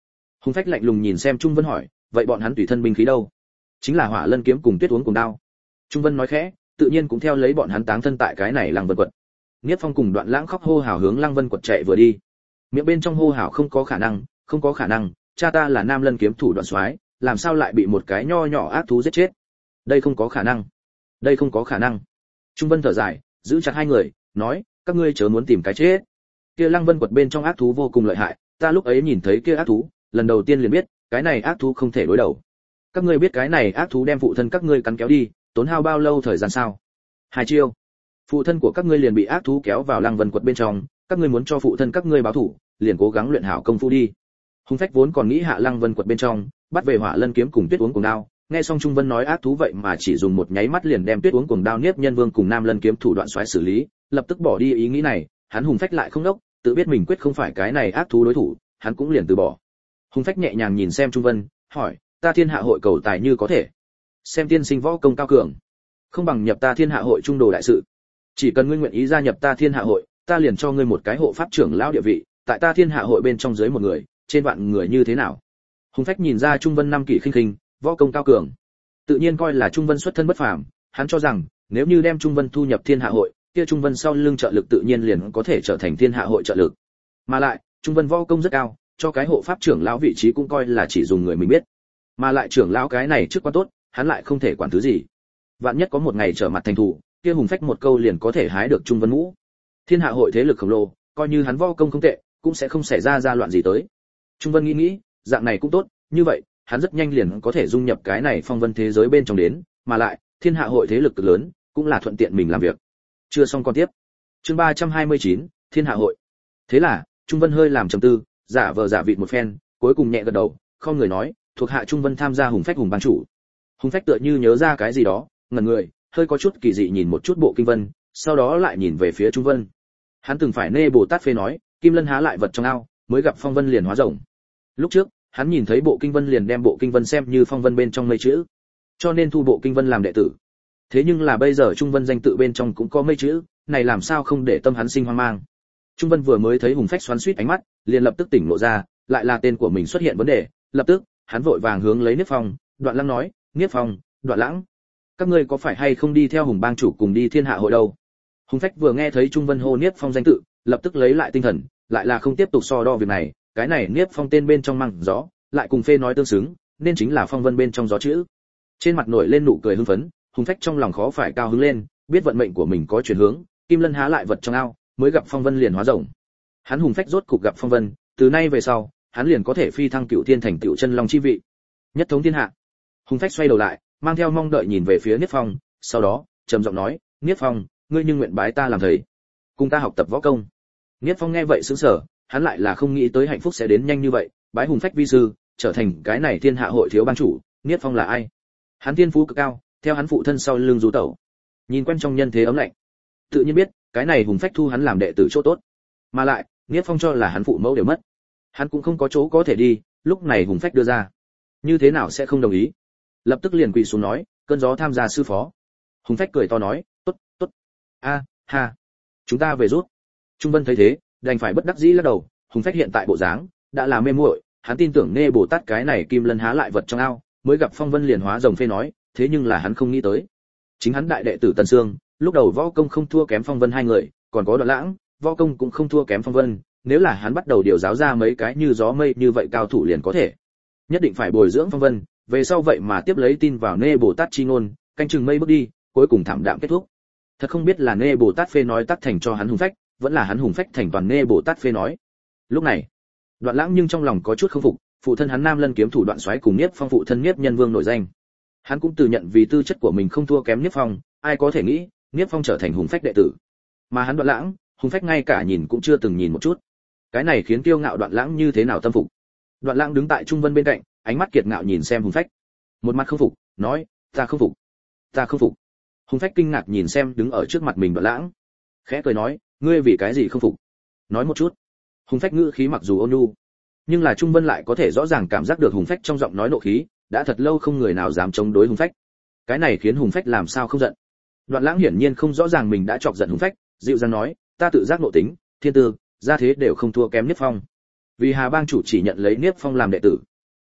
Hùng Phách lạnh lùng nhìn xem Trung Vân hỏi, vậy bọn hắn tùy thân binh khí đâu? Chính là Hỏa Lân kiếm cùng Tuyết Uống cùng đao. Trung Vân nói khẽ, tự nhiên cũng theo lấy bọn hắn táng thân tại cái này Lăng Vân quật. Niếp Phong cùng Đoạn Lãng khóc hô hào hướng Lăng Vân quật chạy vừa đi. Miệng bên trong hô hào không có khả năng, không có khả năng, cha ta là Nam Lân kiếm thủ Đoạn Soái, làm sao lại bị một cái nho nhỏ ác thú giết chết? Đây không có khả năng. Đây không có khả năng. Trung Vân thở dài, giữ chặt hai người, nói, các ngươi chớ muốn tìm cái chết. Kia Lăng Vân quật bên trong ác thú vô cùng lợi hại, ta lúc ấy nhìn thấy kia ác thú, lần đầu tiên liền biết, cái này ác thú không thể đối đầu. Các ngươi biết cái này ác thú đem phụ thân các ngươi cắn kéo đi, tốn hao bao lâu thời gian sao? Hai chiêu. Phụ thân của các ngươi liền bị ác thú kéo vào Lăng Vân quật bên trong, các ngươi muốn cho phụ thân các ngươi báo thù, liền cố gắng luyện hảo công phu đi. Hùng Phách vốn còn nghĩ hạ Lăng Vân quật bên trong, bắt về Hỏa Lân kiếm cùng Tuyết Uống cùng đao, nghe xong Trung Vân nói ác thú vậy mà chỉ dùng một nháy mắt liền đem Tuyết Uống cùng đao Niếp Nhân Vương cùng Nam Lân kiếm thủ Đoạn Soái xử lý, lập tức bỏ đi ý nghĩ này, hắn Hùng Phách lại không đốc, tự biết mình quyết không phải cái này ác thú đối thủ, hắn cũng liền từ bỏ. Hùng Phách nhẹ nhàng nhìn xem Trung Vân, hỏi, ta Thiên Hạ hội cầu tài như có thể. Xem tiên sinh võ công cao cường, không bằng nhập ta Thiên Hạ hội trung đồ đại sự. Chỉ cần ngươi nguyện ý gia nhập ta Thiên Hạ hội, ta liền cho ngươi một cái hộ pháp trưởng lão địa vị, tại ta Thiên Hạ hội bên trong dưới một người, trên vạn người như thế nào? Hùng Phách nhìn ra Trung Vân năm kỷ khinh khinh, võ công cao cường, tự nhiên coi là Trung Vân xuất thân bất phàm, hắn cho rằng nếu như đem Trung Vân thu nhập Thiên Hạ hội, kia Trung Vân sau lưng trợ lực tự nhiên liền có thể trở thành Thiên Hạ hội trợ lực. Mà lại, Trung Vân võ công rất cao, cho cái hộ pháp trưởng lão vị trí cũng coi là chỉ dùng người mình biết. Mà lại trưởng lão cái này trước quan tốt, hắn lại không thể quản thứ gì. Vạn nhất có một ngày trở mặt thành thủ, kia Hùng Phách một câu liền có thể hái được Trung Vân mũ. Thiên Hạ hội thế lực khổng lồ, coi như hắn võ công không tệ, cũng sẽ không xảy ra ra loạn gì tới. Trung Vân nghĩ nghĩ, dạng này cũng tốt, như vậy, hắn rất nhanh liền có thể dung nhập cái này phong vân thế giới bên trong đến, mà lại, Thiên Hạ hội thế lực cực lớn, cũng là thuận tiện mình làm việc. Chưa xong con tiếp. Chương ba trăm hai mươi chín, Thiên Hạ hội. Thế là, Trung Vân hơi làm trầm tư, giả vờ giả vịt một phen, cuối cùng nhẹ gật đầu, không người nói, thuộc hạ Trung Vân tham gia Hùng Phách Hùng ban chủ. Hùng Phách tựa như nhớ ra cái gì đó, ngẩn người, hơi có chút kỳ dị nhìn một chút bộ kinh vân, sau đó lại nhìn về phía Trung Vân. Hắn từng phải nê Bồ Tát phê nói, kim lân há lại vật trong ao, mới gặp phong vân liền hóa rồng. Lúc trước, hắn nhìn thấy bộ kinh vân liền đem bộ kinh vân xem như phong vân bên trong mây chữ, cho nên thu bộ kinh vân làm đệ tử. Thế nhưng là bây giờ Trung Vân danh tự bên trong cũng có mây chữ, này làm sao không để tâm hắn sinh hoang mang. Trung Vân vừa mới thấy Hùng Phách xoắn xuýt ánh mắt, liền lập tức tỉnh ngộ ra, lại là tên của mình xuất hiện vấn đề, lập tức, hắn vội vàng hướng lấy Niếp Phong, Đoạn Lãng nói, Niếp Phong, Đoạn Lãng, các ngươi có phải hay không đi theo Hùng bang chủ cùng đi Thiên Hạ hội đâu? Hùng Phách vừa nghe thấy Trung Vân hô Niếp Phong danh tự, lập tức lấy lại tinh thần, lại là không tiếp tục so đo việc này, cái này Niếp Phong tên bên trong măng gió, lại cùng phê nói tương xứng, nên chính là phong vân bên trong gió chữ. Trên mặt nổi lên nụ cười hưng phấn, Hùng Phách trong lòng khó phải cao hứng lên, biết vận mệnh của mình có chuyển hướng, kim lân há lại vật trong ao, mới gặp phong vân liền hóa rồng. Hắn Hùng Phách rốt cục gặp phong vân, từ nay về sau, hắn liền có thể phi thăng cửu thiên thành tựu chân long chi vị, nhất thống thiên hạ. Hùng Phách xoay đầu lại, mang theo mong đợi nhìn về phía Niếp Phong, sau đó trầm giọng nói, Niếp Phong, ngươi nhưng nguyện bái ta làm thầy, cùng ta học tập võ công. Niếp Phong nghe vậy sững sờ, hắn lại là không nghĩ tới hạnh phúc sẽ đến nhanh như vậy, bái Hùng Phách vi sư, trở thành cái này Thiên Hạ hội thiếu ban chủ. Niếp Phong là ai? Hắn thiên phú cực cao, theo hắn phụ thân sau lưng du tẩu, nhìn quen trong nhân thế ấm lạnh, tự nhiên biết cái này Hùng Phách thu hắn làm đệ tử chỗ tốt, mà lại Niếp Phong cho là hắn phụ mẫu đều mất, hắn cũng không có chỗ có thể đi, lúc này Hùng Phách đưa ra, như thế nào sẽ không đồng ý? Lập tức liền quỳ xuống nói, cơn gió tham gia sư phó. Hùng Phách cười to nói, tốt, tốt, a, ha, chúng ta về rút. Trung Vân thấy thế, đành phải bất đắc dĩ lắc đầu. Hùng Phách hiện tại bộ dáng đã là mê muội, hắn tin tưởng nê Bồ Tát cái này kim lân há lại vật trong ao, mới gặp phong vân liền hóa rồng phê nói, thế nhưng là hắn không nghĩ tới, chính hắn đại đệ tử Tần Sương, lúc đầu võ công không thua kém phong vân hai người, còn có Đoạn Lãng, võ công cũng không thua kém phong vân, nếu là hắn bắt đầu điều giáo ra mấy cái như gió mây như vậy cao thủ liền có thể, nhất định phải bồi dưỡng phong vân, về sau vậy mà tiếp lấy tin vào nê Bồ Tát chi ngôn, canh chừng mây bước đi, cuối cùng thảm đạm kết thúc. Thật không biết là nê Bồ Tát phê nói tác thành cho hắn Hùng Phách, vẫn là hắn Hùng Phách thành toàn nê Bồ Tát phê nói. Lúc này, Đoạn Lãng nhưng trong lòng có chút không phục, phụ thân hắn Nam Lân kiếm thủ Đoạn Soái cùng Niếp Phong phụ thân Niếp Nhân Vương nổi danh, hắn cũng tự nhận vì tư chất của mình không thua kém Niếp Phong, ai có thể nghĩ Niếp Phong trở thành Hùng Phách đệ tử, mà hắn Đoạn Lãng, Hùng Phách ngay cả nhìn cũng chưa từng nhìn một chút. Cái này khiến kiêu ngạo Đoạn Lãng như thế nào tâm phục. Đoạn Lãng đứng tại Trung Vân bên cạnh, ánh mắt kiệt ngạo nhìn xem Hùng Phách, một mặt không phục, nói, ta không phục, ta không phục. Hùng Phách kinh ngạc nhìn xem đứng ở trước mặt mình Đoạn Lãng, khẽ cười nói, ngươi vì cái gì không phục? Nói một chút. Hùng Phách ngữ khí mặc dù ôn nhu, nhưng là Trung Vân lại có thể rõ ràng cảm giác được Hùng Phách trong giọng nói nộ khí, đã thật lâu không người nào dám chống đối Hùng Phách. Cái này khiến Hùng Phách làm sao không giận. Đoạn Lãng hiển nhiên không rõ ràng mình đã chọc giận Hùng Phách, dịu dàng nói, ta tự giác nội tính, thiên tư, gia thế đều không thua kém Niếp Phong. Vì Hà bang chủ chỉ nhận lấy Niếp Phong làm đệ tử,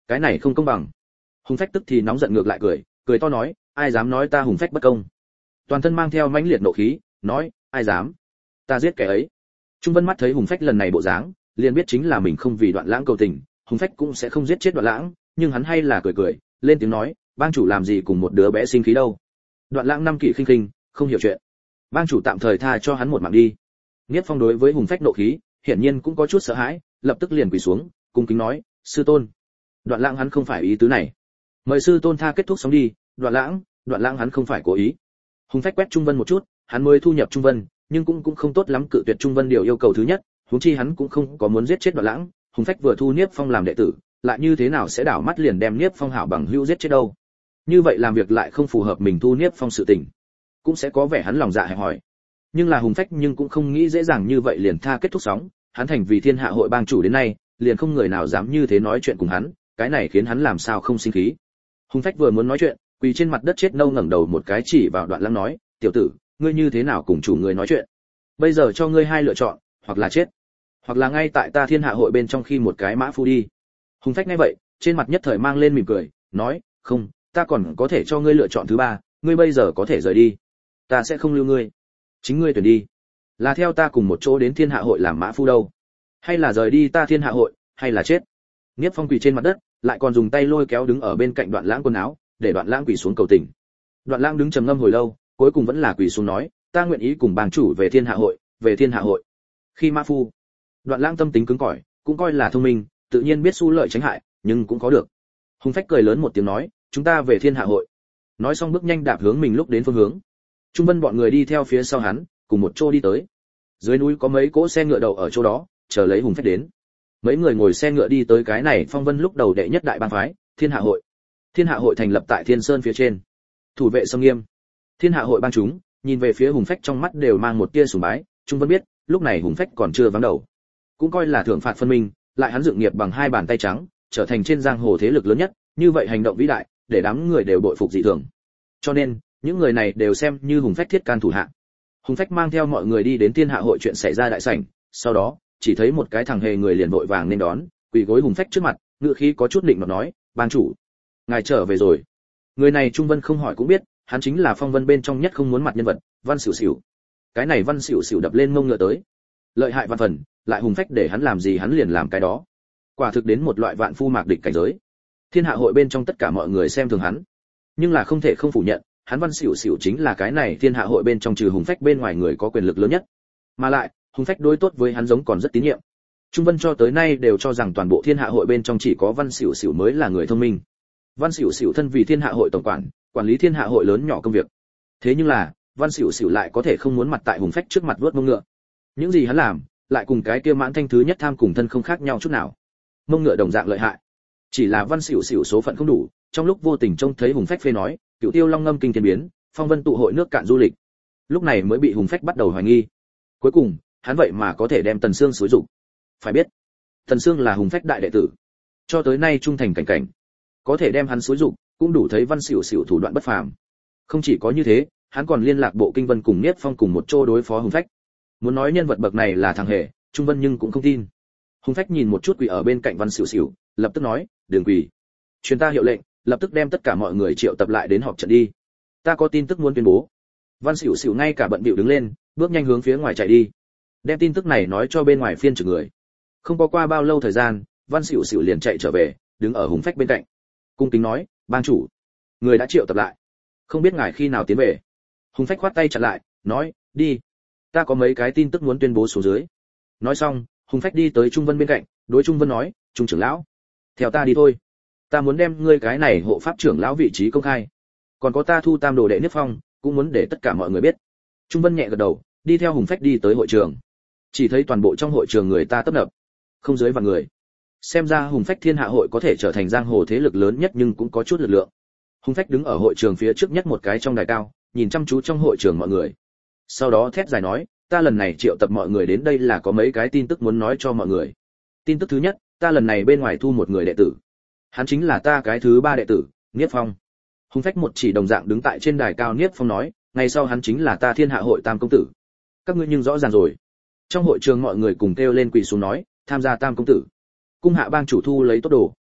cái này không công bằng. Hùng Phách tức thì nóng giận ngược lại cười, cười to nói, ai dám nói ta Hùng Phách bất công. Toàn thân mang theo mãnh liệt nộ khí, nói, ai dám? Ta giết kẻ ấy. Trung Vân mắt thấy Hùng Phách lần này bộ dáng, liền biết chính là mình không vì Đoạn Lãng cầu tình, Hùng Phách cũng sẽ không giết chết Đoạn Lãng, nhưng hắn hay là cười cười, lên tiếng nói, bang chủ làm gì cùng một đứa bé sinh khí đâu. Đoạn Lãng năm kỵ khinh khinh, không hiểu chuyện. Bang chủ tạm thời tha cho hắn một mạng đi. Niết Phong đối với Hùng Phách nộ khí, hiển nhiên cũng có chút sợ hãi, lập tức liền quỳ xuống, cung kính nói, sư tôn. Đoạn Lãng hắn không phải ý tứ này. Mời sư tôn tha kết thúc sống đi, Đoạn Lãng, Đoạn Lãng hắn không phải cố ý. Hùng Phách quét Trung Vân một chút, hắn mới thu nhập Trung Vân, nhưng cũng cũng không tốt lắm cự tuyệt Trung Vân điều yêu cầu thứ nhất, huống chi hắn cũng không có muốn giết chết Đoạn Lãng, Hùng Phách vừa thu Niếp Phong làm đệ tử, lại như thế nào sẽ đảo mắt liền đem Niếp Phong hảo bằng hữu giết chết đâu? Như vậy làm việc lại không phù hợp mình thu Niếp Phong sự tình, cũng sẽ có vẻ hắn lòng dạ hẹp hòi. Nhưng là Hùng Phách nhưng cũng không nghĩ dễ dàng như vậy liền tha kết thúc sóng, hắn thành vì thiên hạ hội bang chủ đến nay, liền không người nào dám như thế nói chuyện cùng hắn, cái này khiến hắn làm sao không sinh khí. Hùng Phách vừa muốn nói chuyện, quỳ trên mặt đất chết nâu ngẩng đầu một cái chỉ vào Đoạn Lãng nói, tiểu tử, ngươi như thế nào cùng chủ người nói chuyện? Bây giờ cho ngươi hai lựa chọn, hoặc là chết, hoặc là ngay tại ta thiên hạ hội bên trong khi một cái mã phu đi. Hùng Phách nghe vậy, trên mặt nhất thời mang lên mỉm cười, nói, không, ta còn có thể cho ngươi lựa chọn thứ ba, ngươi bây giờ có thể rời đi, ta sẽ không lưu ngươi, chính ngươi tuyển đi, là theo ta cùng một chỗ đến thiên hạ hội làm mã phu đâu, hay là rời đi ta thiên hạ hội, hay là chết. Niếp Phong quỳ trên mặt đất, lại còn dùng tay lôi kéo đứng ở bên cạnh Đoạn Lãng quần áo, để Đoạn Lãng quỳ xuống cầu tình. Đoạn Lãng đứng trầm ngâm hồi lâu, cuối cùng vẫn là quỳ xuống nói, ta nguyện ý cùng bang chủ về thiên hạ hội, về thiên hạ hội. Khi mã phu. Đoạn Lãng tâm tính cứng cỏi, cũng coi là thông minh, tự nhiên biết xu lợi tránh hại, nhưng cũng có được. Hùng Phách cười lớn một tiếng nói, chúng ta về thiên hạ hội. Nói xong bước nhanh đạp hướng mình lúc đến phương hướng. Trung Vân bọn người đi theo phía sau hắn, cùng một chỗ đi tới. Dưới núi có mấy cỗ xe ngựa đậu ở chỗ đó, chờ lấy Hùng Phách đến. Mấy người ngồi xe ngựa đi tới cái này phong vân lúc đầu đệ nhất đại bang phái, thiên hạ hội. Thiên hạ hội thành lập tại Thiên Sơn phía trên, thủ vệ sông nghiêm. Thiên hạ hội bang chúng nhìn về phía Hùng Phách trong mắt đều mang một tia sùng bái. Trung Vân biết, lúc này Hùng Phách còn chưa vắng đầu, cũng coi là thưởng phạt phân minh, lại hắn dựng nghiệp bằng hai bàn tay trắng, trở thành trên giang hồ thế lực lớn nhất, như vậy hành động vĩ đại, để đám người đều bội phục dị thường. Cho nên, những người này đều xem như Hùng Phách thiết can thủ hạ. Hùng Phách mang theo mọi người đi đến thiên hạ hội chuyện xảy ra đại sảnh, sau đó, chỉ thấy một cái thằng hề người liền vội vàng nên đón, quỳ gối Hùng Phách trước mặt, ngựa khí có chút định mà nói, "Bang chủ, ngài trở về rồi." Người này Trung Vân không hỏi cũng biết, hắn chính là phong vân bên trong nhất không muốn mặt nhân vật, Văn Sửu Sửu. Cái này Văn Sửu Sửu đập lên mông ngựa tới, lợi hại văn phần, lại Hùng Phách để hắn làm gì hắn liền làm cái đó. Quả thực đến một loại vạn phu mạc địch cảnh giới. Thiên hạ hội bên trong tất cả mọi người xem thường hắn, nhưng là không thể không phủ nhận, hắn Văn Sửu Sửu chính là cái này thiên hạ hội bên trong trừ Hùng Phách bên ngoài người có quyền lực lớn nhất. Mà lại, Hùng Phách đối tốt với hắn giống còn rất tín nhiệm. Trung Vân cho tới nay đều cho rằng toàn bộ thiên hạ hội bên trong chỉ có Văn Sửu Sửu mới là người thông minh. Văn Sửu Sửu thân vì thiên hạ hội tổng quản, quản lý thiên hạ hội lớn nhỏ công việc. Thế nhưng là, Văn Sửu Sửu lại có thể không muốn mặt tại Hùng Phách trước mặt vuốt mông ngựa. Những gì hắn làm, lại cùng cái kia Mãn Thanh thứ nhất tham cùng thân không khác nhau chút nào. Mông ngựa đồng dạng lợi hại. Chỉ là Văn Sửu Sửu số phận không đủ, trong lúc vô tình trông thấy Hùng Phách phê nói, Cửu Tiêu Long ngâm kinh thiên biến, phong vân tụ hội nước cạn du lịch. Lúc này mới bị Hùng Phách bắt đầu hoài nghi. Cuối cùng, hắn vậy mà có thể đem Tần Sương xúi dục. Phải biết, Tần Sương là Hùng Phách đại đệ tử, cho tới nay trung thành cảnh cảnh, có thể đem hắn xúi dục, cũng đủ thấy Văn Sửu Sửu thủ đoạn bất phàm. Không chỉ có như thế, hắn còn liên lạc Bộ Kinh Vân cùng Niết Phong cùng một chỗ đối phó Hùng Phách. Muốn nói nhân vật bậc này là thằng hề, Trung Vân nhưng cũng không tin. Hùng Phách nhìn một chút quỳ ở bên cạnh Văn Sửu Sửu, lập tức nói, "Đường quỳ, truyền ta hiệu lệnh, lập tức đem tất cả mọi người triệu tập lại đến họp trận đi. Ta có tin tức muốn tuyên bố." Văn Sửu Sửu ngay cả bận bịu đứng lên, bước nhanh hướng phía ngoài chạy đi, đem tin tức này nói cho bên ngoài phiên trực người. Không có qua bao lâu thời gian, Văn Sửu Sửu liền chạy trở về, đứng ở Hùng Phách bên cạnh, cung kính nói, "Bang chủ, người đã triệu tập lại, không biết ngài khi nào tiến về." Hùng Phách khoát tay chặn lại, nói, "Đi, ta có mấy cái tin tức muốn tuyên bố xuống dưới." Nói xong, Hùng Phách đi tới Trung Vân bên cạnh, đối Trung Vân nói, "Trung trưởng lão, theo ta đi thôi. Ta muốn đem ngươi cái này hộ pháp trưởng lão vị trí công khai. Còn có ta thu tam đồ đệ Niếp Phong, cũng muốn để tất cả mọi người biết." Trung Vân nhẹ gật đầu, đi theo Hùng Phách đi tới hội trường. Chỉ thấy toàn bộ trong hội trường người ta tấp nập, không dưới vạn người. Xem ra Hùng Phách thiên hạ hội có thể trở thành giang hồ thế lực lớn nhất nhưng cũng có chút lực lượng. Hùng Phách đứng ở hội trường phía trước nhất một cái trong đài cao, nhìn chăm chú trong hội trường mọi người. Sau đó thét dài nói, "Ta lần này triệu tập mọi người đến đây là có mấy cái tin tức muốn nói cho mọi người. Tin tức thứ nhất, ta lần này bên ngoài thu một người đệ tử. Hắn chính là ta cái thứ ba đệ tử, Niếp Phong." Hùng Phách một chỉ đồng dạng đứng tại trên đài cao Niếp Phong nói, "Ngày sau hắn chính là ta thiên hạ hội tam công tử." Các ngươi nhưng rõ ràng rồi. Trong hội trường mọi người cùng kêu lên quỳ xuống nói, "Tham gia tam công tử." Cung hạ bang chủ thu lấy tốt đồ.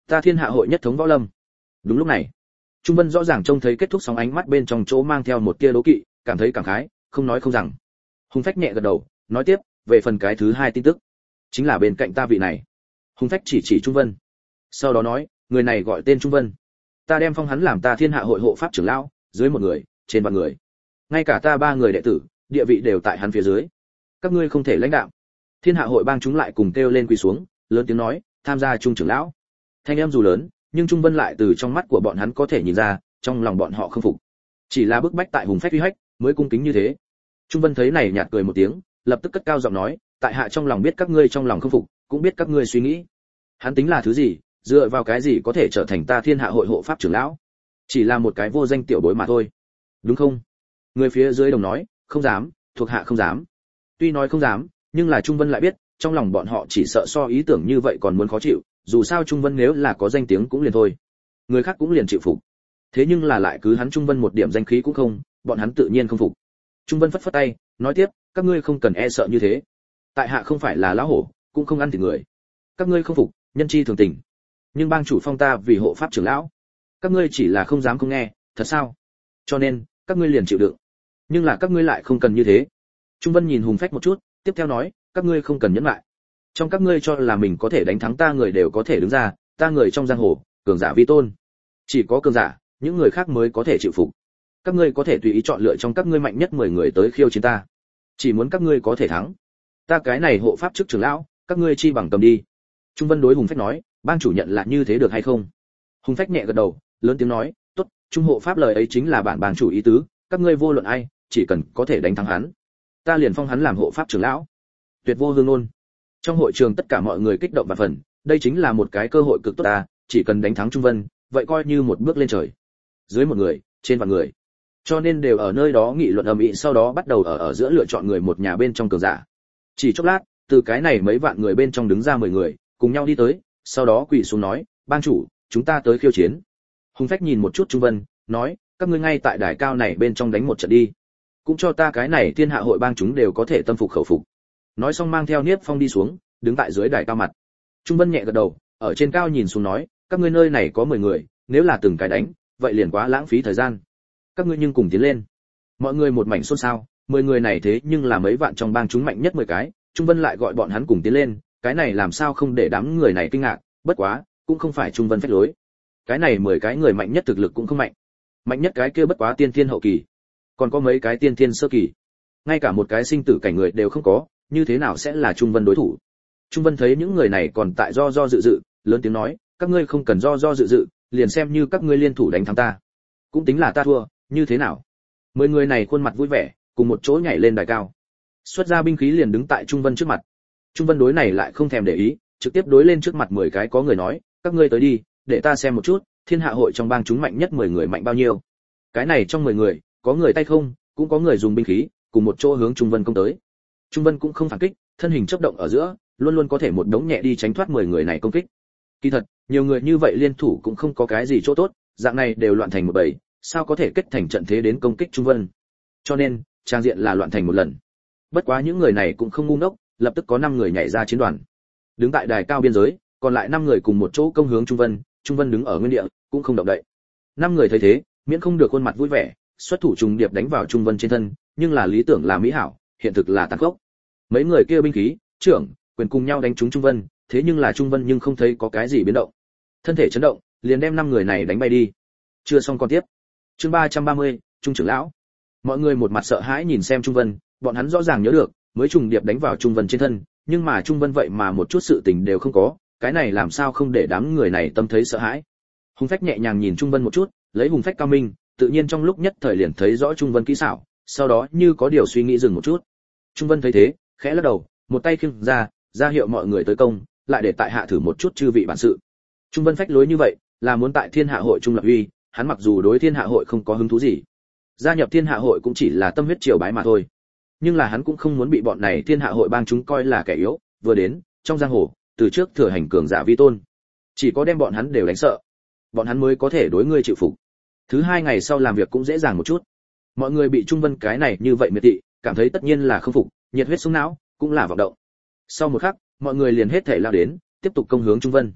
ta thiên hạ hội nhất thống võ lâm. Đúng lúc này, Trung Vân rõ ràng trông thấy kết thúc sóng ánh mắt bên trong chỗ mang theo một tia đố kỵ, cảm thấy cảm khái, không nói không rằng. Hùng Phách nhẹ gật đầu, nói tiếp, về phần cái thứ hai tin tức, chính là bên cạnh ta vị này. Hùng Phách chỉ chỉ Trung Vân, sau đó nói, người này gọi tên Trung Vân, ta đem phong hắn làm ta thiên hạ hội hộ pháp trưởng lão, dưới một người, trên vạn người, ngay cả ta ba người đệ tử, địa vị đều tại hắn phía dưới. Các ngươi không thể lãnh đạo. Thiên hạ hội bang chúng lại cùng kêu lên quỳ xuống, lớn tiếng nói, tham gia trung trưởng lão. Thanh em dù lớn, nhưng Trung Vân lại từ trong mắt của bọn hắn có thể nhìn ra, trong lòng bọn họ không phục. Chỉ là bức bách tại Hùng Phách uy hách, mới cung kính như thế. Trung Vân thấy này nhạt cười một tiếng, lập tức cất cao giọng nói, tại hạ trong lòng biết các ngươi trong lòng không phục, cũng biết các ngươi suy nghĩ. Hắn tính là thứ gì, dựa vào cái gì có thể trở thành ta thiên hạ hội hộ pháp trưởng lão? Chỉ là một cái vô danh tiểu bối mà thôi, đúng không? Người phía dưới đồng nói, không dám, thuộc hạ không dám. Tuy nói không dám, nhưng là Trung Vân lại biết, trong lòng bọn họ chỉ sợ so ý tưởng như vậy còn muốn khó chịu, dù sao Trung Vân nếu là có danh tiếng cũng liền thôi, người khác cũng liền chịu phục. Thế nhưng là lại cứ hắn Trung Vân một điểm danh khí cũng không, bọn hắn tự nhiên không phục. Trung Vân phất phất tay, nói tiếp, các ngươi không cần e sợ như thế. Tại hạ không phải là lão hổ, cũng không ăn thịt người. Các ngươi không phục, nhân chi thường tình. Nhưng bang chủ phong ta vì hộ pháp trưởng lão, các ngươi chỉ là không dám không nghe, thật sao? Cho nên, các ngươi liền chịu đựng. Nhưng là các ngươi lại không cần như thế. Trung Vân nhìn Hùng Phách một chút, tiếp theo nói, các ngươi không cần nhẫn lại. Trong các ngươi cho là mình có thể đánh thắng ta người đều có thể đứng ra, ta người trong giang hồ, cường giả vi tôn. Chỉ có cường giả, những người khác mới có thể chịu phục. Các ngươi có thể tùy ý chọn lựa trong các ngươi mạnh nhất mười người tới khiêu chiến ta. Chỉ muốn các ngươi có thể thắng. Ta cái này hộ pháp chức trưởng lão, các ngươi chi bằng cầm đi. Trung Vân đối Hùng Phách nói, bang chủ nhận là như thế được hay không? Hùng Phách nhẹ gật đầu, lớn tiếng nói, tốt, trung hộ pháp lời ấy chính là bản bang chủ ý tứ, các ngươi vô luận ai, chỉ cần có thể đánh thắng hắn, ta liền phong hắn làm hộ pháp trưởng lão. Tuyệt vô hương ngôn. Trong hội trường tất cả mọi người kích động và phần, đây chính là một cái cơ hội cực tốt ta, chỉ cần đánh thắng Trung Vân, vậy coi như một bước lên trời. Dưới một người, trên vạn người. Cho nên đều ở nơi đó nghị luận ầm ĩ, sau đó bắt đầu ở ở giữa lựa chọn người một nhà bên trong cường giả. Chỉ chốc lát, từ cái này mấy vạn người bên trong đứng ra mười người, cùng nhau đi tới, sau đó quỳ xuống nói, bang chủ, chúng ta tới khiêu chiến. Hùng Phách nhìn một chút Trung Vân, nói, các ngươi ngay tại đài cao này bên trong đánh một trận đi, cũng cho ta cái này thiên hạ hội bang chúng đều có thể tâm phục khẩu phục. Nói xong mang theo Niếp Phong đi xuống, đứng tại dưới đài cao mặt. Trung Vân nhẹ gật đầu, ở trên cao nhìn xuống nói, các ngươi nơi này có mười người, nếu là từng cái đánh, vậy liền quá lãng phí thời gian. Các ngươi nhưng cùng tiến lên. Mọi người một mảnh xôn xao, mười người này thế nhưng là mấy vạn trong bang chúng mạnh nhất mười cái, Trung Vân lại gọi bọn hắn cùng tiến lên, cái này làm sao không để đám người này kinh ngạc, bất quá, cũng không phải Trung Vân phách lối. Cái này mười cái người mạnh nhất thực lực cũng không mạnh. Mạnh nhất cái kia bất quá tiên thiên hậu kỳ, còn có mấy cái tiên thiên sơ kỳ. Ngay cả một cái sinh tử cảnh người đều không có, như thế nào sẽ là Trung Vân đối thủ? Trung Vân thấy những người này còn tại do do dự dự, lớn tiếng nói, các ngươi không cần do do dự dự, liền xem như các ngươi liên thủ đánh thắng ta, cũng tính là ta thua, như thế nào? Mười người này khuôn mặt vui vẻ, cùng một chỗ nhảy lên đài cao, xuất ra binh khí liền đứng tại Trung Vân trước mặt. Trung Vân đối này lại không thèm để ý, trực tiếp đối lên trước mặt mười cái có người nói, các ngươi tới đi, để ta xem một chút, thiên hạ hội trong bang chúng mạnh nhất mười người mạnh bao nhiêu. Cái này trong mười người, có người tay không, cũng có người dùng binh khí, cùng một chỗ hướng Trung Vân công tới. Trung Vân cũng không phản kích, thân hình chớp động ở giữa, luôn luôn có thể một đống nhẹ đi tránh thoát mười người này công kích. Kỳ thật, nhiều người như vậy liên thủ cũng không có cái gì chỗ tốt, dạng này đều loạn thành một bầy, sao có thể kết thành trận thế đến công kích Trung Vân. Cho nên, trang diện là loạn thành một lần. Bất quá những người này cũng không ngu ngốc, lập tức có năm người nhảy ra chiến đoàn. Đứng tại đài cao biên giới, còn lại năm người cùng một chỗ công hướng Trung Vân, Trung Vân đứng ở nguyên địa, cũng không động đậy. Năm người thấy thế, miễn không được khuôn mặt vui vẻ, xuất thủ trùng điệp đánh vào Trung Vân trên thân, nhưng là lý tưởng là mỹ hảo, hiện thực là tàn khốc. Mấy người kia binh khí, trưởng, quyền cùng nhau đánh trúng Trung Vân, thế nhưng là Trung Vân nhưng không thấy có cái gì biến động. Thân thể chấn động, liền đem năm người này đánh bay đi. Chưa xong còn tiếp. Chương ba trăm ba mươi, Trung trưởng lão. Mọi người một mặt sợ hãi nhìn xem Trung Vân, bọn hắn rõ ràng nhớ được, mới trùng điệp đánh vào Trung Vân trên thân, nhưng mà Trung Vân vậy mà một chút sự tình đều không có, cái này làm sao không để đám người này tâm thấy sợ hãi. Hùng Phách nhẹ nhàng nhìn Trung Vân một chút, lấy Hùng Phách cao minh, tự nhiên trong lúc nhất thời liền thấy rõ Trung Vân kỹ xảo, sau đó như có điều suy nghĩ dừng một chút. Trung Vân thấy thế, khẽ lắc đầu, một tay khiêng ra, ra hiệu mọi người tới công, lại để tại hạ thử một chút chư vị bản sự. Trung Vân phách lối như vậy, là muốn tại Thiên Hạ hội trung lập uy, hắn mặc dù đối Thiên Hạ hội không có hứng thú gì, gia nhập Thiên Hạ hội cũng chỉ là tâm huyết triều bái mà thôi. Nhưng là hắn cũng không muốn bị bọn này Thiên Hạ hội bang chúng coi là kẻ yếu, vừa đến, trong giang hồ, từ trước thừa hành cường giả vi tôn, chỉ có đem bọn hắn đều đánh sợ, bọn hắn mới có thể đối ngươi chịu phục. Thứ hai ngày sau làm việc cũng dễ dàng một chút. Mọi người bị Trung Vân cái này như vậy miệt thị, cảm thấy tất nhiên là không phục, nhiệt huyết sung não, cũng là vọng động. Sau một khắc, mọi người liền hết thể lao đến, tiếp tục công hướng Trung Vân.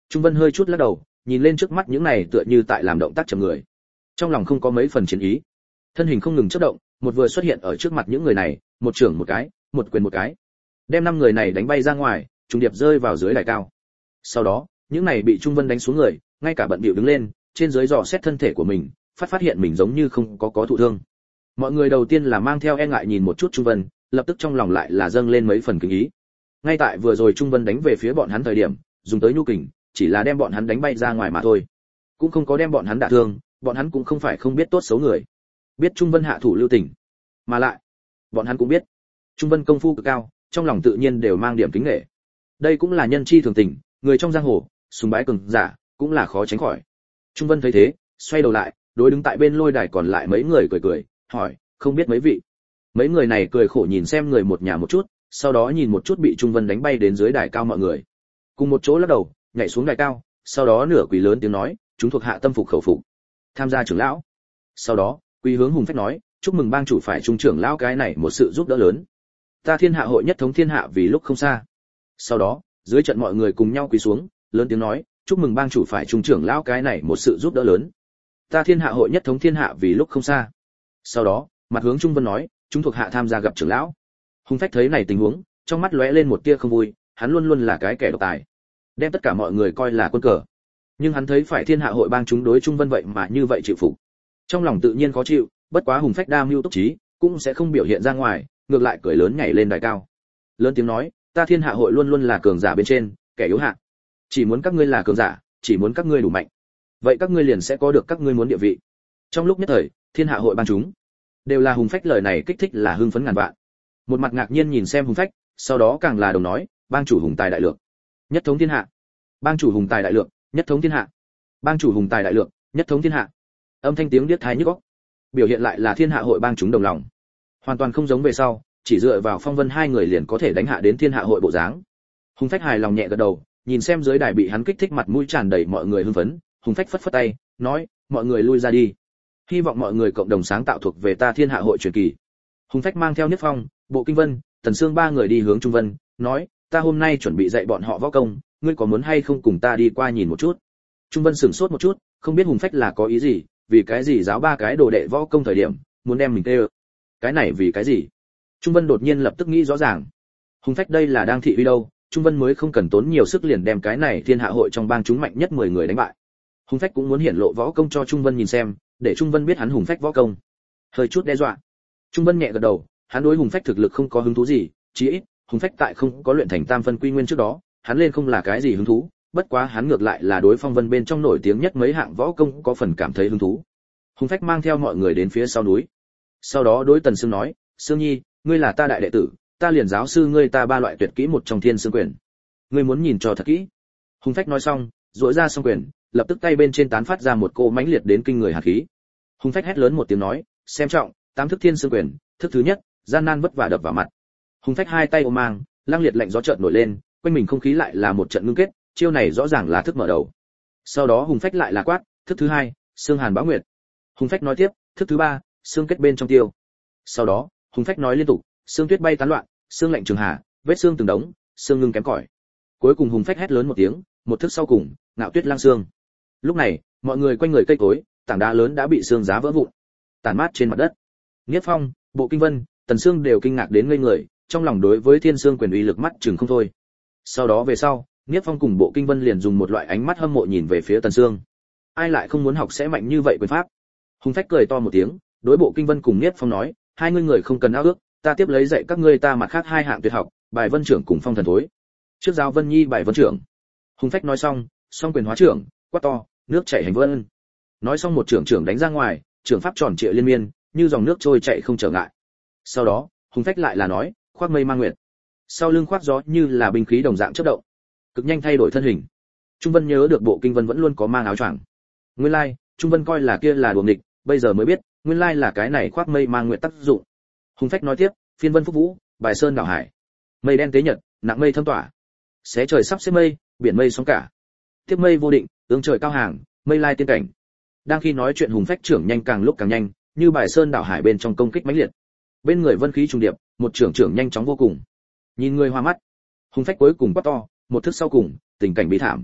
Trung Vân hơi chút lắc đầu, nhìn lên trước mắt những này tựa như tại làm động tác chậm người, trong lòng không có mấy phần chiến ý. Thân hình không ngừng chớp động, một vừa xuất hiện ở trước mặt những người này, một trưởng một cái, một quyền một cái, đem năm người này đánh bay ra ngoài, trùng điệp rơi vào dưới đài cao. Sau đó, những này bị Trung Vân đánh xuống người, ngay cả bận bịu đứng lên, trên dưới dò xét thân thể của mình, phát phát hiện mình giống như không có có thụ thương. Mọi người đầu tiên là mang theo e ngại nhìn một chút Trung Vân, lập tức trong lòng lại là dâng lên mấy phần kính ý. Ngay tại vừa rồi Trung Vân đánh về phía bọn hắn thời điểm, dùng tới nhu kình, chỉ là đem bọn hắn đánh bay ra ngoài mà thôi, cũng không có đem bọn hắn đả thương, bọn hắn cũng không phải không biết tốt xấu người, biết Trung Vân hạ thủ lưu tình, mà lại, bọn hắn cũng biết, Trung Vân công phu cực cao, trong lòng tự nhiên đều mang điểm kính nể. Đây cũng là nhân chi thường tình, người trong giang hồ, sùng bái cường giả, cũng là khó tránh khỏi. Trung Vân thấy thế, xoay đầu lại, đối đứng tại bên lôi đài còn lại mấy người cười cười, hỏi, không biết mấy vị. Mấy người này cười khổ nhìn xem người một nhà một chút, sau đó nhìn một chút bị Trung Vân đánh bay đến dưới đài cao mọi người, cùng một chỗ lắc đầu, nhảy xuống đài cao, sau đó nửa quỳ lớn tiếng nói, chúng thuộc hạ tâm phục khẩu phục, tham gia trưởng lão. Sau đó, quỳ hướng Hùng Phách nói, chúc mừng bang chủ phải trung trưởng lão cái này một sự giúp đỡ lớn. Ta Thiên Hạ hội nhất thống thiên hạ vì lúc không xa. Sau đó, dưới trận mọi người cùng nhau quỳ xuống, lớn tiếng nói, chúc mừng bang chủ phải trung trưởng lão cái này một sự giúp đỡ lớn. Ta Thiên Hạ hội nhất thống thiên hạ vì lúc không xa. Sau đó, mặt hướng Trung Vân nói, chúng thuộc hạ tham gia gặp trưởng lão. Hùng Phách thấy này tình huống, trong mắt lóe lên một tia không vui, hắn luôn luôn là cái kẻ độc tài, đem tất cả mọi người coi là quân cờ. Nhưng hắn thấy phải Thiên Hạ hội bang chúng đối Trung Vân vậy mà như vậy chịu phục, trong lòng tự nhiên khó chịu, bất quá Hùng Phách đa mưu túc trí, cũng sẽ không biểu hiện ra ngoài, ngược lại cười lớn nhảy lên đài cao, lớn tiếng nói, ta Thiên Hạ hội luôn luôn là cường giả bên trên, kẻ yếu hạ. Chỉ muốn các ngươi là cường giả, chỉ muốn các ngươi đủ mạnh, vậy các ngươi liền sẽ có được các ngươi muốn địa vị. Trong lúc nhất thời, Thiên Hạ hội bang chúng đều là Hùng Phách lời này kích thích là hưng phấn ngàn vạn. Một mặt ngạc nhiên nhìn xem Hùng Phách, sau đó càng là đồng nói, bang chủ hùng tài đại lượng, nhất thống thiên hạ. Bang chủ hùng tài đại lượng, nhất thống thiên hạ. Bang chủ hùng tài đại lượng, nhất thống thiên hạ. Âm thanh tiếng điếc tai nhức óc, biểu hiện lại là Thiên Hạ hội bang chúng đồng lòng, hoàn toàn không giống về sau, chỉ dựa vào Phong Vân hai người liền có thể đánh hạ đến Thiên Hạ hội bộ dáng. Hùng Phách hài lòng nhẹ gật đầu, nhìn xem dưới đài bị hắn kích thích mặt mũi tràn đầy mọi người hưng phấn, Hùng Phách phất phất tay, nói, mọi người lui ra đi. Hy vọng mọi người cộng đồng sáng tạo thuộc về ta Thiên Hạ hội truyền kỳ. Hùng Phách mang theo Niết Phong, Bộ Kinh Vân, Tần Sương ba người đi hướng Trung Vân, nói, ta hôm nay chuẩn bị dạy bọn họ võ công, ngươi có muốn hay không cùng ta đi qua nhìn một chút? Trung Vân sửng sốt một chút, không biết Hùng Phách là có ý gì, vì cái gì giáo ba cái đồ đệ võ công thời điểm, muốn đem mình tê ơ. Cái này vì cái gì? Trung Vân đột nhiên lập tức nghĩ rõ ràng. Hùng Phách đây là đang thị uy đâu, Trung Vân mới không cần tốn nhiều sức liền đem cái này Thiên Hạ hội trong bang chúng mạnh nhất mười người đánh bại. Hùng Phách cũng muốn hiển lộ võ công cho Trung Vân nhìn xem, để Trung Vân biết hắn Hùng Phách võ công. Hơi chút đe dọa. Trung Vân nhẹ gật đầu, hắn đối Hùng Phách thực lực không có hứng thú gì, chí ít, Hùng Phách tại không có luyện thành Tam phân quy nguyên trước đó, hắn lên không là cái gì hứng thú, bất quá hắn ngược lại là đối Phong Vân bên trong nổi tiếng nhất mấy hạng võ công có phần cảm thấy hứng thú. Hùng Phách mang theo mọi người đến phía sau núi. Sau đó đối Tần Sương nói, Sương Nhi, ngươi là ta đại đệ tử, ta liền giáo sư ngươi ta ba loại tuyệt kỹ một trong Thiên Sương quyền. Ngươi muốn nhìn cho thật kỹ. Hùng Phách nói xong, duỗi ra song quyền, lập tức tay bên trên tán phát ra một cỗ mãnh liệt đến kinh người hàn khí. Hùng Phách hét lớn một tiếng nói, xem trọng, tám thức Thiên Sương quyền, thức thứ nhất, gian nan vất vả đập vào mặt. Hùng Phách hai tay ôm mang, lăng liệt lạnh gió chợt nổi lên, quanh mình không khí lại là một trận ngưng kết, chiêu này rõ ràng là thức mở đầu. Sau đó Hùng Phách lại là quát, thức thứ hai, xương hàn bão nguyệt. Hùng Phách nói tiếp, thức thứ ba, xương kết bên trong tiêu. Sau đó, Hùng Phách nói liên tục, xương tuyết bay tán loạn, xương lạnh trường hà, vết xương từng đống, xương ngưng kém cỏi. Cuối cùng Hùng Phách hét lớn một tiếng, một thức sau cùng, ngạo tuyết lang xương. Lúc này, mọi người quanh người cây cối, tảng đá lớn đã bị xương giá vỡ vụn, tàn mát trên mặt đất. Niết Phong, Bộ Kinh Vân, Tần Sương đều kinh ngạc đến ngây người, trong lòng đối với Thiên Sương quyền uy lực mắt chừng không thôi. Sau đó về sau, Niết Phong cùng Bộ Kinh Vân liền dùng một loại ánh mắt hâm mộ nhìn về phía Tần Sương. Ai lại không muốn học sẽ mạnh như vậy quyền pháp? Hùng Phách cười to một tiếng, đối Bộ Kinh Vân cùng Niết Phong nói, hai ngươi người không cần ao ước, ta tiếp lấy dạy các ngươi ta mặt khác hai hạng tuyệt học, bài vân trưởng cùng phong thần thối. Trước giáo Vân Nhi bài vân trưởng. Hùng Phách nói xong, song quyền hóa trưởng, quát to, nước chảy hành vân. Nói xong một trưởng trưởng đánh ra ngoài, trưởng pháp tròn trịa liên miên, như dòng nước trôi chạy không trở ngại. Sau đó, Hùng Phách lại là nói, khoác mây mang nguyệt. Sau lưng khoác gió như là binh khí đồng dạng chớp động, cực nhanh thay đổi thân hình. Trung Vân nhớ được Bộ Kinh Vân vẫn luôn có mang áo choàng. Nguyên lai, like, Trung Vân coi là kia là đùa nghịch, bây giờ mới biết, nguyên lai like là cái này khoác mây mang nguyệt tác dụng. Hùng Phách nói tiếp, phiên vân phúc vũ, bài sơn đảo hải. Mây đen tế nhật, nặng mây thâm tỏa. Xé trời sắp xếp mây, biển mây sóng cả. Tiếp mây vô định, ương trời cao hàng, mây lai tiên cảnh. Đang khi nói chuyện Hùng Phách trưởng nhanh càng lúc càng nhanh, như bài sơn đảo hải bên trong công kích mãnh liệt. Bên người vân khí trùng điệp, một trưởng trưởng nhanh chóng vô cùng. Nhìn người hoa mắt. Hùng Phách cuối cùng quát to, một thức sau cùng, tình cảnh bi thảm.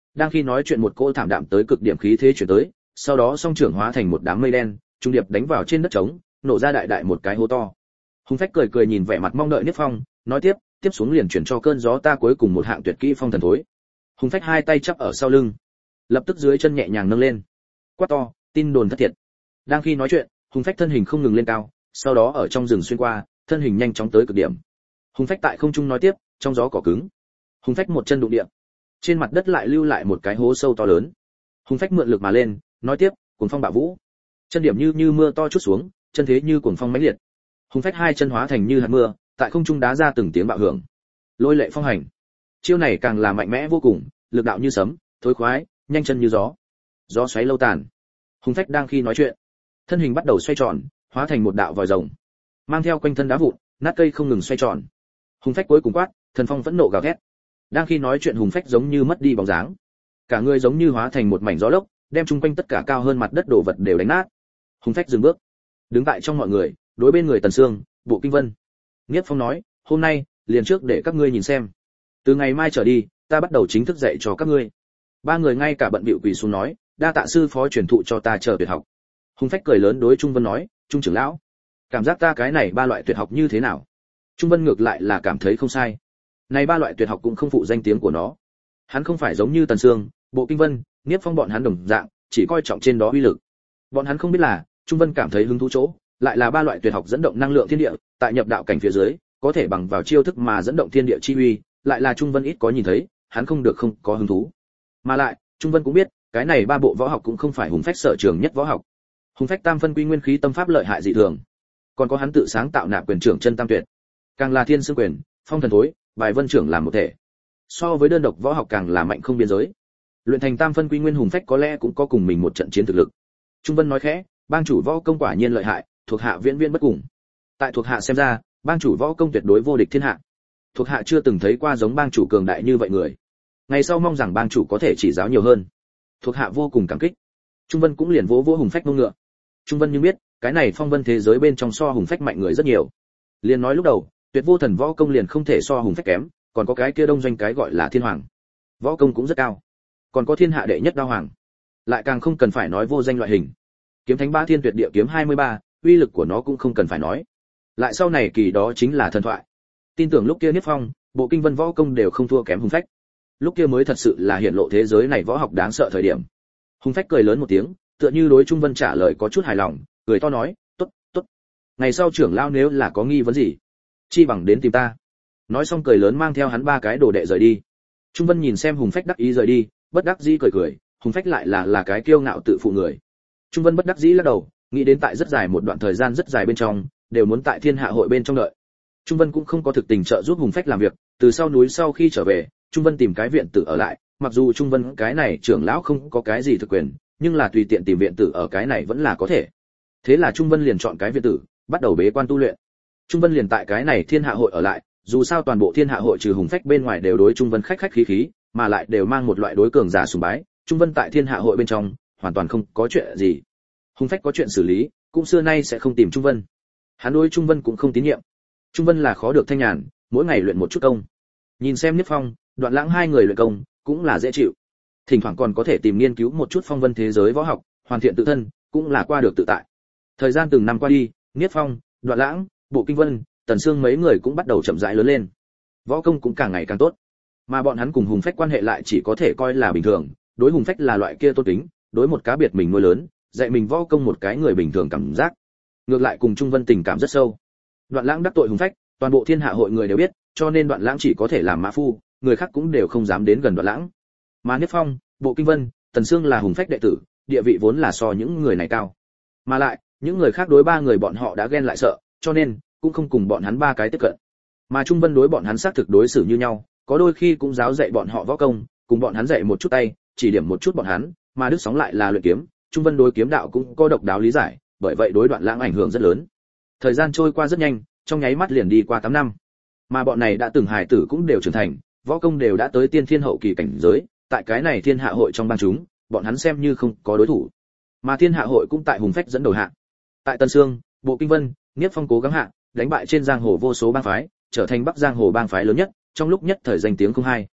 đang khi nói chuyện một cỗ thảm đạm tới cực điểm khí thế chuyển tới, sau đó song trưởng hóa thành một đám mây đen, trung điệp đánh vào trên đất trống, nổ ra đại đại một cái hố to. Hùng Phách cười cười nhìn vẻ mặt mong đợi Niếp Phong, nói tiếp, tiếp xuống liền chuyển cho cơn gió ta cuối cùng một hạng tuyệt kỹ phong thần thối. Hùng Phách hai tay chắp ở sau lưng, lập tức dưới chân nhẹ nhàng nâng lên, quát to, tin đồn thất thiệt. Đang khi nói chuyện, Hùng Phách thân hình không ngừng lên cao, sau đó ở trong rừng xuyên qua, thân hình nhanh chóng tới cực điểm. Hùng Phách tại không trung nói tiếp, trong gió cỏ cứng. Hùng Phách một chân đụng địa, trên mặt đất lại lưu lại một cái hố sâu to lớn. Hùng Phách mượn lực mà lên, nói tiếp, cuồng phong bạo vũ. Chân điểm như như mưa to chút xuống, chân thế như cuồng phong mãnh liệt. Hùng Phách hai chân hóa thành như hạt mưa, tại không trung đá ra từng tiếng bạo hưởng. Lôi lệ phong hành. Chiêu này càng là mạnh mẽ vô cùng, lực đạo như sấm, thối khoái, nhanh chân như gió. Gió xoáy lâu tàn. Hùng Phách đang khi nói chuyện, thân hình bắt đầu xoay tròn, hóa thành một đạo vòi rồng, mang theo quanh thân đá vụn, nát cây không ngừng xoay tròn. Hùng Phách cuối cùng quát, thần phong vẫn nộ gào thét. Đang khi nói chuyện Hùng Phách giống như mất đi bóng dáng, cả người giống như hóa thành một mảnh gió lốc, đem chung quanh tất cả cao hơn mặt đất đồ vật đều đánh nát. Hùng Phách dừng bước, đứng tại trong mọi người, đối bên người Tần Sương, Bộ Kinh Vân. Niếp Phong nói, hôm nay liền trước để các ngươi nhìn xem, từ ngày mai trở đi, ta bắt đầu chính thức dạy cho các ngươi. Ba người ngay cả bận bịu quỳ xuống nói, đa tạ sư phó truyền thụ cho ta chờ tuyệt học. Hùng Phách cười lớn đối Trung Vân nói, Trung trưởng lão, cảm giác ta cái này ba loại tuyệt học như thế nào? Trung Vân ngược lại là cảm thấy không sai. Này ba loại tuyệt học cũng không phụ danh tiếng của nó. Hắn không phải giống như Tần Sương, Bộ Kinh Vân, Niếp Phong bọn hắn đồng dạng, chỉ coi trọng trên đó uy lực. Bọn hắn không biết là, Trung Vân cảm thấy hứng thú chỗ, lại là ba loại tuyệt học dẫn động năng lượng thiên địa, tại nhập đạo cảnh phía dưới, có thể bằng vào chiêu thức mà dẫn động thiên địa chi uy, lại là Trung Vân ít có nhìn thấy, hắn không được không có hứng thú. Mà lại, Trung Vân cũng biết, cái này ba bộ võ học cũng không phải Hùng Phách sở trường nhất võ học. Hùng Phách tam phân quy nguyên khí tâm pháp lợi hại dị thường, còn có hắn tự sáng tạo nạp quyền trưởng chân tam tuyệt, càng là thiên xương quyền, phong thần thối, bài vân trưởng làm một thể. So với đơn độc võ học càng là mạnh không biên giới. Luyện thành tam phân quy nguyên Hùng Phách có lẽ cũng có cùng mình một trận chiến thực lực. Trung Vân nói khẽ, bang chủ võ công quả nhiên lợi hại, thuộc hạ viễn viễn bất cùng. Tại thuộc hạ xem ra, bang chủ võ công tuyệt đối vô địch thiên hạ. Thuộc hạ chưa từng thấy qua giống bang chủ cường đại như vậy người. Ngày sau mong rằng bang chủ có thể chỉ giáo nhiều hơn. Thuộc hạ vô cùng cảm kích. Trung Vân cũng liền vỗ vỗ Hùng Phách mông ngựa. Trung Vân nhưng biết, cái này phong vân thế giới bên trong so Hùng Phách mạnh người rất nhiều. Liền nói lúc đầu, tuyệt vô thần võ công liền không thể so Hùng Phách kém, còn có cái kia đông doanh cái gọi là thiên hoàng, võ công cũng rất cao. Còn có thiên hạ đệ nhất đao hoàng, lại càng không cần phải nói vô danh loại hình. Kiếm thánh ba thiên tuyệt địa kiếm hai mươi ba, uy lực của nó cũng không cần phải nói. Lại sau này kỳ đó chính là thần thoại. Tin tưởng lúc kia Niếp Phong, Bộ Kinh Vân võ công đều không thua kém Hùng Phách. Lúc kia mới thật sự là hiện lộ thế giới này võ học đáng sợ thời điểm. Hùng Phách cười lớn một tiếng, tựa như đối Trung Vân trả lời có chút hài lòng, cười to nói, "Tốt, tốt. Ngày sau trưởng lão nếu là có nghi vấn gì, chi bằng đến tìm ta." Nói xong cười lớn mang theo hắn ba cái đồ đệ rời đi. Trung Vân nhìn xem Hùng Phách đắc ý rời đi, bất đắc dĩ cười cười, Hùng Phách lại là là cái kiêu ngạo tự phụ người. Trung Vân bất đắc dĩ lắc đầu, nghĩ đến tại rất dài một đoạn thời gian rất dài bên trong, đều muốn tại Thiên Hạ hội bên trong đợi. Trung Vân cũng không có thực tình trợ giúp Hùng Phách làm việc, từ sau núi sau khi trở về, Trung Vân tìm cái viện tử ở lại, mặc dù Trung Vân cái này trưởng lão không có cái gì thực quyền, nhưng là tùy tiện tìm viện tử ở cái này vẫn là có thể. Thế là Trung Vân liền chọn cái viện tử, bắt đầu bế quan tu luyện. Trung Vân liền tại cái này Thiên Hạ hội ở lại, dù sao toàn bộ Thiên Hạ hội trừ Hùng Phách bên ngoài đều đối Trung Vân khách khách khí khí, mà lại đều mang một loại đối cường giả sùng bái, Trung Vân tại Thiên Hạ hội bên trong, hoàn toàn không có chuyện gì. Hùng Phách có chuyện xử lý, cũng xưa nay sẽ không tìm Trung Vân. Hắn đối Trung Vân cũng không tín nhiệm. Trung Vân là khó được thanh nhàn, mỗi ngày luyện một chút công. Nhìn xem Niếp Phong, Đoạn Lãng hai người luyện công, cũng là dễ chịu. Thỉnh thoảng còn có thể tìm nghiên cứu một chút phong vân thế giới võ học, hoàn thiện tự thân, cũng là qua được tự tại. Thời gian từng năm qua đi, Niếp Phong, Đoạn Lãng, Bộ Kinh Vân, Tần Sương mấy người cũng bắt đầu chậm rãi lớn lên. Võ công cũng càng ngày càng tốt. Mà bọn hắn cùng Hùng Phách quan hệ lại chỉ có thể coi là bình thường, đối Hùng Phách là loại kia tôn kính, đối một cá biệt mình nuôi lớn, dạy mình võ công một cái người bình thường cảm giác. Ngược lại cùng Trung Vân tình cảm rất sâu. Đoạn Lãng đắc tội Hùng Phách, toàn bộ Thiên Hạ hội người đều biết, cho nên Đoạn Lãng chỉ có thể làm mã phu, người khác cũng đều không dám đến gần Đoạn Lãng. Mà Niếp Phong, Bộ Kinh Vân, Tần Sương là Hùng Phách đệ tử, địa vị vốn là so những người này cao. Mà lại, những người khác đối ba người bọn họ đã ghen lại sợ, cho nên cũng không cùng bọn hắn ba cái tiếp cận. Mà Trung Vân đối bọn hắn xác thực đối xử như nhau, có đôi khi cũng giáo dạy bọn họ võ công, cùng bọn hắn dạy một chút tay, chỉ điểm một chút bọn hắn, mà Đức Sóng lại là luyện kiếm, Trung Vân đối kiếm đạo cũng có độc đáo lý giải, bởi vậy đối Đoạn Lãng ảnh hưởng rất lớn. Thời gian trôi qua rất nhanh, trong nháy mắt liền đi qua tám năm. Mà bọn này đã từng hài tử cũng đều trưởng thành, võ công đều đã tới tiên thiên hậu kỳ cảnh giới, tại cái này Thiên Hạ hội trong bang chúng, bọn hắn xem như không có đối thủ. Mà Thiên Hạ hội cũng tại Hùng Phách dẫn đầu hạ. Tại Tân Sương, Bộ Kinh Vân, Niếp Phong cố gắng hạ, đánh bại trên giang hồ vô số bang phái, trở thành Bắc giang hồ bang phái lớn nhất, trong lúc nhất thời danh tiếng không hai.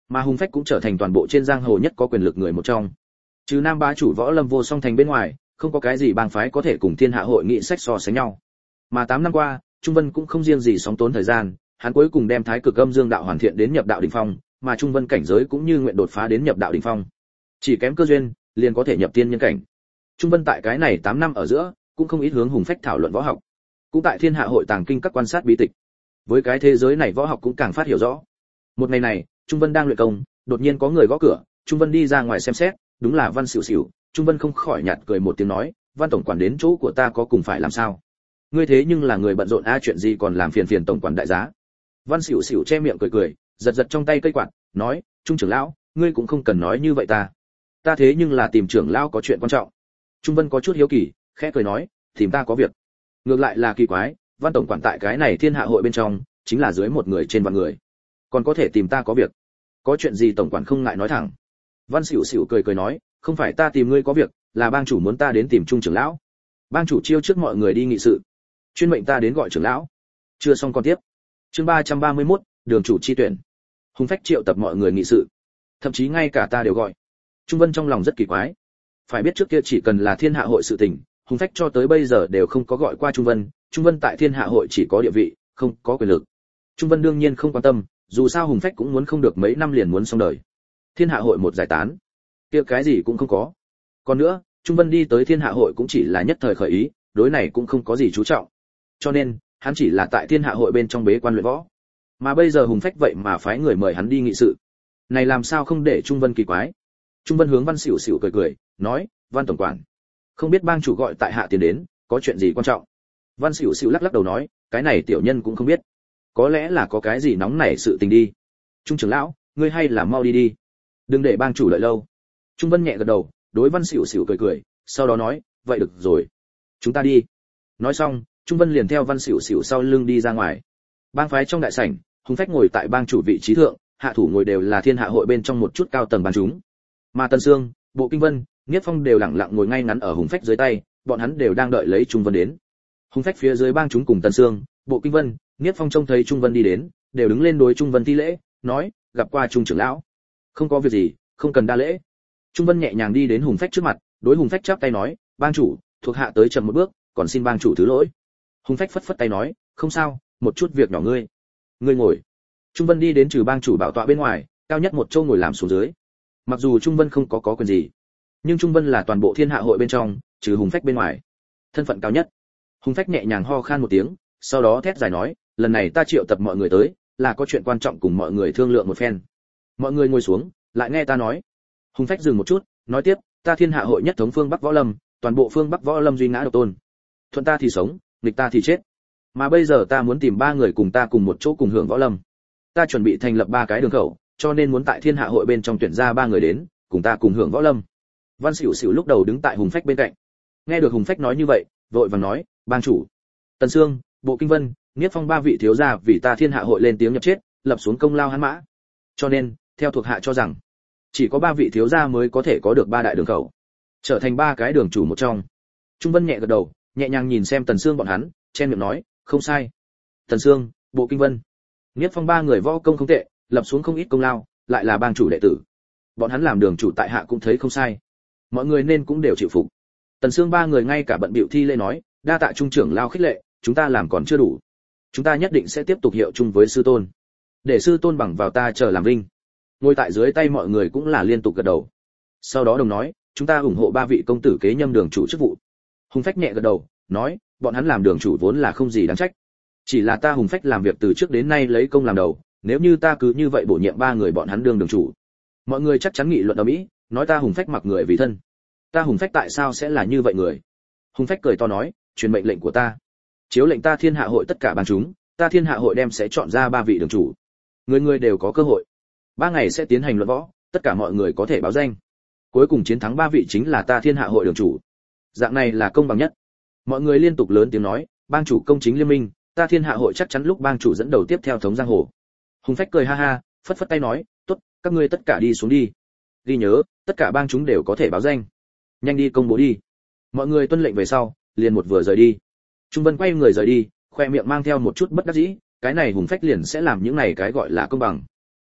mà Hùng Phách cũng trở thành toàn bộ trên giang hồ nhất có quyền lực người một trong. Trừ Nam bá chủ Võ Lâm Vô Song Thành bên ngoài, không có cái gì bang phái có thể cùng Thiên Hạ hội nghị sách so sánh nhau. Mà tám năm qua, Trung Vân cũng không riêng gì sóng tốn thời gian, hắn cuối cùng đem Thái Cực Âm Dương đạo hoàn thiện đến nhập đạo đỉnh phong, mà Trung Vân cảnh giới cũng như nguyện đột phá đến nhập đạo đỉnh phong. Chỉ kém cơ duyên, liền có thể nhập tiên nhân cảnh. Trung Vân tại cái này tám năm ở giữa, cũng không ít hướng Hùng Phách thảo luận võ học, cũng tại Thiên Hạ hội tàng kinh các quan sát bí tịch. Với cái thế giới này võ học cũng càng phát hiểu rõ. Một ngày này, Trung Vân đang luyện công, đột nhiên có người gõ cửa, Trung Vân đi ra ngoài xem xét, đúng là Văn Sửu Sửu. Trung Vân không khỏi nhạt cười một tiếng nói, Văn tổng quản đến chỗ của ta có cùng phải làm sao? Ngươi thế nhưng là người bận rộn a, chuyện gì còn làm phiền phiền tổng quản đại giá? Văn Sửu Sửu che miệng cười cười, giật giật trong tay cây quạt, nói, Trung trưởng lão, ngươi cũng không cần nói như vậy ta. Ta thế nhưng là tìm trưởng lão có chuyện quan trọng. Trung Vân có chút hiếu kỳ, khẽ cười nói, tìm ta có việc. Ngược lại là kỳ quái, Văn tổng quản tại cái này Thiên Hạ hội bên trong, chính là dưới một người trên vạn người, còn có thể tìm ta có việc. Có chuyện gì tổng quản không ngại nói thẳng. Văn Sửu Sửu cười cười nói, không phải ta tìm ngươi có việc, là bang chủ muốn ta đến tìm Trung trưởng lão. Bang chủ chiêu trước mọi người đi nghị sự, chuyên mệnh ta đến gọi trưởng lão. Chưa xong còn tiếp. Chương ba trăm ba mươi mốt, đường chủ chi tuyển. Hùng Phách triệu tập mọi người nghị sự, thậm chí ngay cả ta đều gọi. Trung Vân trong lòng rất kỳ quái. Phải biết trước kia chỉ cần là Thiên Hạ hội sự tình, Hùng Phách cho tới bây giờ đều không có gọi qua Trung Vân, Trung Vân tại Thiên Hạ hội chỉ có địa vị, không có quyền lực. Trung Vân đương nhiên không quan tâm, dù sao Hùng Phách cũng muốn không được mấy năm liền muốn xong đời. Thiên Hạ hội một giải tán, kia cái gì cũng không có. Còn nữa, Trung Vân đi tới Thiên Hạ hội cũng chỉ là nhất thời khởi ý, đối này cũng không có gì chú trọng. Cho nên, hắn chỉ là tại Thiên Hạ hội bên trong bế quan luyện võ. Mà bây giờ Hùng Phách vậy mà phái người mời hắn đi nghị sự. Này làm sao không để Trung Vân kỳ quái. Trung Vân hướng Văn Sửu Sửu cười cười, nói, Văn tổng quản, không biết bang chủ gọi tại hạ tiền đến, có chuyện gì quan trọng? Văn Sửu Sửu lắc lắc đầu nói, cái này tiểu nhân cũng không biết, có lẽ là có cái gì nóng nảy sự tình đi. Trung trưởng lão, ngươi hay là mau đi đi, đừng để bang chủ đợi lâu. Trung Vân nhẹ gật đầu, đối Văn Sửu Sửu cười cười, sau đó nói, vậy được rồi, chúng ta đi. Nói xong, Trung Vân liền theo Văn Sửu Sửu sau lưng đi ra ngoài. Bang phái trong đại sảnh, Hùng Phách ngồi tại bang chủ vị trí thượng, hạ thủ ngồi đều là Thiên Hạ hội bên trong một chút cao tầng bang chúng. Mà Tân Sương, Bộ Kinh Vân, Niết Phong đều lặng lặng ngồi ngay ngắn ở Hùng Phách dưới tay, bọn hắn đều đang đợi lấy Trung Vân đến. Hùng Phách phía dưới bang chúng cùng Tân Sương, Bộ Kinh Vân, Niết Phong trông thấy Trung Vân đi đến, đều đứng lên đối Trung Vân thi lễ, nói, gặp qua Trung trưởng lão. Không có việc gì, không cần đa lễ. Trung Vân nhẹ nhàng đi đến Hùng Phách trước mặt, đối Hùng Phách chắp tay nói, bang chủ, thuộc hạ tới chậm một bước, còn xin bang chủ thứ lỗi. Hùng Phách phất phất tay nói, không sao, một chút việc nhỏ ngươi. Ngươi ngồi. Trung Vân đi đến trừ bang chủ bảo tọa bên ngoài, cao nhất một châu ngồi làm xuống dưới. Mặc dù Trung Vân không có có quyền gì, nhưng Trung Vân là toàn bộ Thiên Hạ hội bên trong, trừ Hùng Phách bên ngoài, thân phận cao nhất. Hùng Phách nhẹ nhàng ho khan một tiếng, sau đó thét dài nói, lần này ta triệu tập mọi người tới, là có chuyện quan trọng cùng mọi người thương lượng một phen. Mọi người ngồi xuống, lại nghe ta nói. Hùng Phách dừng một chút, nói tiếp, ta Thiên Hạ hội nhất thống phương Bắc võ lâm, toàn bộ phương Bắc võ lâm duy ngã độc tôn. Thuận ta thì sống, nghịch ta thì chết. Mà bây giờ ta muốn tìm ba người cùng ta cùng một chỗ cùng hưởng võ lâm. Ta chuẩn bị thành lập ba cái đường khẩu, cho nên muốn tại Thiên Hạ hội bên trong tuyển ra ba người đến, cùng ta cùng hưởng võ lâm. Văn Sửu Sửu lúc đầu đứng tại Hùng Phách bên cạnh. Nghe được Hùng Phách nói như vậy, vội vàng nói, bang chủ, Tần Sương, Bộ Kinh Vân, Niết Phong ba vị thiếu gia vì ta Thiên Hạ hội lên tiếng nhập chết, lập xuống công lao hắn mã. Cho nên, theo thuộc hạ cho rằng, chỉ có ba vị thiếu gia mới có thể có được ba đại đường khẩu, trở thành ba cái đường chủ một trong. Trung Vân nhẹ gật đầu, nhẹ nhàng nhìn xem Tần Sương bọn hắn, chen miệng nói, không sai. Tần Sương, Bộ Kinh Vân, Niết Phong ba người võ công không tệ, lập xuống không ít công lao, lại là bang chủ đệ tử. Bọn hắn làm đường chủ tại hạ cũng thấy không sai. Mọi người nên cũng đều chịu phục. Tần Sương ba người ngay cả bận bịu thi lễ nói, đa tạ trung trưởng lao khích lệ, chúng ta làm còn chưa đủ. Chúng ta nhất định sẽ tiếp tục hiệu chung với sư tôn, để sư tôn bằng vào ta chờ làm vinh. Ngồi tại dưới tay mọi người cũng là liên tục gật đầu. Sau đó đồng nói, chúng ta ủng hộ ba vị công tử kế nhâm đường chủ chức vụ. Hùng Phách nhẹ gật đầu, nói, bọn hắn làm đường chủ vốn là không gì đáng trách. Chỉ là ta Hùng Phách làm việc từ trước đến nay lấy công làm đầu, nếu như ta cứ như vậy bổ nhiệm ba người bọn hắn đương đường chủ, mọi người chắc chắn nghị luận ở mỹ, nói ta Hùng Phách mặc người vì thân. Ta Hùng Phách tại sao sẽ là như vậy người? Hùng Phách cười to nói, truyền mệnh lệnh của ta, chiếu lệnh ta Thiên Hạ hội tất cả bang chúng, ta Thiên Hạ hội đem sẽ chọn ra ba vị đường chủ, người người đều có cơ hội. Ba ngày sẽ tiến hành luận võ, tất cả mọi người có thể báo danh. Cuối cùng chiến thắng ba vị chính là ta Thiên Hạ hội đường chủ. Dạng này là công bằng nhất. Mọi người liên tục lớn tiếng nói, bang chủ công chính liên minh, ta Thiên Hạ hội chắc chắn lúc bang chủ dẫn đầu tiếp theo thống giang hồ. Hùng Phách cười ha ha, phất phất tay nói, tốt, các ngươi tất cả đi xuống đi. Ghi nhớ, tất cả bang chúng đều có thể báo danh. Nhanh đi công bố đi. Mọi người tuân lệnh về sau, liền một vừa rời đi. Trung Vân quay người rời đi, khoe miệng mang theo một chút bất đắc dĩ, cái này Hùng Phách liền sẽ làm những này cái gọi là công bằng.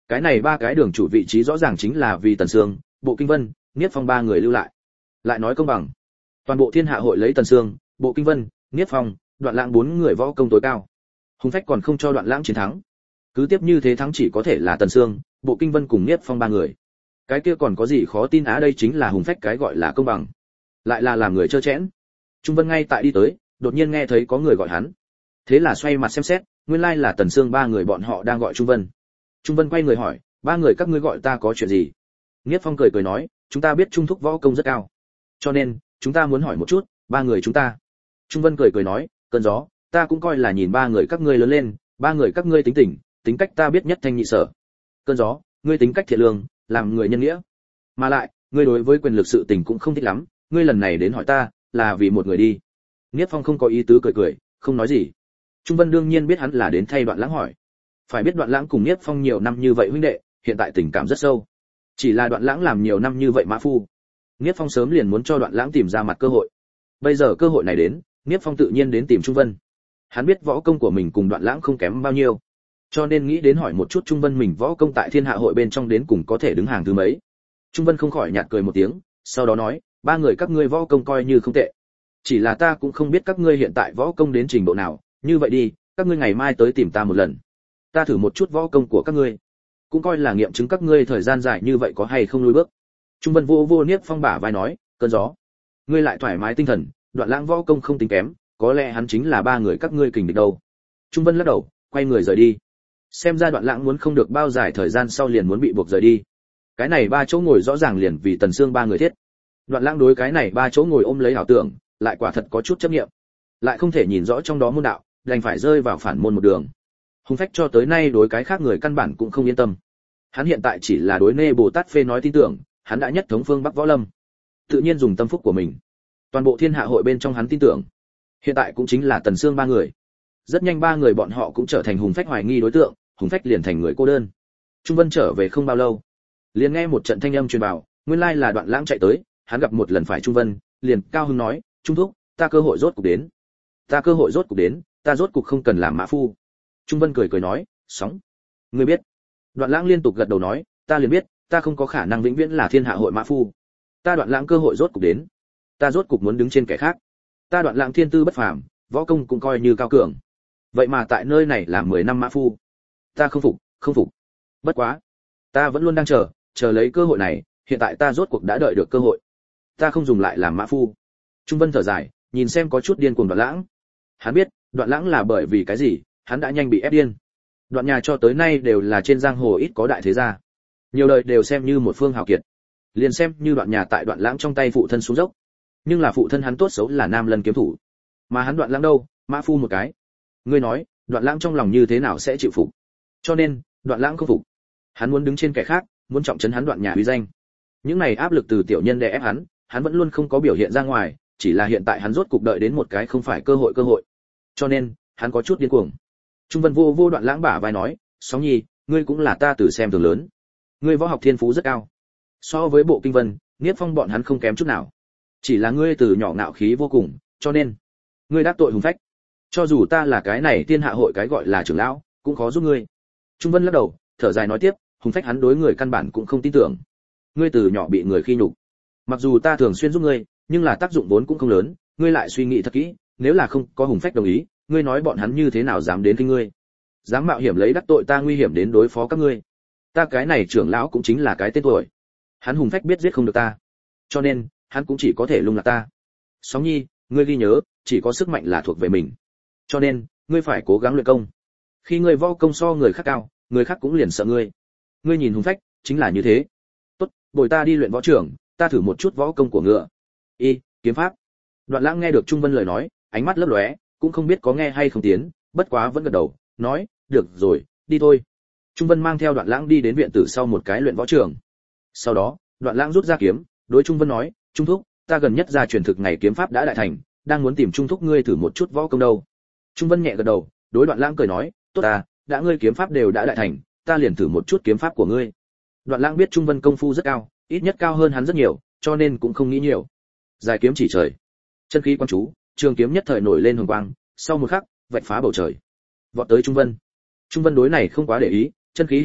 Cái này ba cái đường chủ vị trí rõ ràng chính là vì Tần Sương, Bộ Kinh Vân, Niết Phong ba người lưu lại. Lại nói công bằng, toàn bộ thiên hạ hội lấy Tần Sương, Bộ Kinh Vân, Niết Phong, Đoạn Lãng bốn người võ công tối cao. Hùng Phách còn không cho Đoạn Lãng chiến thắng. Cứ tiếp như thế thắng chỉ có thể là Tần Sương, Bộ Kinh Vân cùng Niết Phong ba người. Cái kia còn có gì khó tin á, đây chính là Hùng Phách cái gọi là công bằng. Lại là làm người trơ chẽn. Trung Vân ngay tại đi tới, đột nhiên nghe thấy có người gọi hắn. Thế là xoay mặt xem xét, nguyên lai là Tần Sương ba người bọn họ đang gọi Trung Vân. Trung Vân quay người hỏi, ba người các ngươi gọi ta có chuyện gì? Niết Phong cười cười nói, chúng ta biết Trung thúc võ công rất cao, cho nên chúng ta muốn hỏi một chút, ba người chúng ta. Trung Vân cười cười nói, cơn gió, ta cũng coi là nhìn ba người các ngươi lớn lên, ba người các ngươi tính tình, tính cách ta biết nhất thanh nhị sở. Cơn gió, ngươi tính cách thiện lương, làm người nhân nghĩa, mà lại, ngươi đối với quyền lực sự tình cũng không thích lắm, ngươi lần này đến hỏi ta, là vì một người đi. Niết Phong không có ý tứ cười cười, không nói gì. Trung Vân đương nhiên biết hắn là đến thay Đoạn Lãng hỏi. Phải biết Đoạn Lãng cùng Niết Phong nhiều năm như vậy huynh đệ, hiện tại tình cảm rất sâu. Chỉ là Đoạn Lãng làm nhiều năm như vậy mã phu, Niết Phong sớm liền muốn cho Đoạn Lãng tìm ra mặt cơ hội. Bây giờ cơ hội này đến, Niết Phong tự nhiên đến tìm Trung Vân. Hắn biết võ công của mình cùng Đoạn Lãng không kém bao nhiêu, cho nên nghĩ đến hỏi một chút Trung Vân mình võ công tại thiên hạ hội bên trong đến cùng có thể đứng hàng thứ mấy. Trung Vân không khỏi nhạt cười một tiếng, sau đó nói, ba người các ngươi võ công coi như không tệ, chỉ là ta cũng không biết các ngươi hiện tại võ công đến trình độ nào, như vậy đi, các ngươi ngày mai tới tìm ta một lần, ta thử một chút võ công của các ngươi, cũng coi là nghiệm chứng các ngươi thời gian dài như vậy có hay không lùi bước. Trung Vân vô vô Niết Phong bả vai nói, cơn gió, ngươi lại thoải mái tinh thần, Đoạn Lãng võ công không tính kém, có lẽ hắn chính là ba người các ngươi kình địch đâu. Trung Vân lắc đầu, quay người rời đi. Xem ra Đoạn Lãng muốn không được bao dài thời gian sau liền muốn bị buộc rời đi. Cái này ba chỗ ngồi rõ ràng liền vì Tần Sương ba người thiết. Đoạn Lãng đối cái này ba chỗ ngồi ôm lấy ảo tưởng, lại quả thật có chút chấp niệm, lại không thể nhìn rõ trong đó môn đạo, đành phải rơi vào phản môn một đường. Hùng Phách cho tới nay đối cái khác người căn bản cũng không yên tâm. Hắn hiện tại chỉ là đối Nê Bồ Tát phê nói tin tưởng, hắn đã nhất thống phương Bắc võ lâm, tự nhiên dùng tâm phúc của mình. Toàn bộ thiên hạ hội bên trong hắn tin tưởng, hiện tại cũng chính là Tần Sương ba người. Rất nhanh ba người bọn họ cũng trở thành Hùng Phách hoài nghi đối tượng, Hùng Phách liền thành người cô đơn. Trung Vân trở về không bao lâu, liền nghe một trận thanh âm truyền vào, nguyên lai là Đoạn Lãng chạy tới, hắn gặp một lần phải Trung Vân, liền cao hứng nói, Trung thúc, ta cơ hội rốt cục đến, ta cơ hội rốt cục đến, ta rốt cục không cần làm mã phu. Trung Vân cười cười nói, sóng, ngươi biết. Đoạn Lãng liên tục gật đầu nói, ta liền biết, ta không có khả năng vĩnh viễn là thiên hạ hội mã phu, ta Đoạn Lãng cơ hội rốt cục đến, ta rốt cục muốn đứng trên kẻ khác, ta Đoạn Lãng thiên tư bất phàm, võ công cũng coi như cao cường, vậy mà tại nơi này làm mười năm mã phu, ta không phục, không phục. Bất quá, ta vẫn luôn đang chờ, chờ lấy cơ hội này, hiện tại ta rốt cuộc đã đợi được cơ hội, ta không dùng lại làm mã phu. Trung Vân thở dài, nhìn xem có chút điên cuồng Đoạn Lãng. Hắn biết, Đoạn Lãng là bởi vì cái gì, hắn đã nhanh bị ép điên. Đoạn nhà cho tới nay đều là trên giang hồ ít có đại thế gia, nhiều đời đều xem như một phương hào kiệt, liền xem như Đoạn nhà tại Đoạn Lãng trong tay phụ thân xuống dốc, nhưng là phụ thân hắn tốt xấu là nam lân kiếm thủ, mà hắn Đoạn Lãng đâu, mã phu một cái. Ngươi nói, Đoạn Lãng trong lòng như thế nào sẽ chịu phục? Cho nên, Đoạn Lãng không phục, hắn muốn đứng trên kẻ khác, muốn trọng trấn hắn Đoạn nhà uy danh. Những này áp lực từ tiểu nhân đè ép hắn, hắn vẫn luôn không có biểu hiện ra ngoài, chỉ là hiện tại hắn rốt cục đợi đến một cái không phải cơ hội cơ hội, cho nên hắn có chút điên cuồng. Trung Vân vô vô Đoạn Lãng bả vai nói, Sóng Nhi, ngươi cũng là ta từ xem thường lớn, ngươi võ học thiên phú rất cao, so với Bộ Kinh Vân, Niết Phong bọn hắn không kém chút nào, chỉ là ngươi từ nhỏ ngạo khí vô cùng, cho nên ngươi đắc tội Hùng Phách, cho dù ta là cái này thiên hạ hội cái gọi là trưởng lão, cũng khó giúp ngươi. Trung Vân lắc đầu, thở dài nói tiếp, Hùng Phách hắn đối người căn bản cũng không tin tưởng, ngươi từ nhỏ bị người khi nhục, mặc dù ta thường xuyên giúp ngươi, nhưng là tác dụng vốn cũng không lớn, ngươi lại suy nghĩ thật kỹ, nếu là không có Hùng Phách đồng ý, ngươi nói bọn hắn như thế nào dám đến kinh ngươi, dám mạo hiểm lấy đắc tội ta nguy hiểm đến đối phó các ngươi. Ta cái này trưởng lão cũng chính là cái tên tuổi, hắn Hùng Phách biết giết không được ta, cho nên hắn cũng chỉ có thể lung lạc ta. Sóng Nhi, ngươi ghi nhớ, chỉ có sức mạnh là thuộc về mình, cho nên ngươi phải cố gắng luyện công. Khi ngươi võ công so người khác cao, người khác cũng liền sợ ngươi. Ngươi nhìn Hùng Phách chính là như thế. Tốt, bồi ta đi luyện võ trưởng, ta thử một chút võ công của ngựa. Y, kiếm pháp. Đoạn Lãng nghe được Trung Vân lời nói, ánh mắt lấp lóe, cũng không biết có nghe hay không tiến, bất quá vẫn gật đầu, nói, được rồi, đi thôi. Trung Vân mang theo Đoạn Lãng đi đến viện tử sau một cái luyện võ trường. Sau đó, Đoạn Lãng rút ra kiếm, đối Trung Vân nói, Trung thúc, ta gần nhất ra truyền thực ngày kiếm pháp đã đại thành, đang muốn tìm Trung thúc ngươi thử một chút võ công đâu. Trung Vân nhẹ gật đầu, đối Đoạn Lãng cười nói, tốt ta, đã ngươi kiếm pháp đều đã đại thành, ta liền thử một chút kiếm pháp của ngươi. Đoạn Lãng biết Trung Vân công phu rất cao, ít nhất cao hơn hắn rất nhiều, cho nên cũng không nghĩ nhiều. Dài kiếm chỉ trời, chân khí quan chú, trường kiếm nhất thời nổi lên hồng quang, sau một khắc, vạch phá bầu trời, vọt tới Trung Vân. Trung Vân đối này không quá để ý, chân khí hiện lên,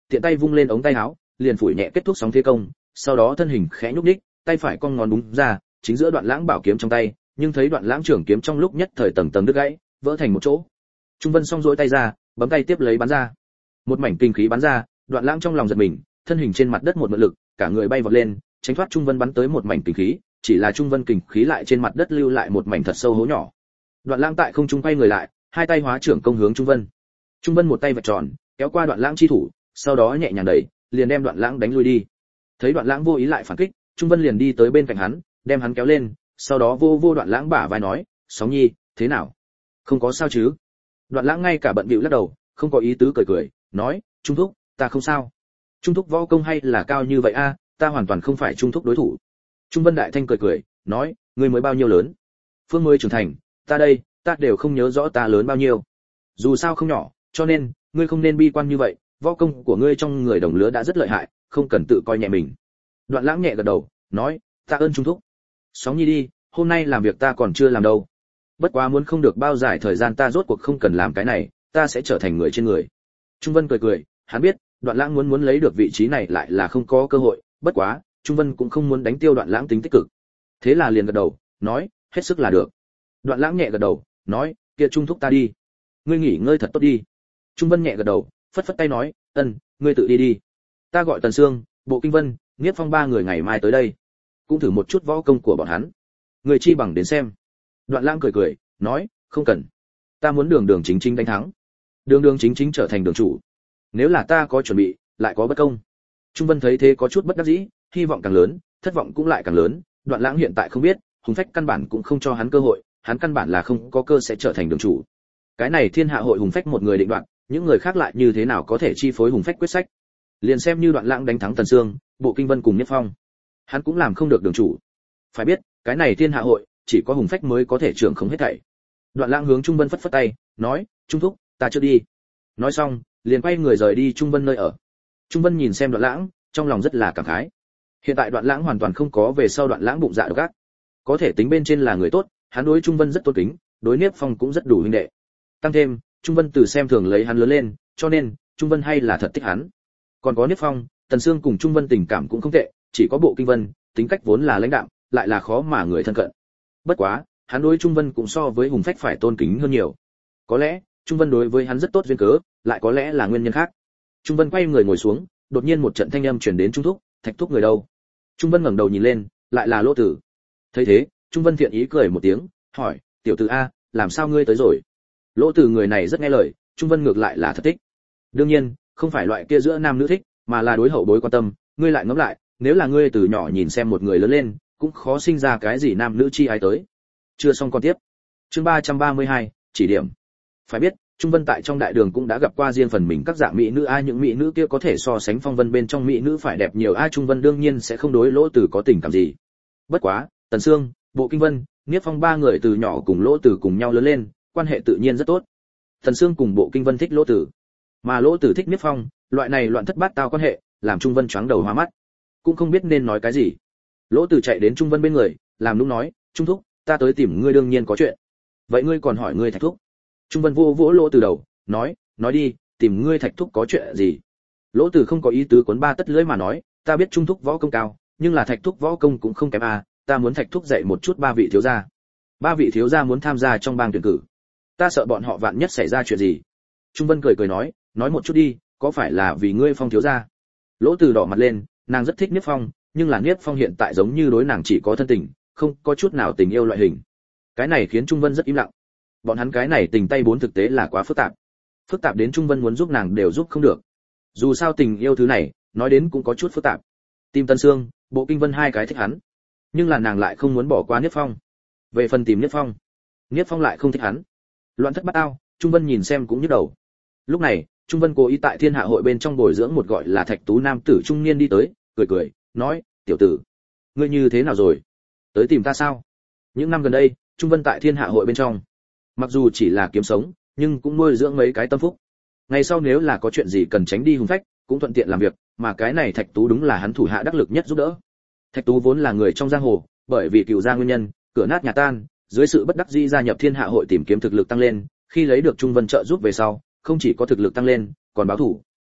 tiện tay vung lên ống tay áo, liền phủi nhẹ kết thúc sóng thế công, sau đó thân hình khẽ nhúc nhích, tay phải cong ngón đúng ra, chính giữa Đoạn Lãng bảo kiếm trong tay, nhưng thấy Đoạn Lãng trưởng kiếm trong lúc nhất thời tầng tầng đứt gãy, vỡ thành một chỗ. Trung Vân song duỗi tay ra, bấm tay tiếp lấy bắn ra. Một mảnh kinh khí bắn ra, Đoạn Lãng trong lòng giật mình, thân hình trên mặt đất một mượn lực, cả người bay vọt lên, tránh thoát Trung Vân bắn tới một mảnh kinh khí, chỉ là Trung Vân kinh khí lại trên mặt đất lưu lại một mảnh thật sâu hố nhỏ. Đoạn Lãng tại không trung quay người lại, hai tay hóa trưởng công hướng Trung Vân. Trung Vân một tay vạch tròn, kéo qua Đoạn Lãng chi thủ, sau đó nhẹ nhàng đẩy, liền đem Đoạn Lãng đánh lui đi. Thấy Đoạn Lãng vô ý lại phản kích, Trung Vân liền đi tới bên cạnh hắn, đem hắn kéo lên, sau đó vô vô Đoạn Lãng bả vai nói, "Sóng Nhi, thế nào? Không có sao chứ?" Đoạn Lãng ngay cả bận bịu lắc đầu, không có ý tứ cười cười, nói, "Trung thúc, ta không sao. Trung thúc võ công hay là cao như vậy a, ta hoàn toàn không phải Trung thúc đối thủ." Trung Vân đại thanh cười cười, nói, "Ngươi mới bao nhiêu lớn? Phương mới trưởng thành, ta đây, ta đều không nhớ rõ ta lớn bao nhiêu. Dù sao không nhỏ, cho nên, ngươi không nên bi quan như vậy, võ công của ngươi trong người đồng lứa đã rất lợi hại, không cần tự coi nhẹ mình." Đoạn Lãng nhẹ gật đầu, nói, "Tạ ơn Trung thúc. Sóng Nhi đi, hôm nay làm việc ta còn chưa làm đâu. Bất quá muốn không được bao dài thời gian ta rốt cuộc không cần làm cái này, ta sẽ trở thành người trên người." Trung Vân cười cười, hắn biết, Đoạn Lãng muốn muốn lấy được vị trí này lại là không có cơ hội, bất quá, Trung Vân cũng không muốn đánh tiêu Đoạn Lãng tính tích cực. Thế là liền gật đầu, nói, "Hết sức là được." Đoạn Lãng nhẹ gật đầu, nói, "Kia Trung thúc ta đi. Ngươi nghỉ ngơi thật tốt đi." Trung Vân nhẹ gật đầu, phất phất tay nói, "Ân, ngươi tự đi đi. Ta gọi Tần Sương, Bộ Kinh Vân, Niếp Phong ba người ngày mai tới đây, cũng thử một chút võ công của bọn hắn. Người chi bằng đến xem." Đoạn Lãng cười cười, nói, "Không cần. Ta muốn đường đường chính chính đánh thắng. Đường đường chính chính trở thành đường chủ. Nếu là ta có chuẩn bị, lại có bất công." Trung Vân thấy thế có chút bất đắc dĩ, hy vọng càng lớn, thất vọng cũng lại càng lớn. Đoạn Lãng hiện tại không biết, Hùng Phách căn bản cũng không cho hắn cơ hội, hắn căn bản là không có cơ sẽ trở thành đường chủ. Cái này Thiên Hạ hội Hùng Phách một người định đoạt, những người khác lại như thế nào có thể chi phối Hùng Phách quyết sách. Liền xem như Đoạn Lãng đánh thắng Tần Sương, Bộ Kinh Vân cùng Niếp Phong, hắn cũng làm không được đường chủ. Phải biết, cái này Thiên Hạ hội, chỉ có Hùng Phách mới có thể trưởng không hết thảy. Đoạn Lãng hướng Trung Vân phất phất tay, nói, "Trung thúc, ta chưa đi." Nói xong, liền quay người rời đi Trung Vân nơi ở. Trung Vân nhìn xem Đoạn Lãng, trong lòng rất là cảm khái. Hiện tại Đoạn Lãng hoàn toàn không có về sau Đoạn Lãng bụng dạ độc ác. Có thể tính bên trên là người tốt, hắn đối Trung Vân rất tôn kính, đối Niếp Phong cũng rất đủ huynh đệ. Tăng thêm, Trung Vân từ xem thường lấy hắn lớn lên, cho nên Trung Vân hay là thật thích hắn. Còn có Niếp Phong, Tần Sương cùng Trung Vân tình cảm cũng không tệ, chỉ có Bộ Kinh Vân, tính cách vốn là lãnh đạm, lại là khó mà người thân cận. Bất quá, hắn đối Trung Vân cũng so với Hùng Phách phải tôn kính hơn nhiều. Có lẽ, Trung Vân đối với hắn rất tốt duyên cớ, lại có lẽ là nguyên nhân khác. Trung Vân quay người ngồi xuống, đột nhiên một trận thanh âm truyền đến Trung thúc, "Thạch thúc người đâu?" Trung Vân ngẩng đầu nhìn lên, lại là Lỗ Tử. Thấy thế, Trung Vân thiện ý cười một tiếng, hỏi, "Tiểu tử a, làm sao ngươi tới rồi?" Lỗ Tử người này rất nghe lời, Trung Vân ngược lại là thật thích. Đương nhiên, không phải loại kia giữa nam nữ thích, mà là đối hậu bối quan tâm, ngươi lại ngẫm lại, nếu là ngươi từ nhỏ nhìn xem một người lớn lên, cũng khó sinh ra cái gì nam nữ chi ai tới. Chưa xong con tiếp. Chương ba trăm ba mươi hai, chỉ điểm. Phải biết, Trung Vân tại trong đại đường cũng đã gặp qua riêng phần mình các dạng mỹ nữ, ai những mỹ nữ kia có thể so sánh Phong Vân bên trong mỹ nữ phải đẹp nhiều, ai Trung Vân đương nhiên sẽ không đối Lỗ Tử có tình cảm gì. Bất quá, Tần Sương, Bộ Kinh Vân, Niếp Phong ba người từ nhỏ cùng Lỗ Tử cùng nhau lớn lên, quan hệ tự nhiên rất tốt. Tần Sương cùng Bộ Kinh Vân thích Lỗ Tử, mà Lỗ Tử thích Niếp Phong, loại này loạn thất bát tao quan hệ, làm Trung Vân choáng đầu hoa mắt, cũng không biết nên nói cái gì. Lỗ Tử chạy đến Trung Vân bên người, làm nũng nói, "Trung thúc, ta tới tìm ngươi đương nhiên có chuyện. Vậy ngươi còn hỏi ngươi Thạch thúc?" Trung Vân vô vỗ Lỗ Tử đầu, nói, "Nói đi, tìm ngươi Thạch thúc có chuyện gì?" Lỗ Tử không có ý tứ cuốn ba tất lưỡi mà nói, "Ta biết Trung thúc võ công cao, nhưng là Thạch thúc võ công cũng không kém à, ta muốn Thạch thúc dạy một chút ba vị thiếu gia. Ba vị thiếu gia muốn tham gia trong bang tuyển cử, ta sợ bọn họ vạn nhất xảy ra chuyện gì." Trung Vân cười cười nói, "Nói một chút đi, có phải là vì ngươi Phong thiếu gia?" Lỗ Tử đỏ mặt lên, nàng rất thích Niếp Phong, nhưng là Niếp Phong hiện tại giống như đối nàng chỉ có thân tình, không có chút nào tình yêu loại hình. Cái này khiến Trung Vân rất im lặng. Bọn hắn cái này tình tay bốn thực tế là quá phức tạp. Phức tạp đến Trung Vân muốn giúp nàng đều giúp không được. Dù sao tình yêu thứ này, nói đến cũng có chút phức tạp. Tìm Tân Sương, Bộ Kinh Vân hai cái thích hắn, nhưng là nàng lại không muốn bỏ qua Niếp Phong. Về phần tìm Niếp Phong, Niếp Phong lại không thích hắn. Loạn thất bát ao, Trung Vân nhìn xem cũng nhức đầu. Lúc này, Trung Vân cố ý tại Thiên Hạ hội bên trong bồi dưỡng một gọi là Thạch Tú nam tử trung niên đi tới, cười cười, nói, "Tiểu tử, ngươi như thế nào rồi? Tới tìm ta sao?" Những năm gần đây, Trung Vân tại Thiên Hạ hội bên trong, mặc dù chỉ là kiếm sống, nhưng cũng nuôi dưỡng mấy cái tâm phúc. Ngày sau nếu là có chuyện gì cần tránh đi Hùng Phách, cũng thuận tiện làm việc, mà cái này Thạch Tú đúng là hắn thủ hạ đắc lực nhất giúp đỡ. Thạch Tú vốn là người trong giang hồ, bởi vì cựu gia nguyên nhân, cửa nát nhà tan, dưới sự bất đắc dĩ gia nhập Thiên Hạ hội tìm kiếm thực lực tăng lên, khi lấy được Trung Vân trợ giúp về sau, không chỉ có thực lực tăng lên, còn báo thủ.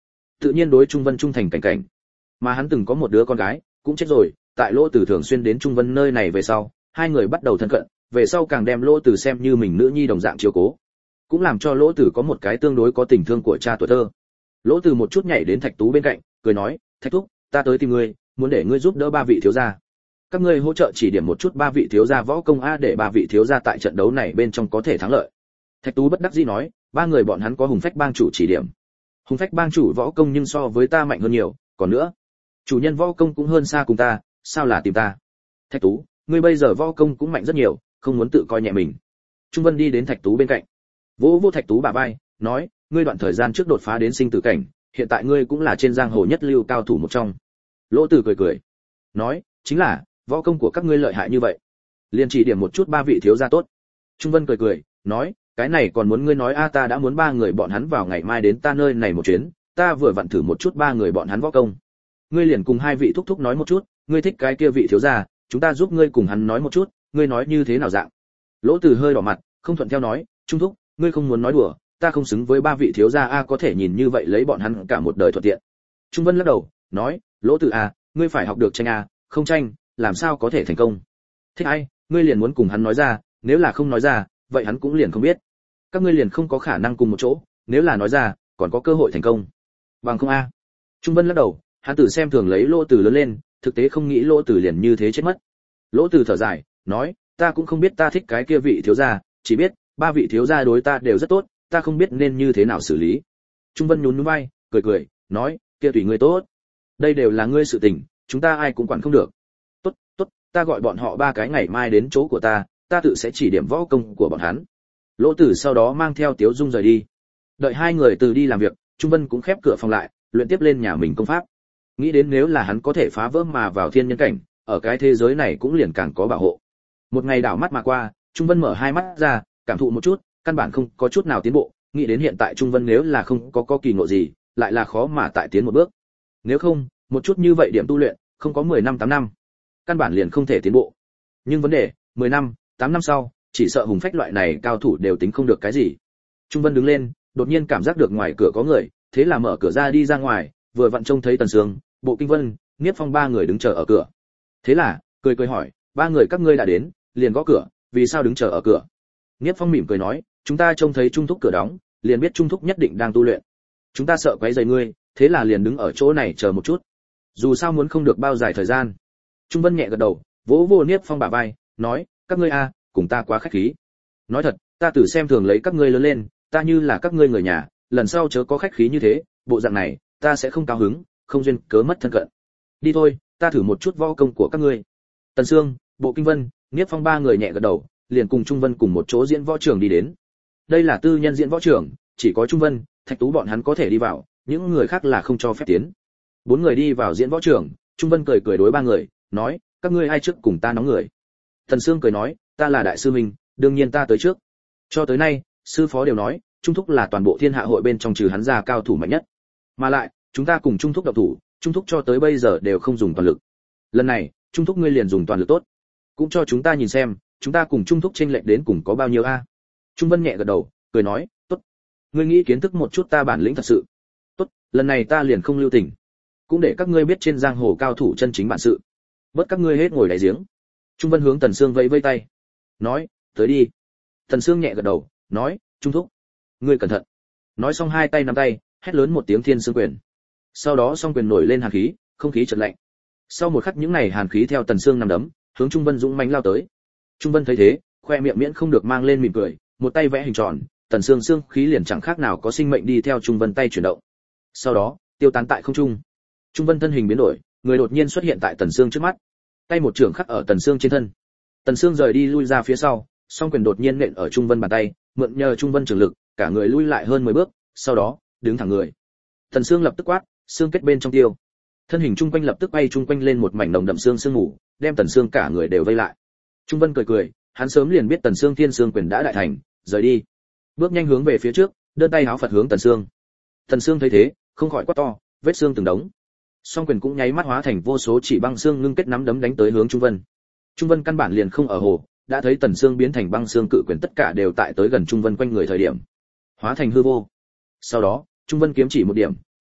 tự nhiên đối Trung Vân trung thành cảnh cảnh. Mà hắn từng có một đứa con gái, cũng chết rồi, tại Lỗ Tử thường xuyên đến Trung Vân nơi này về sau, hai người bắt đầu thân cận, về sau càng đem Lỗ Tử xem như mình nữ nhi đồng dạng chiếu cố, cũng làm cho Lỗ Tử có một cái tương đối có tình thương của cha tuổi thơ. Lỗ Tử một chút nhảy đến Thạch Tú bên cạnh, cười nói, Thạch Thúc, ta tới tìm ngươi, muốn để ngươi giúp đỡ ba vị thiếu gia. Các ngươi hỗ trợ chỉ điểm một chút ba vị thiếu gia võ công a, để ba vị thiếu gia tại trận đấu này bên trong có thể thắng lợi. Thạch Tú bất đắc dĩ nói, ba người bọn hắn có Hùng Phách bang chủ chỉ điểm. Hùng Phách bang chủ võ công nhưng so với ta mạnh hơn nhiều, còn nữa, chủ nhân võ công cũng hơn xa cùng ta, sao là tìm ta? Thạch Tú, ngươi bây giờ võ công cũng mạnh rất nhiều, không muốn tự coi nhẹ mình. Trung Vân đi đến Thạch Tú bên cạnh, vỗ vỗ Thạch Tú bả vai, nói, ngươi đoạn thời gian trước đột phá đến sinh tử cảnh, hiện tại ngươi cũng là trên giang hồ nhất lưu cao thủ một trong. Lỗ Tử cười cười, nói, chính là, võ công của các ngươi lợi hại như vậy, liền chỉ điểm một chút ba vị thiếu gia tốt. Trung Vân cười cười, nói, cái này còn muốn ngươi nói a, ta đã muốn ba người bọn hắn vào ngày mai đến ta nơi này một chuyến, ta vừa vặn thử một chút ba người bọn hắn võ công. Ngươi liền cùng hai vị thúc thúc nói một chút, ngươi thích cái kia vị thiếu gia, chúng ta giúp ngươi cùng hắn nói một chút, ngươi nói như thế nào dạng? Lỗ Tử hơi đỏ mặt, không thuận theo nói, Trung thúc, ngươi không muốn nói đùa, ta không xứng với ba vị thiếu gia a, có thể nhìn như vậy lấy bọn hắn cả một đời thuận tiện. Trung Vân lắc đầu, nói, Lỗ Tử a, ngươi phải học được tranh a, không tranh, làm sao có thể thành công? Thích ai, ngươi liền muốn cùng hắn nói ra, nếu là không nói ra, vậy hắn cũng liền không biết. Các ngươi liền không có khả năng cùng một chỗ, nếu là nói ra, còn có cơ hội thành công. Bằng không a. Trung Vân lắc đầu, hắn tự xem thường lấy Lỗ Tử lớn lên, thực tế không nghĩ Lỗ Tử liền như thế chết mất. Lỗ Tử thở dài, nói, ta cũng không biết ta thích cái kia vị thiếu gia, chỉ biết ba vị thiếu gia đối ta đều rất tốt, ta không biết nên như thế nào xử lý. Trung Vân nhún nhún vai, cười cười, nói, kia tùy ngươi tốt. Đây đều là ngươi sự tình, chúng ta ai cũng quản không được. Tốt, tốt, ta gọi bọn họ ba cái ngày mai đến chỗ của ta, ta tự sẽ chỉ điểm võ công của bọn hắn. Lỗ Tử sau đó mang theo Tiếu Dung rời đi. Đợi hai người từ đi làm việc, Trung Vân cũng khép cửa phòng lại, luyện tiếp lên nhà mình công pháp. Nghĩ đến nếu là hắn có thể phá vỡ mà vào thiên nhân cảnh, ở cái thế giới này cũng liền càng có bảo hộ. Một ngày đảo mắt mà qua, Trung Vân mở hai mắt ra, cảm thụ một chút, căn bản không có chút nào tiến bộ, nghĩ đến hiện tại Trung Vân nếu là không có có kỳ ngộ gì, lại là khó mà tại tiến một bước. Nếu không, một chút như vậy điểm tu luyện, không có mười năm tám năm, căn bản liền không thể tiến bộ. Nhưng vấn đề, mười năm, tám năm sau, chỉ sợ Hùng Phách loại này cao thủ đều tính không được cái gì. Trung Vân đứng lên, đột nhiên cảm giác được ngoài cửa có người, thế là mở cửa ra đi ra ngoài, vừa vặn trông thấy Tần Sương, Bộ Kinh Vân, Niếp Phong ba người đứng chờ ở cửa. Thế là, cười cười hỏi, ba người các ngươi đã đến, liền gõ cửa, vì sao đứng chờ ở cửa? Niếp Phong mỉm cười nói, chúng ta trông thấy Trung thúc cửa đóng, liền biết Trung thúc nhất định đang tu luyện. Chúng ta sợ quấy rầy ngươi, thế là liền đứng ở chỗ này chờ một chút. Dù sao muốn không được bao dài thời gian. Trung Vân nhẹ gật đầu, vỗ vỗ Niếp Phong bả vai, nói, các ngươi a, cùng ta quá khách khí. Nói thật, ta tự xem thường lấy các ngươi lớn lên, ta như là các ngươi người nhà, lần sau chớ có khách khí như thế, bộ dạng này, ta sẽ không cao hứng, không duyên cớ mất thân cận. Đi thôi, ta thử một chút võ công của các ngươi. Tần Sương, Bộ Kinh Vân, Niếp Phong ba người nhẹ gật đầu, liền cùng Trung Vân cùng một chỗ diễn võ trường đi đến. Đây là tư nhân diễn võ trường, chỉ có Trung Vân, Thạch Tú bọn hắn có thể đi vào, những người khác là không cho phép tiến. Bốn người đi vào diễn võ trường, Trung Vân cười cười đối ba người, nói, các ngươi ai trước cùng ta nóng người. Tần Sương cười nói, ta là đại sư huynh, đương nhiên ta tới trước. Cho tới nay, sư phó đều nói, Trung thúc là toàn bộ thiên hạ hội bên trong trừ hắn ra cao thủ mạnh nhất. Mà lại, chúng ta cùng Trung thúc độc thủ, Trung thúc cho tới bây giờ đều không dùng toàn lực. Lần này, Trung thúc ngươi liền dùng toàn lực tốt, cũng cho chúng ta nhìn xem, chúng ta cùng Trung thúc chênh lệch đến cùng có bao nhiêu a? Trung Vân nhẹ gật đầu, cười nói, tốt. Ngươi nghĩ kiến thức một chút ta bản lĩnh thật sự. Tốt, lần này ta liền không lưu tình, cũng để các ngươi biết trên giang hồ cao thủ chân chính bản sự. Bớt các ngươi hết ngồi đáy giếng. Trung Vân hướng Tần Sương vẫy vẫy tay, nói, tới đi. Tần Sương nhẹ gật đầu, nói, Trung thúc, ngươi cẩn thận. Nói xong hai tay nắm tay, hét lớn một tiếng Thiên Sương quyền. Sau đó song quyền nổi lên hàn khí, không khí chợt lạnh. Sau một khắc những này hàn khí theo Tần Sương nằm đấm, hướng Trung Vân dũng mãnh lao tới. Trung Vân thấy thế, khoe miệng miễn không được mang lên mỉm cười, một tay vẽ hình tròn, Tần Sương xương khí liền chẳng khác nào có sinh mệnh đi theo Trung Vân tay chuyển động. Sau đó, tiêu tán tại không trung. Trung Vân thân hình biến đổi, người đột nhiên xuất hiện tại Tần Sương trước mắt. Tay một trường khắc ở Tần Sương trên thân. Tần Sương rời đi lui ra phía sau, song quyền đột nhiên nện ở Trung Vân bàn tay, mượn nhờ Trung Vân trường lực, cả người lui lại hơn mười bước, sau đó, đứng thẳng người. Tần Sương lập tức quát, xương kết bên trong tiêu. Thân hình trung quanh lập tức bay trung quanh lên một mảnh nồng đậm xương sương mù, đem Tần Sương cả người đều vây lại. Trung Vân cười cười, hắn sớm liền biết Tần Sương Thiên Sương quyền đã đại thành, rời đi. Bước nhanh hướng về phía trước, đơn tay háo Phật hướng Tần Sương. Tần Sương thấy thế, không khỏi quát to, vết xương từng đống. Song quyền cũng nháy mắt hóa thành vô số chỉ băng xương ngưng kết nắm đấm đánh tới hướng Trung Vân. Trung Vân căn bản liền không ở hồ, đã thấy Tần Sương biến thành băng xương cự quyền tất cả đều tại tới gần Trung Vân quanh người thời điểm, hóa thành hư vô. Sau đó, Trung Vân kiếm chỉ một điểm,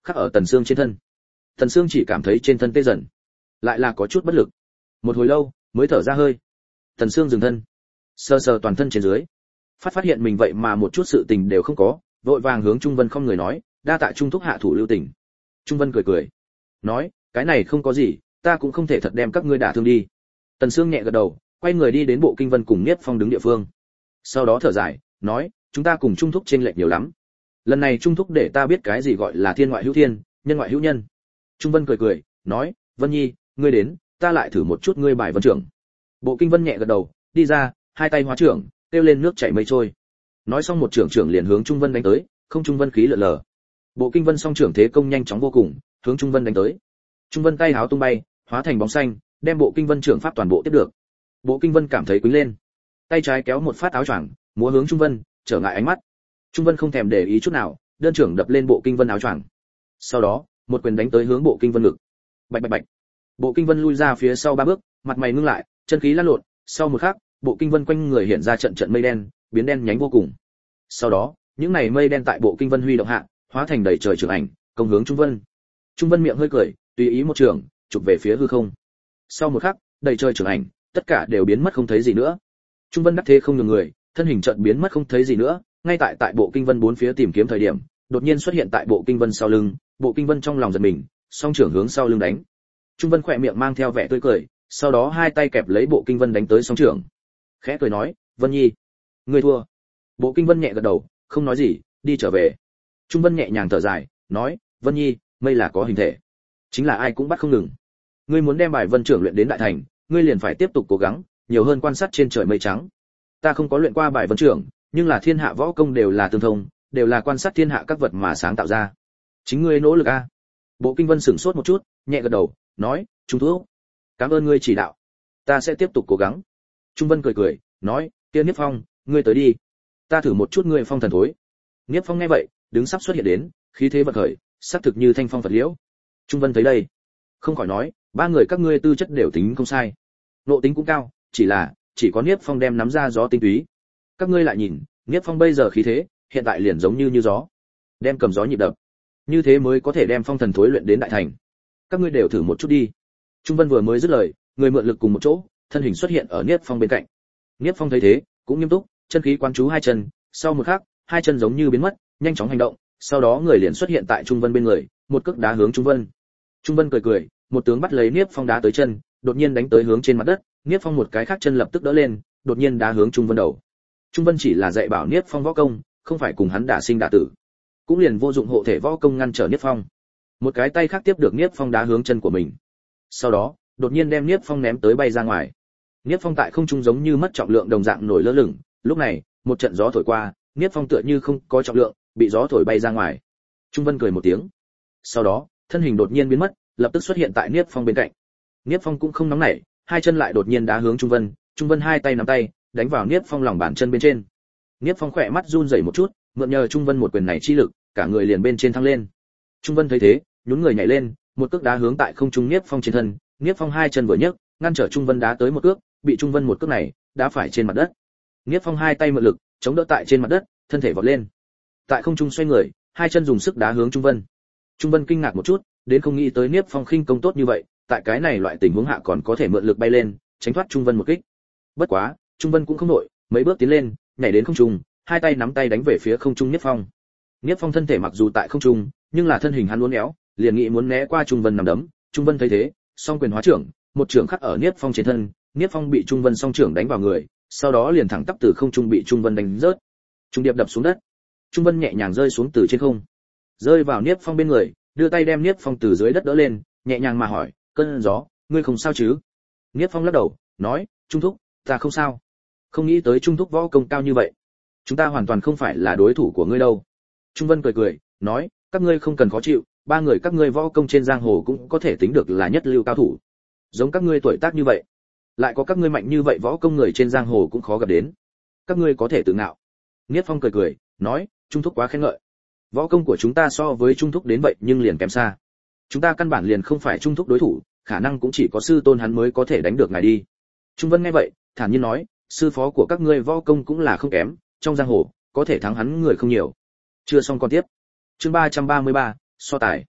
khắc ở Tần Sương trên thân. Tần Sương chỉ cảm thấy trên thân tê dần, lại là có chút bất lực. Một hồi lâu, mới thở ra hơi. Tần Sương dừng thân, sờ sờ toàn thân trên dưới, phát phát hiện mình vậy mà một chút sự tình đều không có, vội vàng hướng Trung Vân không người nói, đa tạ Trung thúc hạ thủ lưu tình. Trung Vân cười cười, nói, cái này không có gì, ta cũng không thể thật đem các ngươi đả thương đi. Tần Sương nhẹ gật đầu, quay người đi đến Bộ Kinh Vân cùng Niếp Phong đứng địa phương. Sau đó thở dài, nói, chúng ta cùng Trung thúc chênh lệch nhiều lắm. Lần này Trung thúc để ta biết cái gì gọi là thiên ngoại hữu thiên, nhân ngoại hữu nhân. Trung Vân cười cười, nói, Vân Nhi, ngươi đến, ta lại thử một chút ngươi bài vân trưởng. Bộ Kinh Vân nhẹ gật đầu, đi ra, hai tay hóa trưởng, kêu lên nước chảy mây trôi. Nói xong một trưởng trưởng liền hướng Trung Vân đánh tới, không Trung Vân khí lở lờ. Bộ Kinh Vân song trưởng thế công nhanh chóng vô cùng, hướng Trung Vân đánh tới. Trung Vân tay háo tung bay, hóa thành bóng xanh, đem Bộ Kinh Vân trưởng pháp toàn bộ tiếp được. Bộ Kinh Vân cảm thấy quýnh lên, tay trái kéo một phát áo choàng, múa hướng Trung Vân, trở ngại ánh mắt. Trung Vân không thèm để ý chút nào, đơn trưởng đập lên Bộ Kinh Vân áo choàng. Sau đó, một quyền đánh tới hướng Bộ Kinh Vân ngực. Bạch bạch bạch. Bộ Kinh Vân lui ra phía sau ba bước, mặt mày ngưng lại, chân khí lăn lộn, sau một khắc, Bộ Kinh Vân quanh người hiện ra trận trận mây đen, biến đen nhánh vô cùng. Sau đó, những này mây đen tại Bộ Kinh Vân huy động hạ, hóa thành đầy trời trường ảnh, công hướng Trung Vân. Trung Vân miệng hơi cười, tùy ý một trường, chụp về phía hư không. Sau một khắc, đầy trời trường ảnh, tất cả đều biến mất không thấy gì nữa. Trung Vân đắc thế không nhường người, thân hình chợt biến mất không thấy gì nữa, ngay tại tại Bộ Kinh Vân bốn phía tìm kiếm thời điểm, đột nhiên xuất hiện tại Bộ Kinh Vân sau lưng, Bộ Kinh Vân trong lòng giật mình, song trưởng hướng sau lưng đánh. Trung Vân khỏe miệng mang theo vẻ tươi cười, sau đó hai tay kẹp lấy Bộ Kinh Vân đánh tới song trưởng. Khẽ cười nói, Vân Nhi, ngươi thua. Bộ Kinh Vân nhẹ gật đầu, không nói gì, đi trở về. Trung Vân nhẹ nhàng thở dài, nói, Vân Nhi, mây là có hình thể, chính là ai cũng bắt không ngừng. Ngươi muốn đem bài vân trưởng luyện đến đại thành, ngươi liền phải tiếp tục cố gắng, nhiều hơn quan sát trên trời mây trắng. Ta không có luyện qua bài vân trưởng, nhưng là thiên hạ võ công đều là tương thông, đều là quan sát thiên hạ các vật mà sáng tạo ra. Chính ngươi nỗ lực a. Bộ Kinh Vân sửng sốt một chút, nhẹ gật đầu, nói, Trung thúc, cảm ơn ngươi chỉ đạo, ta sẽ tiếp tục cố gắng. Trung Vân cười cười, nói, kia Niếp Phong, ngươi tới đi, ta thử một chút ngươi phong thần thối. Niếp Phong nghe vậy, đứng sắp xuất hiện đến, khí thế vận khởi, sắc thực như thanh phong Phật liễu. Trung Vân thấy đây, không khỏi nói, ba người các ngươi tư chất đều tính không sai, nộ tính cũng cao, chỉ là chỉ có Niếp Phong đem nắm ra gió tinh túy. Các ngươi lại nhìn, Niếp Phong bây giờ khí thế, hiện tại liền giống như như gió, đem cầm gió nhịp đập, như thế mới có thể đem phong thần thối luyện đến đại thành. Các ngươi đều thử một chút đi. Trung Vân vừa mới dứt lời, người mượn lực cùng một chỗ, thân hình xuất hiện ở Niếp Phong bên cạnh. Niếp Phong thấy thế, cũng nghiêm túc, chân khí quán chú hai chân, sau một khắc, hai chân giống như biến mất, nhanh chóng hành động, sau đó người liền xuất hiện tại Trung Vân bên người, một cước đá hướng Trung Vân. Trung Vân cười cười, một tướng bắt lấy Niếp Phong đá tới chân, đột nhiên đánh tới hướng trên mặt đất, Niếp Phong một cái khác chân lập tức đỡ lên, đột nhiên đá hướng Trung Vân đầu. Trung Vân chỉ là dạy bảo Niếp Phong võ công, không phải cùng hắn đả sinh đả tử, cũng liền vô dụng hộ thể võ công ngăn trở Niếp Phong. Một cái tay khác tiếp được Niếp Phong đá hướng chân của mình, sau đó đột nhiên đem Niếp Phong ném tới bay ra ngoài. Niếp Phong tại không trung giống như mất trọng lượng đồng dạng nổi lơ lửng, lúc này một trận gió thổi qua, Niếp Phong tựa như không có trọng lượng, bị gió thổi bay ra ngoài. Trung Vân cười một tiếng, sau đó thân hình đột nhiên biến mất, lập tức xuất hiện tại Niếp Phong bên cạnh. Niếp Phong cũng không nóng nảy, hai chân lại đột nhiên đá hướng Trung Vân, Trung Vân hai tay nắm tay, đánh vào Niếp Phong lòng bàn chân bên trên. Niếp Phong khỏe mắt run rẩy một chút, mượn nhờ Trung Vân một quyền này chi lực, cả người liền bên trên thăng lên. Trung Vân thấy thế, nhún người nhảy lên, một cước đá hướng tại không trung Niếp Phong trên thân, Niếp Phong hai chân vừa nhấc, ngăn trở Trung Vân đá tới một cước, bị Trung Vân một cước này đá phải trên mặt đất. Niếp Phong hai tay mượn lực, chống đỡ tại trên mặt đất, thân thể vọt lên. Tại không trung xoay người, hai chân dùng sức đá hướng Trung Vân. Trung Vân kinh ngạc một chút, đến không nghĩ tới Niếp Phong khinh công tốt như vậy, tại cái này loại tình huống hạ còn có thể mượn lực bay lên, tránh thoát Trung Vân một kích. Bất quá, Trung Vân cũng không nổi, mấy bước tiến lên, nhảy đến không trung, hai tay nắm tay đánh về phía không trung Niếp Phong. Niếp Phong thân thể mặc dù tại không trung, nhưng là thân hình hắn uốn éo, liền nghĩ muốn né qua Trung Vân nằm đấm. Trung Vân thấy thế, song quyền hóa trưởng, một trưởng khắc ở Niếp Phong trên thân, Niếp Phong bị Trung Vân song trưởng đánh vào người, sau đó liền thẳng tắp từ không trung bị Trung Vân đánh rớt. Trung điệp đập xuống đất. Trung Vân nhẹ nhàng rơi xuống từ trên không, rơi vào Niếp Phong bên người, đưa tay đem Niếp Phong từ dưới đất đỡ lên, nhẹ nhàng mà hỏi, "Cơn gió, ngươi không sao chứ?" Niếp Phong lắc đầu, nói, "Trung thúc, ta không sao." Không nghĩ tới Trung thúc võ công cao như vậy, chúng ta hoàn toàn không phải là đối thủ của ngươi đâu. Trung Vân cười cười, nói, "Các ngươi không cần khó chịu, ba người các ngươi võ công trên giang hồ cũng có thể tính được là nhất lưu cao thủ. Giống các ngươi tuổi tác như vậy, lại có các ngươi mạnh như vậy võ công người trên giang hồ cũng khó gặp đến. Các ngươi có thể tự ngạo." Niếp Phong cười cười, nói, "Trung thúc quá khen ngợi. Võ công của chúng ta so với Trung thúc đến vậy nhưng liền kém xa. Chúng ta căn bản liền không phải Trung thúc đối thủ, khả năng cũng chỉ có sư tôn hắn mới có thể đánh được ngài đi." Trung Vân nghe vậy, thản nhiên nói, "Sư phó của các ngươi võ công cũng là không kém, trong giang hồ có thể thắng hắn người không nhiều." Chưa xong còn tiếp. Chương ba trăm ba mươi ba, so tài.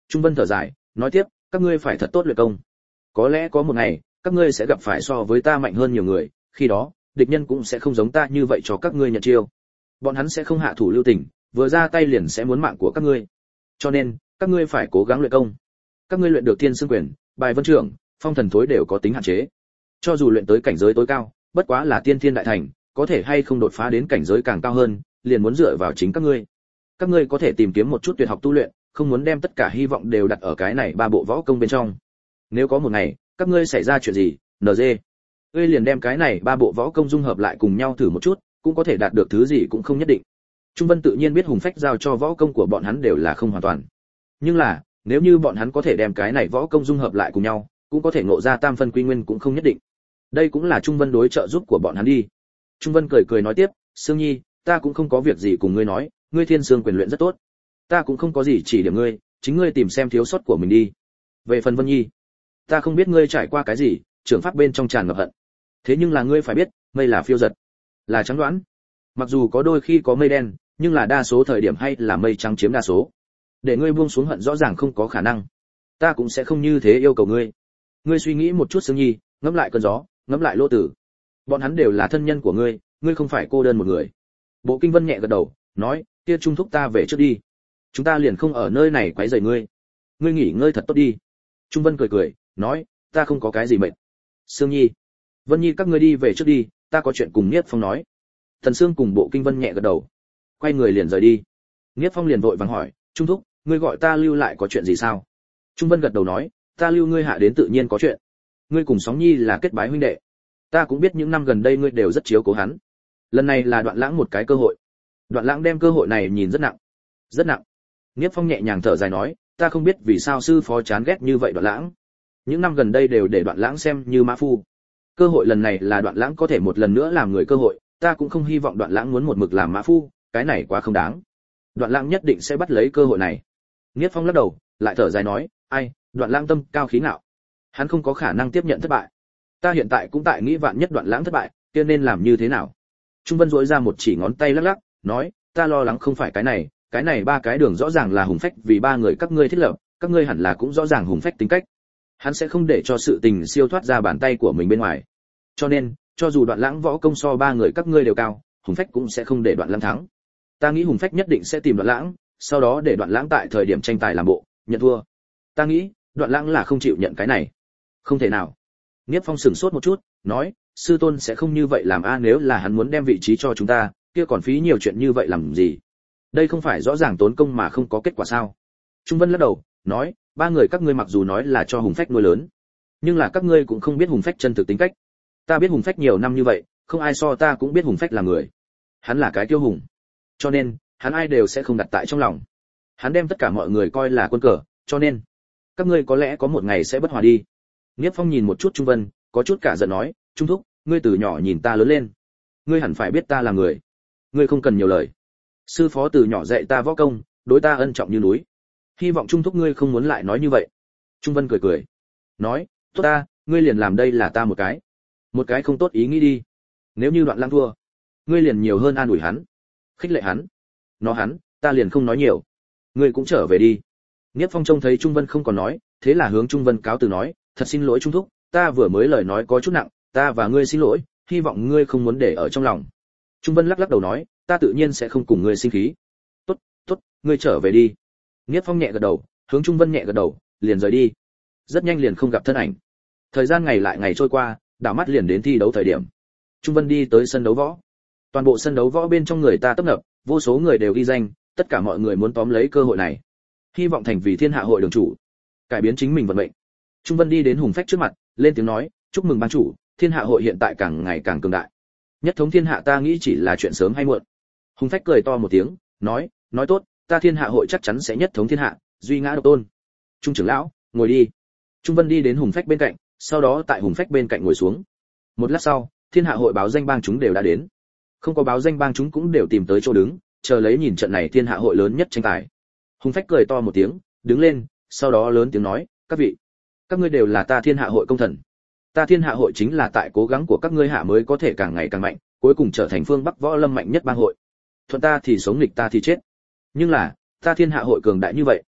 Trung Vân thở dài, nói tiếp, các ngươi phải thật tốt luyện công. Có lẽ có một ngày, các ngươi sẽ gặp phải so với ta mạnh hơn nhiều người, khi đó, địch nhân cũng sẽ không giống ta như vậy cho các ngươi nhận chiêu. Bọn hắn sẽ không hạ thủ lưu tình, vừa ra tay liền sẽ muốn mạng của các ngươi. Cho nên, các ngươi phải cố gắng luyện công. Các ngươi luyện được Thiên Xương Quyền, Bài Vân Trưởng, Phong Thần Thối đều có tính hạn chế. Cho dù luyện tới cảnh giới tối cao, bất quá là tiên thiên đại thành, có thể hay không đột phá đến cảnh giới càng cao hơn, liền muốn dựa vào chính các ngươi. Các ngươi có thể tìm kiếm một chút tuyệt học tu luyện, không muốn đem tất cả hy vọng đều đặt ở cái này ba bộ võ công bên trong. Nếu có một ngày, các ngươi xảy ra chuyện gì, en giê, ngươi liền đem cái này ba bộ võ công dung hợp lại cùng nhau thử một chút, cũng có thể đạt được thứ gì cũng không nhất định. Trung Vân tự nhiên biết Hùng Phách giao cho võ công của bọn hắn đều là không hoàn toàn. Nhưng là, nếu như bọn hắn có thể đem cái này võ công dung hợp lại cùng nhau, cũng có thể ngộ ra tam phân quy nguyên cũng không nhất định. Đây cũng là Trung Vân đối trợ giúp của bọn hắn đi. Trung Vân cười cười nói tiếp, Sương Nhi, ta cũng không có việc gì cùng ngươi nói, ngươi Thiên Xương Quyền luyện rất tốt. Ta cũng không có gì chỉ điểm ngươi, chính ngươi tìm xem thiếu sót của mình đi. Về phần Vân Nhi, ta không biết ngươi trải qua cái gì, trưởng pháp bên trong tràn ngập hận. Thế nhưng là ngươi phải biết, mây là phiêu giật, là trắng đoán. Mặc dù có đôi khi có mây đen, nhưng là đa số thời điểm hay là mây trắng chiếm đa số. Để ngươi buông xuống hận rõ ràng không có khả năng. Ta cũng sẽ không như thế yêu cầu ngươi. Ngươi suy nghĩ một chút Sương Nhi, ngẫm lại cơn gió, ngẫm lại Lô Tử. Bọn hắn đều là thân nhân của ngươi, ngươi không phải cô đơn một người. Bộ Kinh Vân nhẹ gật đầu, nói, kia Trung thúc ta về trước đi. Chúng ta liền không ở nơi này quấy rầy ngươi. Ngươi nghỉ ngơi thật tốt đi. Trung Vân cười cười, nói, ta không có cái gì mệt. Sương Nhi, Vân Nhi các ngươi đi về trước đi, ta có chuyện cùng Niết Phong nói. Thần Sương cùng Bộ Kinh Vân nhẹ gật đầu, quay người liền rời đi. Niết Phong liền vội vàng hỏi, Trung thúc, ngươi gọi ta lưu lại có chuyện gì sao? Trung Vân gật đầu nói, ta lưu ngươi hạ đến tự nhiên có chuyện. Ngươi cùng Sóng Nhi là kết bái huynh đệ, ta cũng biết những năm gần đây ngươi đều rất chiếu cố hắn. Lần này là Đoạn Lãng một cái cơ hội. Đoạn Lãng đem cơ hội này nhìn rất nặng, rất nặng. Niếp Phong nhẹ nhàng thở dài nói, ta không biết vì sao sư phó chán ghét như vậy Đoạn Lãng. Những năm gần đây đều để Đoạn Lãng xem như mã phu. Cơ hội lần này là Đoạn Lãng có thể một lần nữa làm người cơ hội, ta cũng không hy vọng Đoạn Lãng muốn một mực làm mã phu, cái này quá không đáng. Đoạn Lãng nhất định sẽ bắt lấy cơ hội này. Niếp Phong lắc đầu, lại thở dài nói, ai, Đoạn Lãng tâm cao khí ngạo, hắn không có khả năng tiếp nhận thất bại. Ta hiện tại cũng tại nghĩ vạn nhất Đoạn Lãng thất bại, kia nên làm như thế nào? Trung Vân duỗi ra một chỉ ngón tay lắc lắc, nói, ta lo lắng không phải cái này, cái này ba cái đường rõ ràng là Hùng Phách vì ba người các ngươi thiết lập, các ngươi hẳn là cũng rõ ràng Hùng Phách tính cách. Hắn sẽ không để cho sự tình siêu thoát ra bàn tay của mình bên ngoài. Cho nên, cho dù Đoạn Lãng võ công so ba người các ngươi đều cao, Hùng Phách cũng sẽ không để Đoạn Lãng thắng. Ta nghĩ Hùng Phách nhất định sẽ tìm Đoạn Lãng, sau đó để Đoạn Lãng tại thời điểm tranh tài làm bộ, nhận thua. Ta nghĩ, Đoạn Lãng là không chịu nhận cái này. Không thể nào. Niếp Phong sửng sốt một chút, nói, sư tôn sẽ không như vậy làm a, nếu là hắn muốn đem vị trí cho chúng ta, kia còn phí nhiều chuyện như vậy làm gì? Đây không phải rõ ràng tốn công mà không có kết quả sao? Trung Vân lắc đầu, nói, ba người các ngươi mặc dù nói là cho Hùng Phách nuôi lớn, nhưng là các ngươi cũng không biết Hùng Phách chân thực tính cách. Ta biết Hùng Phách nhiều năm như vậy, không ai so ta cũng biết Hùng Phách là người. Hắn là cái kiêu hùng, cho nên hắn ai đều sẽ không đặt tại trong lòng. Hắn đem tất cả mọi người coi là quân cờ, cho nên các ngươi có lẽ có một ngày sẽ bất hòa đi. Niếp Phong nhìn một chút Trung Vân, có chút cả giận nói, Trung thúc, ngươi từ nhỏ nhìn ta lớn lên, ngươi hẳn phải biết ta là người, ngươi không cần nhiều lời. Sư phó từ nhỏ dạy ta võ công, đối ta ân trọng như núi. Hy vọng Trung thúc ngươi không muốn lại nói như vậy. Trung Vân cười cười, nói, tốt ta, ngươi liền làm đây là ta một cái, một cái không tốt ý nghĩ đi. Nếu như Đoạn Lãng thua, ngươi liền nhiều hơn an ủi hắn, khích lệ hắn. Nó hắn, ta liền không nói nhiều. Ngươi cũng trở về đi. Niếp Phong trông thấy Trung Vân không còn nói, thế là hướng Trung Vân cáo từ nói, thật xin lỗi Trung thúc, ta vừa mới lời nói có chút nặng, ta và ngươi xin lỗi, hy vọng ngươi không muốn để ở trong lòng. Trung Vân lắc lắc đầu nói, ta tự nhiên sẽ không cùng ngươi sinh khí. Tốt, tốt, ngươi trở về đi. Niếp Phong nhẹ gật đầu, hướng Trung Vân nhẹ gật đầu, liền rời đi. Rất nhanh liền không gặp thân ảnh. Thời gian ngày lại ngày trôi qua, đảo mắt liền đến thi đấu thời điểm. Trung Vân đi tới sân đấu võ. Toàn bộ sân đấu võ bên trong người ta tấp nập, vô số người đều ghi danh, tất cả mọi người muốn tóm lấy cơ hội này, hy vọng thành vì thiên hạ hội đường chủ, cải biến chính mình vận mệnh. Trung Vân đi đến Hùng Phách trước mặt, lên tiếng nói, chúc mừng ban chủ, thiên hạ hội hiện tại càng ngày càng cường đại. Nhất thống thiên hạ ta nghĩ chỉ là chuyện sớm hay muộn. Hùng Phách cười to một tiếng, nói, nói tốt, ta thiên hạ hội chắc chắn sẽ nhất thống thiên hạ, duy ngã độc tôn. Trung trưởng lão, ngồi đi. Trung Vân đi đến Hùng Phách bên cạnh, sau đó tại Hùng Phách bên cạnh ngồi xuống. Một lát sau, thiên hạ hội báo danh bang chúng đều đã đến. Không có báo danh bang chúng cũng đều tìm tới chỗ đứng, chờ lấy nhìn trận này thiên hạ hội lớn nhất tranh tài. Hùng Phách cười to một tiếng, đứng lên, sau đó lớn tiếng nói, các vị, các ngươi đều là ta thiên hạ hội công thần. Ta thiên hạ hội chính là tại cố gắng của các ngươi hạ mới có thể càng ngày càng mạnh, cuối cùng trở thành phương Bắc võ lâm mạnh nhất bang hội. Thuận ta thì sống, nghịch ta thì chết. Nhưng là, ta thiên hạ hội cường đại như vậy,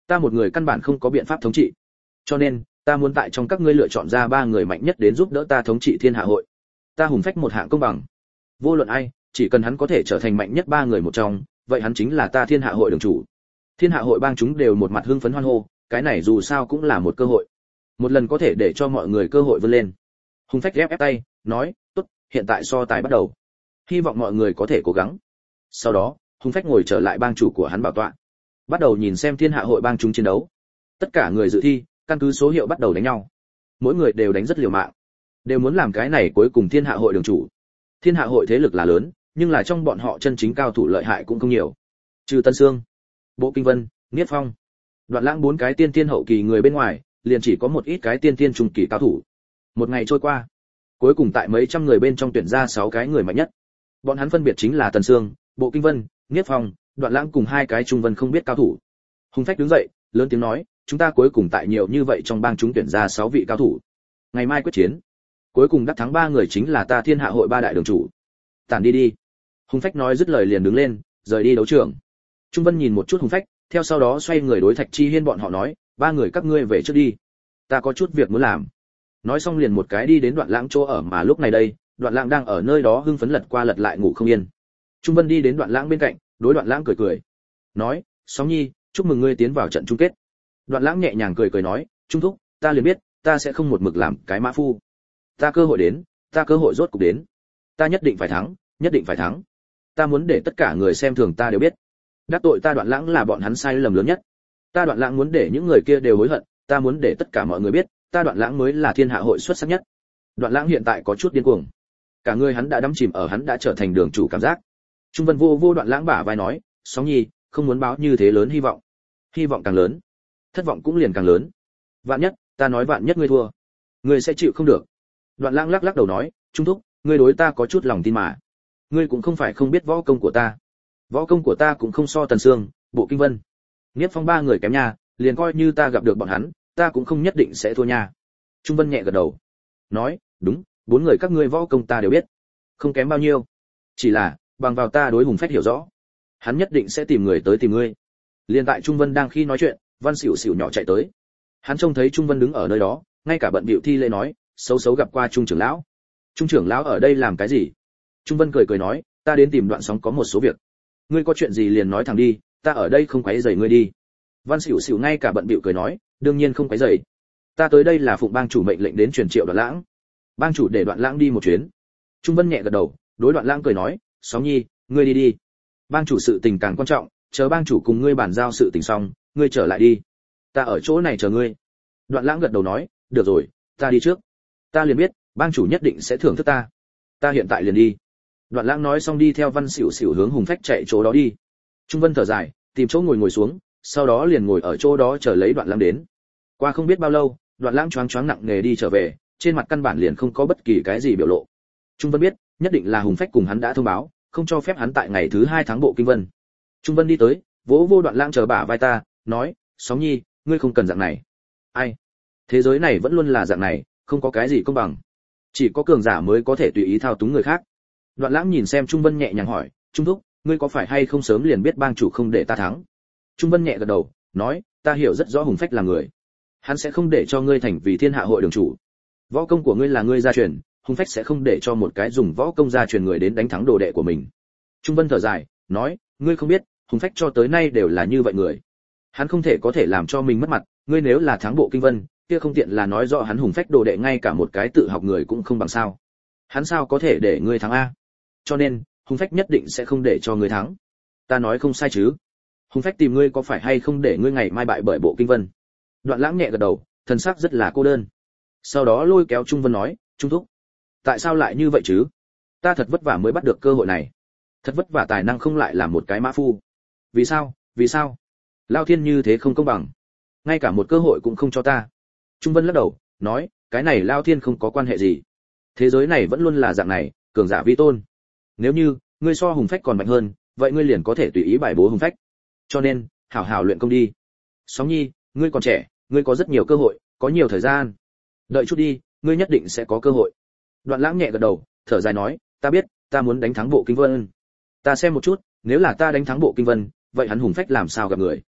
ta một người căn bản không có biện pháp thống trị, cho nên ta muốn tại trong các ngươi lựa chọn ra ba người mạnh nhất đến giúp đỡ ta thống trị thiên hạ hội. Ta hùng phách một hạng công bằng, vô luận ai, chỉ cần hắn có thể trở thành mạnh nhất ba người một trong, vậy hắn chính là ta thiên hạ hội đường chủ. Thiên hạ hội bang chúng đều một mặt hưng phấn hoan hô, cái này dù sao cũng là một cơ hội, một lần có thể để cho mọi người cơ hội vươn lên. Hùng phách ép ép tay, nói, tốt, hiện tại so tài bắt đầu, hy vọng mọi người có thể cố gắng. Sau đó hùng phách ngồi trở lại bang chủ của hắn bảo tọa, bắt đầu nhìn xem thiên hạ hội bang chúng chiến đấu. Tất cả người dự thi căn cứ số hiệu bắt đầu đánh nhau, mỗi người đều đánh rất liều mạng, đều muốn làm cái này cuối cùng thiên hạ hội đường chủ. Thiên hạ hội thế lực là lớn, nhưng là trong bọn họ chân chính cao thủ lợi hại cũng không nhiều, trừ Tân Sương, Bộ Kinh Vân, Niết Phong, Đoạn Lãng bốn cái tiên tiên hậu kỳ người bên ngoài, liền chỉ có một ít cái tiên tiên trung kỳ cao thủ. Một ngày trôi qua, cuối cùng tại mấy trăm người bên trong tuyển ra sáu cái người mạnh nhất. Bọn hắn phân biệt chính là Tần Sương, Bộ Kinh Vân, Niết Phong, Đoạn Lãng cùng hai cái trung vân không biết cao thủ. Hùng Phách đứng dậy, lớn tiếng nói, chúng ta cuối cùng tại nhiều như vậy trong bang chúng tuyển ra sáu vị cao thủ. Ngày mai quyết chiến. Cuối cùng đắc thắng ba người chính là ta thiên hạ hội ba đại đường chủ. Tản đi đi. Hùng Phách nói dứt lời liền đứng lên, rời đi đấu trường. Trung Vân nhìn một chút Hùng Phách, theo sau đó xoay người đối Thạch Chi Hiên bọn họ nói, ba người các ngươi về trước đi, ta có chút việc muốn làm. Nói xong liền một cái đi đến Đoạn Lãng chỗ ở, mà lúc này đây, Đoạn Lãng đang ở nơi đó hưng phấn lật qua lật lại ngủ không yên. Trung Vân đi đến Đoạn Lãng bên cạnh, đối Đoạn Lãng cười cười, nói, Sóng Nhi, chúc mừng ngươi tiến vào trận chung kết. Đoạn Lãng nhẹ nhàng cười cười nói, Trung thúc, ta liền biết, ta sẽ không một mực làm cái mã phu. Ta cơ hội đến, ta cơ hội rốt cục đến, ta nhất định phải thắng, nhất định phải thắng. Ta muốn để tất cả người xem thường ta đều biết, đắc tội ta Đoạn Lãng là bọn hắn sai lầm lớn nhất. Ta Đoạn Lãng muốn để những người kia đều hối hận, ta muốn để tất cả mọi người biết, ta Đoạn Lãng mới là thiên hạ hội xuất sắc nhất. Đoạn Lãng hiện tại có chút điên cuồng, cả người hắn đã đắm chìm ở hắn đã trở thành đường chủ cảm giác. Trung Vân vô vô Đoạn Lãng bả vai nói, Sóng Nhi, không muốn báo như thế lớn hy vọng, hy vọng càng lớn, thất vọng cũng liền càng lớn. Vạn nhất, ta nói vạn nhất ngươi thua, ngươi sẽ chịu không được. Đoạn Lãng lắc lắc đầu nói, Trung thúc, ngươi đối ta có chút lòng tin mà, ngươi cũng không phải không biết võ công của ta, võ công của ta cũng không so Tần Sương, Bộ Kinh Vân, Niết Phong ba người kém nha, liền coi như ta gặp được bọn hắn, ta cũng không nhất định sẽ thua nha. Trung Vân nhẹ gật đầu, nói, đúng, bốn người các ngươi võ công ta đều biết, không kém bao nhiêu, chỉ là bằng vào ta đối Hùng Phách hiểu rõ, hắn nhất định sẽ tìm người tới tìm ngươi. Liên tại Trung Vân đang khi nói chuyện, Văn Xỉu Xỉu nhỏ chạy tới, hắn trông thấy Trung Vân đứng ở nơi đó, ngay cả bận bịu thi lễ nói, xấu xấu gặp qua Trung trưởng lão. Trung trưởng lão ở đây làm cái gì? Trung Vân cười cười nói, ta đến tìm Đoạn Sóng có một số việc, ngươi có chuyện gì liền nói thẳng đi, ta ở đây không quấy rầy ngươi đi. Văn Xỉu Xỉu ngay cả bận bịu cười nói, đương nhiên không quấy rầy, ta tới đây là phụng bang chủ mệnh lệnh đến truyền triệu Đoạn Lãng, bang chủ để Đoạn Lãng đi một chuyến. Trung Vân nhẹ gật đầu, đối Đoạn Lãng cười nói, Sóng Nhi, ngươi đi đi, bang chủ sự tình càng quan trọng, chờ bang chủ cùng ngươi bàn giao sự tình xong, ngươi trở lại đi, ta ở chỗ này chờ ngươi. Đoạn Lãng gật đầu nói, được rồi, ta đi trước, ta liền biết bang chủ nhất định sẽ thưởng thức ta, ta hiện tại liền đi. Đoạn Lãng nói xong đi theo Văn Xỉu Xỉu hướng Hùng Phách chạy chỗ đó đi. Trung Vân thở dài, tìm chỗ ngồi ngồi xuống, sau đó liền ngồi ở chỗ đó chờ lấy Đoạn Lãng đến. Qua không biết bao lâu, Đoạn Lãng choáng choáng nặng nề đi trở về, trên mặt căn bản liền không có bất kỳ cái gì biểu lộ. Trung Vân biết, nhất định là Hùng Phách cùng hắn đã thông báo, không cho phép hắn tại ngày thứ hai thắng Bộ Kinh Vân. Trung Vân đi tới, vỗ vô Đoạn Lãng chờ bả vai ta, nói, Sóng Nhi, ngươi không cần dạng này. Ai? Thế giới này vẫn luôn là dạng này, không có cái gì công bằng, chỉ có cường giả mới có thể tùy ý thao túng người khác. Đoạn Lãng nhìn xem Trung Vân nhẹ nhàng hỏi, Trung thúc, ngươi có phải hay không sớm liền biết bang chủ không để ta thắng? Trung Vân nhẹ gật đầu, nói, ta hiểu rất rõ Hùng Phách là người, hắn sẽ không để cho ngươi thành vì thiên hạ hội đường chủ. Võ công của ngươi là ngươi gia truyền, Hùng Phách sẽ không để cho một cái dùng võ công gia truyền người đến đánh thắng đồ đệ của mình. Trung Vân thở dài, nói, ngươi không biết, Hùng Phách cho tới nay đều là như vậy người, hắn không thể có thể làm cho mình mất mặt. Ngươi nếu là thắng Bộ Kinh Vân, kia không tiện là nói rõ hắn Hùng Phách đồ đệ ngay cả một cái tự học người cũng không bằng sao? Hắn sao có thể để ngươi thắng a? Cho nên, Hùng Phách nhất định sẽ không để cho ngươi thắng. Ta nói không sai chứ? Hùng Phách tìm ngươi có phải hay không để ngươi ngày mai bại bởi Bộ Kinh Vân? Đoạn Lãng nhẹ gật đầu, thần sắc rất là cô đơn. Sau đó lôi kéo Trung Vân nói, Trung thúc, tại sao lại như vậy chứ? Ta thật vất vả mới bắt được cơ hội này, thật vất vả tài năng không lại là một cái mã phu. Vì sao? Vì sao? Lao thiên như thế không công bằng, ngay cả một cơ hội cũng không cho ta. Trung Vân lắc đầu, nói, cái này Lao thiên không có quan hệ gì. Thế giới này vẫn luôn là dạng này, cường giả vi tôn. Nếu như ngươi so Hùng Phách còn mạnh hơn, vậy ngươi liền có thể tùy ý bài bố Hùng Phách. Cho nên, hảo hảo luyện công đi. Sóng Nhi, ngươi còn trẻ, ngươi có rất nhiều cơ hội, có nhiều thời gian. Đợi chút đi, ngươi nhất định sẽ có cơ hội. Đoạn Lãng nhẹ gật đầu, thở dài nói, ta biết, ta muốn đánh thắng Bộ Kinh Vân. Ta xem một chút, nếu là ta đánh thắng Bộ Kinh Vân, vậy hắn Hùng Phách làm sao gặp người?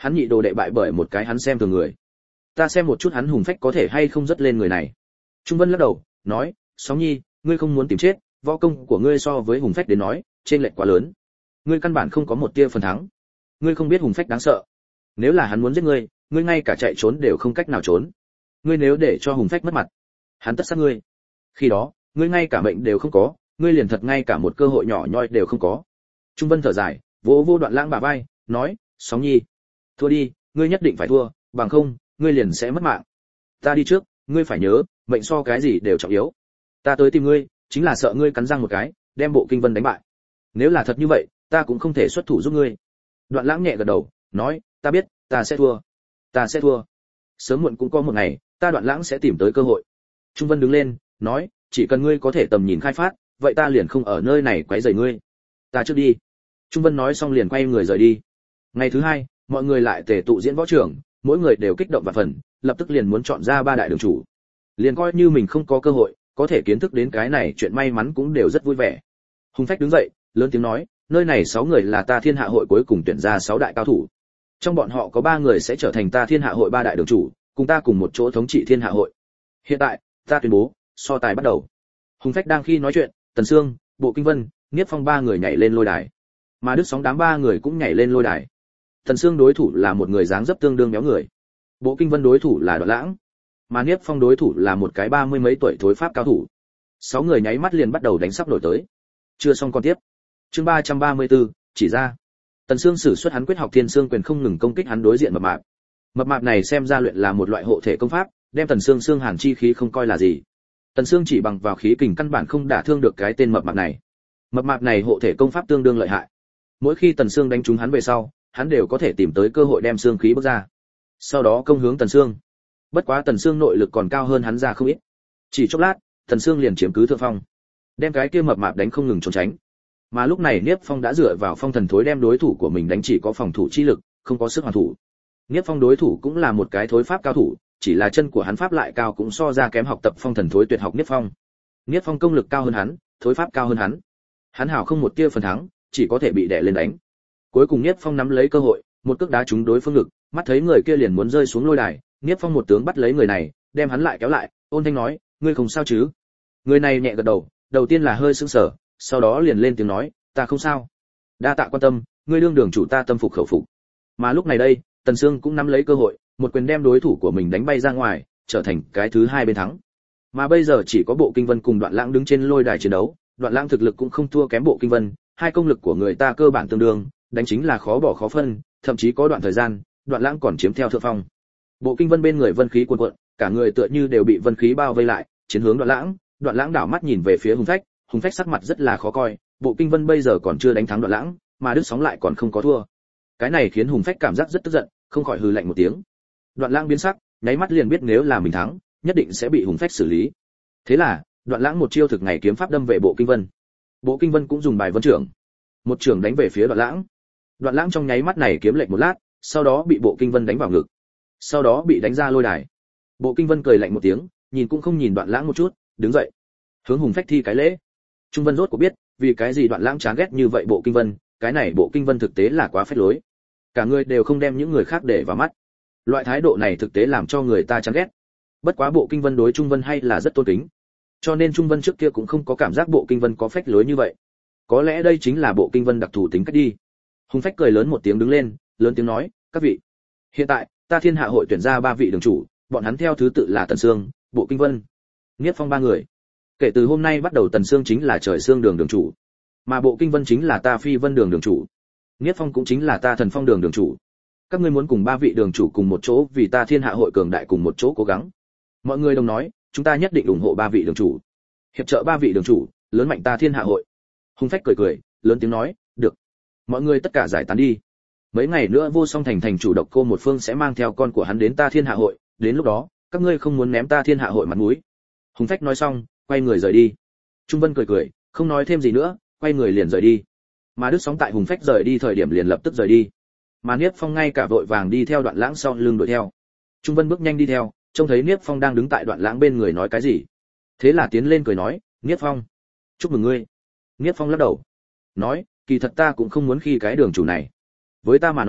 Hắn nhị đồ đệ bại bởi một cái hắn xem thường người. Ta xem một chút hắn hùng phách có thể hay không dứt lên người này. Trung Vân lắc đầu, nói, Sóng Nhi, ngươi không muốn tìm chết, võ công của ngươi so với hùng phách đến nói, trên lệch quá lớn. Ngươi căn bản không có một tia phần thắng. Ngươi không biết hùng phách đáng sợ. Nếu là hắn muốn giết ngươi, ngươi ngay cả chạy trốn đều không cách nào trốn. Ngươi nếu để cho hùng phách mất mặt, hắn tất sát ngươi. Khi đó, ngươi ngay cả mệnh đều không có, ngươi liền thật ngay cả một cơ hội nhỏ nhoi đều không có. Trung Vân thở dài, vỗ vỗ Đoạn Lãng bả vai, nói, Sóng Nhi, thua đi, ngươi nhất định phải thua, bằng không, ngươi liền sẽ mất mạng. Ta đi trước, ngươi phải nhớ, mệnh so cái gì đều trọng yếu. Ta tới tìm ngươi, chính là sợ ngươi cắn răng một cái, đem Bộ Kinh Vân đánh bại. Nếu là thật như vậy, ta cũng không thể xuất thủ giúp ngươi. Đoạn Lãng nhẹ gật đầu, nói, ta biết, ta sẽ thua, ta sẽ thua. Sớm muộn cũng có một ngày, ta Đoạn Lãng sẽ tìm tới cơ hội. Trung Vân đứng lên, nói, chỉ cần ngươi có thể tầm nhìn khai phát, vậy ta liền không ở nơi này quấy rầy ngươi. Ta trước đi. Trung Vân nói xong liền quay người rời đi. Ngày thứ hai, mọi người lại tề tụ diễn võ trường, mỗi người đều kích động và phần, lập tức liền muốn chọn ra ba đại đường chủ. Liền coi như mình không có cơ hội, có thể kiến thức đến cái này chuyện may mắn cũng đều rất vui vẻ. Hùng Phách đứng dậy, lớn tiếng nói, nơi này sáu người là ta Thiên Hạ hội cuối cùng tuyển ra sáu đại cao thủ. Trong bọn họ có ba người sẽ trở thành ta Thiên Hạ hội ba đại đường chủ, cùng ta cùng một chỗ thống trị Thiên Hạ hội. Hiện tại, ta tuyên bố, so tài bắt đầu. Hùng Phách đang khi nói chuyện, Tần Sương, Bộ Kinh Vân, Niếp Phong ba người nhảy lên lôi đài. Mà Đức Sóng đám ba người cũng nhảy lên lôi đài. Tần Sương đối thủ là một người dáng dấp tương đương béo người. Bộ Kinh Vân đối thủ là Đoạn Lãng, mà Niếp Phong đối thủ là một cái ba mươi mấy tuổi thối pháp cao thủ. Sáu người nháy mắt liền bắt đầu đánh sắp nổi tới. Chưa xong con tiếp. Chương ba trăm ba mươi tư, chỉ ra. Tần Sương sử xuất hắn quyết học Thiên Xương quyền không ngừng công kích hắn đối diện mập mạp. Mập mạp này xem ra luyện là một loại hộ thể công pháp, đem Tần Sương xương hàn chi khí không coi là gì. Tần Sương chỉ bằng vào khí kình căn bản không đả thương được cái tên mập mạp này. Mập mạp này hộ thể công pháp tương đương lợi hại. Mỗi khi Tần Sương đánh trúng hắn về sau, hắn đều có thể tìm tới cơ hội đem xương khí bước ra. Sau đó công hướng Tần Sương. Bất quá Tần Sương nội lực còn cao hơn hắn ra không ít. Chỉ chốc lát, Tần Sương liền chiếm cứ thượng phong, đem cái kia mập mạp đánh không ngừng trốn tránh. Mà lúc này Niếp Phong đã dựa vào phong thần thối đem đối thủ của mình đánh chỉ có phòng thủ chi lực, không có sức hoàn thủ. Niếp Phong đối thủ cũng là một cái thối pháp cao thủ, chỉ là chân của hắn pháp lại cao cũng so ra kém học tập phong thần thối tuyệt học Niếp Phong. Niếp Phong công lực cao hơn hắn, thối pháp cao hơn hắn. Hắn hảo không một tia phần thắng, chỉ có thể bị đè lên đánh. Cuối cùng Niếp Phong nắm lấy cơ hội, một cước đá trúng đối phương ngực, mắt thấy người kia liền muốn rơi xuống lôi đài, Niếp Phong một tướng bắt lấy người này, đem hắn lại kéo lại, ôn thanh nói, ngươi không sao chứ? Người này nhẹ gật đầu, đầu tiên là hơi sững sờ, sau đó liền lên tiếng nói, ta không sao. Đa tạ quan tâm, ngươi đương đường chủ ta tâm phục khẩu phục. Mà lúc này đây, Tần Sương cũng nắm lấy cơ hội, một quyền đem đối thủ của mình đánh bay ra ngoài, trở thành cái thứ hai bên thắng. Mà bây giờ chỉ có Bộ Kinh Vân cùng Đoạn Lãng đứng trên lôi đài chiến đấu, Đoạn Lãng thực lực cũng không thua kém Bộ Kinh Vân, hai công lực của người ta cơ bản tương đương, đánh chính là khó bỏ khó phân, thậm chí có đoạn thời gian, Đoạn Lãng còn chiếm theo thượng phong. Bộ Kinh Vân bên người vân khí cuồn cuộn, cả người tựa như đều bị vân khí bao vây lại, chiến hướng Đoạn Lãng. Đoạn Lãng đảo mắt nhìn về phía Hùng Phách, Hùng Phách sắc mặt rất là khó coi, Bộ Kinh Vân bây giờ còn chưa đánh thắng Đoạn Lãng, mà Đức Sóng lại còn không có thua. Cái này khiến Hùng Phách cảm giác rất tức giận, không khỏi hừ lạnh một tiếng. Đoạn Lãng biến sắc, nháy mắt liền biết nếu là mình thắng, nhất định sẽ bị Hùng Phách xử lý. Thế là, Đoạn Lãng một chiêu thực ngày kiếm pháp đâm về Bộ Kinh Vân. Bộ Kinh Vân cũng dùng bài vân trưởng, một trường đánh về phía Đoạn Lãng. Đoạn Lãng trong nháy mắt này kiếm lệch một lát, sau đó bị Bộ Kinh Vân đánh vào ngực, sau đó bị đánh ra lôi đài. Bộ Kinh Vân cười lạnh một tiếng, nhìn cũng không nhìn Đoạn Lãng một chút, đứng dậy, hướng Hùng Phách thi cái lễ. Trung Vân rốt cuộc biết, vì cái gì Đoạn Lãng chán ghét như vậy Bộ Kinh Vân, cái này Bộ Kinh Vân thực tế là quá phách lối. Cả người đều không đem những người khác để vào mắt. Loại thái độ này thực tế làm cho người ta chán ghét. Bất quá Bộ Kinh Vân đối Trung Vân hay là rất tôn kính. Cho nên Trung Vân trước kia cũng không có cảm giác Bộ Kinh Vân có phách lối như vậy. Có lẽ đây chính là Bộ Kinh Vân đặc thù tính cách đi. Hùng Phách cười lớn một tiếng đứng lên, lớn tiếng nói, các vị, hiện tại ta Thiên Hạ hội tuyển ra ba vị đường chủ, bọn hắn theo thứ tự là Tần Sương, Bộ Kinh Vân, Niếp Phong ba người. Kể từ hôm nay bắt đầu Tần Sương chính là Trời Sương đường đường chủ, mà Bộ Kinh Vân chính là ta Phi Vân đường đường chủ, Niếp Phong cũng chính là ta Thần Phong đường đường chủ. Các ngươi muốn cùng ba vị đường chủ cùng một chỗ vì ta Thiên Hạ hội cường đại cùng một chỗ cố gắng. Mọi người đồng nói, chúng ta nhất định ủng hộ ba vị đường chủ, hiệp trợ ba vị đường chủ, lớn mạnh ta Thiên Hạ hội. Hùng Phách cười cười, lớn tiếng nói, được. Mọi người tất cả giải tán đi. Mấy ngày nữa Vô Song thành thành chủ Độc Cô một phương sẽ mang theo con của hắn đến ta Thiên Hạ hội, đến lúc đó, các ngươi không muốn ném ta Thiên Hạ hội mặt mũi. Hùng Phách nói xong, quay người rời đi. Trung Vân cười cười, không nói thêm gì nữa, quay người liền rời đi. Mà Đức Sóng tại Hùng Phách rời đi thời điểm liền lập tức rời đi. Mà Niếp Phong ngay cả vội vàng đi theo Đoạn Lãng sau lưng đuổi theo. Trung Vân bước nhanh đi theo, trông thấy Niếp Phong đang đứng tại Đoạn Lãng bên người nói cái gì. Thế là tiến lên cười nói, Niếp Phong, chúc mừng ngươi. Niếp Phong lắc đầu, nói, kỳ thật ta cũng không muốn khi cái đường chủ này. Với ta mà nói,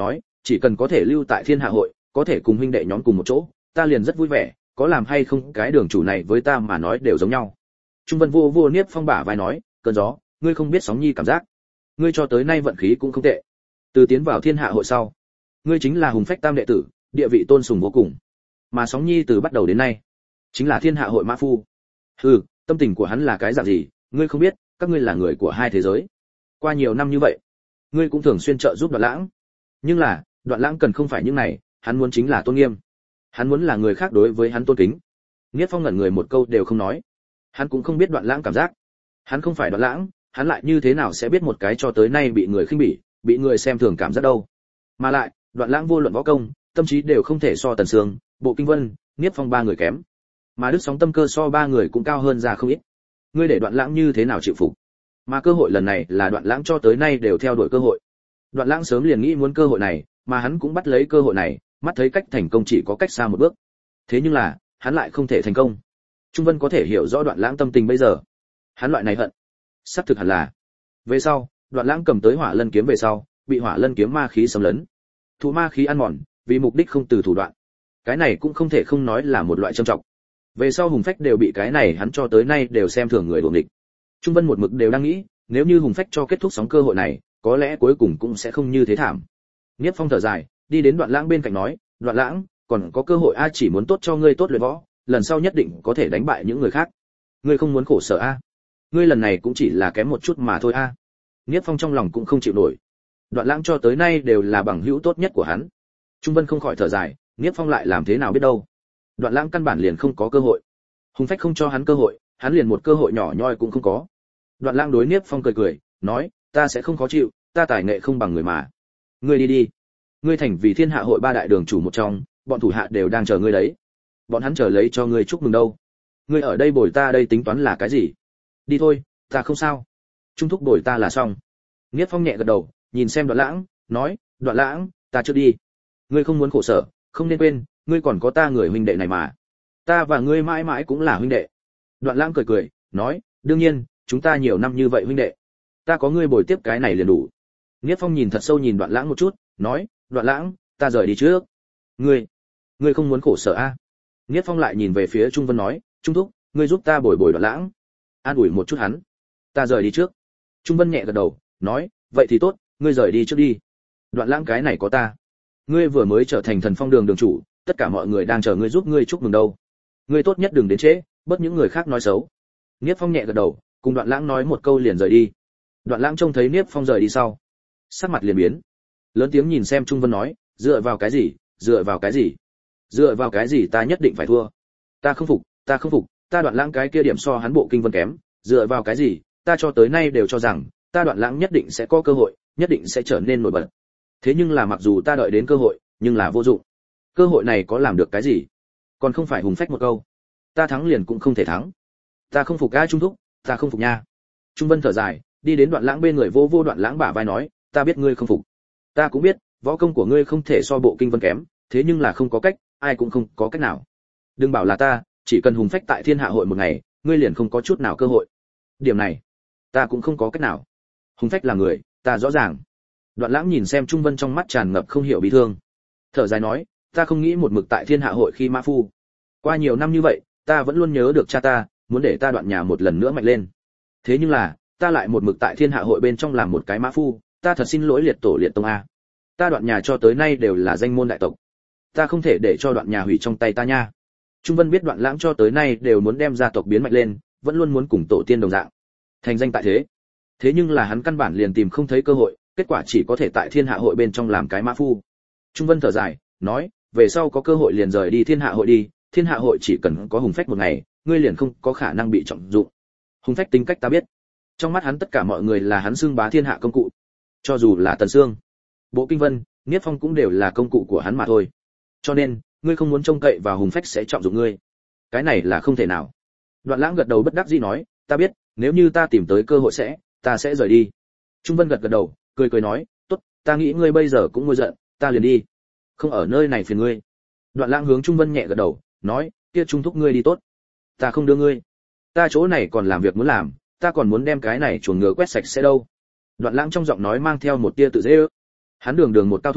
chỉ cần có thể lưu tại thiên hạ hội, có thể cùng huynh đệ nhóm cùng một chỗ, ta liền rất vui vẻ, có làm hay không cái đường chủ này với ta mà nói đều giống nhau. Trung Vân vô vô Niếp Phong bả vai nói, cơn gió, ngươi không biết sóng nhi cảm giác, ngươi cho tới nay vận khí cũng không tệ. Từ tiến vào thiên hạ hội sau, ngươi chính là hùng phách tam đệ tử, địa vị tôn sùng vô cùng. Mà sóng nhi từ bắt đầu đến nay, chính là thiên hạ hội mã phu. Hừ, tâm tình của hắn là cái dạng gì, ngươi không biết, các ngươi là người của hai thế giới. Qua nhiều năm như vậy, ngươi cũng thường xuyên trợ giúp Đoạn Lãng. Nhưng là, Đoạn Lãng cần không phải những này, hắn muốn chính là tôn nghiêm. Hắn muốn là người khác đối với hắn tôn kính. Niết Phong ngẩn người một câu đều không nói. Hắn cũng không biết Đoạn Lãng cảm giác. Hắn không phải Đoạn Lãng, hắn lại như thế nào sẽ biết một cái cho tới nay bị người khinh bỉ, bị người xem thường cảm giác đâu. Mà lại, Đoạn Lãng vô luận võ công, tâm trí đều không thể so Tần Sương, Bộ Kinh Vân, Niết Phong ba người kém. Mà Đức Sóng tâm cơ so ba người cũng cao hơn ra không ít. Ngươi để Đoạn Lãng như thế nào chịu phục? Mà cơ hội lần này là Đoạn Lãng cho tới nay đều theo đuổi cơ hội. Đoạn Lãng sớm liền nghĩ muốn cơ hội này, mà hắn cũng bắt lấy cơ hội này, mắt thấy cách thành công chỉ có cách xa một bước. Thế nhưng là, hắn lại không thể thành công. Trung Vân có thể hiểu rõ Đoạn Lãng tâm tình bây giờ. Hắn loại này hận, sắp thực hẳn là. Về sau, Đoạn Lãng cầm tới Hỏa Lân kiếm về sau, bị Hỏa Lân kiếm ma khí xâm lấn. Thụ ma khí ăn mòn, vì mục đích không từ thủ đoạn. Cái này cũng không thể không nói là một loại trầm trọng. Về sau Hùng Phách đều bị cái này hắn cho tới nay đều xem thường người đuổi địch. Trung Vân một mực đều đang nghĩ, nếu như Hùng Phách cho kết thúc sóng cơ hội này, có lẽ cuối cùng cũng sẽ không như thế thảm. Niếp Phong thở dài, đi đến Đoạn Lãng bên cạnh nói, Đoạn Lãng, còn có cơ hội a, chỉ muốn tốt cho ngươi tốt luyện võ, lần sau nhất định có thể đánh bại những người khác. Ngươi không muốn khổ sở a? Ngươi lần này cũng chỉ là kém một chút mà thôi a. Niếp Phong trong lòng cũng không chịu nổi. Đoạn Lãng cho tới nay đều là bằng hữu tốt nhất của hắn. Trung Vân không khỏi thở dài, Niếp Phong lại làm thế nào biết đâu. Đoạn Lãng căn bản liền không có cơ hội. Hùng Phách không cho hắn cơ hội, hắn liền một cơ hội nhỏ nhoi cũng không có. Đoạn Lãng đối Niếp Phong cười cười, nói, ta sẽ không khó chịu, ta tài nghệ không bằng người mà. Ngươi đi đi. Ngươi thành vì thiên hạ hội ba đại đường chủ một trong, bọn thủ hạ đều đang chờ ngươi đấy. Bọn hắn chờ lấy cho ngươi chúc mừng đâu. Ngươi ở đây bồi ta đây tính toán là cái gì? Đi thôi, ta không sao. Trung thúc bồi ta là xong. Niếp Phong nhẹ gật đầu, nhìn xem Đoạn Lãng, nói, Đoạn Lãng, ta chưa đi. Ngươi không muốn khổ sở, không nên quên, ngươi còn có ta người huynh đệ này mà. Ta và ngươi mãi mãi cũng là huynh đệ. Đoạn Lãng cười cười, nói, đương nhiên, chúng ta nhiều năm như vậy huynh đệ. Ta có ngươi bồi tiếp cái này liền đủ. Niếp Phong nhìn thật sâu nhìn Đoạn Lãng một chút, nói, Đoạn Lãng, ta rời đi trước. Ngươi, ngươi không muốn khổ sở a? À? Niếp Phong lại nhìn về phía Trung Vân nói, Trung thúc, ngươi giúp ta bồi bồi Đoạn Lãng, an ủi một chút hắn. Ta rời đi trước. Trung Vân nhẹ gật đầu, nói, vậy thì tốt, ngươi rời đi trước đi. Đoạn Lãng cái này có ta. Ngươi vừa mới trở thành Thần Phong đường đường chủ, tất cả mọi người đang chờ ngươi giúp ngươi chúc mừng đâu. Ngươi tốt nhất đừng đến trễ, bớt những người khác nói xấu. Niếp Phong nhẹ gật đầu, cùng Đoạn Lãng nói một câu liền rời đi. Đoạn Lãng trông thấy Niếp Phong rời đi sau, sắc mặt liền biến, lớn tiếng nhìn xem Trung Vân nói, dựa vào cái gì, dựa vào cái gì, dựa vào cái gì ta nhất định phải thua. Ta không phục, ta không phục, ta Đoạn Lãng cái kia điểm so hắn Bộ Kinh Vân kém, dựa vào cái gì, ta cho tới nay đều cho rằng ta Đoạn Lãng nhất định sẽ có cơ hội, nhất định sẽ trở nên nổi bật. Thế nhưng là mặc dù ta đợi đến cơ hội, nhưng là vô dụng. Cơ hội này có làm được cái gì? Còn không phải Hùng Phách một câu, ta thắng liền cũng không thể thắng. Ta không phục a Trung thúc, ta không phục nha. Trung Vân thở dài, đi đến Đoạn Lãng bên người vô vô Đoạn Lãng bả vai nói, ta biết ngươi không phục. Ta cũng biết, võ công của ngươi không thể so Bộ Kinh Vân kém, thế nhưng là không có cách, ai cũng không có cách nào. Đừng bảo là ta, chỉ cần Hùng Phách tại thiên hạ hội một ngày, ngươi liền không có chút nào cơ hội. Điểm này, ta cũng không có cách nào. Hùng Phách là người, ta rõ ràng. Đoạn Lãng nhìn xem Trung Vân trong mắt tràn ngập không hiểu bi thương, thở dài nói, ta không nghĩ một mực tại thiên hạ hội khi mã phu. Qua nhiều năm như vậy, ta vẫn luôn nhớ được cha ta, muốn để ta Đoạn nhà một lần nữa mạnh lên. Thế nhưng là, ta lại một mực tại thiên hạ hội bên trong làm một cái mã phu, ta thật xin lỗi liệt tổ liệt tông a. Ta Đoạn nhà cho tới nay đều là danh môn đại tộc, ta không thể để cho Đoạn nhà hủy trong tay ta nha. Trung Vân biết Đoạn Lãng cho tới nay đều muốn đem gia tộc biến mạnh lên, vẫn luôn muốn cùng tổ tiên đồng dạng, thành danh tại thế. Thế nhưng là hắn căn bản liền tìm không thấy cơ hội, kết quả chỉ có thể tại thiên hạ hội bên trong làm cái mã phu. Trung Vân thở dài, nói, về sau có cơ hội liền rời đi thiên hạ hội đi, thiên hạ hội chỉ cần có Hùng Phách một ngày, ngươi liền không có khả năng bị trọng dụng. Hùng Phách tính cách ta biết, trong mắt hắn tất cả mọi người là hắn xưng bá thiên hạ công cụ, cho dù là Tần Sương, Bộ Kinh Vân, Niếp Phong cũng đều là công cụ của hắn mà thôi. Cho nên, ngươi không muốn trông cậy vào Hùng Phách sẽ trọng dụng ngươi, cái này là không thể nào. Đoạn Lãng gật đầu bất đắc dĩ nói, ta biết, nếu như ta tìm tới cơ hội sẽ, ta sẽ rời đi. Trung Vân gật gật đầu, cười cười nói, tốt, ta nghĩ ngươi bây giờ cũng ngồi giận, ta liền đi, không ở nơi này phiền ngươi. Đoạn Lãng hướng Trung Vân nhẹ gật đầu, nói, kia Trung thúc ngươi đi tốt, ta không đưa ngươi, ta chỗ này còn làm việc muốn làm, ta còn muốn đem cái này chuồng ngựa quét sạch sẽ đâu. Đoạn Lãng trong giọng nói mang theo một tia tự dễ ước, hắn đường đường một cao thủ,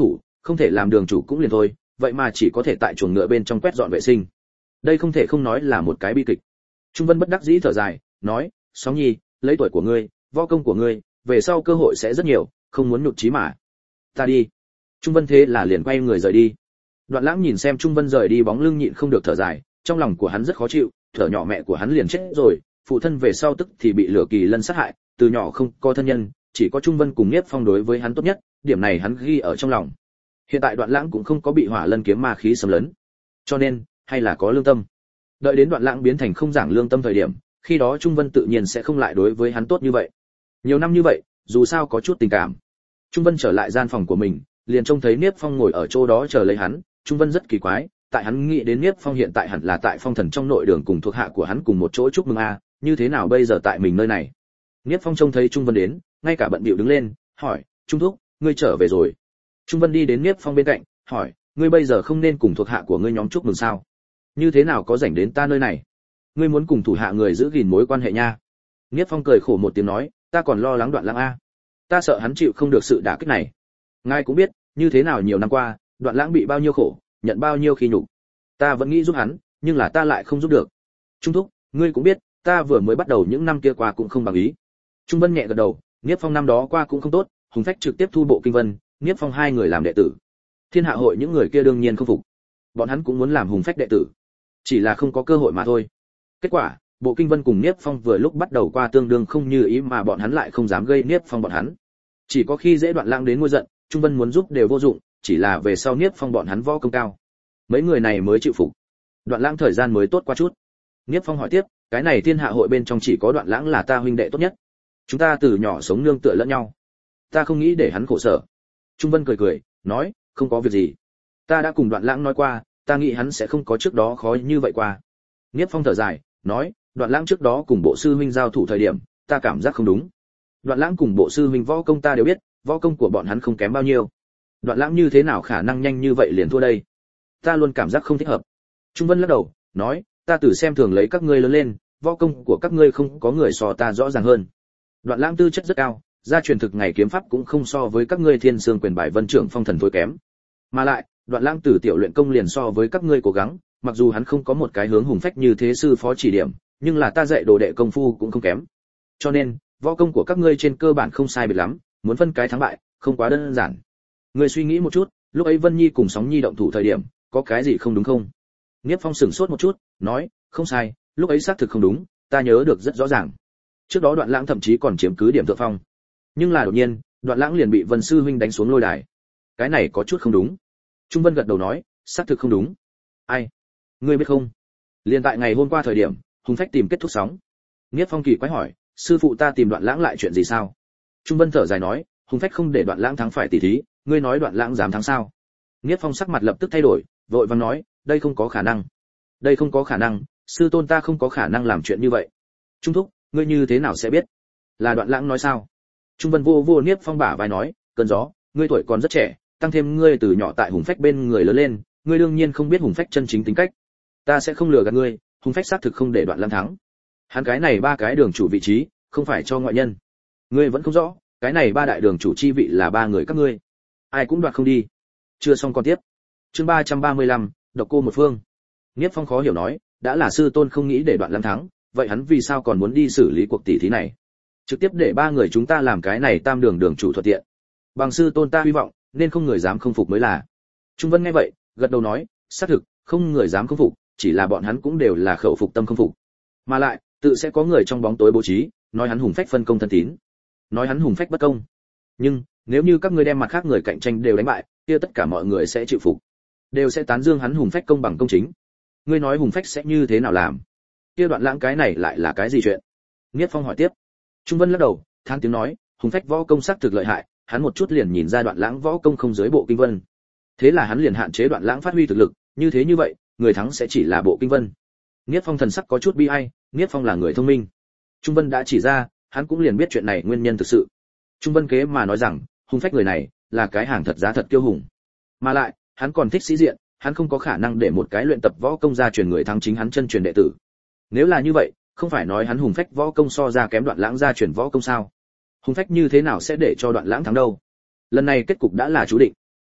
không thể làm đường chủ cũng liền thôi, vậy mà chỉ có thể tại chuồng ngựa bên trong quét dọn vệ sinh. Đây không thể không nói là một cái bi kịch. Trung Vân bất đắc dĩ thở dài, nói, Sóng Nhi, lấy tuổi của ngươi, võ công của ngươi, về sau cơ hội sẽ rất nhiều, không muốn nhụt chí mà. Ta đi. Trung Vân thế là liền quay người rời đi. Đoạn Lãng nhìn xem Trung Vân rời đi bóng lưng nhịn không được thở dài, trong lòng của hắn rất khó chịu, thở nhỏ mẹ của hắn liền chết rồi, phụ thân về sau tức thì bị Lửa Kỳ Lân sát hại, từ nhỏ không có thân nhân, chỉ có Trung Vân cùng Niếp Phong đối với hắn tốt nhất, điểm này hắn ghi ở trong lòng. Hiện tại Đoạn Lãng cũng không có bị Hỏa Lân kiếm ma khí xâm lấn, cho nên hay là có lương tâm. Đợi đến Đoạn Lãng biến thành không giảng lương tâm thời điểm, khi đó Trung Vân tự nhiên sẽ không lại đối với hắn tốt như vậy. Nhiều năm như vậy, dù sao có chút tình cảm. Trung Vân trở lại gian phòng của mình, liền trông thấy Niếp Phong ngồi ở chỗ đó chờ lấy hắn. Trung Vân rất kỳ quái, tại hắn nghĩ đến Niếp Phong hiện tại hẳn là tại Phong Thần trong nội đường cùng thuộc hạ của hắn cùng một chỗ chúc mừng a, như thế nào bây giờ tại mình nơi này? Niếp Phong trông thấy Trung Vân đến, ngay cả bận bịu đứng lên, hỏi, Trung thúc, ngươi trở về rồi? Trung Vân đi đến Niếp Phong bên cạnh, hỏi, ngươi bây giờ không nên cùng thuộc hạ của ngươi nhóm chúc mừng sao? Như thế nào có rảnh đến ta nơi này? Ngươi muốn cùng thủ hạ người giữ gìn mối quan hệ nha. Niếp Phong cười khổ một tiếng nói, ta còn lo lắng Đoạn Lãng a, ta sợ hắn chịu không được sự đả kích này. Ngài cũng biết, như thế nào nhiều năm qua, Đoạn Lãng bị bao nhiêu khổ, nhận bao nhiêu khi nhục. Ta vẫn nghĩ giúp hắn, nhưng là ta lại không giúp được. Trung thúc, ngươi cũng biết, ta vừa mới bắt đầu những năm kia qua cũng không bằng ý. Trung Vân nhẹ gật đầu, Niếp Phong năm đó qua cũng không tốt, Hùng Phách trực tiếp thu bộ kinh vân, Niếp Phong hai người làm đệ tử. Thiên hạ hội những người kia đương nhiên không phục, bọn hắn cũng muốn làm Hùng Phách đệ tử, chỉ là không có cơ hội mà thôi. Kết quả, bộ kinh vân cùng Niếp Phong vừa lúc bắt đầu qua tương đương không như ý mà bọn hắn lại không dám gây Niếp Phong bọn hắn. Chỉ có khi dễ Đoạn Lãng đến ngôi giận, Trung Vân muốn giúp đều vô dụng, chỉ là về sau Niếp Phong bọn hắn võ công cao, mấy người này mới chịu phục. Đoạn Lãng thời gian mới tốt qua chút. Niếp Phong hỏi tiếp, cái này thiên hạ hội bên trong chỉ có Đoạn Lãng là ta huynh đệ tốt nhất, chúng ta từ nhỏ sống nương tựa lẫn nhau, ta không nghĩ để hắn khổ sở. Trung Vân cười cười, nói, không có việc gì, ta đã cùng Đoạn Lãng nói qua, ta nghĩ hắn sẽ không có trước đó khó như vậy qua. Niếp Phong thở dài, nói, Đoạn Lãng trước đó cùng bộ sư huynh giao thủ thời điểm, ta cảm giác không đúng. Đoạn Lãng cùng bộ sư huynh võ công ta đều biết, võ công của bọn hắn không kém bao nhiêu. Đoạn Lãng như thế nào khả năng nhanh như vậy liền thua đây? Ta luôn cảm giác không thích hợp. Trung Vân lắc đầu, nói, ta từ xem thường lấy các ngươi lớn lên, võ công của các ngươi không có người so ta rõ ràng hơn. Đoạn Lãng tư chất rất cao, gia truyền thực ngày kiếm pháp cũng không so với các ngươi Thiên Sương Quyền Bài Vân Trưởng Phong Thần thua kém. Mà lại, Đoạn Lãng từ tiểu luyện công liền so với các ngươi cố gắng, mặc dù hắn không có một cái hướng hùng phách như thế sư phó chỉ điểm, nhưng là ta dạy đồ đệ công phu cũng không kém. Cho nên, võ công của các ngươi trên cơ bản không sai biệt lắm, muốn phân cái thắng bại, không quá đơn giản. Ngươi suy nghĩ một chút, lúc ấy Vân Nhi cùng Sóng Nhi động thủ thời điểm, có cái gì không đúng không? Niếp Phong sửng sốt một chút, nói, không sai, lúc ấy xác thực không đúng, ta nhớ được rất rõ ràng. Trước đó Đoạn Lãng thậm chí còn chiếm cứ điểm thượng phong, nhưng là đột nhiên, Đoạn Lãng liền bị Vân sư huynh đánh xuống lôi đài. Cái này có chút không đúng. Trung Vân gật đầu nói, xác thực không đúng. Ai? Ngươi biết không? Liên tại ngày hôm qua thời điểm, Hùng Phách tìm kết thúc sóng. Niếp Phong kỳ quái hỏi, sư phụ ta tìm Đoạn Lãng lại chuyện gì sao? Trung Vân thở dài nói, Hùng Phách không để Đoạn Lãng thắng phải tỷ thí, ngươi nói Đoạn Lãng dám thắng sao? Niếp Phong sắc mặt lập tức thay đổi, vội vàng nói, đây không có khả năng. Đây không có khả năng, sư tôn ta không có khả năng làm chuyện như vậy. Trung thúc, ngươi như thế nào sẽ biết? Là Đoạn Lãng nói sao? Trung Vân vô vô Niếp Phong bả vai nói, cơn gió, ngươi tuổi còn rất trẻ, tăng thêm ngươi từ nhỏ tại Hùng Phách bên người lớn lên, ngươi đương nhiên không biết Hùng Phách chân chính tính cách. Ta sẽ không lừa gạt ngươi, Hùng Phách xác thực không để Đoạn Lãng thắng. Hắn cái này ba cái đường chủ vị trí, không phải cho ngoại nhân. Ngươi vẫn không rõ, cái này ba đại đường chủ chi vị là ba người các ngươi, ai cũng đoạt không đi. Chưa xong con tiếp. Chương ba trăm ba mươi lăm, độc cô một phương. Niếp Phong khó hiểu nói, đã là sư tôn không nghĩ để Đoạn Lãng thắng, vậy hắn vì sao còn muốn đi xử lý cuộc tỷ thí này? Trực tiếp để ba người chúng ta làm cái này tam đường đường chủ thuận tiện. Bằng sư tôn ta hy vọng, nên không người dám không phục mới là. Trung Vân nghe vậy, gật đầu nói, xác thực, không người dám không phục, chỉ là bọn hắn cũng đều là khẩu phục tâm không phục. Mà lại, tự sẽ có người trong bóng tối bố trí, nói hắn Hùng Phách phân công thân tín, nói hắn Hùng Phách bất công. Nhưng, nếu như các ngươi đem mặt khác người cạnh tranh đều đánh bại, kia tất cả mọi người sẽ chịu phục, đều sẽ tán dương hắn Hùng Phách công bằng công chính. Ngươi nói Hùng Phách sẽ như thế nào làm? Kia Đoạn Lãng cái này lại là cái gì chuyện? Niếp Phong hỏi tiếp. Trung Vân lắc đầu, than tiếng nói, Hùng Phách võ công sắc thực lợi hại, hắn một chút liền nhìn ra Đoạn Lãng võ công không dưới bộ kinh vân. Thế là hắn liền hạn chế Đoạn Lãng phát huy thực lực, như thế như vậy, người thắng sẽ chỉ là bộ kinh vân. Niếp Phong thần sắc có chút bi ai, Niếp Phong là người thông minh. Trung Vân đã chỉ ra, hắn cũng liền biết chuyện này nguyên nhân thực sự. Trung Vân kế mà nói rằng, Hùng Phách người này là cái hàng thật giá thật kiêu hùng. Mà lại, hắn còn thích sĩ diện, hắn không có khả năng để một cái luyện tập võ công gia truyền người thắng chính hắn chân truyền đệ tử. Nếu là như vậy, không phải nói hắn Hùng Phách võ công so ra kém Đoạn Lãng gia truyền võ công sao? Hùng Phách như thế nào sẽ để cho Đoạn Lãng thắng đâu? Lần này kết cục đã là chú định.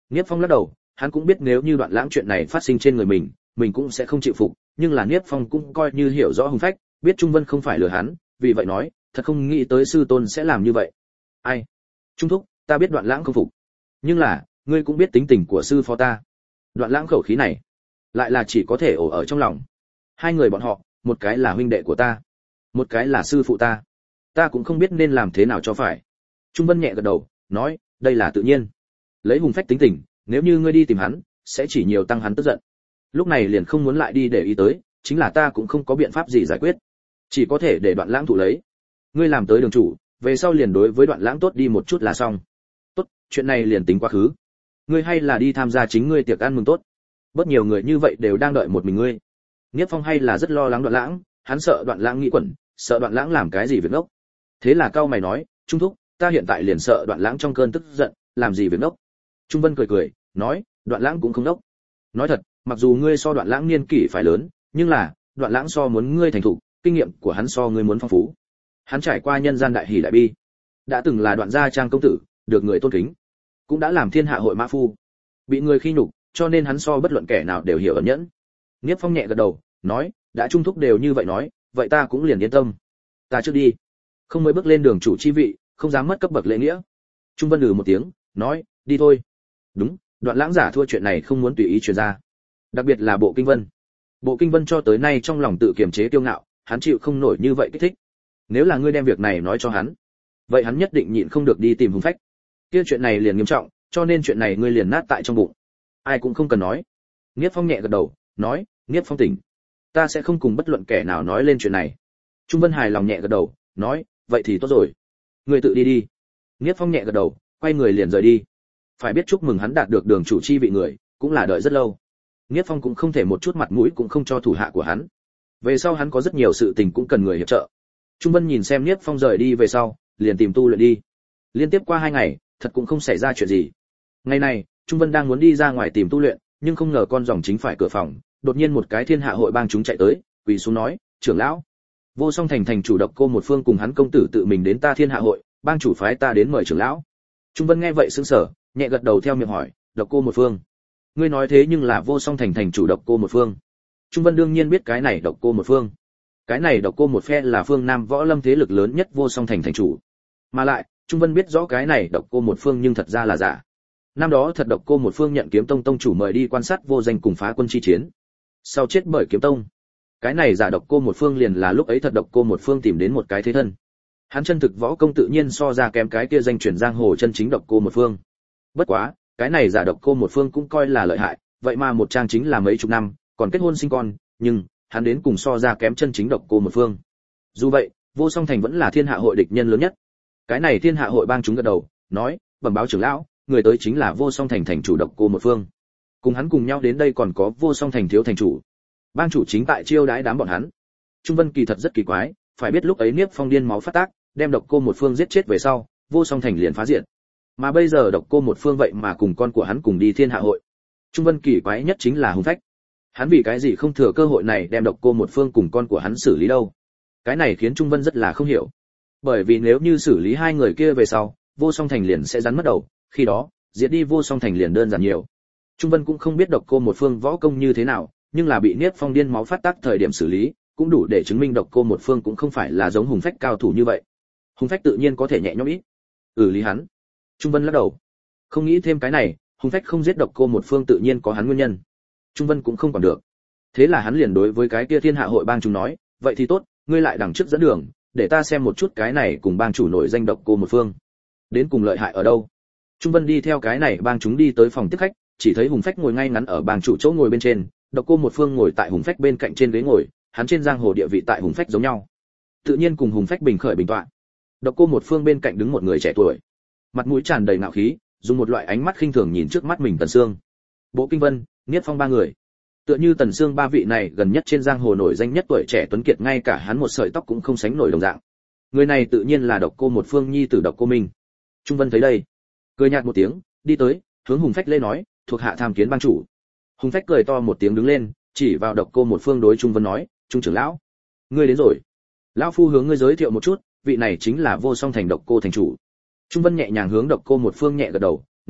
Niếp Phong lắc đầu, hắn cũng biết nếu như Đoạn Lãng chuyện này phát sinh trên người mình, mình cũng sẽ không chịu phục, nhưng là Niếp Phong cũng coi như hiểu rõ Hùng Phách, biết Trung Vân không phải lừa hắn, vì vậy nói, thật không nghĩ tới sư tôn sẽ làm như vậy. Ai? Trung thúc, ta biết Đoạn Lãng không phục, nhưng là, ngươi cũng biết tính tình của sư phó ta. Đoạn Lãng khẩu khí này, lại là chỉ có thể ổ ở trong lòng. Hai người bọn họ, một cái là huynh đệ của ta, một cái là sư phụ ta, ta cũng không biết nên làm thế nào cho phải. Trung Vân nhẹ gật đầu, nói, đây là tự nhiên. Lấy Hùng Phách tính tình, nếu như ngươi đi tìm hắn, sẽ chỉ nhiều tăng hắn tức giận. Lúc này liền không muốn lại đi để ý tới, chính là ta cũng không có biện pháp gì giải quyết, chỉ có thể để Đoạn Lãng thụ lấy. Ngươi làm tới đường chủ, về sau liền đối với Đoạn Lãng tốt đi một chút là xong. Tốt, chuyện này liền tính quá khứ. Ngươi hay là đi tham gia chính ngươi tiệc ăn mừng tốt. Bất nhiều người như vậy đều đang đợi một mình ngươi. Niếp Phong hay là rất lo lắng Đoạn Lãng, hắn sợ Đoạn Lãng nghĩ quẩn, sợ Đoạn Lãng làm cái gì việc ngốc. Thế là cao mày nói, Trung thúc, ta hiện tại liền sợ Đoạn Lãng trong cơn tức giận, làm gì việc ngốc. Trung Vân cười cười, nói, Đoạn Lãng cũng không ngốc. Nói thật, mặc dù ngươi so Đoạn Lãng niên kỷ phải lớn, nhưng là, Đoạn Lãng so muốn ngươi thành thục, kinh nghiệm của hắn so ngươi muốn phong phú. Hắn trải qua nhân gian đại hỷ đại bi, đã từng là Đoạn gia trang công tử, được người tôn kính, cũng đã làm thiên hạ hội mã phu, bị người khi nhục, cho nên hắn so bất luận kẻ nào đều hiểu ẩn nhẫn. Niếp Phong nhẹ gật đầu, nói, đã Trung thúc đều như vậy nói, vậy ta cũng liền yên tâm. Ta trước đi, không mới bước lên đường chủ chi vị, không dám mất cấp bậc lễ nghĩa. Trung Vân lừ một tiếng, nói, đi thôi. Đúng, Đoạn Lãng giả thua chuyện này không muốn tùy ý truyền ra, đặc biệt là Bộ Kinh Vân. Bộ Kinh Vân cho tới nay trong lòng tự kiềm chế kiêu ngạo, hắn chịu không nổi như vậy kích thích. Nếu là ngươi đem việc này nói cho hắn, vậy hắn nhất định nhịn không được đi tìm Hùng Phách. Kia chuyện này liền nghiêm trọng, cho nên chuyện này ngươi liền nát tại trong bụng, ai cũng không cần nói. Niếp Phong nhẹ gật đầu, nói, Niếp Phong tỉnh, ta sẽ không cùng bất luận kẻ nào nói lên chuyện này. Trung Vân hài lòng nhẹ gật đầu, nói, vậy thì tốt rồi, ngươi tự đi đi. Niếp Phong nhẹ gật đầu, quay người liền rời đi. Phải biết chúc mừng hắn đạt được đường chủ chi vị người, cũng là đợi rất lâu. Niếp Phong cũng không thể một chút mặt mũi cũng không cho thủ hạ của hắn. Về sau hắn có rất nhiều sự tình cũng cần người hiệp trợ. Trung Vân nhìn xem Niếp Phong rời đi về sau, liền tìm tu luyện đi. Liên tiếp qua hai ngày, thật cũng không xảy ra chuyện gì. Ngày này, Trung Vân đang muốn đi ra ngoài tìm tu luyện, nhưng không ngờ con rồng chính phải cửa phòng, đột nhiên một cái thiên hạ hội bang chúng chạy tới, quỳ xuống nói, trưởng lão, Vô Song thành thành chủ Độc Cô một phương cùng hắn công tử tự mình đến ta thiên hạ hội, bang chủ phái ta đến mời trưởng lão. Trung Vân nghe vậy sững sờ, nhẹ gật đầu theo miệng hỏi, Độc Cô một phương, ngươi nói thế nhưng là Vô Song thành thành chủ Độc Cô một phương. Trung Vân đương nhiên biết cái này Độc Cô một phương. Cái này Độc Cô một phe là phương Nam võ lâm thế lực lớn nhất Vô Song thành thành chủ. Mà lại, Trung Vân biết rõ cái này Độc Cô một phương nhưng thật ra là giả. Năm đó thật Độc Cô một phương nhận Kiếm Tông tông chủ mời đi quan sát Vô Danh cùng phá quân chi chiến, sau chết bởi Kiếm Tông. Cái này giả Độc Cô một phương liền là lúc ấy thật Độc Cô một phương tìm đến một cái thế thân. Hắn chân thực võ công tự nhiên so ra kém cái kia danh truyền giang hồ chân chính Độc Cô một phương. Bất quá, cái này giả Độc Cô một phương cũng coi là lợi hại, vậy mà một trang chính là mấy chục năm, còn kết hôn sinh con, nhưng hắn đến cùng so ra kém chân chính Độc Cô một phương. Dù vậy, Vô Song thành vẫn là thiên hạ hội địch nhân lớn nhất. Cái này thiên hạ hội bang chúng gật đầu, nói, bẩm báo trưởng lão, người tới chính là Vô Song thành thành chủ Độc Cô một phương. Cùng hắn cùng nhau đến đây còn có Vô Song thành thiếu thành chủ. Bang chủ chính tại chiêu đãi đám bọn hắn. Trung Vân kỳ thật rất kỳ quái, phải biết lúc ấy Niếp Phong điên máu phát tác, đem Độc Cô một phương giết chết về sau, Vô Song thành liền phá diệt. Mà bây giờ Độc Cô một phương vậy mà cùng con của hắn cùng đi thiên hạ hội. Trung Vân kỳ quái nhất chính là Hùng Phách. Hắn vì cái gì không thừa cơ hội này đem Độc Cô một phương cùng con của hắn xử lý đâu? Cái này khiến Trung Vân rất là không hiểu. Bởi vì nếu như xử lý hai người kia về sau, Vô Song thành liền sẽ rắn mất đầu, khi đó, diệt đi Vô Song thành liền đơn giản nhiều. Trung Vân cũng không biết Độc Cô một phương võ công như thế nào, nhưng là bị Niếp Phong điên máu phát tác thời điểm xử lý, cũng đủ để chứng minh Độc Cô một phương cũng không phải là giống Hùng Phách cao thủ như vậy. Hùng Phách tự nhiên có thể nhẹ nhõm ít. Ừ lý hắn. Trung Vân lắc đầu. Không nghĩ thêm cái này, Hùng Phách không giết Độc Cô một phương tự nhiên có hắn nguyên nhân. Trung Vân cũng không còn được. Thế là hắn liền đối với cái kia thiên hạ hội bang chúng nói, vậy thì tốt, ngươi lại đằng trước dẫn đường, để ta xem một chút cái này cùng bang chủ nổi danh Độc Cô một phương đến cùng lợi hại ở đâu. Trung Vân đi theo cái này bang chúng đi tới phòng tiếp khách, chỉ thấy Hùng Phách ngồi ngay ngắn ở bang chủ chỗ ngồi bên trên, Độc Cô một phương ngồi tại Hùng Phách bên cạnh trên ghế ngồi, hắn trên giang hồ địa vị tại Hùng Phách giống nhau, tự nhiên cùng Hùng Phách bình khởi bình tọa. Độc Cô một phương bên cạnh đứng một người trẻ tuổi, mặt mũi tràn đầy ngạo khí, dùng một loại ánh mắt khinh thường nhìn trước mắt mình Tần Sương, Bộ Kinh Vân, Niết Phong ba người. Tựa như Tần Sương ba vị này gần nhất trên giang hồ nổi danh nhất tuổi trẻ tuấn kiệt, ngay cả hắn một sợi tóc cũng không sánh nổi đồng dạng. Người này tự nhiên là Độc Cô một phương nhi tử Độc Cô Minh. Trung Vân thấy đây, cười nhạt một tiếng, đi tới, hướng Hùng Phách lê nói, thuộc hạ tham kiến bang chủ. Hùng Phách cười to một tiếng đứng lên, chỉ vào Độc Cô một phương đối Trung Vân nói, Trung trưởng lão, ngươi đến rồi. Lão phu hướng ngươi giới thiệu một chút, vị này chính là Vô Song thành Độc Cô thành chủ. Trung Vân nhẹ nhàng hướng Độc Cô một phương nhẹ gật đầu, nói,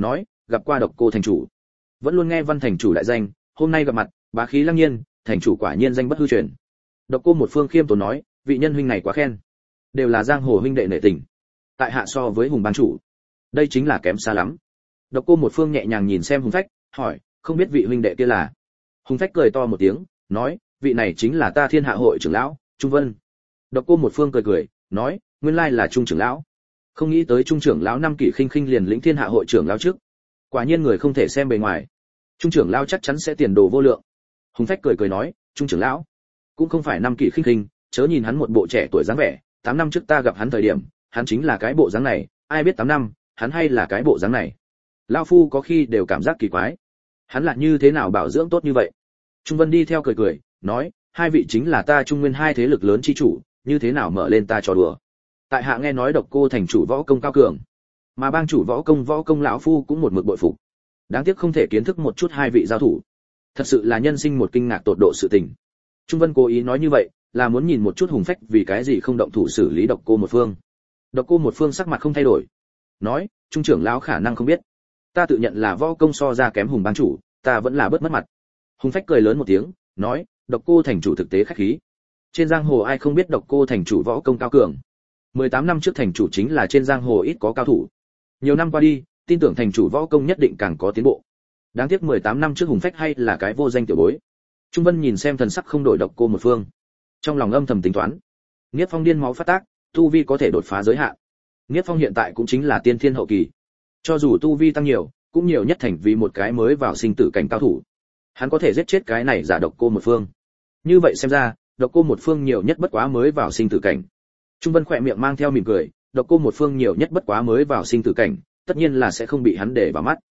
gặp qua Độc Cô thành chủ. Vẫn luôn nghe Văn thành chủ đại danh, hôm nay gặp mặt, bá khí lăng nhiên, thành chủ quả nhiên danh bất hư truyền. Độc Cô một phương khiêm tốn nói, vị nhân huynh này quá khen, đều là giang hồ huynh đệ nể tình. Tại hạ so với Hùng bang chủ, đây chính là kém xa lắm. Độc Cô một phương nhẹ nhàng nhìn xem Hùng Phách, hỏi, không biết vị huynh đệ kia là? Hùng Phách cười to một tiếng, nói, vị này chính là ta Thiên Hạ hội trưởng lão, Trung Vân. Độc Cô một phương cười cười, nói, nguyên lai là Trung trưởng lão. Không nghĩ tới Trung trưởng lão năm kỷ khinh khinh liền lĩnh Thiên Hạ hội trưởng lão trước. Quả nhiên người không thể xem bề ngoài. Trung trưởng lão chắc chắn sẽ tiền đồ vô lượng. Hùng Phách cười cười nói, Trung trưởng lão cũng không phải năm kỷ khinh khinh, chớ nhìn hắn một bộ trẻ tuổi dáng vẻ, tám năm trước ta gặp hắn thời điểm, hắn chính là cái bộ dáng này, ai biết tám năm, hắn hay là cái bộ dáng này. Lão phu có khi đều cảm giác kỳ quái, hắn là như thế nào bảo dưỡng tốt như vậy. Trung Vân đi theo cười cười, nói, hai vị chính là ta Trung Nguyên hai thế lực lớn chi chủ, như thế nào mở lên ta trò đùa. Tại hạ nghe nói Độc Cô thành chủ võ công cao cường, mà bang chủ võ công võ công lão phu cũng một mực bội phục. Đáng tiếc không thể kiến thức một chút hai vị giao thủ, thật sự là nhân sinh một kinh ngạc tột độ sự tình. Trung Vân cố ý nói như vậy, là muốn nhìn một chút Hùng Phách vì cái gì không động thủ xử lý Độc Cô một phương. Độc Cô một phương sắc mặt không thay đổi, nói, Trung trưởng lão khả năng không biết, ta tự nhận là võ công so ra kém Hùng bang chủ, ta vẫn là bớt mất mặt. Hùng Phách cười lớn một tiếng, nói, Độc Cô thành chủ thực tế khách khí. Trên giang hồ ai không biết Độc Cô thành chủ võ công cao cường. mười tám năm trước thành chủ chính là trên giang hồ ít có cao thủ. Nhiều năm qua đi, tin tưởng thành chủ võ công nhất định càng có tiến bộ. Đáng tiếc mười tám năm trước Hùng Phách hay là cái vô danh tiểu bối. Trung Vân nhìn xem thần sắc không đổi Độc Cô một phương, trong lòng âm thầm tính toán. Niết Phong điên máu phát tác, tu vi có thể đột phá giới hạn. Niết Phong hiện tại cũng chính là tiên thiên hậu kỳ. Cho dù tu vi tăng nhiều, cũng nhiều nhất thành vì một cái mới vào sinh tử cảnh cao thủ. Hắn có thể giết chết cái này giả Độc Cô một phương. Như vậy xem ra, Độc Cô một phương nhiều nhất bất quá mới vào sinh tử cảnh. Trung Vân khỏe miệng mang theo mỉm cười, Độc Cô một phương nhiều nhất bất quá mới vào sinh tử cảnh, tất nhiên là sẽ không bị hắn để vào mắt.